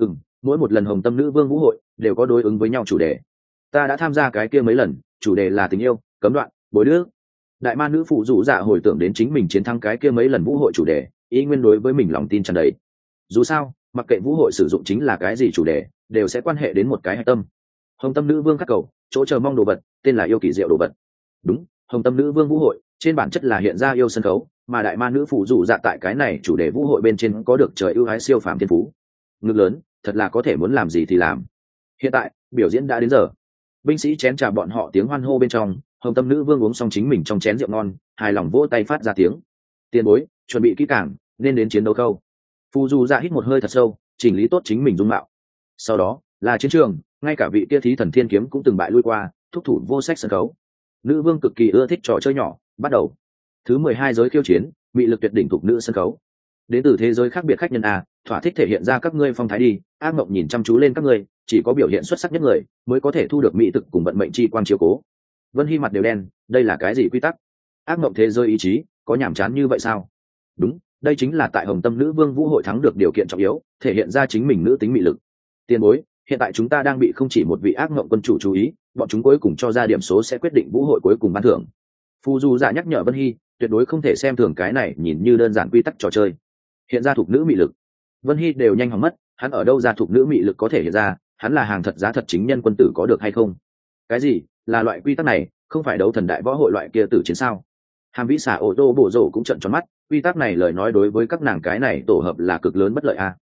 Mỗi một lần hồng tâm nữ vương vũ hội đều có đối ứng với nhau chủ đề. Ta đã tham gia cái kia mấy lần, chủ đề là tình yêu, cấm đoạn, bối đức. Đại ma nữ phụ dù dạ hồi tưởng đến chính mình chiến thắng cái kia mấy lần vũ hội chủ đề, ý nguyên đối với mình lòng tin tràn đầy. Dù sao, mặc kệ vũ hội sử dụng chính là cái gì chủ đề, đều sẽ quan hệ đến một cái hạch tâm. Hồng tâm nữ vương khắc cầu, chỗ chờ mong đồ vật, tên là yêu kỳ diệu đồ vật. Đúng, hồng tâm nữ vương vũ hội trên bản chất là hiện ra yêu sân khấu, mà đại ma nữ phụ dù dạ tại cái này chủ đề vũ hội bên trên có được trời ưu ái siêu phàm thiên phú. Ngực lớn, thật là có thể muốn làm gì thì làm. Hiện tại biểu diễn đã đến giờ. Binh sĩ chén trà bọn họ tiếng hoan hô bên trong, hồng tâm nữ vương uống xong chính mình trong chén rượu ngon, hài lòng vỗ tay phát ra tiếng. Tiền bối, chuẩn bị kỹ càng, nên đến chiến đấu khâu. Phù Du Dạ hít một hơi thật sâu, chỉnh lý tốt chính mình dung mạo. Sau đó là chiến trường, ngay cả vị kia thí thần thiên kiếm cũng từng bại lui qua, thúc thủ vô sách sân khấu. Nữ vương cực kỳ ưa thích trò chơi nhỏ, bắt đầu. Thứ 12 giới khiêu chiến, bị lực tuyệt đỉnh thuộc nữ sân khấu. Đến từ thế giới khác biệt khách nhân a, thỏa thích thể hiện ra các ngươi phong thái đi. Ác mộng nhìn chăm chú lên các ngươi, chỉ có biểu hiện xuất sắc nhất người mới có thể thu được mỹ thực cùng vận mệnh chi quang chiếu cố. Vân Hy mặt đều đen, đây là cái gì quy tắc? Ác mộng thế giới ý chí có nhảm chán như vậy sao? Đúng, đây chính là tại hồng tâm nữ vương vũ hội thắng được điều kiện trọng yếu, thể hiện ra chính mình nữ tính mị lực. Tiền bối, hiện tại chúng ta đang bị không chỉ một vị ác mộng quân chủ chú ý, bọn chúng cuối cùng cho ra điểm số sẽ quyết định vũ hội cuối cùng ban thưởng. Phù Du Dạ nhắc nhở Vân Hy tuyệt đối không thể xem thường cái này nhìn như đơn giản quy tắc trò chơi. Hiện ra thuộc nữ mị lực, Vân Hy đều nhanh hỏng mất, hắn ở đâu ra thuộc nữ mị lực có thể hiện ra, hắn là hàng thật giá thật chính nhân quân tử có được hay không? Cái gì là loại quy tắc này, không phải đấu thần đại võ hội loại kia tử chiến sao? Hàm Vĩ Xà ô tô bổ rổ cũng trợn tròn mắt, quy tắc này lời nói đối với các nàng cái này tổ hợp là cực lớn bất lợi a.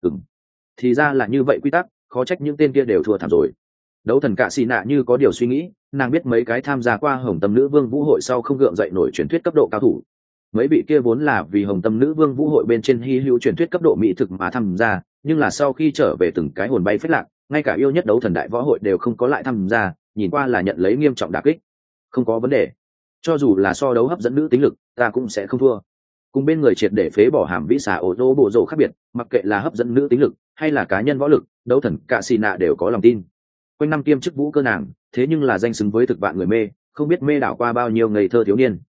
Thì ra là như vậy quy tắc, khó trách những tên kia đều thua thảm rồi. Đấu thần Cạ Xì Nạ như có điều suy nghĩ, nàng biết mấy cái tham gia qua Hồng Tâm Nữ Vương vũ hội sau không gượng dậy nổi truyền thuyết cấp độ cao thủ. Mấy vị kia vốn là vì Hồng Tâm Nữ Vương vũ hội bên trên hy hữu truyền thuyết cấp độ mỹ thực mà tham gia, nhưng là sau khi trở về từng cái hồn bay phết lạc, ngay cả yêu nhất đấu thần đại võ hội đều không có lại tham gia, nhìn qua là nhận lấy nghiêm trọng đả kích. Không có vấn đề, cho dù là so đấu hấp dẫn nữ tính lực, ta cũng sẽ không thua. Cùng bên người triệt để phế bỏ Hàm Vĩ Xà ô tô bộ rổ khác biệt, mặc kệ là hấp dẫn nữ tính lực hay là cá nhân võ lực, đấu thần Cạ Xì Nạ đều có lòng tin. Quanh năm kiêm chức vũ cơ nàng, thế nhưng là danh xứng với thực vạn người mê, không biết mê đảo qua bao nhiêu ngây thơ thiếu niên.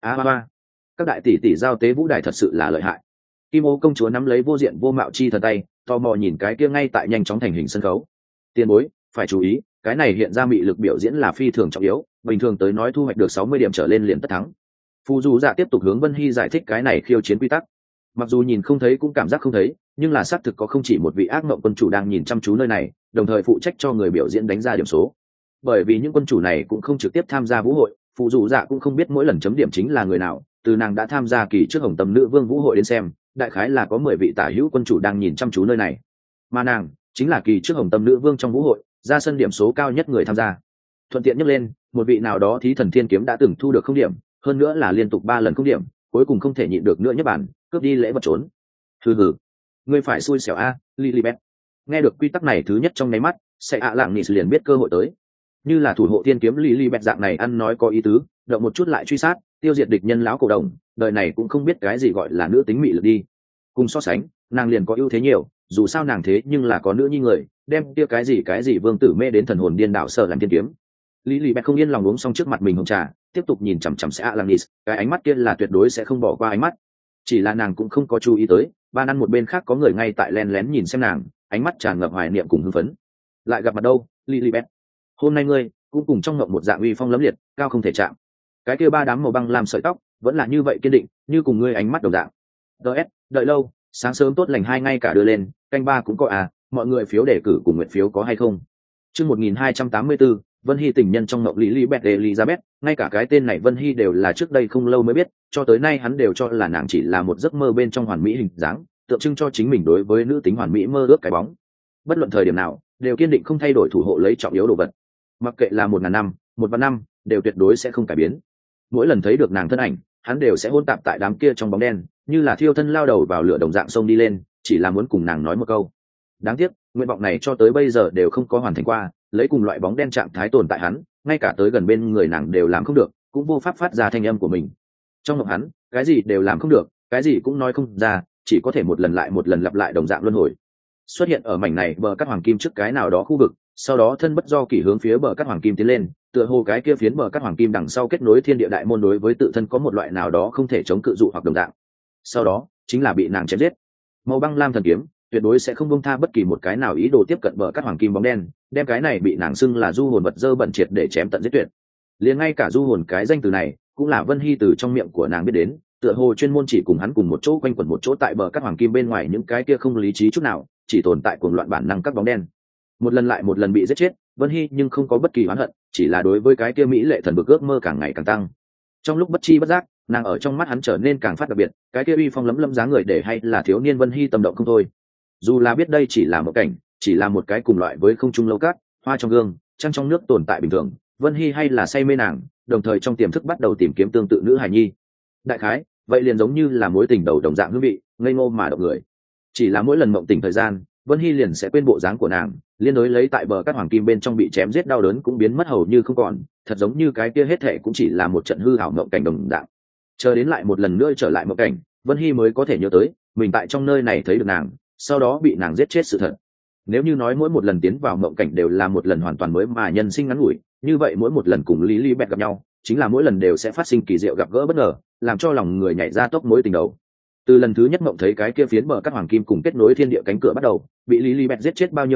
Các đại tỷ tỷ giao tế vũ đài thật sự là lợi hại. Kim Ô công chúa nắm lấy vô diện vô mạo chi thần tay, tò mò nhìn cái kia ngay tại nhanh chóng thành hình sân khấu. Tiền bối phải chú ý, cái này hiện ra mị lực biểu diễn là phi thường trọng yếu, bình thường tới nói thu hoạch được 60 điểm trở lên liền tất thắng. Phù Du Dạ tiếp tục hướng Vân Hy giải thích cái này khiêu chiến quy tắc. Mặc dù nhìn không thấy cũng cảm giác không thấy, nhưng là xác thực có không chỉ một vị ác mộng quân chủ đang nhìn chăm chú nơi này, đồng thời phụ trách cho người biểu diễn đánh ra điểm số. Bởi vì những quân chủ này cũng không trực tiếp tham gia vũ hội, Phù Du Dạ cũng không biết mỗi lần chấm điểm chính là người nào, từ nàng đã tham gia kỳ trước Hồng Tâm Nữ Vương vũ hội đến xem, đại khái là có 10 vị tả hữu quân chủ đang nhìn chăm chú nơi này. Mà nàng chính là kỳ trước Hồng Tâm Nữ Vương trong vũ hội, ra sân điểm số cao nhất người tham gia. Thuận tiện nhắc lên, một vị nào đó thí thần thiên kiếm đã từng thu được không điểm, hơn nữa là liên tục 3 lần không điểm, cuối cùng không thể nhịn được nữa nhất bản, cướp đi lễ vật trốn. Hừ, ngươi phải xui xẻo a, Lilibet. Nghe được quy tắc này thứ nhất trong nháy mắt, sẽ lặng nị liền biết cơ hội tới. Như là thủ hộ tiên kiếm Lilibet dạng này ăn nói có ý tứ, động một chút lại truy sát, tiêu diệt địch nhân lão cổ đồng, đời này cũng không biết cái gì gọi là nữ tính mị lực đi. Cùng so sánh, nàng liền có ưu thế nhiều, dù sao nàng thế nhưng là có nữ nhi người, đem kia cái gì vương tử mê đến thần hồn điên đảo sợ làm tiên kiếm. Lilibet không yên lòng uống xong trước mặt mình hồng trà, tiếp tục nhìn chằm chằm sẽ Alanis, cái ánh mắt kia là tuyệt đối sẽ không bỏ qua ánh mắt. Chỉ là nàng cũng không có chú ý tới, ban ăn một bên khác có người ngay tại len lén nhìn xem nàng, ánh mắt tràn ngập hoài niệm cùng hưng phấn. Lại gặp mặt đâu, Lilibet? Hôm nay ngươi cũng cùng trong ngộng một dạng uy phong lẫm liệt, cao không thể chạm. Cái kia ba đám màu băng làm sợi tóc, vẫn là như vậy kiên định, như cùng ngươi ánh mắt đồng dạng. DS, đợi lâu, sáng sớm tốt lành hai ngay cả đưa lên, canh ba cũng có à, mọi người phiếu đề cử cùng nguyện phiếu có hay không? Chương 1284, Vân Hy tình nhân trong ngộng Lilibet Elizabeth, ngay cả cái tên này Vân Hy đều là trước đây không lâu mới biết, cho tới nay hắn đều cho là nàng chỉ là một giấc mơ bên trong hoàn mỹ hình dáng, tượng trưng cho chính mình đối với nữ tính hoàn mỹ mơ ước cái bóng. Bất luận thời điểm nào, đều kiên định không thay đổi thủ hộ lấy trọng yếu đồ vật. Mặc kệ là 1000 năm, 1 năm, đều tuyệt đối sẽ không cải biến. Mỗi lần thấy được nàng thân ảnh, hắn đều sẽ hôn tạp tại đám kia trong bóng đen, như là thiêu thân lao đầu vào lửa đồng dạng sông đi lên, chỉ là muốn cùng nàng nói một câu. Đáng tiếc, nguyện vọng này cho tới bây giờ đều không có hoàn thành qua, lấy cùng loại bóng đen trạng thái tồn tại hắn, ngay cả tới gần bên người nàng đều làm không được, cũng vô pháp phát ra thanh âm của mình. Trong lòng hắn, cái gì đều làm không được, cái gì cũng nói không ra, chỉ có thể một lần lại một lần lặp lại đồng dạng luân hồi. Xuất hiện ở mảnh này bờ cắt hoàng kim trước cái nào đó khu vực, sau đó thân bất do kỷ hướng phía bờ cắt hoàng kim tiến lên, tựa hồ cái kia phiến bờ cắt hoàng kim đằng sau kết nối thiên địa đại môn đối với tự thân có một loại nào đó không thể chống cự dụ hoặc đồng dạng. Sau đó, chính là bị nàng chém giết. Màu băng lam thần kiếm tuyệt đối sẽ không buông tha bất kỳ một cái nào ý đồ tiếp cận bờ cắt hoàng kim bóng đen, đem cái này bị nàng xưng là du hồn vật dơ bẩn triệt để chém tận giết tuyệt. Liền ngay cả du hồn cái danh từ này, cũng là Vân Hy từ trong miệng của nàng biết đến, tựa hồ chuyên môn chỉ cùng hắn cùng một chỗ quanh quẩn một chỗ tại bờ cắt hoàng kim bên ngoài những cái kia không lý trí chút nào, chỉ tồn tại cuồng loạn bản năng các bóng đen. Một lần lại một lần bị giết chết, Vân Hy nhưng không có bất kỳ oán hận, chỉ là đối với cái kia mỹ lệ thần bực ước mơ càng ngày càng tăng. Trong lúc bất chi bất giác, nàng ở trong mắt hắn trở nên càng phát đặc biệt, cái kia uy phong lấm lấm dáng người để hay là thiếu niên Vân Hy tâm động không thôi. Dù là biết đây chỉ là một cảnh, chỉ là một cái cùng loại với không trung lâu cát, hoa trong gương, trăng trong nước tồn tại bình thường, Vân Hy hay là say mê nàng, đồng thời trong tiềm thức bắt đầu tìm kiếm tương tự nữ hài nhi. Đại khái, vậy liền giống như là mối tình đầu đồng dạng hương vị, ngây ngô mà động người. Chỉ là mỗi lần mộng tình thời gian, Vân Hy liền sẽ quên bộ dáng của nàng, liên đối lấy tại bờ cát hoàng kim bên trong bị chém giết đau đớn cũng biến mất hầu như không còn, thật giống như cái kia hết thệ cũng chỉ là một trận hư ảo mộng cảnh đồng dạng. Chờ đến lại một lần nữa trở lại mộng cảnh, Vân Hy mới có thể nhớ tới mình tại trong nơi này thấy được nàng, sau đó bị nàng giết chết sự thật. Nếu như nói mỗi một lần tiến vào mộng cảnh đều là một lần hoàn toàn mới mà nhân sinh ngắn ngủi, như vậy mỗi một lần cùng Lilibet gặp nhau, chính là mỗi lần đều sẽ phát sinh kỳ diệu gặp gỡ bất ngờ, làm cho lòng người nhảy ra tốc mối tình đầu. Từ lần thứ nhất mộng thấy cái kia phiến bờ cát hoàng kim cùng kết nối thiên địa cánh cửa bắt đầu, bị Lilibet giết chết bao nhiêu lần,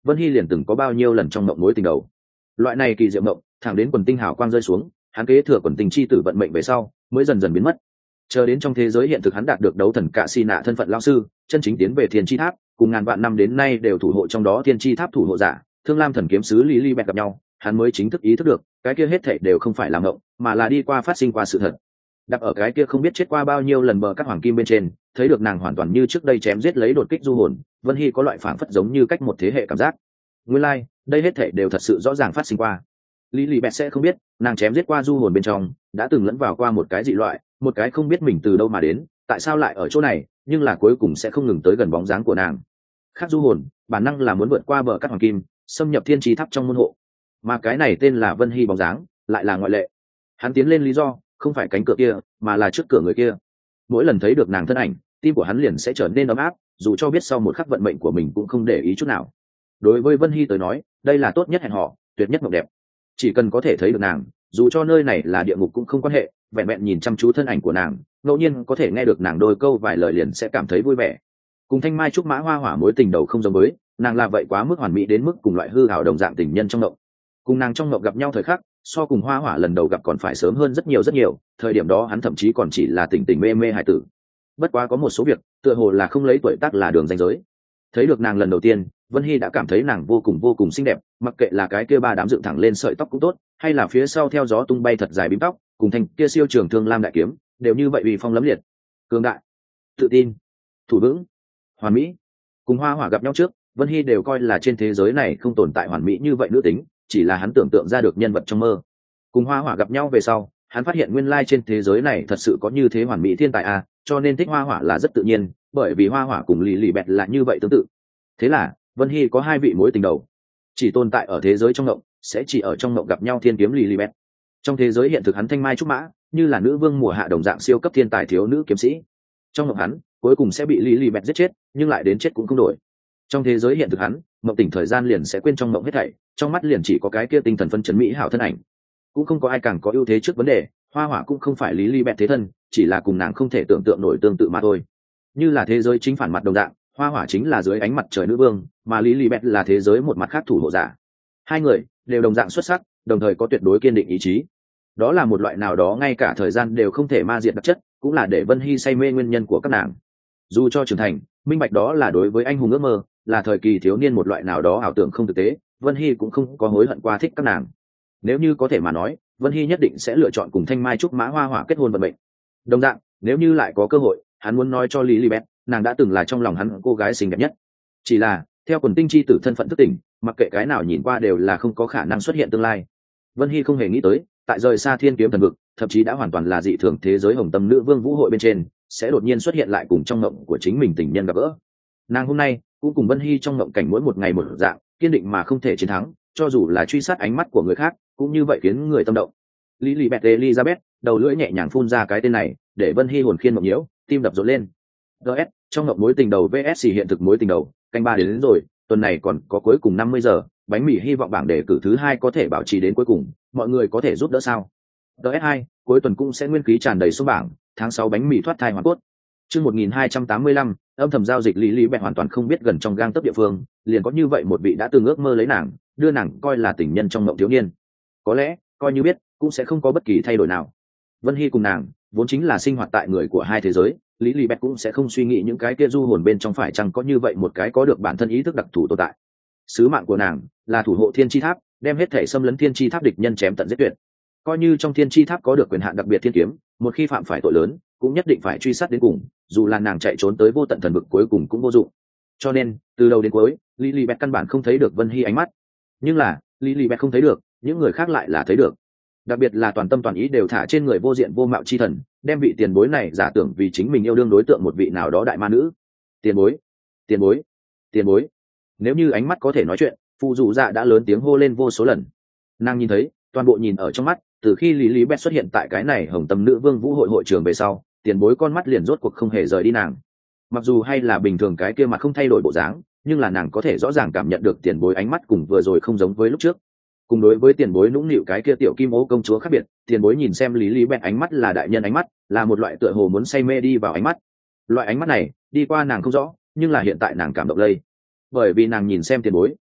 Vân Hy liền từng có bao nhiêu lần trong mộng mối tình đầu. Loại này kỳ diệu mộng thẳng đến quần tinh hào quang rơi xuống, hắn kế thừa quần tinh chi tử vận mệnh về sau mới dần dần biến mất. Chờ đến trong thế giới hiện thực hắn đạt được đấu thần cạ xì nạ thân phận lao sư, chân chính tiến về thiên chi tháp, cùng ngàn vạn năm đến nay đều thủ hộ trong đó thiên chi tháp thủ hộ giả Thương Lam thần kiếm sứ Lý Bẹt gặp nhau, hắn mới chính thức ý thức được cái kia hết thảy đều không phải là mộng, mà là đi qua phát sinh qua sự thật. Đặt ở cái kia không biết chết qua bao nhiêu lần bờ các hoàng kim bên trên, thấy được nàng hoàn toàn như trước đây chém giết lấy đột kích du hồn, Vân Hy có loại phảng phất giống như cách một thế hệ cảm giác. Nguyên lai, đây hết thảy đều thật sự rõ ràng phát sinh qua. Lý Bẹt sẽ không biết, nàng chém giết qua du hồn bên trong, đã từng lẫn vào qua một cái dị loại, một cái không biết mình từ đâu mà đến, tại sao lại ở chỗ này, nhưng là cuối cùng sẽ không ngừng tới gần bóng dáng của nàng. Khác du hồn, bản năng là muốn vượt qua bờ các hoàng kim, xâm nhập thiên chi tháp trong môn hộ, mà cái này tên là Vân Hy bóng dáng, lại là ngoại lệ. Hắn tiến lên lý do không phải cánh cửa kia, mà là trước cửa người kia. Mỗi lần thấy được nàng thân ảnh, tim của hắn liền sẽ trở nên ấm áp, dù cho biết sau một khắc vận mệnh của mình cũng không để ý chút nào. Đối với Vân Hy tới nói, đây là tốt nhất hẹn hò, tuyệt nhất mộng đẹp. Chỉ cần có thể thấy được nàng, dù cho nơi này là địa ngục cũng không quan hệ, vẹn vẹn nhìn chăm chú thân ảnh của nàng, ngẫu nhiên có thể nghe được nàng đôi câu vài lời liền sẽ cảm thấy vui vẻ. Cùng Thanh Mai trúc mã hoa hỏa mối tình đầu không giống với, nàng là vậy quá mức hoàn mỹ đến mức cùng loại hư hảo đồng dạng tình nhân trong mộng. Cùng nàng trong mộng gặp nhau thời khắc, so cùng hoa hỏa lần đầu gặp còn phải sớm hơn rất nhiều, thời điểm đó hắn thậm chí còn chỉ là tình tình mê mê hài tử. Bất quá có một số việc tựa hồ là không lấy tuổi tác là đường ranh giới. Thấy được nàng lần đầu tiên, Vân Hy đã cảm thấy nàng vô cùng xinh đẹp, mặc kệ là cái kia ba đám dựng thẳng lên sợi tóc cũng tốt, hay là phía sau theo gió tung bay thật dài bím tóc, cùng thành kia siêu trường thương lam đại kiếm, đều như vậy uy phong lẫm liệt, cường đại, tự tin, thủ vững, hoàn mỹ. Cùng hoa hỏa gặp nhau trước, Vân Hy đều coi là trên thế giới này không tồn tại hoàn mỹ như vậy nữ tính, chỉ là hắn tưởng tượng ra được nhân vật trong mơ. Cùng hoa hỏa gặp nhau về sau, hắn phát hiện nguyên lai trên thế giới này thật sự có như thế hoàn mỹ thiên tài à, cho nên thích hoa hỏa là rất tự nhiên, bởi vì hoa hỏa cùng Lý Bẹt là như vậy tương tự. Thế là Vân Hy có hai vị mối tình đầu, chỉ tồn tại ở thế giới trong ngộng, sẽ chỉ ở trong ngộng gặp nhau thiên kiếm Lý Bẹt. Trong thế giới hiện thực hắn thanh mai trúc mã, như là nữ vương mùa hạ đồng dạng siêu cấp thiên tài thiếu nữ kiếm sĩ. Trong ngộng hắn cuối cùng sẽ bị Lý Bẹt giết chết, nhưng lại đến chết cũng không đổi. Trong thế giới hiện thực hắn mộng tỉnh thời gian liền sẽ quên trong mộng hết thảy, trong mắt liền chỉ có cái kia tinh thần phân chấn mỹ hảo thân ảnh. Cũng không có ai càng có ưu thế trước vấn đề, hoa hỏa cũng không phải Lý Bẹt thế thân, chỉ là cùng nàng không thể tưởng tượng nổi tương tự mà thôi. Như là thế giới chính phản mặt đồng dạng, hoa hỏa chính là dưới ánh mặt trời nữ vương, mà Lý Bẹt là thế giới một mặt khác thủ hộ giả. Hai người đều đồng dạng xuất sắc, đồng thời có tuyệt đối kiên định ý chí. Đó là một loại nào đó ngay cả thời gian đều không thể ma diệt đặc chất, cũng là để Vân Hy say mê nguyên nhân của các nàng. Dù cho trưởng thành, minh bạch đó là đối với anh hùng ước mơ, là thời kỳ thiếu niên một loại nào đó ảo tưởng không thực tế, Vân Hy cũng không có hối hận qua thích các nàng. Nếu như có thể mà nói, Vân Hy nhất định sẽ lựa chọn cùng thanh mai trúc mã hoa hỏa kết hôn vận mệnh. Đồng dạng, nếu như lại có cơ hội, hắn muốn nói cho Lý Bẹt, nàng đã từng là trong lòng hắn cô gái xinh đẹp nhất. Chỉ là theo quần tinh chi tử thân phận thức tỉnh, mặc kệ cái nào nhìn qua đều là không có khả năng xuất hiện tương lai. Vân Hy không hề nghĩ tới, tại rời xa thiên kiếm thần vực, thậm chí đã hoàn toàn là dị thường thế giới hồng tâm nữ vương vũ hội bên trên, sẽ đột nhiên xuất hiện lại cùng trong mộng của chính mình tình nhân gặp gỡ. Nàng hôm nay cũng cùng Vân Hy trong mộng cảnh mỗi một ngày một dạng, kiên định mà không thể chiến thắng, cho dù là truy sát ánh mắt của người khác, cũng như vậy khiến người tâm động. Lý Bẹt Elizabeth, đầu lưỡi nhẹ nhàng phun ra cái tên này, để Vân Hy hồn khiên mộng nhiễu, tim đập rộn lên. DS, trong mộng mối tình đầu VS hiện thực mối tình đầu, canh 3 đến rồi, tuần này còn có cuối cùng 50 giờ, bánh mì hy vọng bảng đề cử thứ 2 có thể bảo trì đến cuối cùng, mọi người có thể giúp đỡ sao? DS2, cuối tuần cũng sẽ nguyên khí tràn đầy số bảng, tháng 6 bánh mì thoát thai hoàn cốt. Chương 1285, âm thầm giao dịch Lý Bẹt hoàn toàn không biết gần trong gang tấc địa phương, liền có như vậy một vị đã từng ước mơ lấy nàng, đưa nàng coi là tình nhân trong mộng thiếu niên. Có lẽ, coi như biết, cũng sẽ không có bất kỳ thay đổi nào. Vân Hy cùng nàng, vốn chính là sinh hoạt tại người của hai thế giới, Lý Bẹt cũng sẽ không suy nghĩ những cái kia du hồn bên trong phải chăng có như vậy một cái có được bản thân ý thức đặc thù tồn tại. Sứ mạng của nàng là thủ hộ thiên chi tháp, đem hết thể xâm lấn thiên chi tháp địch nhân chém tận giết tuyệt. Coi như trong thiên chi tháp có được quyền hạn đặc biệt thiên kiếm, một khi phạm phải tội lớn, cũng nhất định phải truy sát đến cùng, dù là nàng chạy trốn tới vô tận thần vực cuối cùng cũng vô dụng. Cho nên, từ đầu đến cuối, Lý Bẹt căn bản không thấy được Vân Hy ánh mắt. Nhưng là, Lý Bẹt không thấy được, những người khác lại là thấy được. Đặc biệt là toàn tâm toàn ý đều thả trên người vô diện vô mạo chi thần, đem vị tiền bối này giả tưởng vì chính mình yêu đương đối tượng một vị nào đó đại ma nữ. Tiền bối, tiền bối, tiền bối. Nếu như ánh mắt có thể nói chuyện, phụ dụ dạ đã lớn tiếng hô lên vô số lần. Nàng nhìn thấy, toàn bộ nhìn ở trong mắt, từ khi Lý Bẹt xuất hiện tại cái này hồng tâm nữ vương vũ hội hội trường về sau, tiền bối con mắt liền rốt cuộc không hề rời đi nàng. Mặc dù hay là bình thường cái kia mặt không thay đổi bộ dáng, nhưng là nàng có thể rõ ràng cảm nhận được tiền bối ánh mắt cùng vừa rồi không giống với lúc trước. Cùng đối với tiền bối nũng nịu cái kia tiểu kim ô công chúa khác biệt, tiền bối nhìn xem Lý Bẹt ánh mắt là đại nhân ánh mắt, là một loại tựa hồ muốn say mê đi vào ánh mắt. Loại ánh mắt này đi qua nàng không rõ, nhưng là hiện tại nàng cảm động lây, bởi vì nàng nhìn xem tiền bối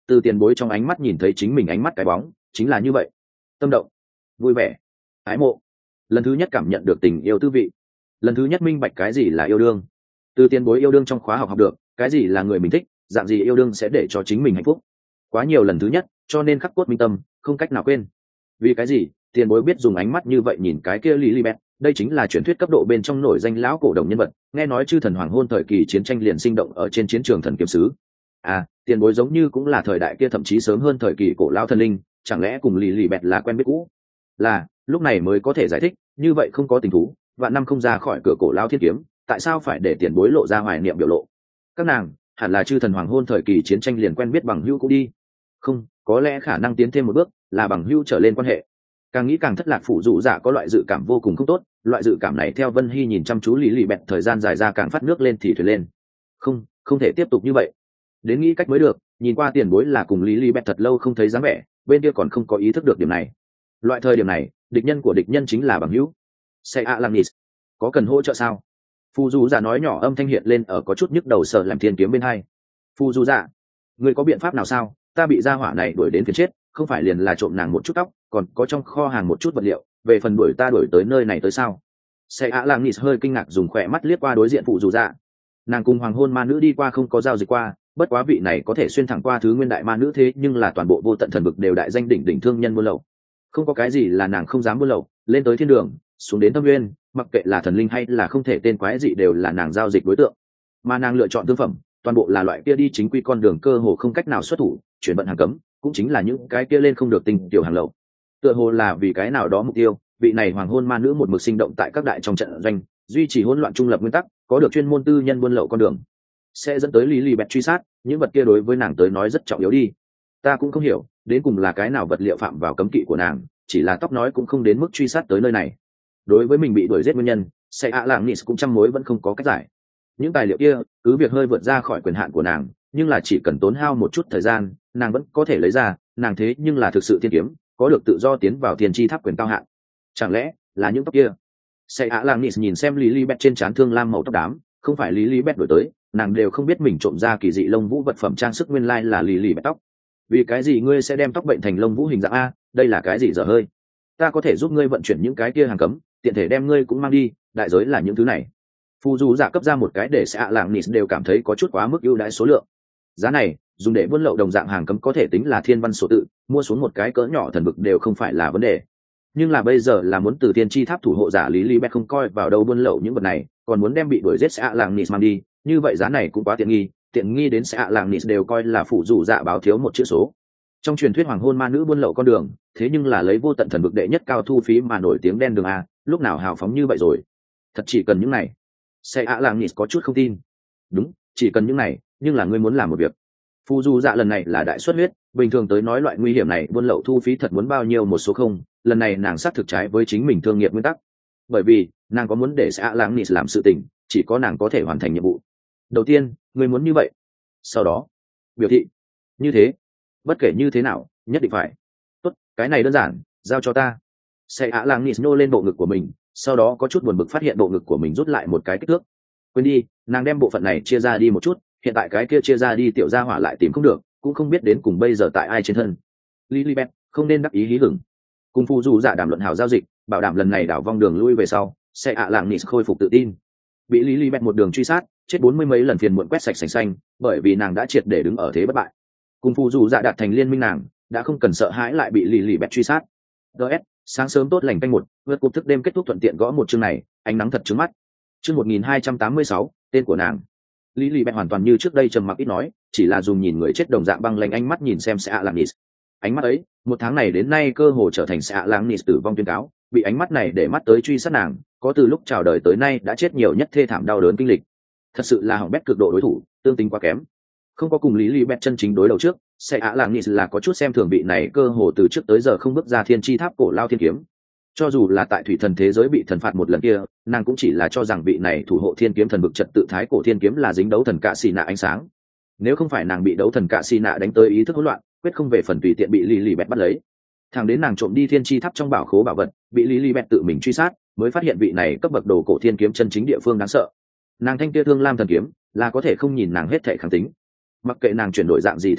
từ tiền bối trong ánh mắt nhìn thấy chính mình ánh mắt cái bóng, chính là như vậy, tâm động, vui vẻ, ái mộ. Lần thứ nhất cảm nhận được tình yêu tư vị, lần thứ nhất minh bạch cái gì là yêu đương. Từ tiền bối yêu đương trong khóa học được cái gì là người mình thích, dạng gì yêu đương sẽ để cho chính mình hạnh phúc. Quá nhiều lần thứ nhất, cho nên khắc cốt minh tâm, không cách nào quên. Vì cái gì tiền bối biết dùng ánh mắt như vậy nhìn cái kia Lilibet? Đây chính là truyền thuyết cấp độ bên trong nổi danh lão cổ đồng nhân vật, nghe nói chư thần hoàng hôn thời kỳ chiến tranh liền sinh động ở trên chiến trường thần kiếm sứ. Tiền bối giống như cũng là thời đại kia, thậm chí sớm hơn thời kỳ cổ lão thần linh, chẳng lẽ cùng Lilibet là quen biết cũ? Là, lúc này mới có thể giải thích, như vậy không có tình thú, vạn năm không ra khỏi cửa cổ lão thiên kiếm, tại sao phải để tiền bối lộ ra hoài niệm biểu lộ? Các nàng hẳn là chư thần hoàng hôn thời kỳ chiến tranh liền quen biết bằng hữu cũ đi. Không, có lẽ khả năng tiến thêm một bước, là bằng hữu trở lên quan hệ. Càng nghĩ càng thất lạc, phụ dụ dạ có loại dự cảm vô cùng không tốt. Loại dự cảm này theo Vân Hy nhìn chăm chú Lilibet thời gian dài ra càng phát nước lên thì thuyền lên. Không thể tiếp tục như vậy, đến nghĩ cách mới được. Nhìn qua tiền bối là cùng Lilibet thật lâu không thấy dáng vẻ, bên kia còn không có ý thức được điểm này. Loại thời điểm này, địch nhân của địch nhân chính là bằng hữu. Say a Langis, có cần hỗ trợ sao? Phụ dụ dạ nói nhỏ, âm thanh hiện lên ở có chút nhức đầu sợ làm thiên kiếm bên hai. Phụ dụ dạ, người có biện pháp nào sao? Ta bị gia hỏa này đuổi đến phiền chết, không phải liền là trộm nàng một chút tóc, còn có trong kho hàng một chút vật liệu, về phần đuổi ta đuổi tới nơi này tới sao? Say a Langis hơi kinh ngạc, dùng khỏe mắt liếc qua đối diện phụ dù dạ. Nàng cùng hoàng hôn ma nữ đi qua không có giao dịch qua, bất quá vị này có thể xuyên thẳng qua thứ nguyên đại ma nữ, thế nhưng là toàn bộ vô tận thần vực đều đại danh đỉnh đỉnh thương nhân buôn lậu. Không có cái gì là nàng không dám buôn lậu, lên tới thiên đường, xuống đến thâm nguyên, mặc kệ là thần linh hay là không thể tên quái gì đều là nàng giao dịch đối tượng. Mà nàng lựa chọn thương phẩm, toàn bộ là loại kia đi chính quy con đường, cơ hồ không cách nào xuất thủ, chuyển vận hàng cấm, cũng chính là những cái kia lên không được tình tiểu hàng lậu. Tựa hồ là vì cái nào đó mục tiêu, vị này hoàng hôn ma nữ một mực sinh động tại các đại trong trận doanh, duy trì hỗn loạn trung lập nguyên tắc, có được chuyên môn tư nhân buôn lậu con đường, sẽ dẫn tới Lilibet truy sát. Những vật kia đối với nàng tới nói rất trọng yếu đi. Ta cũng không hiểu đến cùng là cái nào vật liệu phạm vào cấm kỵ của nàng, chỉ là tóc nói cũng không đến mức truy sát tới nơi này. Đối với mình bị đuổi giết nguyên nhân, Say a Langis cũng trăm mối vẫn không có cách giải. Những tài liệu kia cứ việc hơi vượt ra khỏi quyền hạn của nàng, nhưng là chỉ cần tốn hao một chút thời gian, nàng vẫn có thể lấy ra. Nàng thế nhưng là thực sự thiên kiếm, có được tự do tiến vào thiên chi tháp quyền cao hạn. Chẳng lẽ là những tóc kia? Say a Langis nhìn xem Lilibet trên trán thương lam màu tóc đám, không phải Lilibet đổi tới, nàng đều không biết mình trộm ra kỳ dị lông vũ vật phẩm trang sức, nguyên lai là Lilibet tóc. Vì cái gì ngươi sẽ đem tóc bệnh thành lông vũ hình dạng a? Đây là cái gì dở hơi? Ta có thể giúp ngươi vận chuyển những cái kia hàng cấm, tiện thể đem ngươi cũng mang đi, đại giới là những thứ này. Phù dù giả cấp ra một cái để Say a Langis đều cảm thấy có chút quá mức ưu đãi số lượng. Giá này dùng để buôn lậu đồng dạng hàng cấm có thể tính là thiên văn số tự, mua xuống một cái cỡ nhỏ thần vực đều không phải là vấn đề. Nhưng là bây giờ là muốn từ thiên chi tháp thủ hộ giả Lilibet không coi vào đâu buôn lậu những vật này, còn muốn đem bị đuổi giết Say a Langis mang đi, như vậy giá này cũng quá tiện nghi đến Say a Langis đều coi là phụ dù dạ báo thiếu một chữ số. Trong truyền thuyết hoàng hôn ma nữ buôn lậu con đường, thế nhưng là lấy vô tận thần vực đệ nhất cao thu phí mà nổi tiếng đen đường a, lúc nào hào phóng như vậy rồi? Thật chỉ cần những này? Say a Langis có chút không tin. Đúng, chỉ cần những này, nhưng là ngươi muốn làm một việc. Phụ dù dạ lần này là đại xuất huyết, bình thường tới nói loại nguy hiểm này buôn lậu thu phí thật muốn bao nhiêu một số không, lần này nàng xác thực trái với chính mình thương nghiệp nguyên tắc, bởi vì nàng có muốn để Say a Langis làm sự tình, chỉ có nàng có thể hoàn thành nhiệm vụ. Đầu tiên ngươi muốn như vậy, sau đó biểu thị như thế, bất kể như thế nào nhất định phải. Tốt, cái này đơn giản, giao cho ta. Say a Langis nô lên bộ ngực của mình, sau đó có chút buồn bực phát hiện bộ ngực của mình rút lại một cái kích thước. Quên đi, nàng đem bộ phận này chia ra đi một chút, hiện tại cái kia chia ra đi tiểu gia hỏa lại tìm không được, cũng không biết đến cùng bây giờ tại ai trên thân. Lilibet không nên đắc ý hí hửng, cùng phu dù giả đàm luận hảo giao dịch, bảo đảm lần này đảo vong đường lui về sau, Say a Langis khôi phục tự tin. Bị Lilibet một đường truy sát, chết 40 mấy lần phiền muộn quét sạch sành xanh, bởi vì nàng đã triệt để đứng ở thế bất bại. Cùng phu dù dạ đạt thành liên minh, nàng đã không cần sợ hãi lại bị Lilibet truy sát. DS, sáng sớm tốt lành canh một, vượt cuộc thức đêm kết thúc thuận tiện gõ một chương này, ánh nắng thật trứng mắt. Chương 1286, tên của nàng. Lilibet hoàn toàn như trước đây trầm mặc ít nói, chỉ là dùng nhìn người chết đồng dạng băng lãnh ánh mắt nhìn xem Say a Langis. Ánh mắt ấy, một tháng này đến nay cơ hồ trở thành Say a Langis tử vong tuyên cáo, bị ánh mắt này để mắt tới truy sát nàng, có từ lúc chào đời tới nay đã chết nhiều nhất thê thảm đau đớn kinh lịch. Thật sự là hỏng bét cực độ đối thủ, tương tính quá kém. Không có cùng Lilibet chân chính đối đầu trước, Say a Langis là có chút xem thường vị này cơ hồ từ trước tới giờ không bước ra thiên chi tháp cổ lao thiên kiếm. Cho dù là tại thủy thần thế giới bị thần phạt một lần kia, nàng cũng chỉ là cho rằng vị này thủ hộ thiên kiếm thần vực trật tự thái cổ thiên kiếm là dính đấu thần cạ xì nạ ánh sáng. Nếu không phải nàng bị đấu thần cạ xì nạ đánh tới ý thức hỗn loạn, quyết không về phần tùy tiện bị Lilibet bắt lấy. Thằng đến nàng trộm đi thiên chi tháp trong bảo khố bảo vật, bị Lilibet tự mình truy sát, mới phát hiện vị này cấp bậc đồ cổ thiên kiếm chân chính địa phương đáng sợ. Nàng thanh kia thương lam thần kiếm là có thể không nhìn nàng hết thảy kháng tính. Mặc kệ nàng chuyển đổi dạng gì thể chất,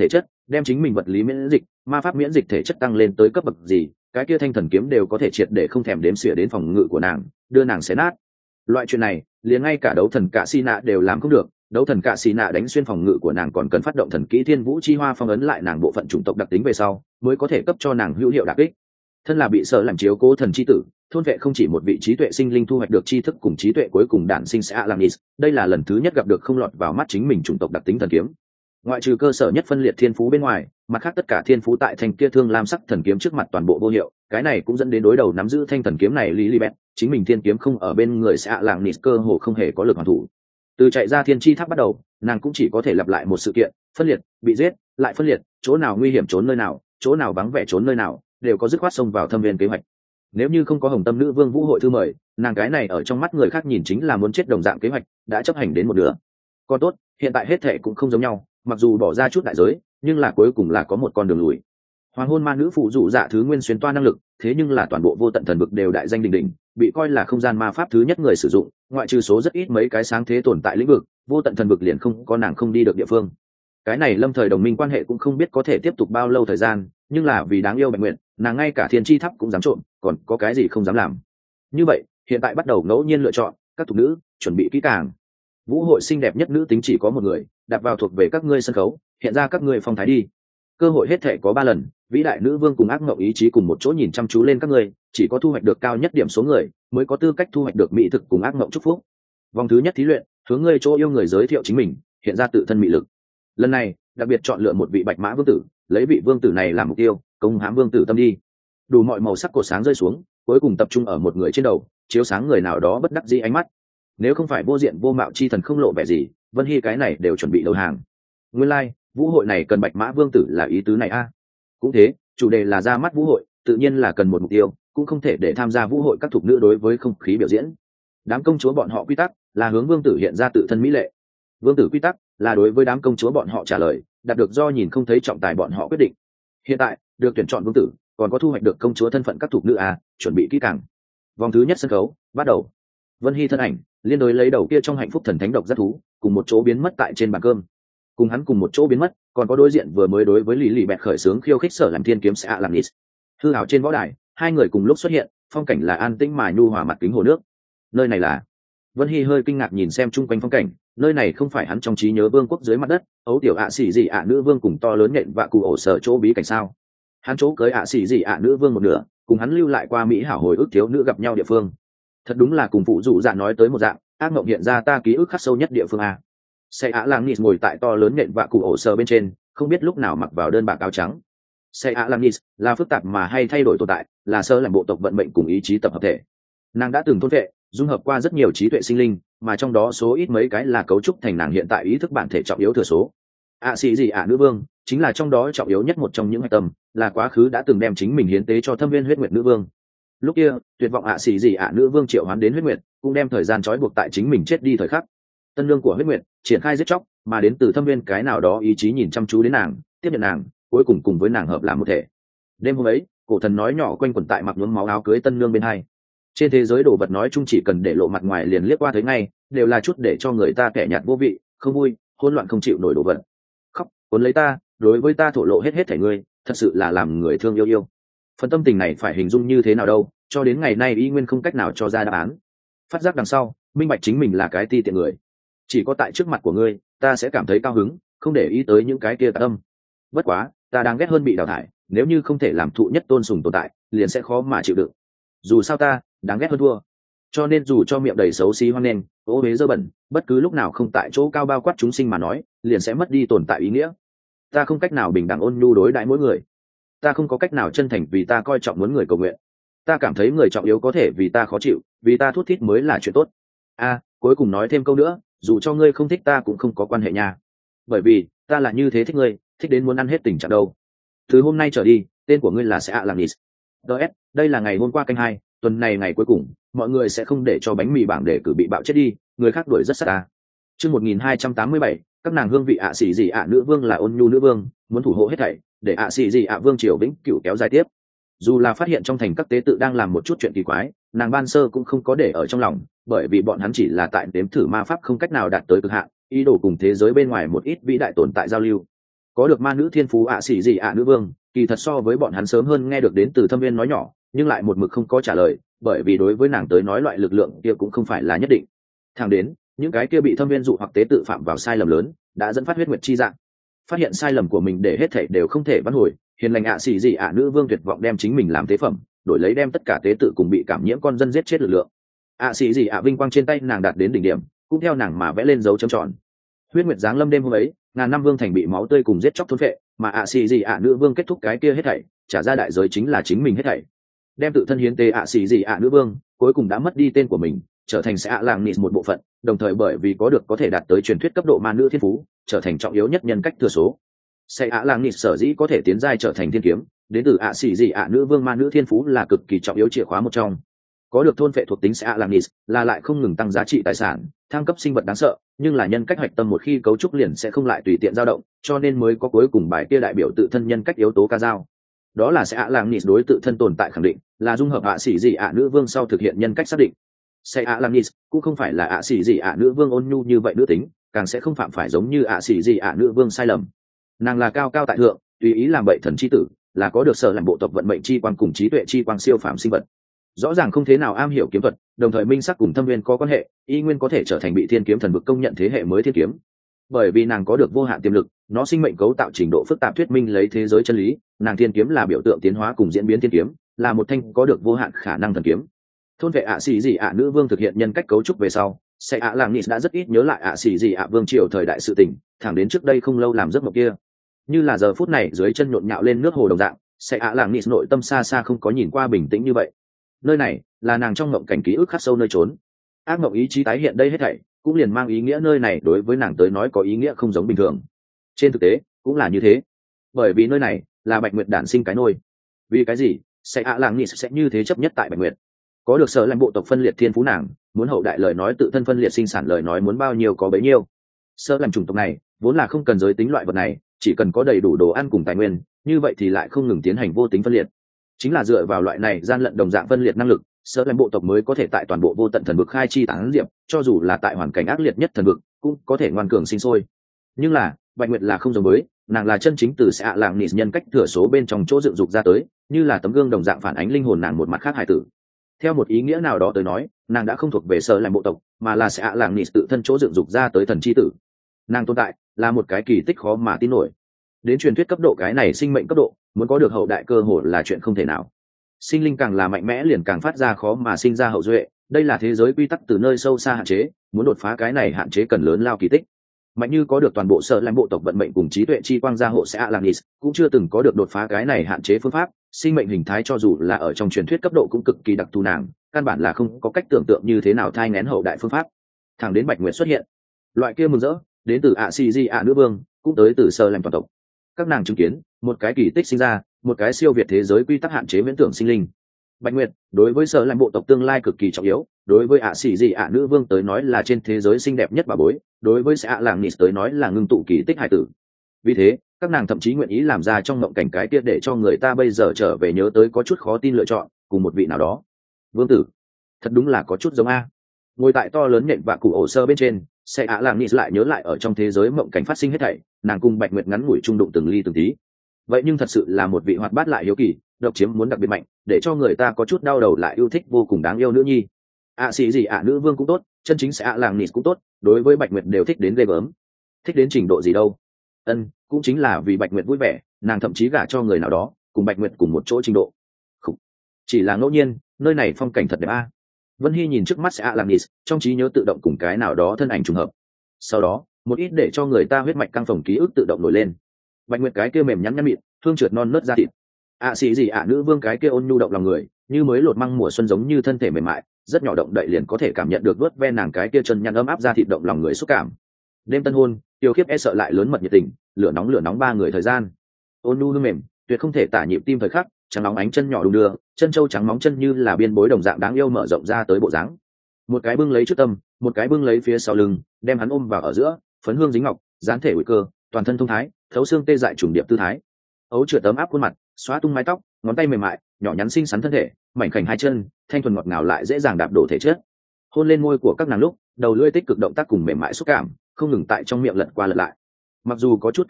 đem chính mình vật lý miễn dịch, ma pháp miễn dịch thể chất tăng lên tới cấp bậc gì, cái kia thanh thần kiếm đều có thể triệt để không thèm đếm xỉa đến phòng ngự của nàng, đưa nàng xé nát. Loại chuyện này liền ngay cả đấu thần cạ xì nạ đều làm không được. Đấu thần cạ xì nạ đánh xuyên phòng ngự của nàng còn cần phát động thần kỹ thiên vũ chi hoa phong ấn lại nàng bộ phận chủng tộc đặc tính về sau mới có thể cấp cho nàng hữu hiệu đặc kích. Thân là bị sợ làm chiếu cố thần chi tử, thôn vệ không chỉ một vị trí tuệ sinh linh thu hoạch được tri thức cùng trí tuệ cuối cùng đản sinh sẽ Alanis, đây là lần thứ nhất gặp được không lọt vào mắt chính mình chủng tộc đặc tính thần kiếm. Ngoại trừ cơ sở nhất phân liệt thiên phú bên ngoài, mặt khác tất cả thiên phú tại thanh kia thương lam sắc thần kiếm trước mặt toàn bộ vô hiệu, cái này cũng dẫn đến đối đầu nắm giữ thanh thần kiếm này Lilibet, chính mình thiên kiếm không ở bên người sẽ Alanis cơ hồ không hề có lực hoàn thủ. Từ chạy ra thiên chi tháp bắt đầu, nàng cũng chỉ có thể lặp lại một sự kiện, phân liệt, bị giết, lại phân liệt, chỗ nào nguy hiểm trốn nơi nào, chỗ nào vắng vẻ trốn nơi nào, đều có dứt khoát xông vào thâm viên kế hoạch. Nếu như không có Hồng Tâm Nữ Vương Vũ hội thư mời, nàng cái này ở trong mắt người khác nhìn chính là muốn chết đồng dạng kế hoạch, đã chấp hành đến một nửa. Còn tốt, hiện tại hết thệ cũng không giống nhau, mặc dù bỏ ra chút đại giới, nhưng là cuối cùng là có một con đường lùi. Hoàng hôn ma nữ phụ dụ dạ thứ nguyên xuyên toa năng lực, thế nhưng là toàn bộ vô tận thần vực đều đại danh đỉnh đỉnh, bị coi là không gian ma pháp thứ nhất người sử dụng, ngoại trừ số rất ít mấy cái sáng thế tồn tại lĩnh vực, vô tận thần vực liền không có nàng không đi được địa phương. Cái này lâm thời đồng minh quan hệ cũng không biết có thể tiếp tục bao lâu thời gian, nhưng là vì đáng yêu Bạch Nguyện, nàng ngay cả thiên chi tháp cũng dám trộm, còn có cái gì không dám làm. Như vậy, hiện tại bắt đầu ngẫu nhiên lựa chọn, các thục nữ, chuẩn bị kỹ càng. Vũ hội xinh đẹp nhất nữ tính chỉ có một người, đặt vào thuộc về các ngươi sân khấu, hiện ra các ngươi phong thái đi. Cơ hội hết thể có 3 lần, vĩ đại nữ vương cùng ác mộng ý chí cùng một chỗ nhìn chăm chú lên các ngươi, chỉ có thu hoạch được cao nhất điểm số người mới có tư cách thu hoạch được mỹ thực cùng ác mộng chúc phúc. Vòng thứ nhất thí luyện, hướng ngươi chỗ yêu người giới thiệu chính mình, hiện ra tự thân mị lực. Lần này, đặc biệt chọn lựa một vị bạch mã vương tử, lấy vị vương tử này làm mục tiêu, công hãm vương tử tâm đi. Đủ mọi màu sắc cột sáng rơi xuống, cuối cùng tập trung ở một người trên đầu, chiếu sáng người nào đó bất đắc dĩ ánh mắt. Nếu không phải vô diện vô mạo chi thần không lộ vẻ gì, Vân Hy cái này đều chuẩn bị đầu hàng. Nguyên lai, vũ hội này cần bạch mã vương tử là ý tứ này a. Cũng thế, chủ đề là ra mắt vũ hội, tự nhiên là cần một mục tiêu, cũng không thể để tham gia vũ hội các thục nữ đối với không khí biểu diễn. Đám công chúa bọn họ quy tắc là hướng vương tử hiện ra tự thân mỹ lệ. Vương tử quy tắc là đối với đám công chúa bọn họ trả lời, đạt được do nhìn không thấy trọng tài bọn họ quyết định. Hiện tại, được tuyển chọn vương tử, còn có thu hoạch được công chúa thân phận các thục nữ a, chuẩn bị kỹ càng. Vòng thứ nhất sân khấu, bắt đầu. Vân Hy thân ảnh liên đối lấy đầu kia trong hạnh phúc thần thánh độc giác thú, cùng một chỗ biến mất tại trên bàn cơm. Cùng hắn cùng một chỗ biến mất, còn có đối diện vừa mới đối với Lý Bẹt khởi sướng khiêu khích sở làm thiên kiếm sẽ làm nít. Hư ảo trên võ đài, hai người cùng lúc xuất hiện, phong cảnh là an tĩnh mà nhu hòa mặt kính hồ nước. Nơi này là... Vân Hy hơi kinh ngạc nhìn xem chung quanh phong cảnh, nơi này không phải hắn trong trí nhớ vương quốc dưới mặt đất, ấu tiểu xỉ gì nữ vương cùng to lớn nhện vạ cụ ổ sở chỗ bí cảnh sao? Hắn chỗ cưới xỉ gì nữ vương một nửa, cùng hắn lưu lại qua Mỹ hảo hồi ức thiếu nữ gặp nhau địa phương. Thật đúng là cùng phụ dụ dạ nói tới một dạng, ác mộng hiện ra ta ký ức khắc sâu nhất địa phương a. Xe Lang Nis ngồi tại to lớn nện vạ cụ ổ sờ bên trên, không biết lúc nào mặc vào đơn bạc áo trắng. Xe Lang Nis là phức tạp mà hay thay đổi tồn tại, là sơ làm bộ tộc vận mệnh cùng ý chí tập hợp thể. Nàng đã từng thôn vệ, dung hợp qua rất nhiều trí tuệ sinh linh, mà trong đó số ít mấy cái là cấu trúc thành nàng hiện tại ý thức bản thể trọng yếu thừa số. Xì gì nữ vương chính là trong đó trọng yếu nhất một trong những hạch tâm, là quá khứ đã từng đem chính mình hiến tế cho Thâm Viên Huyết Nguyệt nữ vương. Lúc kia, tuyệt vọng xì gì nữ vương triệu hoán đến Huyết Nguyệt, cũng đem thời gian trói buộc tại chính mình chết đi thời khắc. Tân lương của Huyết Nguyệt triển khai giết chóc, mà đến từ Thâm Viên cái nào đó ý chí nhìn chăm chú đến nàng, tiếp nhận nàng, cuối cùng cùng với nàng hợp làm một thể. Đêm hôm ấy, cổ thần nói nhỏ quanh quẩn tại mặc nhuốm máu áo cưới tân lương bên hai. Trên thế giới đồ vật nói chung chỉ cần để lộ mặt ngoài liền liếc qua thấy ngay, đều là chút để cho người ta kẻ nhạt vô vị, không vui, hỗn loạn không chịu nổi đồ vật. Khóc, cuốn lấy ta, đối với ta thổ lộ hết thảy ngươi, thật sự là làm người thương yêu yêu. Phần tâm tình này phải hình dung như thế nào đâu, cho đến ngày nay y nguyên không cách nào cho ra đáp án. Phát giác đằng sau, minh bạch chính mình là cái ti tiện người. Chỉ có tại trước mặt của ngươi, ta sẽ cảm thấy cao hứng, không để ý tới những cái kia tâm. Bất quá, ta đang ghét hơn bị đào thải, nếu như không thể làm thụ nhất tôn sùng tồn tại, liền sẽ khó mà chịu đựng. Dù sao ta đáng ghét hơn thua, cho nên dù cho miệng đầy xấu xí hoang nên ô huế dơ bẩn, bất cứ lúc nào không tại chỗ cao bao quát chúng sinh mà nói, liền sẽ mất đi tồn tại ý nghĩa. Ta không cách nào bình đẳng ôn nhu đối đãi mỗi người, ta không có cách nào chân thành vì ta coi trọng muốn người cầu nguyện, ta cảm thấy người trọng yếu có thể vì ta khó chịu, vì ta thút thít mới là chuyện tốt. Cuối cùng nói thêm câu nữa, dù cho ngươi không thích ta cũng không có quan hệ nha, bởi vì ta là như thế thích ngươi, thích đến muốn ăn hết tình trạng đâu. Từ hôm nay trở đi, tên của ngươi là sẽ Alanis. Đây là ngày hôm qua canh 2, tuần này ngày cuối cùng, mọi người sẽ không để cho bánh mì bảng đề cử bị bạo chết đi, người khác đuổi rất sát ta. Chương 1287, các nàng hương vị xì gì nữ vương là ôn nhu nữ vương, muốn thủ hộ hết thảy, để xì gì vương triều vĩnh cửu kéo dài tiếp. Dù là phát hiện trong thành các tế tự đang làm một chút chuyện kỳ quái, nàng ban sơ cũng không có để ở trong lòng, bởi vì bọn hắn chỉ là tại đếm thử ma pháp không cách nào đạt tới cực hạn, ý đồ cùng thế giới bên ngoài một ít vĩ đại tồn tại giao lưu. có được ma nữ thiên phú ạ xỉ gì ạ nữ vương kỳ thật so với bọn hắn sớm hơn nghe được đến từ thâm viên nói nhỏ, nhưng lại một mực không có trả lời, bởi vì đối với nàng tới nói loại lực lượng kia cũng không phải là nhất định. Thẳng đến những cái kia bị thâm viên dụ hoặc tế tự phạm vào sai lầm lớn đã dẫn phát huyết nguyệt chi dạng, phát hiện sai lầm của mình để hết thảy đều không thể vãn hồi, hiền lành ạ xỉ gì ạ nữ vương tuyệt vọng đem chính mình làm tế phẩm, đổi lấy đem tất cả tế tự cùng bị cảm nhiễm con dân giết chết lực lượng. ạ xỉ gì ạ vinh quang trên tay nàng đạt đến đỉnh điểm, cũng theo nàng mà vẽ lên dấu chấm tròn. Huyết nguyệt giáng lâm đêm hôm ấy, ngàn năm vương thành bị máu tươi cùng giết chóc thôn phệ, mà ạ xỉ gì ạ nữ vương kết thúc cái kia hết thảy, trả ra đại giới chính là chính mình hết thảy. Đem tự thân hiến tế ạ xỉ gì ạ nữ vương, cuối cùng đã mất đi tên của mình, trở thành sẽ ạ làng nịt một bộ phận, đồng thời bởi vì có được có thể đạt tới truyền thuyết cấp độ ma nữ thiên phú, trở thành trọng yếu nhất nhân cách thừa số. Sẽ ạ làng nịt sở dĩ có thể tiến giai trở thành thiên kiếm, đến từ ạ xỉ gì ạ nữ vương ma nữ thiên phú là cực kỳ trọng yếu chìa khóa một trong. Có được thôn phệ thuộc tính sẽ ạ làng nịt là lại không ngừng tăng giá trị tài sản, thăng cấp sinh vật đáng sợ, nhưng là nhân cách hoạch tâm một khi cấu trúc liền sẽ không lại tùy tiện dao động, cho nên mới có cuối cùng bài kia đại biểu tự thân nhân cách yếu tố ca dao. Đó là sẽ ạ làng nịt đối tự thân tồn tại khẳng định, là dung hợp ạ xỉ gì ạ nữ vương sau thực hiện nhân cách xác định. Sẽ ạ làng nịt cũng không phải là ạ xỉ gì ạ nữ vương ôn nhu như vậy nữ tính, càng sẽ không phạm phải giống như ạ xỉ gì ạ nữ vương sai lầm. Nàng là cao cao tại thượng, tùy ý làm bậy thần chi tử, là có được sở làm bộ tộc vận mệnh chi quang cùng trí tuệ chi quang siêu phàm sinh vật. Rõ ràng không thế nào am hiểu kiếm thuật, đồng thời minh sắc cùng thâm viên có quan hệ, y nguyên có thể trở thành bị thiên kiếm thần vực công nhận thế hệ mới thiên kiếm. Bởi vì nàng có được vô hạn tiềm lực, nó sinh mệnh cấu tạo trình độ phức tạp thuyết minh lấy thế giới chân lý, nàng thiên kiếm là biểu tượng tiến hóa cùng diễn biến thiên kiếm, là một thanh có được vô hạn khả năng thần kiếm. Thôn vệ ạ xỉ gì ạ nữ vương thực hiện nhân cách cấu trúc về sau, sẽ ạ làng nịt đã rất ít nhớ lại ạ xỉ gì ạ vương triều thời đại sự tình, thẳng đến trước đây không lâu làm giấc mộng kia, như là giờ phút này dưới chân nhộn nhạo lên nước hồ đồng dạng, sẽ ạ làng nịt nội tâm xa xa không có nhìn qua bình tĩnh như vậy. Nơi này là nàng trong mộng cảnh ký ức khắc sâu nơi trốn, ác mộng ý chí tái hiện đây hết thảy cũng liền mang ý nghĩa nơi này đối với nàng tới nói có ý nghĩa không giống bình thường. Trên thực tế cũng là như thế, bởi vì nơi này là Bạch Nguyệt đản sinh cái nôi. Vì cái gì sẽ ạ làng nịt sẽ như thế chấp nhất tại Bạch Nguyệt? Có được sở làm bộ tộc phân liệt thiên phú, nàng muốn hậu đại lời nói tự thân phân liệt sinh sản lời nói muốn bao nhiêu có bấy nhiêu. Sở làm chủng tộc này vốn là không cần giới tính loại vật này, chỉ cần có đầy đủ đồ ăn cùng tài nguyên, như vậy thì lại không ngừng tiến hành vô tính phân liệt. Chính là dựa vào loại này gian lận đồng dạng phân liệt năng lực, sở làm bộ tộc mới có thể tại toàn bộ vô tận thần vực khai chi tán diệp, cho dù là tại hoàn cảnh ác liệt nhất thần vực cũng có thể ngoan cường sinh sôi. Nhưng là Bạch Nguyệt là không giống với, nàng là chân chính từ sẽ ạ làng nịt nhân cách thừa số bên trong chỗ dựng dục ra tới, như là tấm gương đồng dạng phản ánh linh hồn nàng một mặt khác hải tử. Theo một ý nghĩa nào đó tới nói, nàng đã không thuộc về sở làm bộ tộc, mà là sẽ ạ làng nịt tự thân chỗ dựng dục ra tới thần chi tử. Nàng tồn tại là một cái kỳ tích khó mà tin nổi. Đến truyền thuyết cấp độ cái này sinh mệnh cấp độ, muốn có được hậu đại cơ hội là chuyện không thể nào. Sinh linh càng là mạnh mẽ liền càng phát ra khó mà sinh ra hậu duệ, đây là thế giới quy tắc từ nơi sâu xa hạn chế, muốn đột phá cái này hạn chế cần lớn lao kỳ tích. Mạnh như có được toàn bộ sở làm bộ tộc vận mệnh cùng trí tuệ chi quang gia hộ sẽ Alanis, cũng chưa từng có được đột phá cái này hạn chế phương pháp. Sinh mệnh hình thái cho dù là ở trong truyền thuyết cấp độ cũng cực kỳ đặc thù, nàng căn bản là không có cách tưởng tượng như thế nào thai nghén hậu đại phương pháp. Thẳng đến Bạch Nguyệt xuất hiện, loại kia mừng rỡ đến từ ạ xì di ạ nữ vương, cũng tới từ sở làm toàn tộc. Các nàng chứng kiến một cái kỳ tích sinh ra, một cái siêu việt thế giới quy tắc hạn chế viễn tưởng sinh linh. Bạch Nguyệt đối với sở làm bộ tộc tương lai cực kỳ trọng yếu, đối với ạ xì di ạ nữ vương tới nói là trên thế giới xinh đẹp nhất bà bối, đối với xã làng nịt tới nói là ngưng tụ kỳ tích hải tử. Vì thế các nàng thậm chí nguyện ý làm ra trong mộng cảnh cái kia để cho người ta bây giờ trở về nhớ tới có chút khó tin lựa chọn, cùng một vị nào đó vương tử. Thật đúng là có chút giống a. Ngồi tại to lớn nhện và củ ổ sơ bên trên, sẽ làng nịt lại nhớ lại ở trong thế giới mộng cảnh phát sinh hết thảy, nàng cùng Bạch Nguyệt ngắn ngủi trung đụng từng ly từng tí. Vậy nhưng thật sự là một vị hoạt bát lại hiếu kỳ, độc chiếm muốn đặc biệt mạnh, để cho người ta có chút đau đầu lại yêu thích vô cùng đáng yêu nữ nhi. ạ xì gì ạ nữ vương cũng tốt, chân chính sẽ làng nịt cũng tốt, đối với Bạch Nguyệt đều thích đến ghê gớm. Thích đến trình độ gì đâu? Cũng chính là vì Bạch Nguyệt vui vẻ, nàng thậm chí gả cho người nào đó, cùng Bạch Nguyệt cùng một chỗ trình độ. Không, chỉ là ngẫu nhiên, nơi này phong cảnh thật đẹp a. Vân Hy nhìn trước mắt sẽ làng nịt, trong trí nhớ tự động cùng cái nào đó thân ảnh trùng hợp. Sau đó một ít để cho người ta huyết mạch căng phồng ký ức tự động nổi lên. Bạch Nguyệt cái kia mềm nhắn nhắn mịn, hương trượt non nớt da thịt. ạ xì gì ạ nữ vương cái kia ôn nhu động lòng người, như mới lột măng mùa xuân, giống như thân thể mềm mại, rất nhỏ động đậy liền có thể cảm nhận được vớt ve nàng cái kia chân nhăn ấm áp da thịt, động lòng người xúc cảm. Đêm tân hôn, Tiêu Khiếp e sợ lại lớn mật nhiệt tình, lửa nóng ba người thời gian. Ôn nhu hương mềm, tuyệt không thể tả nhịp tim thời khắc, trắng nóng ánh chân nhỏ đung đưa, chân châu trắng móng chân như là biên bối đồng dạng đáng yêu mở rộng ra tới bộ dáng. Một cái bưng lấy trước tâm, một cái bưng lấy phía sau lưng, đem hắn ôm vào ở giữa, phấn hương dính ngọc, dáng thể uy cơ, toàn thân thông thái, thấu xương tê dại trùng điệp tư thái. Ấu chữa tấm áp khuôn mặt, xóa tung mái tóc, ngón tay mềm mại, nhỏ nhắn xinh xắn thân thể, mảnh khảnh hai chân, thanh thuần ngọt ngào lại dễ dàng đạp đổ thể chất. Hôn lên môi của các nàng lúc, đầu lưỡi tích cực động tác cùng mềm mại xúc cảm, không ngừng tại trong miệng lật qua lật lại. Mặc dù có chút cứng nhắc,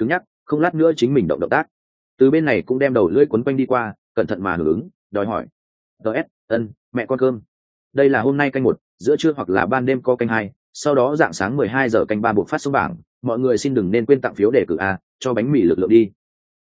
không lát nữa chính mình động động tác. Từ bên này cũng đem đầu lưỡi quấn quanh đi qua, cẩn thận mà hưởng ứng, đòi hỏi. ts ân mẹ con cơm. Đây là hôm nay canh 1, giữa trưa hoặc là ban đêm có canh 2, sau đó dạng sáng 12 giờ canh 3 buộc phát xuống bảng, mọi người xin đừng nên quên tặng phiếu đề cử a, cho bánh mì lực lượng đi.